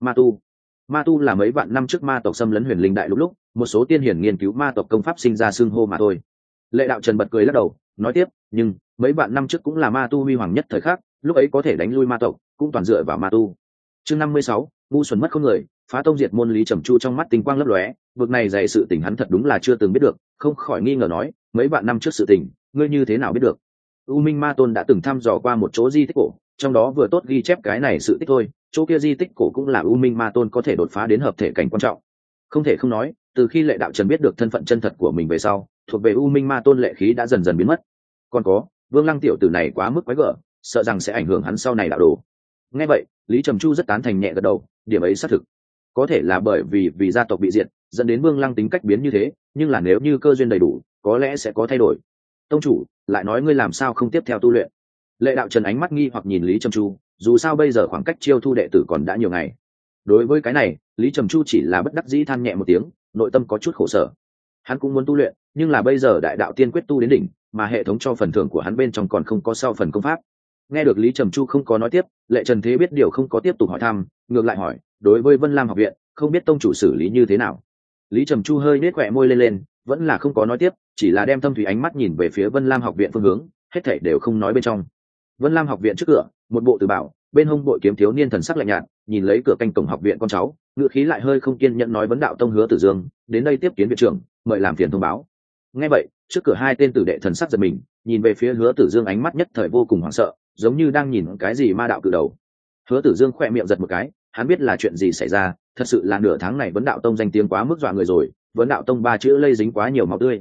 Ma tu là mấy vạn năm trước ma tộc xâm lấn huyền linh đại lúc, một số tiên hiển nghiên cứu ma tộc công pháp sinh ra xương hô mà thôi. Lệ Đạo Trần bật cười lắc đầu, nói tiếp, nhưng mấy vạn năm trước cũng là ma tu huy hoàng nhất thời khắc, lúc ấy có thể đánh lui ma tộc, cũng toàn dựa vào ma tu. Chương 56, ngu xuẩn mất không người, phá tông diệt môn. Lý Trầm Chu trong mắt tinh quang lấp lóe, vực này dạy sự tình hắn thật đúng là chưa từng biết được, không khỏi nghi ngờ nói, mấy vạn năm trước sự tình, ngươi như thế nào biết được? U Minh Ma Tôn đã từng thăm dò qua một chỗ di tích cổ, trong đó vừa tốt ghi chép cái này sự tích thôi, chỗ kia di tích cổ cũng là U Minh Ma Tôn có thể đột phá đến hợp thể cảnh quan trọng. Không thể không nói, từ khi Lệ Đạo Trần biết được thân phận chân thật của mình về sau, thuộc về U Minh Ma Tôn lệ khí đã dần dần biến mất. Còn có, Vương Lăng tiểu tử này quá mức quái gở, sợ rằng sẽ ảnh hưởng hắn sau này đạo đồ. Nghe vậy, Lý Trầm Chu rất tán thành, nhẹ gật đầu, điểm ấy xác thực. Có thể là bởi vì gia tộc bị diệt, dẫn đến Vương Lăng tính cách biến như thế, nhưng là nếu như cơ duyên đầy đủ, có lẽ sẽ có thay đổi. Tông chủ, lại nói ngươi làm sao không tiếp theo tu luyện? Lệ Đạo Trần ánh mắt nghi hoặc nhìn Lý Trầm Chu, dù sao bây giờ khoảng cách chiêu thu đệ tử còn đã nhiều ngày. Đối với cái này, Lý Trầm Chu chỉ là bất đắc dĩ than nhẹ một tiếng, nội tâm có chút khổ sở. Hắn cũng muốn tu luyện, nhưng là bây giờ đại đạo tiên quyết tu đến đỉnh, mà hệ thống cho phần thưởng của hắn bên trong còn không có sau phần công pháp. Nghe được Lý Trầm Chu không có nói tiếp, Lệ Trần Thế biết điều không có tiếp tục hỏi thăm, ngược lại hỏi, đối với Vân Lam học viện, không biết tông chủ xử lý như thế nào? Lý Trầm Chu hơi nết khỏe môi lên, vẫn là không có nói tiếp, chỉ là đem thâm thủy ánh mắt nhìn về phía Vân Lam học viện phương hướng, hết thảy đều không nói bên trong. Vân Lam học viện trước cửa, một bộ tử bảo, bên hông bội kiếm thiếu niên thần sắc lạnh nhạt, nhìn lấy cửa canh cổng học viện con cháu, ngựa khí lại hơi không kiên nhẫn nói, vấn đạo tông Hứa Tử Dương đến đây tiếp kiến viện trưởng, mời làm phiền thông báo. Nghe vậy, trước cửa hai tên tử đệ thần sắc giật mình, nhìn về phía Hứa Tử Dương ánh mắt nhất thời vô cùng hoảng sợ, giống như đang nhìn cái gì ma đạo cự đầu. Hứa Tử Dương khỏe miệng giật một cái, hắn biết là chuyện gì xảy ra, thật sự là nửa tháng này vấn đạo tông danh tiếng quá mức dọa người rồi, vấn đạo tông ba chữ lây dính quá nhiều máu tươi.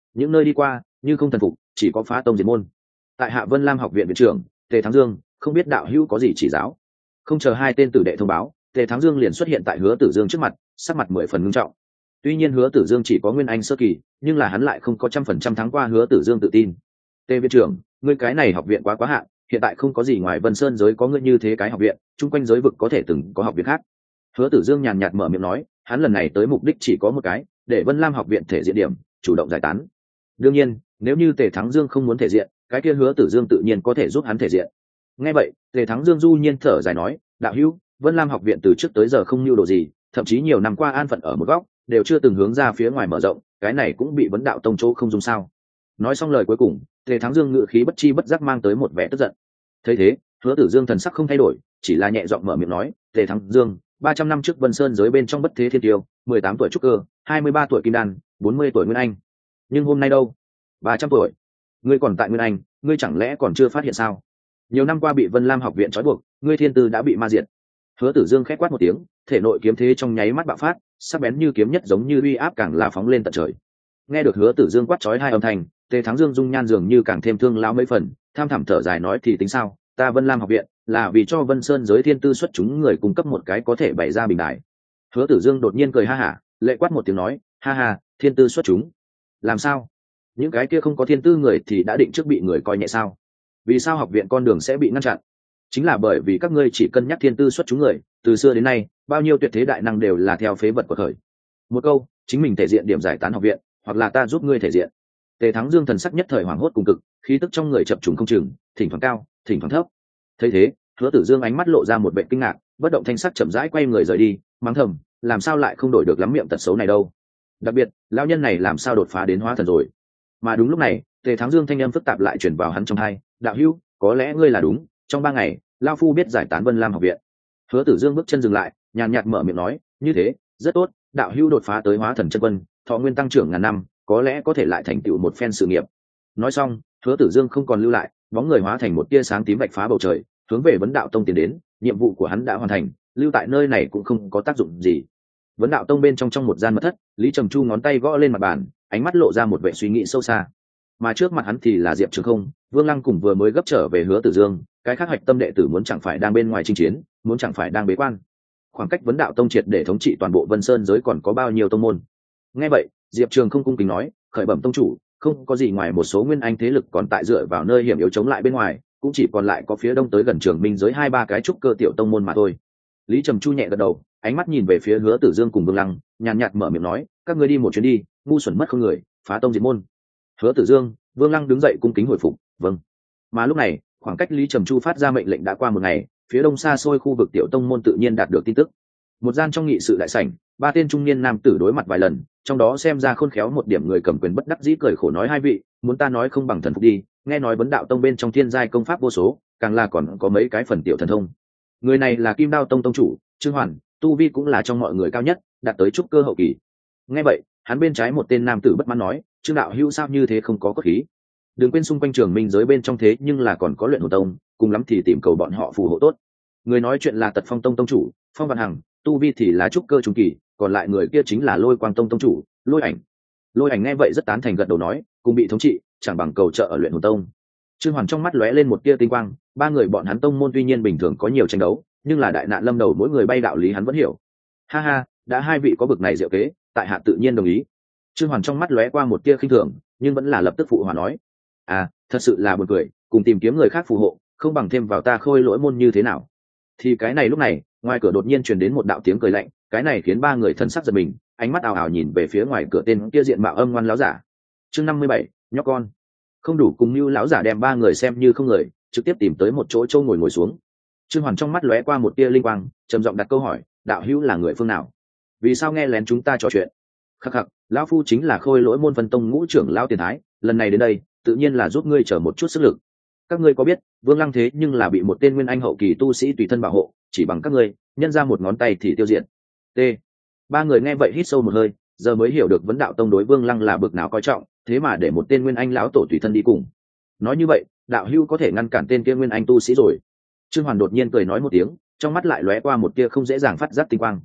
những nơi đi qua như không thần phục, chỉ có phá tông diệt môn. Tại Hạ Vân Lam học viện viện trưởng Tề Thắng Dương, không biết đạo hữu có gì chỉ giáo. Không chờ hai tên tử đệ thông báo, Tề Thắng Dương liền xuất hiện tại Hứa Tử Dương trước mặt, sắc mặt 10 phần nghiêm trọng. Tuy nhiên Hứa Tử Dương chỉ có nguyên anh sơ kỳ, nhưng là hắn lại không có 100% thắng qua Hứa Tử Dương tự tin. Tề viện trưởng, ngươi cái này học viện quá hạn, hiện tại không có gì ngoài Vân Sơn giới có ngươi như thế cái học viện, chung quanh giới vực có thể từng có học viện khác. Hứa Tử Dương nhàn nhạt mở miệng nói, hắn lần này tới mục đích chỉ có một cái, để Vân Lam học viện thể diện điểm, chủ động giải tán. Đương nhiên, nếu như Tề Thắng Dương không muốn thể diện, cái kia Hứa Tử Dương tự nhiên có thể giúp hắn thể diện. Nghe vậy, Tề Thắng Dương du nhiên thở dài nói, đạo hữu, Vân Lam học viện từ trước tới giờ không nhu đồ gì, thậm chí nhiều năm qua an phận ở một góc, đều chưa từng hướng ra phía ngoài mở rộng, cái này cũng bị vấn đạo tông chỗ không dung sao. Nói xong lời cuối cùng, Tề Thắng Dương ngự khí bất chi bất giác mang tới một vẻ tức giận. Thấy thế, Hứa Tử Dương thần sắc không thay đổi, chỉ là nhẹ giọng mở miệng nói, Tề Thắng Dương, 300 năm trước Vân Sơn giới bên trong bất thế thiên tiêu, 18 tuổi trúc cơ, 23 tuổi kim đan, 40 tuổi nguyên anh. Nhưng hôm nay đâu? 300 tuổi. Ngươi còn tại nguyên anh, ngươi chẳng lẽ còn chưa phát hiện sao? Nhiều năm qua bị Vân Lam học viện trói buộc, ngươi thiên tư đã bị ma diệt. Hứa Tử Dương khẽ quát một tiếng, thể nội kiếm thế trong nháy mắt bạo phát, sắc bén như kiếm nhất giống như uy áp càng là phóng lên tận trời. Nghe được Hứa Tử Dương quát chói hai âm thanh, Tề Thắng Dương dung nhan dường như càng thêm thương lão mấy phần, tham thẳm thở dài nói thì tính sao, ta Vân Lam học viện là vì cho Vân Sơn giới thiên tư xuất chúng người cung cấp một cái có thể bày ra bình đại. Hứa Tử Dương đột nhiên cười ha hả, lệ quát một tiếng nói, ha ha, thiên tư xuất chúng? Làm sao? Những cái kia không có thiên tư người thì đã định trước bị người coi nhẹ sao? Vì sao học viện con đường sẽ bị ngăn chặn? Chính là bởi vì các ngươi chỉ cân nhắc thiên tư xuất chúng người, từ xưa đến nay, bao nhiêu tuyệt thế đại năng đều là theo phế vật của thời. Một câu, chính mình thể diện điểm giải tán học viện, hoặc là ta giúp ngươi thể diện. Tề Thắng Dương thần sắc nhất thời hoảng hốt cùng cực, khí tức trong người chập trùng không chừng, thỉnh thoảng cao, thỉnh thoảng thấp. Thấy thế, Hứa Tử Dương ánh mắt lộ ra một vẻ kinh ngạc, bất động thanh sắc chậm rãi quay người rời đi, mắng thầm, làm sao lại không đổi được lắm miệng tật xấu này đâu. Đặc biệt, lão nhân này làm sao đột phá đến hóa thần rồi. Mà đúng lúc này, Tề Thắng Dương thanh âm phức tạp lại truyền vào hắn trong tai, đạo hữu, có lẽ ngươi là đúng, trong 3 ngày, lão phu biết giải tán Vân Lam học viện. Hứa Tử Dương bước chân dừng lại, nhàn nhạt mở miệng nói, như thế, rất tốt, đạo hữu đột phá tới hóa thần chân quân, thọ nguyên tăng trưởng ngàn năm, có lẽ có thể lại thành tựu một phen sự nghiệp. Nói xong, Hứa Tử Dương không còn lưu lại, bóng người hóa thành một tia sáng tím vạch phá bầu trời, hướng về Vấn Đạo Tông tiến đến. Nhiệm vụ của hắn đã hoàn thành, lưu tại nơi này cũng không có tác dụng gì. Vấn Đạo Tông bên trong một gian mật thất, Lý Trầm Chu ngón tay gõ lên mặt bàn, ánh mắt lộ ra một vẻ suy nghĩ sâu xa. Mà trước mặt hắn thì là Diệp Trường Không, Vương Lăng cùng vừa mới gấp trở về Hứa Tử Dương, cái khác hạch tâm đệ tử muốn chẳng phải đang bên ngoài chinh chiến, muốn chẳng phải đang bế quan. Khoảng cách Vấn Đạo Tông triệt để thống trị toàn bộ Vân Sơn giới còn có bao nhiêu tông môn. Nghe vậy, Diệp Trường Không cung kính nói, khởi bẩm tông chủ, không có gì ngoài một số nguyên anh thế lực còn tại dựa vào nơi hiểm yếu chống lại bên ngoài, cũng chỉ còn lại có phía đông tới gần Trường Minh giới 2-3 cái trúc cơ tiểu tông môn mà thôi. Lý Trầm Chu nhẹ gật đầu, ánh mắt nhìn về phía Hứa Tử Dương cùng Vương Lăng, nhàn nhạt mở miệng nói, các ngươi đi một chuyến đi, ngu xuẩn mất không người, phá tông diệt môn. Hứa Tử Dương, Vương Lăng đứng dậy cung kính hồi phục, vâng. Mà lúc này, khoảng cách Lý Trầm Chu phát ra mệnh lệnh đã qua một ngày, phía đông xa xôi khu vực tiểu tông môn tự nhiên đạt được tin tức. Một gian trong nghị sự đại sảnh, 3 tên trung niên nam tử đối mặt vài lần, trong đó xem ra khôn khéo một điểm người cầm quyền bất đắc dĩ cười khổ nói, hai vị, muốn ta nói không bằng thần phục đi, nghe nói Vấn Đạo Tông bên trong thiên giai công pháp vô số, càng là còn có mấy cái phần tiểu thần thông. Người này là Kim Đao Tông tông chủ Trương Hoàn, tu vi cũng là trong mọi người cao nhất, đạt tới trúc cơ hậu kỳ. Nghe vậy, hắn bên trái một tên nam tử bất mãn nói, Trương đạo hữu sao như thế không có cốt khí. Đừng quên xung quanh Trường Minh giới bên trong thế nhưng là còn có Luyện Hồn Tông, cùng lắm thì tìm cầu bọn họ phù hộ tốt. Người nói chuyện là Tật Phong Tông tông chủ Phong Văn Hằng, tu vi thì là trúc cơ trung kỳ, còn lại người kia chính là Lôi Quang Tông tông chủ Lôi Ảnh. Lôi Ảnh nghe vậy rất tán thành gật đầu nói, cùng bị thống trị, chẳng bằng cầu trợ ở Luyện Hồn Tông. Trương Hoàn trong mắt lóe lên một tia tinh quang, 3 người bọn hắn tông môn tuy nhiên bình thường có nhiều tranh đấu, nhưng là đại nạn lâm đầu mỗi người bay đạo lý hắn vẫn hiểu. Ha ha, đã hai vị có bực này diệu kế, tại hạ tự nhiên đồng ý. Trương Hoàn trong mắt lóe qua một tia khinh thường, nhưng vẫn là lập tức phụ hòa nói, thật sự là buồn cười, cùng tìm kiếm người khác phù hộ, không bằng thêm vào ta Khôi Lỗi môn như thế nào. Thì cái này lúc này, ngoài cửa đột nhiên truyền đến một đạo tiếng cười lạnh, cái này khiến 3 người thần sắc giật mình, ánh mắt ảo ảo nhìn về phía ngoài cửa tên kia diện mạo âm ngoan láo giả. Chương 57, nhóc con. Không đủ cùng như lão giả đem 3 người xem như không người, trực tiếp tìm tới một chỗ châu ngồi xuống. Trương Hoàn trong mắt lóe qua một tia linh quang, trầm giọng đặt câu hỏi, đạo hữu là người phương nào? Vì sao nghe lén chúng ta trò chuyện? Khắc khắc, lão phu chính là Khôi Lỗi môn phân tông ngũ trưởng lão Tiền Thái, lần này đến đây, tự nhiên là giúp ngươi chờ một chút sức lực. Các ngươi có biết, Vương Lăng thế nhưng là bị một tên nguyên anh hậu kỳ tu sĩ tùy thân bảo hộ, chỉ bằng các ngươi, nhân ra một ngón tay thì tiêu diệt. T. 3 người nghe vậy hít sâu một hơi, giờ mới hiểu được Vấn Đạo Tông đối Vương Lăng là bực nào coi trọng, thế mà để một tên nguyên anh lão tổ tùy thân đi cùng. Nói như vậy, đạo hữu có thể ngăn cản tên kia nguyên anh tu sĩ rồi. Trương Hoàn đột nhiên cười nói một tiếng, trong mắt lại lóe qua một tia không dễ dàng phát giác tinh quang.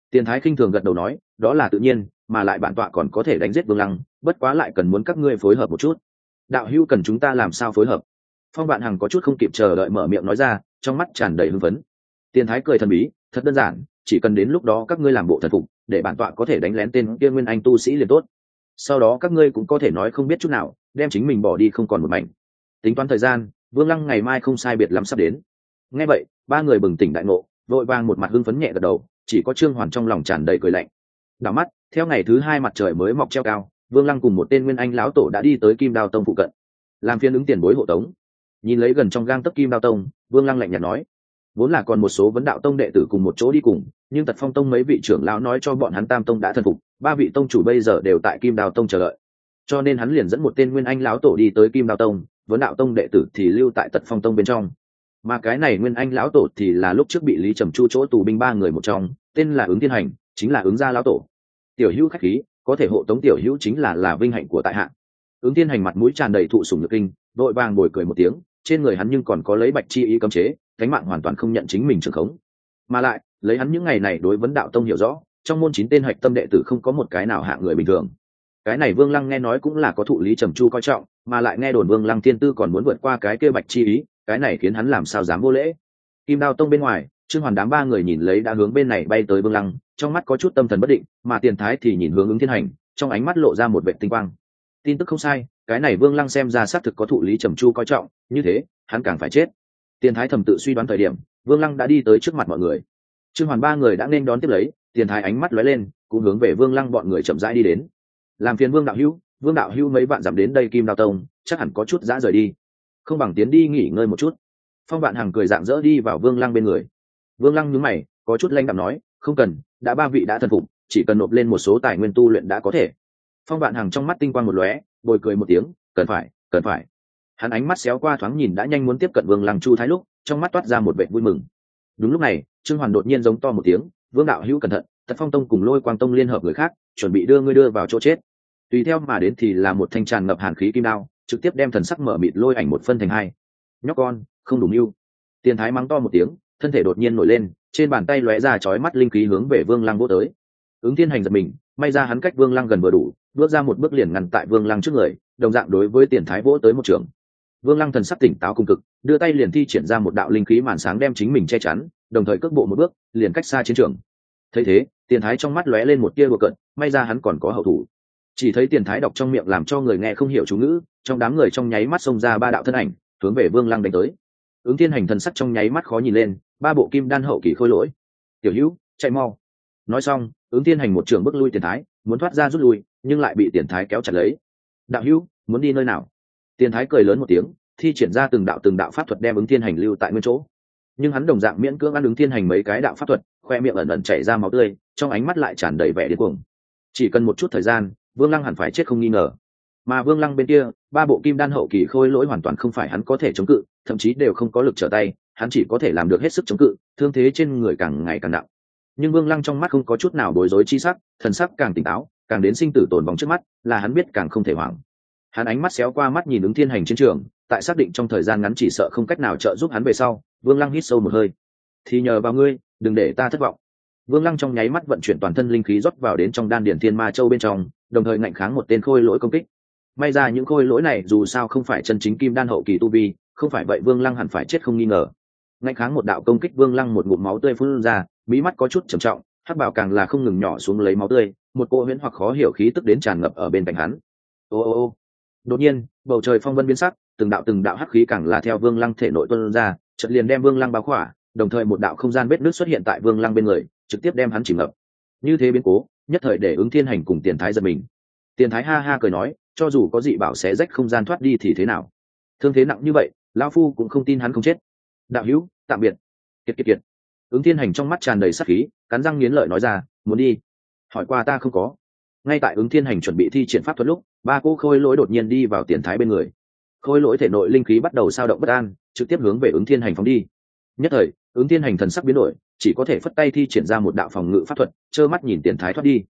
Tiền thái khinh thường gật đầu nói, đó là tự nhiên, mà lại bản tọa còn có thể đánh giết Vương Lăng, bất quá lại cần muốn các ngươi phối hợp một chút. Đạo hữu cần chúng ta làm sao phối hợp? Phong Vạn Hằng có chút không kịp chờ đợi mở miệng nói ra, trong mắt tràn đầy hưng phấn. Tiền thái cười thần bí, thật đơn giản, chỉ cần đến lúc đó các ngươi làm bộ thần phục, để bản tọa có thể đánh lén tên kia nguyên anh tu sĩ liền tốt. Sau đó các ngươi cũng có thể nói không biết chút nào, đem chính mình bỏ đi không còn một mảnh. Tính toán thời gian, Vương Lăng ngày mai không sai biệt lắm sắp đến. Nghe vậy, ba người bừng tỉnh đại ngộ, vội vàng một mặt hưng phấn nhẹ gật đầu, chỉ có Trương Hoàn trong lòng tràn đầy cười lạnh. Đảo mắt, theo ngày thứ hai mặt trời mới mọc treo cao, Vương Lăng cùng một tên nguyên anh lão tổ đã đi tới Kim Đao Tông phụ cận, làm phiên ứng tiền bối hộ tống. Nhìn lấy gần trong gang tấc Kim Đao Tông, Vương Lăng lạnh nhạt nói, vốn là còn một số vấn đạo tông đệ tử cùng một chỗ đi cùng, nhưng Tật Phong Tông mấy vị trưởng lão nói cho bọn hắn Tam Tông đã thần phục, ba vị tông chủ bây giờ đều tại Kim Đao Tông chờ đợi, cho nên hắn liền dẫn một tên nguyên anh lão tổ đi tới Kim Đao Tông, vấn đạo tông đệ tử thì lưu tại Tật Phong Tông bên trong. Mà cái này nguyên anh lão tổ thì là lúc trước bị Lý Trầm Chu chỗ tù binh ba người một trong, tên là Ứng Thiên Hành, chính là Ứng gia lão tổ. Tiểu hữu khách khí, có thể hộ tống tiểu hữu chính là vinh hạnh của tại hạ. Ứng Thiên Hành mặt mũi tràn đầy thụ sủng nhược kinh, đội vàng bồi cười một tiếng, trên người hắn nhưng còn có lấy bạch chi ý cấm chế, cánh mạng hoàn toàn không nhận chính mình trưởng khống. Mà lại, lấy hắn những ngày này đối vấn đạo tông hiểu rõ, trong môn 9 tên hạch tâm đệ tử không có một cái nào hạng người bình thường. Cái này Vương Lăng nghe nói cũng là có thụ Lý Trầm Chu coi trọng, mà lại nghe đồn Vương Lăng thiên tư còn muốn vượt qua cái kia bạch chi ý, cái này khiến hắn làm sao dám vô lễ. Kim Đao Tông bên ngoài, Trương Hoàn đám ba người nhìn lấy đã hướng bên này bay tới Vương Lăng, trong mắt có chút tâm thần bất định, mà Tiền Thái thì nhìn hướng Ứng Thiên Hành, trong ánh mắt lộ ra một vẻ tinh quang. Tin tức không sai, cái này Vương Lăng xem ra xác thực có thụ Lý Trầm Chu coi trọng, như thế, hắn càng phải chết. Tiền Thái thầm tự suy đoán thời điểm, Vương Lăng đã đi tới trước mặt mọi người. Trương Hoàn ba người đã nên đón tiếp lấy, Tiền Thái ánh mắt lóe lên, cũng hướng về Vương Lăng bọn người chậm rãi đi đến. Làm phiền Vương đạo hữu mấy bạn dặm đến đây Kim Đao Tông, chắc hẳn có chút dã rời đi, không bằng tiến đi nghỉ ngơi một chút. Phong Vạn Hằng cười rạng rỡ đi vào Vương Lăng bên người. Vương Lăng nhướng mày, có chút lãnh đạm nói, không cần, đã ba vị đã thần phục, chỉ cần nộp lên một số tài nguyên tu luyện đã có thể. Phong Vạn Hằng trong mắt tinh quang một lóe, bồi cười một tiếng, cần phải. Hắn ánh mắt xéo qua thoáng nhìn đã nhanh muốn tiếp cận Vương Lăng Chu Thái lúc, trong mắt toát ra một vẻ vui mừng. Đúng lúc này, Trương Hoàn đột nhiên giống to một tiếng, Vương đạo hữu cẩn thận, Tật Phong Tông cùng Lôi Quang Tông liên hợp người khác, chuẩn bị đưa ngươi đưa vào chỗ chết. Tùy theo mà đến thì là một thanh tràn ngập hàn khí kim đao, trực tiếp đem thần sắc mở mịt Lôi Ảnh một phân thành hai. Nhóc con, không đủ mưu. Tiền Thái mắng to một tiếng, thân thể đột nhiên nổi lên, trên bàn tay lóe ra chói mắt linh khí hướng về Vương Lăng vỗ tới. Ứng Thiên Hành giật mình, may ra hắn cách Vương Lăng gần vừa đủ, bước ra một bước liền ngăn tại Vương Lăng trước người, đồng dạng đối với Tiền Thái vỗ tới một trường. Vương Lăng thần sắc tỉnh táo cùng cực, đưa tay liền thi triển ra một đạo linh khí màn sáng đem chính mình che chắn, đồng thời cước bộ một bước, liền cách xa chiến trường. Thấy thế, Tiền Thái trong mắt lóe lên một tia đùa cợt, may ra hắn còn có hậu thủ. Chỉ thấy Tiền Thái đọc trong miệng làm cho người nghe không hiểu chú ngữ, trong đám người trong nháy mắt xông ra ba đạo thân ảnh, hướng về Vương Lăng đánh tới. Ứng Thiên Hành thần sắc trong nháy mắt khó nhìn lên, ba bộ kim đan hậu kỳ khôi lỗi. Tiểu Hữu, chạy mau. Nói xong, Ứng Thiên Hành một trường bước lui Tiền Thái, muốn thoát ra rút lui, nhưng lại bị Tiền Thái kéo chặt lấy. Đạo hữu, muốn đi nơi nào? Tiền Thái cười lớn một tiếng, thi triển ra từng đạo pháp thuật đem Ứng Thiên Hành lưu tại nguyên chỗ. Nhưng hắn đồng dạng miễn cưỡng ăn Ứng Thiên Hành mấy cái đạo pháp thuật, khoe miệng ẩn ẩn chảy ra máu tươi, trong ánh mắt lại tràn đầy vẻ điên cuồng. Chỉ cần một chút thời gian, Vương Lăng hẳn phải chết không nghi ngờ. Mà Vương Lăng bên kia, ba bộ kim đan hậu kỳ khôi lỗi hoàn toàn không phải hắn có thể chống cự, thậm chí đều không có lực trở tay, hắn chỉ có thể làm được hết sức chống cự, thương thế trên người càng ngày càng nặng. Nhưng Vương Lăng trong mắt không có chút nào bối rối chi sắc, thần sắc càng tỉnh táo, càng đến sinh tử tồn vong trước mắt, là hắn biết càng không thể hoảng. Hắn ánh mắt xéo qua mắt nhìn Ứng Thiên Hành chiến trường, tại xác định trong thời gian ngắn chỉ sợ không cách nào trợ giúp hắn về sau, Vương Lăng hít sâu một hơi. Thì nhờ vào ngươi, đừng để ta thất vọng. Vương Lăng trong nháy mắt vận chuyển toàn thân linh khí rót vào đến trong đan điển Thiên Ma Châu bên trong, đồng thời ngạnh kháng một tên khôi lỗi công kích. May ra những khôi lỗi này dù sao không phải chân chính kim đan hậu kỳ tu vi, không phải vậy Vương Lăng hẳn phải chết không nghi ngờ. Ngạnh kháng một đạo công kích, Vương Lăng một ngụm máu tươi phun ra, mí mắt có chút trầm trọng, hắc bào càng là không ngừng nhỏ xuống lấy máu tươi, một cỗ huyễn hoặc khó hiểu khí tức đến tràn ngập ở bên cạnh hắn. Ô. Đột nhiên, bầu trời phong vân biến sắc, từng đạo hắc khí càng là theo Vương Lăng thể nội tuôn ra, chợt liền đem Vương Lăng bao khỏa, đồng thời một đạo không gian vết nứt xuất hiện tại Vương Lăng bên người, trực tiếp đem hắn chìm ngập. Như thế biến cố, nhất thời để Ứng Thiên Hành cùng Tiền Thái giật mình. Tiền Thái ha ha cười nói, cho dù có dị bảo xé rách không gian thoát đi thì thế nào? Thương thế nặng như vậy, lão phu cũng không tin hắn không chết. Đạo hữu, tạm biệt. Kiệt. Ứng Thiên Hành trong mắt tràn đầy sát khí, cắn răng nghiến lợi nói ra, muốn đi? Hỏi qua ta không có. Ngay tại Ứng Thiên Hành chuẩn bị thi triển pháp thuật lúc, ba cô khôi lỗi đột nhiên đi vào Tiền Thái bên người. Khôi lỗi thể nội linh khí bắt đầu dao động bất an, trực tiếp hướng về Ứng Thiên Hành phóng đi. Nhất thời, Ứng Thiên Hành thần sắc biến đổi, chỉ có thể phất tay thi triển ra một đạo phòng ngự pháp thuật, trơ mắt nhìn Tiền Thái thoát đi.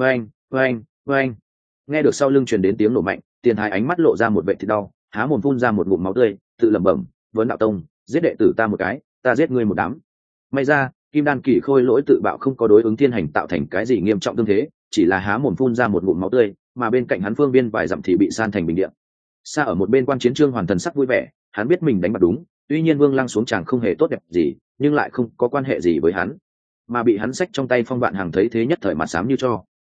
Oeng. Nghe được sau lưng truyền đến tiếng nổ mạnh, Tiền Thái ánh mắt lộ ra một vẻ thịt đau, há mồm phun ra một ngụm máu tươi, tự lẩm bẩm, "Vấn đạo tông, giết đệ tử ta một cái, ta giết ngươi một đám." May ra, Kim đan kỳ khôi lỗi tự bạo không có đối ứng thiên hành tạo thành cái gì nghiêm trọng tương thế, chỉ là há mồm phun ra một ngụm máu tươi, mà bên cạnh hắn phương viên vài dặm thì bị san thành bình địa. Xa ở một bên quan chiến trương hoàn thần sắc vui vẻ, hắn biết mình đánh bạc đúng, tuy nhiên Vương Lăng xuống chàng không hề tốt đẹp gì, nhưng lại không có quan hệ gì với hắn. Mà bị hắn xách trong tay Phong Vạn Hằng thấy thế nhất thời mặt xám như cho.